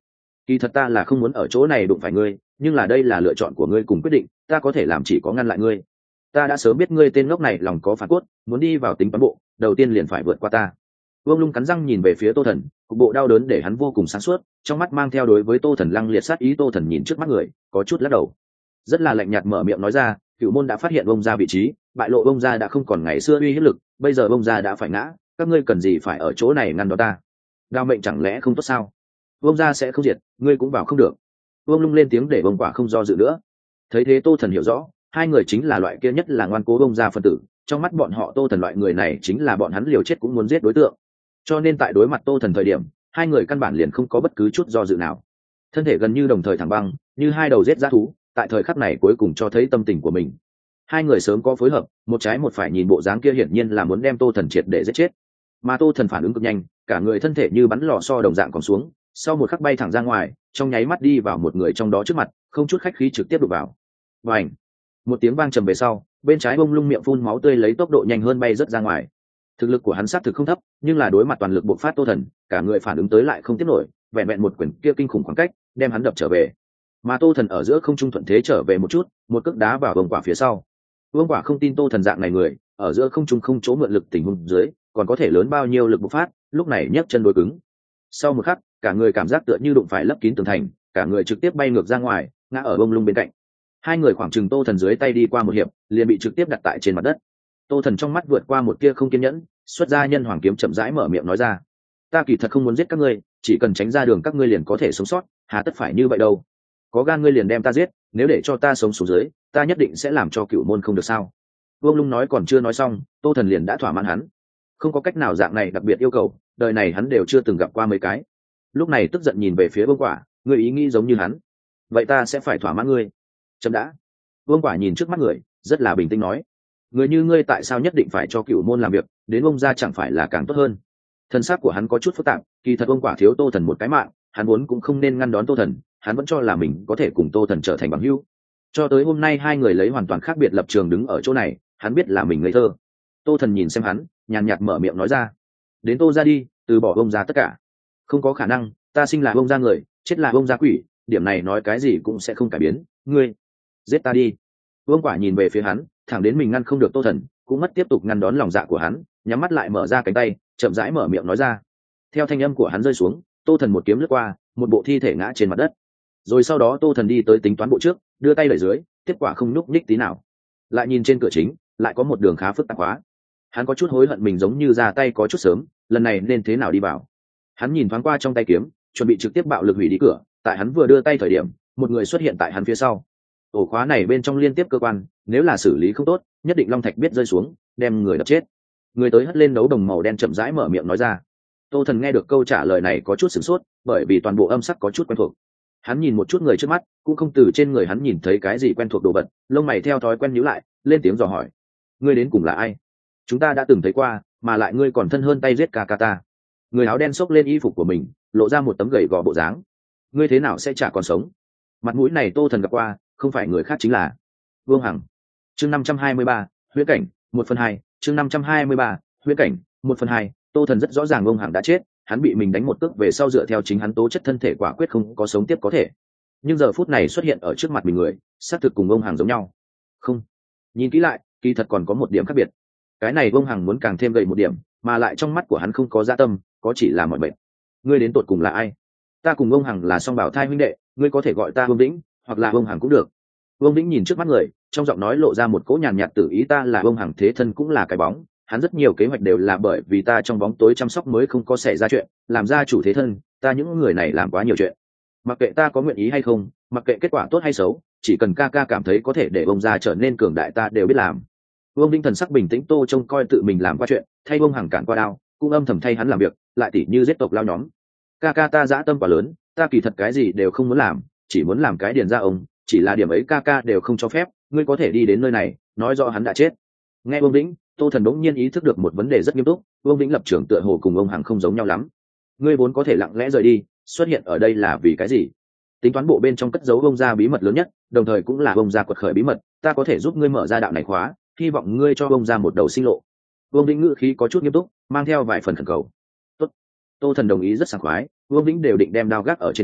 kỳ thật ta là không muốn ở chỗ này đụng phải ngươi, nhưng là đây là lựa chọn của ngươi cùng quyết định, ta có thể làm chỉ có ngăn lại ngươi. Ta đã sớm biết ngươi tên ngốc này lòng có phản cốt, muốn đi vào tính toán bộ, đầu tiên liền phải vượt qua ta. Vương Lung cắn răng nhìn về phía Tô Thần, cục bộ đau đớn để hắn vô cùng sáng suốt, trong mắt mang theo đối với Tô Thần lăng liệt sát ý. Tô Thần nhìn trước mắt người, có chút lắc đầu, rất là lạnh nhạt mở miệng nói ra, cựu môn đã phát hiện ông gia vị trí, bại lộ ông gia đã không còn ngày xưa uy hiếp lực, bây giờ ông gia đã phải ngã, các ngươi cần gì phải ở chỗ này ngăn đó ta? Đao mệnh chẳng lẽ không tốt sao? Ông gia sẽ không diệt, ngươi cũng vào không được. Vương Lung lên tiếng để Vương Quả không do dự nữa. Thấy thế Tô Thần hiểu rõ, hai người chính là loại kia nhất là ngoan cố ông gia phân tử, trong mắt bọn họ Tô Thần loại người này chính là bọn hắn liều chết cũng muốn giết đối tượng. Cho nên tại đối mặt Tô Thần thời điểm, hai người căn bản liền không có bất cứ chút do dự nào, thân thể gần như đồng thời thẳng băng, như hai đầu rết dã thú, tại thời khắc này cuối cùng cho thấy tâm tình của mình. Hai người sớm có phối hợp, một trái một phải, nhìn bộ dáng kia hiển nhiên là muốn đem Tô Thần triệt để giết chết. Mà Tô Thần phản ứng cực nhanh, cả người thân thể như bắn lò xo đồng dạng còn xuống, sau một khắc bay thẳng ra ngoài, trong nháy mắt đi vào một người trong đó trước mặt, không chút khách khí trực tiếp đụng vào. Bành! Một tiếng vang trầm về sau, bên trái Bông Lung miệng phun máu tươi lấy tốc độ nhanh hơn bay rất ra ngoài. Thực lực của hắn xác thực không thấp, nhưng là đối mặt toàn lực bộc phát Tô Thần, cả người phản ứng tới lại không tiếp nổi, vẹn vẹn một quyền kia kinh khủng khoảng cách, đem hắn đập trở về. Mà Tô Thần ở giữa không trung thuận thế trở về một chút, một cước đá vào Vương Quả phía sau. Vương Quả không tin Tô Thần dạng này người, ở giữa không trung không chỗ mượn lực tình huống dưới, còn có thể lớn bao nhiêu lực bộc phát, lúc này nhấc chân đối cứng. Sau một khắc, cả người cảm giác tựa như đụng phải lấp kín tường thành, cả người trực tiếp bay ngược ra ngoài, ngã ở Bông Lung bên cạnh. Hai người khoảng chừng Tô Thần dưới tay đi qua một hiệp, liền bị trực tiếp đặt tại trên mặt đất. Tô Thần trong mắt vượt qua một tia không kiên nhẫn, xuất ra nhân hoàng kiếm chậm rãi mở miệng nói ra, ta kỳ thật không muốn giết các ngươi, chỉ cần tránh ra đường các ngươi liền có thể sống sót, hà tất phải như vậy đâu. Có gan ngươi liền đem ta giết, nếu để cho ta sống xuống dưới, ta nhất định sẽ làm cho cựu môn không được sao. Vương Lung nói còn chưa nói xong, Tô Thần liền đã thỏa mãn hắn, không có cách nào, dạng này đặc biệt yêu cầu, đời này hắn đều chưa từng gặp qua mấy cái. Lúc này tức giận nhìn về phía Vương Quả, ngươi ý nghĩ giống như hắn, vậy ta sẽ phải thỏa mãn ngươi. Chậm đã. Vương Quả nhìn trước mắt người, rất là bình tĩnh nói, người như ngươi tại sao nhất định phải cho cựu môn làm việc, đến ông ra chẳng phải là càng tốt hơn. Thân xác của hắn có chút phức tạp, kỳ thật Vương Quả thiếu Tô Thần một cái mạng, hắn vốn cũng không nên ngăn đón Tô Thần, hắn vẫn cho là mình có thể cùng Tô Thần trở thành bằng hữu. Cho tới hôm nay hai người lấy hoàn toàn khác biệt lập trường đứng ở chỗ này, hắn biết là mình ngây thơ. Tô Thần nhìn xem hắn, nhàn nhạt mở miệng nói ra, đến Tô ra đi, từ bỏ ông ra tất cả. Không có khả năng, ta sinh là ông ra người, chết là ông ra quỷ, điểm này nói cái gì cũng sẽ không cải biến. Ngươi giết ta đi. Vương Quả nhìn về phía hắn, thẳng đến mình ngăn không được Tô Thần, cũng mất tiếp tục ngăn đón lòng dạ của hắn, nhắm mắt lại mở ra cánh tay, chậm rãi mở miệng nói ra. Theo thanh âm của hắn rơi xuống, Tô Thần một kiếm lướt qua, một bộ thi thể ngã trên mặt đất. Rồi sau đó Tô Thần đi tới tính toán bộ trước, đưa tay đẩy dưới, kết quả không nhúc nhích tí nào. Lại nhìn trên cửa chính, lại có một đường khá phức tạp quá. Hắn có chút hối hận mình giống như ra tay có chút sớm, lần này nên thế nào đi vào. Hắn nhìn thoáng qua trong tay kiếm, chuẩn bị trực tiếp bạo lực hủy đi cửa, tại hắn vừa đưa tay thời điểm, một người xuất hiện tại hắn phía sau. Ổ khóa này bên trong liên tiếp cơ quan, nếu là xử lý không tốt, nhất định long thạch biết rơi xuống, đem người đập chết. Người tới hất lên đấu đồng màu đen chậm rãi mở miệng nói ra. Tô Thần nghe được câu trả lời này có chút sửng sốt, bởi vì toàn bộ âm sắc có chút quen thuộc. Hắn nhìn một chút người trước mắt, cũng không từ trên người hắn nhìn thấy cái gì quen thuộc đồ vật, lông mày theo thói quen nhíu lại, lên tiếng dò hỏi, ngươi đến cùng là ai? Chúng ta đã từng thấy qua, mà lại ngươi còn thân hơn tay giết ca ca ta. Người áo đen xốc lên y phục của mình, lộ ra một tấm gầy gò bộ dáng. Ngươi thế nào sẽ chả còn sống? Mặt mũi này Tô Thần gặp qua, không phải người khác chính là Vương Hằng. Chương năm trăm hai mươi ba, huyễn cảnh, một phần hai. Chương năm trăm hai mươi ba, huyễn cảnh, một phần hai. Tô Thần rất rõ ràng Vương Hằng đã chết, hắn bị mình đánh một cước về sau dựa theo chính hắn tố chất thân thể quả quyết không có sống tiếp có thể. Nhưng giờ phút này xuất hiện ở trước mặt mình người, xác thực cùng Vương Hằng giống nhau. Không, nhìn kỹ lại, kỳ thật còn có một điểm khác biệt. Cái này Vương Hằng muốn càng thêm gầy một điểm, mà lại trong mắt của hắn không có dạ tâm, có chỉ là mọi bệnh. Ngươi đến tột cùng là ai? Ta cùng Vương Hằng là song bảo thai huynh đệ, ngươi có thể gọi ta Vương Vĩnh, hoặc là Vương Hằng cũng được. Vương Vĩnh nhìn trước mắt người, trong giọng nói lộ ra một cỗ nhàn nhạt tử ý, ta là Vương Hằng thế thân cũng là cái bóng, hắn rất nhiều kế hoạch đều là bởi vì ta trong bóng tối chăm sóc mới không có xảy ra chuyện, làm ra chủ thế thân, ta những người này làm quá nhiều chuyện. Mặc kệ ta có nguyện ý hay không, mặc kệ kết quả tốt hay xấu, chỉ cần ca ca cảm thấy có thể để ông gia trở nên cường đại ta đều biết làm. Vương Vĩnh thần sắc bình tĩnh, Tô trông coi tự mình làm qua chuyện, thay Vương Hằng cản qua đao, cũng âm thầm thay hắn làm việc, lại tỉ như giết tộc lao nhóm. Ca ca ta dã tâm quá lớn, ta kỳ thật cái gì đều không muốn làm, chỉ muốn làm cái điền ra ông, chỉ là điểm ấy ca ca đều không cho phép, ngươi có thể đi đến nơi này, nói rõ hắn đã chết. Nghe Vương Vĩnh, Tô Thần đống nhiên ý thức được một vấn đề rất nghiêm túc, Vương Vĩnh lập trường tựa hồ cùng ông Hằng không giống nhau lắm. Ngươi vốn có thể lặng lẽ rời đi, xuất hiện ở đây là vì cái gì? Tính toán bộ bên trong cất giấu ông gia bí mật lớn nhất, đồng thời cũng là ông gia quật khởi bí mật, ta có thể giúp ngươi mở ra đạo này khóa, hy vọng ngươi cho ông gia một đầu sinh lộ. Vương Vĩnh ngữ khí có chút nghiêm túc, mang theo vài phần khẩn cầu. Tốt. Tô Thần đồng ý rất sảng khoái, Vương Vĩnh đều định đem đao gác ở trên cổ,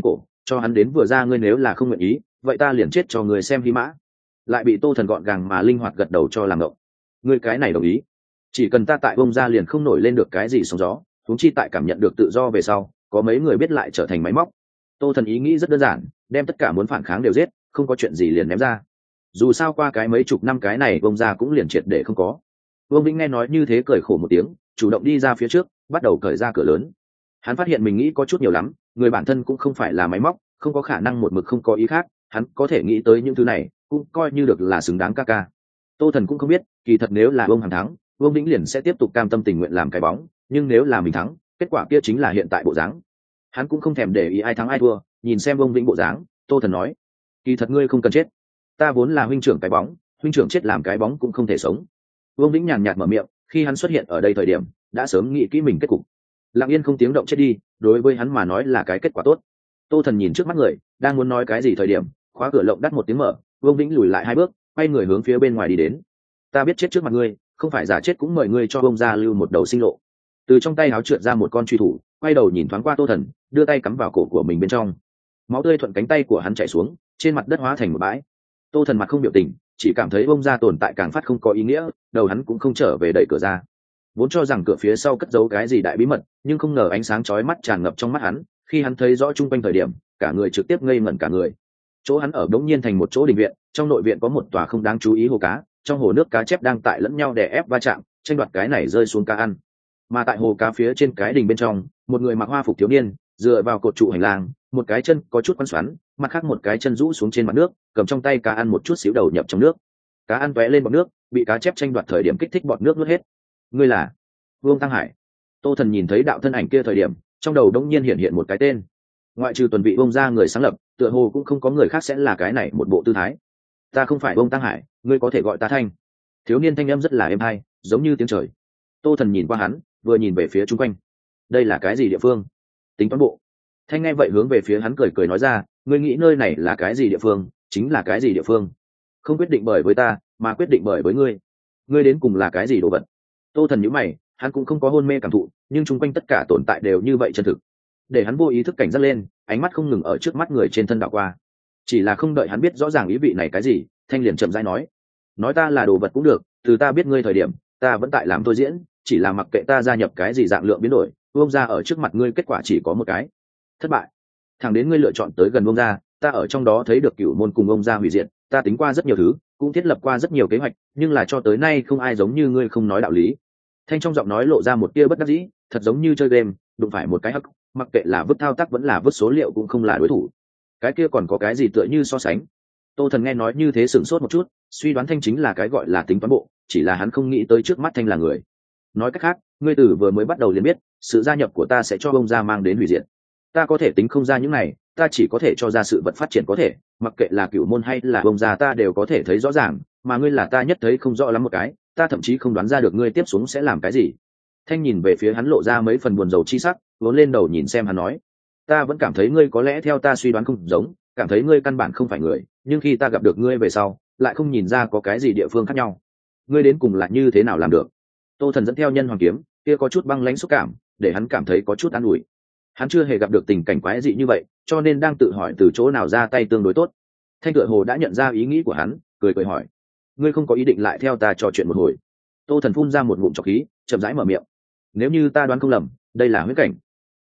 cho hắn đến vừa ra, ngươi nếu là không nguyện ý vậy ta liền chết cho người xem hy mã. Lại bị Tô Thần gọn gàng mà linh hoạt gật đầu cho làm ngộng. Ngươi cái này đồng ý, chỉ cần ta tại bông ra liền không nổi lên được cái gì sóng gió, huống chi tại cảm nhận được tự do về sau có mấy người biết lại trở thành máy móc. Tô Thần ý nghĩ rất đơn giản, đem tất cả muốn phản kháng đều giết, không có chuyện gì liền ném ra. Dù sao qua cái mấy chục năm cái này bông ra cũng liền triệt để không có. Vương Vĩnh nghe nói như thế cười khổ một tiếng, chủ động đi ra phía trước, bắt đầu cởi ra cửa lớn. Hắn phát hiện mình nghĩ có chút nhiều lắm, người bản thân cũng không phải là máy móc, không có khả năng một mực không có ý khác, hắn có thể nghĩ tới những thứ này cũng coi như được là xứng đáng ca ca. Tô Thần cũng không biết, kỳ thật nếu là Vương Hằng thắng, Vương Vĩnh liền sẽ tiếp tục cam tâm tình nguyện làm cái bóng, nhưng nếu là mình thắng, kết quả kia chính là hiện tại bộ dáng. Hắn cũng không thèm để ý ai thắng ai thua, nhìn xem Vương Vĩnh bộ dáng, Tô Thần nói: "Kỳ thật ngươi không cần chết, ta vốn là huynh trưởng cái bóng, huynh trưởng chết làm cái bóng cũng không thể sống." Vương Vĩnh nhàn nhạt mở miệng, khi hắn xuất hiện ở đây thời điểm, đã sớm nghĩ kỹ mình kết cục. Lặng yên không tiếng động chết đi, đối với hắn mà nói là cái kết quả tốt. Tô Thần nhìn trước mắt người, đang muốn nói cái gì thời điểm, khóa cửa lộng đắt một tiếng mở, Vương Vĩnh lùi lại hai bước, quay người hướng phía bên ngoài đi đến. "Ta biết chết trước mặt ngươi, không phải giả chết cũng mời ngươi cho Vương gia lưu một đầu sinh lộ." Từ trong tay áo trượt ra một con truy thủ, quay đầu nhìn thoáng qua Tô Thần, đưa tay cắm vào cổ của mình bên trong. Máu tươi thuận cánh tay của hắn chảy xuống, trên mặt đất hóa thành một bãi. Tô Thần mặt không biểu tình, chỉ cảm thấy Vương gia tồn tại càng phát không có ý nghĩa, đầu hắn cũng không trở về đẩy cửa ra. Vốn cho rằng cửa phía sau cất giấu cái gì đại bí mật, nhưng không ngờ ánh sáng chói mắt tràn ngập trong mắt hắn, khi hắn thấy rõ chung quanh thời điểm, cả người trực tiếp ngây ngẩn cả người. Chỗ hắn ở đống nhiên thành một chỗ đình viện, trong nội viện có một tòa không đáng chú ý hồ cá, trong hồ nước cá chép đang tại lẫn nhau đè ép va chạm, tranh đoạt cái này rơi xuống cá ăn. Mà tại hồ cá phía trên cái đình bên trong, một người mặc hoa phục thiếu niên, dựa vào cột trụ hành lang, một cái chân có chút quăn xoắn, mặt khác một cái chân rũ xuống trên mặt nước, cầm trong tay cá ăn một chút xíu đầu nhập trong nước. Cá ăn tóe lên bọt nước, bị cá chép tranh đoạt thời điểm kích thích bọt nước nuốt hết. Ngươi là Vương Tăng Hải. Tô Thần nhìn thấy đạo thân ảnh kia thời điểm, trong đầu đống nhiên hiện hiện một cái tên. Ngoại trừ Tuần Vị Vương gia người sáng lập, tựa hồ cũng không có người khác sẽ là cái này một bộ tư thái. "Ta không phải Vương Tăng Hải, ngươi có thể gọi ta Thanh." Thiếu niên thanh âm rất là êm hay, giống như tiếng trời. Tô Thần nhìn qua hắn, vừa nhìn về phía chung quanh. "Đây là cái gì địa phương?" "Tính toán bộ." Thanh nghe vậy hướng về phía hắn cười cười nói ra: "Ngươi nghĩ nơi này là cái gì địa phương, chính là cái gì địa phương. Không quyết định bởi với ta, mà quyết định bởi với ngươi. Ngươi đến cùng là cái gì đồ vật?" Tô Thần nhíu mày, hắn cũng không có hôn mê cảm thụ, nhưng chung quanh tất cả tồn tại đều như vậy chân thực, để hắn vô ý thức cảnh giác lên, ánh mắt không ngừng ở trước mắt người trên thân đảo qua. Chỉ là không đợi hắn biết rõ ràng ý vị này cái gì, Thanh liền chậm rãi nói: "Nói ta là đồ vật cũng được, từ ta biết ngươi thời điểm, ta vẫn tại làm tôi diễn, chỉ là mặc kệ ta gia nhập cái gì dạng lượng biến đổi, Vương gia ở trước mặt ngươi kết quả chỉ có một cái, thất bại. Thẳng đến ngươi lựa chọn tới gần Vương gia, ta ở trong đó thấy được cửu môn cùng ông gia hủy diệt, ta tính qua rất nhiều thứ, cũng thiết lập qua rất nhiều kế hoạch, nhưng là cho tới nay không ai giống như ngươi không nói đạo lý." Thanh trong giọng nói lộ ra một tia bất đắc dĩ, thật giống như chơi game, đụng phải một cái hắc, mặc kệ là vứt thao tác vẫn là vứt số liệu cũng không là đối thủ. Cái kia còn có cái gì tựa như so sánh. Tô Thần nghe nói như thế sửng sốt một chút, suy đoán Thanh chính là cái gọi là tính toán bộ, chỉ là hắn không nghĩ tới trước mắt Thanh là người. Nói cách khác, ngươi tử vừa mới bắt đầu liền biết, sự gia nhập của ta sẽ cho ông gia mang đến hủy diệt. Ta có thể tính không ra những này, ta chỉ có thể cho ra sự vật phát triển có thể, mặc kệ là cửu môn hay là ông gia ta đều có thể thấy rõ ràng, mà ngươi là ta nhất thấy không rõ lắm một cái, ta thậm chí không đoán ra được ngươi tiếp xuống sẽ làm cái gì. Thanh nhìn về phía hắn lộ ra mấy phần buồn rầu chi sắc, vốn lên đầu nhìn xem hắn nói: "Ta vẫn cảm thấy ngươi có lẽ theo ta suy đoán không giống, cảm thấy ngươi căn bản không phải người, nhưng khi ta gặp được ngươi về sau, lại không nhìn ra có cái gì địa phương khác nhau. Ngươi đến cùng là như thế nào làm được?" Tô Thần dẫn theo nhân hoàng kiếm, kia có chút băng lãnh xúc cảm, để hắn cảm thấy có chút an ủi. Hắn chưa hề gặp được tình cảnh quái dị như vậy, cho nên đang tự hỏi từ chỗ nào ra tay tương đối tốt. Thanh tựa hồ đã nhận ra ý nghĩ của hắn, cười cười hỏi: "Ngươi không có ý định lại theo ta trò chuyện một hồi?" Tô Thần phun ra một ngụm trọc khí, chậm rãi mở miệng: "Nếu như ta đoán không lầm, đây là huyễn cảnh."